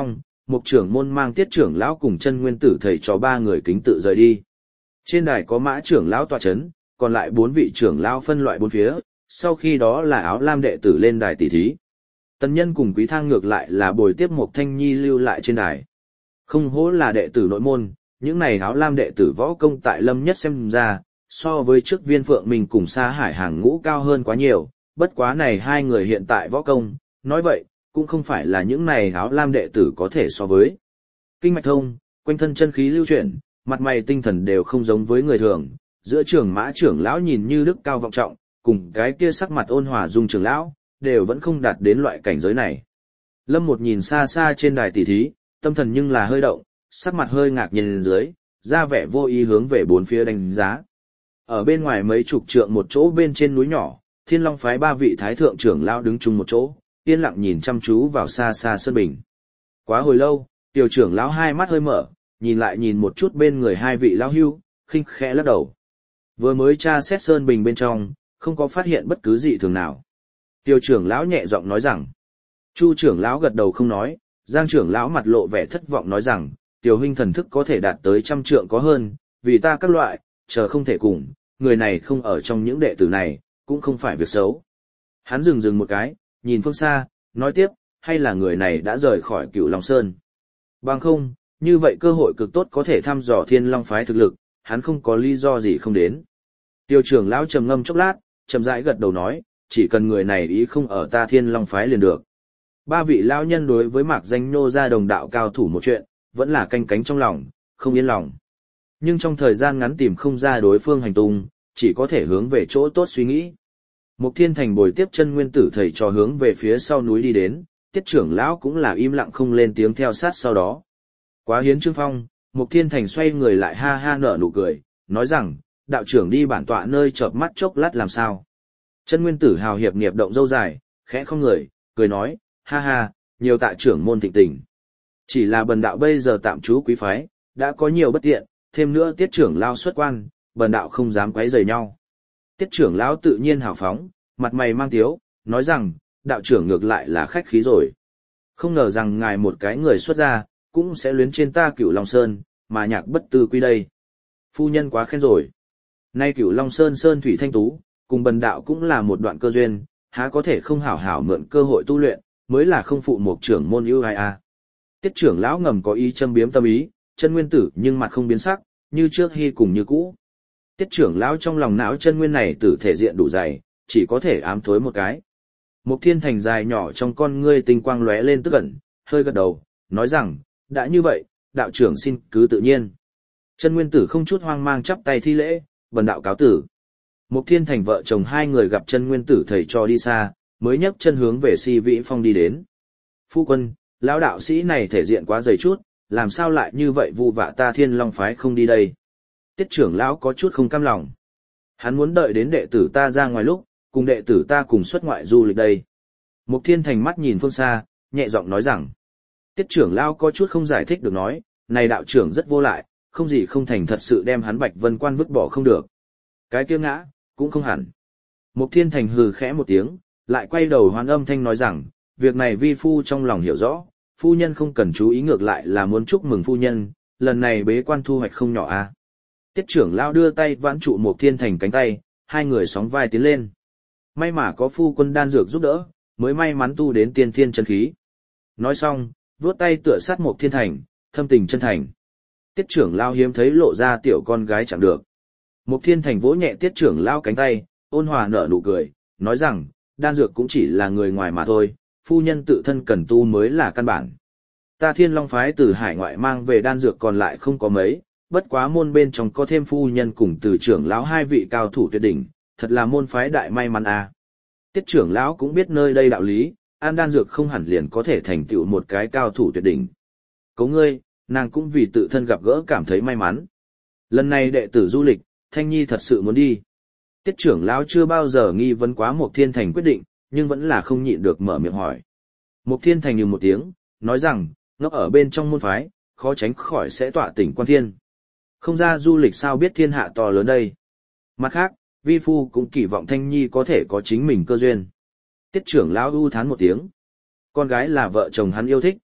Mục trưởng môn mang Tiết trưởng lão cùng Chân Nguyên Tử thầy trò ba người kính tự rời đi. Trên đài có Mã trưởng lão tọa chấn, còn lại 4 vị trưởng lão phân loại 4 phía, sau khi đó là Áo Lam đệ tử lên đài tỷ thí. Tần Nhân cùng Quý Thang ngược lại là bồi tiếp Mục Thanh Nhi lưu lại trên đài. Không hổ là đệ tử nội môn, những này Áo Lam đệ tử võ công tại Lâm Nhất xem ra, so với trước Viên Phượng mình cùng Sa Hải hàng ngũ cao hơn quá nhiều, bất quá này hai người hiện tại võ công, nói vậy, cũng không phải là những này Áo Lam đệ tử có thể so với. Kinh mạch thông, quanh thân chân khí lưu chuyển, mặt mày tinh thần đều không giống với người thường, giữa trưởng Mã trưởng lão nhìn như đức cao vọng trọng, cùng cái kia sắc mặt ôn hòa dung trưởng lão, đều vẫn không đạt đến loại cảnh giới này. Lâm Một nhìn xa xa trên đài tỷ thí, tâm thần nhưng là hơi động, sắc mặt hơi ngạc nhìn dưới, ra vẻ vô ý hướng về bốn phía đánh giá. Ở bên ngoài mấy chục trượng một chỗ bên trên núi nhỏ, Thiên Long phái 3 vị thái thượng trưởng lão đứng chung một chỗ, yên lặng nhìn chăm chú vào xa xa sơn bình. Quá hồi lâu, tiểu trưởng lão hai mắt hơi mở, nhìn lại nhìn một chút bên người hai vị lão hưu, khinh khẽ lắc đầu. Vừa mới tra xét sơn bình bên trong, không có phát hiện bất cứ gì thường nào. Tiểu trưởng lão nhẹ giọng nói rằng. Chu trưởng lão gật đầu không nói, Giang trưởng lão mặt lộ vẻ thất vọng nói rằng, tiểu huynh thần thức có thể đạt tới 100 trượng có hơn, vì ta các loại, chờ không thể cùng, người này không ở trong những đệ tử này, cũng không phải việc xấu. Hắn dừng một cái, nhìn phương xa, nói tiếp, hay là người này đã rời khỏi Cửu Long Sơn. Bằng không, như vậy cơ hội cực tốt có thể thăm dò Thiên Long phái thực lực, hắn không có lý do gì không đến. Tiêu trưởng lão trầm ngâm chốc lát, chậm rãi gật đầu nói, chỉ cần người này ý không ở ta Thiên Long phái liền được. 3 vị lão nhân đối với mạc danh nô ra đồng đạo cao thủ một chuyện, vẫn là canh cánh trong lòng, không yên lòng. Nhưng trong thời gian ngắn tìm không ra đối phương hành tung, chỉ có thể hướng về chỗ tốt suy nghĩ. Mục Thiên Thành bồi tiếp Chân Nguyên Tử thầy trò hướng về phía sau núi đi đến, Tiết trưởng lão cũng là im lặng không lên tiếng theo sát sau đó. Quá hiến Trương Phong, Mục Thiên Thành xoay người lại ha ha nở nụ cười, nói rằng, đạo trưởng đi bản tọa nơi chợp mắt chốc lát làm sao. Chân Nguyên Tử hào hiệp nghiệp động dâu dài, khẽ không người, cười nói, ha ha, nhiều tạ trưởng môn thịnh tình. Chỉ là bần đạo bây giờ tạm trú quý phái, đã có nhiều bất tiện, thêm nữa Tiết trưởng lão xuất quan, bần đạo không dám quấy rầy nhau. Tiết trưởng lão tự nhiên hào phóng, mặt mày mang tiếu, nói rằng, đạo trưởng ngược lại là khách khí rồi. Không ngờ rằng ngài một cái người xuất gia, cũng sẽ luyến trên ta Cửu Long Sơn, mà nhạc bất tư quy đây. Phu nhân quá khen rồi. Nay Cửu Long Sơn sơn thủy thanh tú, cùng bần đạo cũng là một đoạn cơ duyên, há có thể không hảo hảo mượn cơ hội tu luyện, mới là không phụ một trưởng môn ưu ai a. Tiết trưởng lão ngầm có ý châm biếm tâm ý, Chân Nguyên Tử nhưng mặt không biến sắc, như trước hy cùng như cũ. Tiết trưởng lão trong lòng não Chân Nguyên này tử thể diện đủ dày, chỉ có thể ám thối một cái. Mục Thiên Thành dài nhỏ trong con ngươi tinh quang lóe lên tức ẩn, hơi gật đầu, nói rằng, đã như vậy, đạo trưởng xin cứ tự nhiên. Chân Nguyên Tử không chút hoang mang chắp tay thi lễ, bần đạo cáo tử. Mục Thiên Thành vợ chồng hai người gặp Chân Nguyên Tử thầy cho đi xa, mới nhấc chân hướng về Si Vĩ Phong đi đến. Phu quân, lão đạo sĩ này thể diện quá dày chút, làm sao lại như vậy vu vạ ta Thiên Long phái không đi đây. Tiết trưởng lão có chút không cam lòng. Hắn muốn đợi đến đệ tử ta ra ngoài lúc, cùng đệ tử ta cùng xuất ngoại du lịch đây. Mục Thiên Thành mắt nhìn phương xa, nhẹ giọng nói rằng. Tiết trưởng lão có chút không giải thích được nói, này đạo trưởng rất vô lại, không gì không thành thật sự đem hắn Bạch Vân Quan vứt bỏ không được. Cái kia ngã, cũng không hẳn. Mục Thiên Thành hừ khẽ một tiếng, lại quay đầu hoán âm thanh nói rằng, việc này vi phu trong lòng hiểu rõ, phu nhân không cần chú ý ngược lại là muốn chúc mừng phu nhân, lần này bế quan thu hoạch không nhỏ a. Tiết trưởng lão đưa tay vãn trụ Mục Thiên Thành cánh tay, hai người sóng vai tiến lên. May mà có phu quân đan dược giúp đỡ, mới may mắn tu đến tiên thiên chân khí. Nói xong, vuốt tay tựa sát Mục Thiên Thành, thâm tình chân thành. Tiết trưởng lão hiếm thấy lộ ra tiểu con gái chẳng được. Mục Thiên Thành vỗ nhẹ Tiết trưởng lão cánh tay, ôn hòa nở nụ cười, nói rằng, đan dược cũng chỉ là người ngoài mà thôi, phu nhân tự thân cần tu mới là căn bản. Ta Thiên Long phái từ hải ngoại mang về đan dược còn lại không có mấy, bất quá môn bên trong có thêm phu nhân cùng từ trưởng lão hai vị cao thủ tuyệt đỉnh, thật là môn phái đại may mắn à. Tiết trưởng lão cũng biết nơi đây đạo lý, ăn đan dược không hẳn liền có thể thành tựu một cái cao thủ tuyệt đỉnh. Cố ngươi, nàng cũng vì tự thân gặp gỡ cảm thấy may mắn. Lần này đệ tử du lịch, Thanh Nhi thật sự muốn đi. Tiết trưởng lão chưa bao giờ nghi vấn quá Mục Thiên Thành quyết định, nhưng vẫn là không nhịn được mở miệng hỏi. Mục Thiên Thành nhừ một tiếng, nói rằng, ngốc ở bên trong môn phái, khó tránh khỏi sẽ tọa tỉnh quan thiên. Không ra du lịch sao biết thiên hạ to lớn đây. Mặt khác, vi phu cũng kỳ vọng Thanh Nhi có thể có chính mình cơ duyên. Tiết trưởng lão ưu thán một tiếng. Con gái là vợ chồng hắn yêu thích,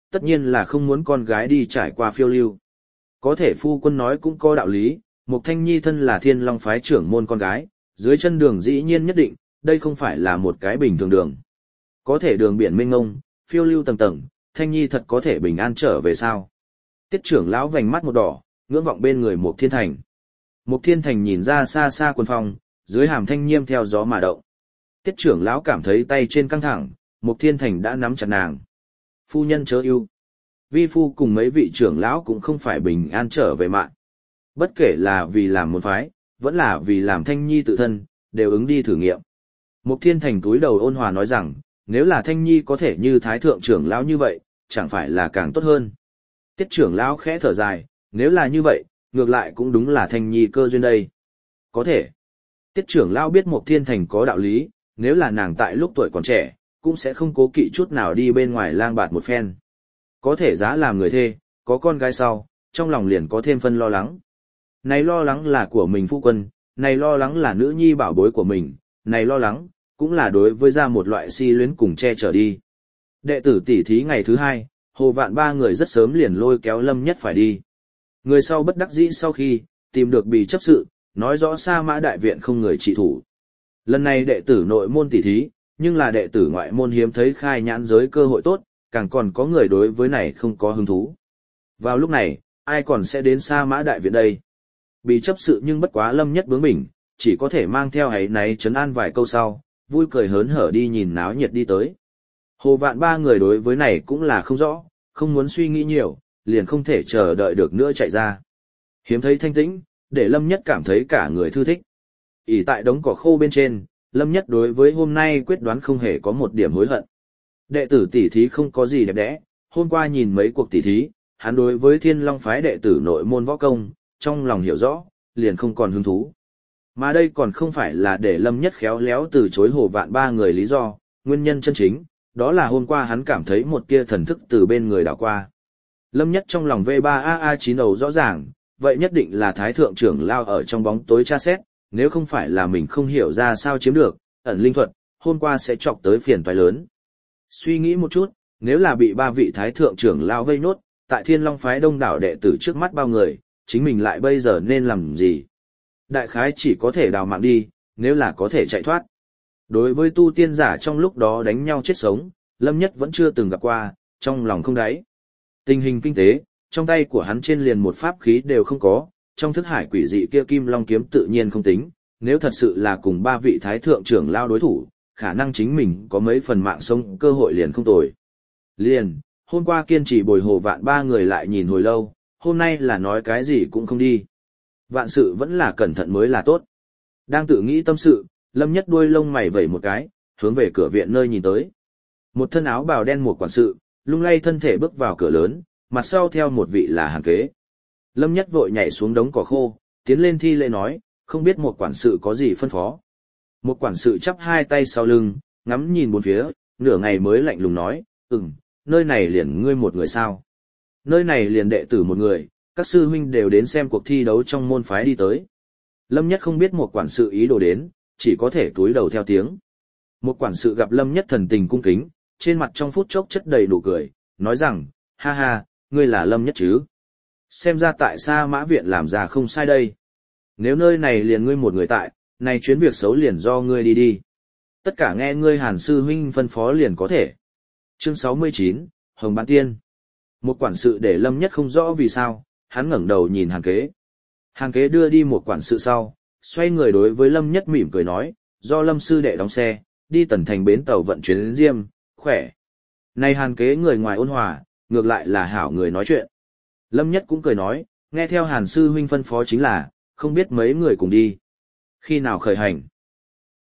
tất nhiên là không muốn con gái đi trải qua phiêu lưu. Có thể phu quân nói cũng có đạo lý, Mục Thanh Nhi thân là Thiên Long phái trưởng môn con gái, dưới chân đường dĩ nhiên nhất định, đây không phải là một cái bình thường đường. Có thể đường biển mênh mông, phiêu lưu tầng tầng, Thanh Nhi thật có thể bình an trở về sao? Tiết trưởng lão vành mắt một đỏ, ngưỡng vọng bên người Mục Thiên Thành. Mục Thiên Thành nhìn ra xa xa quần phòng, dưới hàm thanh nghiêm theo gió mà động. Tiết trưởng lão cảm thấy tay trên căng thẳng, Mục Thiên Thành đã nắm chặt nàng. Phu nhân chớ yêu. Vi phu cùng mấy vị trưởng lão cũng không phải bình an trở về mạng. Bất kể là vì làm môn phái, vẫn là vì làm Thanh Nhi tự thân, đều ứng đi thử nghiệm. Mục Thiên Thành túi đầu ôn hòa nói rằng, nếu là Thanh Nhi có thể như Thái Thượng trưởng lão như vậy, chẳng phải là càng tốt hơn. Tiết trưởng lão khẽ thở dài, nếu là như vậy, ngược lại cũng đúng là Thanh Nhi cơ duyên đây. Có thể. Tiết trưởng lão biết Mục Thiên Thành có đạo lý, nếu là nàng tại lúc tuổi còn trẻ, cũng sẽ không cố kỵ chút nào đi bên ngoài lang bạt một phen. Có thể giá làm người thê, có con gái sau, trong lòng liền có thêm phân lo lắng. Này lo lắng là của mình phu quân, này lo lắng là nữ nhi bảo bối của mình, này lo lắng, cũng là đối với ra một loại si luyến cùng che chở đi. Đệ tử tỉ thí ngày thứ 2, Hồ Vạn ba người rất sớm liền lôi kéo Lâm Nhất phải đi. Người sau bất đắc dĩ sau khi, tìm được bì chấp sự, nói rõ Sa Mã Đại Viện không người trị thủ. Lần này đệ tử nội môn tỉ thí, nhưng là đệ tử ngoại môn hiếm thấy khai nhãn giới cơ hội tốt, càng còn có người đối với này không có hứng thú. Vào lúc này, ai còn sẽ đến Sa Mã Đại Viện đây? Bị chấp sự nhưng bất quá Lâm Nhất bướng bỉnh, chỉ có thể mang theo ấy náy trấn an vài câu sau, vui cười hớn hở đi nhìn náo nhiệt đi tới. Hồ Vạn ba người đối với này cũng là không rõ, không muốn suy nghĩ nhiều, liền không thể chờ đợi được nữa chạy ra. Hiếm thấy thanh tĩnh, để Lâm Nhất cảm thấy cả người thư thích. ỷ tại đống cỏ khô bên trên, Lâm Nhất đối với hôm nay quyết đoán không hề có một điểm hối hận. Đệ tử tỷ thí không có gì đẹp đẽ, hôm qua nhìn mấy cuộc tỷ thí, hắn đối với Thiên Long phái đệ tử nội môn võ công, trong lòng hiểu rõ, liền không còn hứng thú. Mà đây còn không phải là để Lâm Nhất khéo léo từ chối Hồ Vạn ba người lý do, nguyên nhân chân chính, đó là hôm qua hắn cảm thấy một tia thần thức từ bên người đảo qua. Lâm Nhất trong lòng V3AA9 đầu rõ ràng, vậy nhất định là Thái Thượng trưởng lao ở trong bóng tối tra xét, nếu không phải là mình không hiểu ra sao chiếm được, ẩn linh thuật, hôm qua sẽ chọc tới phiền toái lớn. Suy nghĩ một chút, nếu là bị 3 vị Thái Thượng trưởng lao vây nốt, tại Thiên Long phái đông đảo đệ tử trước mắt bao người, chính mình lại bây giờ nên làm gì? Đại khái chỉ có thể đào mạng đi, nếu là có thể chạy thoát. Đối với tu tiên giả trong lúc đó đánh nhau chết sống, Lâm Nhất vẫn chưa từng gặp qua, trong lòng không đáy. Tình hình kinh tế, trong tay của hắn trên liền một pháp khí đều không có, trong thức hải quỷ dị kia kim long kiếm tự nhiên không tính, nếu thật sự là cùng 3 vị Thái Thượng trưởng lao đối thủ, khả năng chính mình có mấy phần mạng sống cơ hội liền không tồi. Liền, hôm qua kiên trì bồi Hồ Vạn ba người lại nhìn hồi lâu, hôm nay là nói cái gì cũng không đi. Vạn sự vẫn là cẩn thận mới là tốt. Đang tự nghĩ tâm sự, Lâm Nhất đuôi lông mày vẩy một cái, hướng về cửa viện nơi nhìn tới. Một thân áo bào đen một quản sự, lung lay thân thể bước vào cửa lớn, mặt sau theo một vị là Hàn Kế. Lâm Nhất vội nhảy xuống đống cỏ khô, tiến lên thi lễ nói, không biết một quản sự có gì phân phó. Một quản sự chắp hai tay sau lưng, ngắm nhìn bốn phía, nửa ngày mới lạnh lùng nói, nơi này liền ngươi một người sao? Nơi này liền đệ tử một người, các sư huynh đều đến xem cuộc thi đấu trong môn phái đi tới. Lâm Nhất không biết một quản sự ý đồ đến, chỉ có thể cúi đầu theo tiếng. Một quản sự gặp Lâm Nhất thần tình cung kính, trên mặt trong phút chốc chất đầy nụ cười, nói rằng, ha ha, ngươi là Lâm Nhất chứ? Xem ra tại Sa Mã Viện làm ra không sai đây. Nếu nơi này liền ngươi một người tại, này chuyến việc xấu liền do ngươi đi đi. Tất cả nghe ngươi Hàn sư huynh phân phó liền có thể. Chương 69, Hồng Bán Tiên. Một quản sự để Lâm Nhất không rõ vì sao, hắn ngẩng đầu nhìn Hàn Kế. Hàn Kế đưa đi một quản sự sau, xoay người đối với Lâm Nhất mỉm cười nói, do Lâm sư đệ đóng xe, đi Tần Thành bến tàu vận chuyến đến Diêm, khỏe. Này Hàn Kế người ngoài ôn hòa, ngược lại là hảo người nói chuyện. Lâm Nhất cũng cười nói, nghe theo Hàn sư huynh phân phó chính là, không biết mấy người cùng đi. Khi nào khởi hành?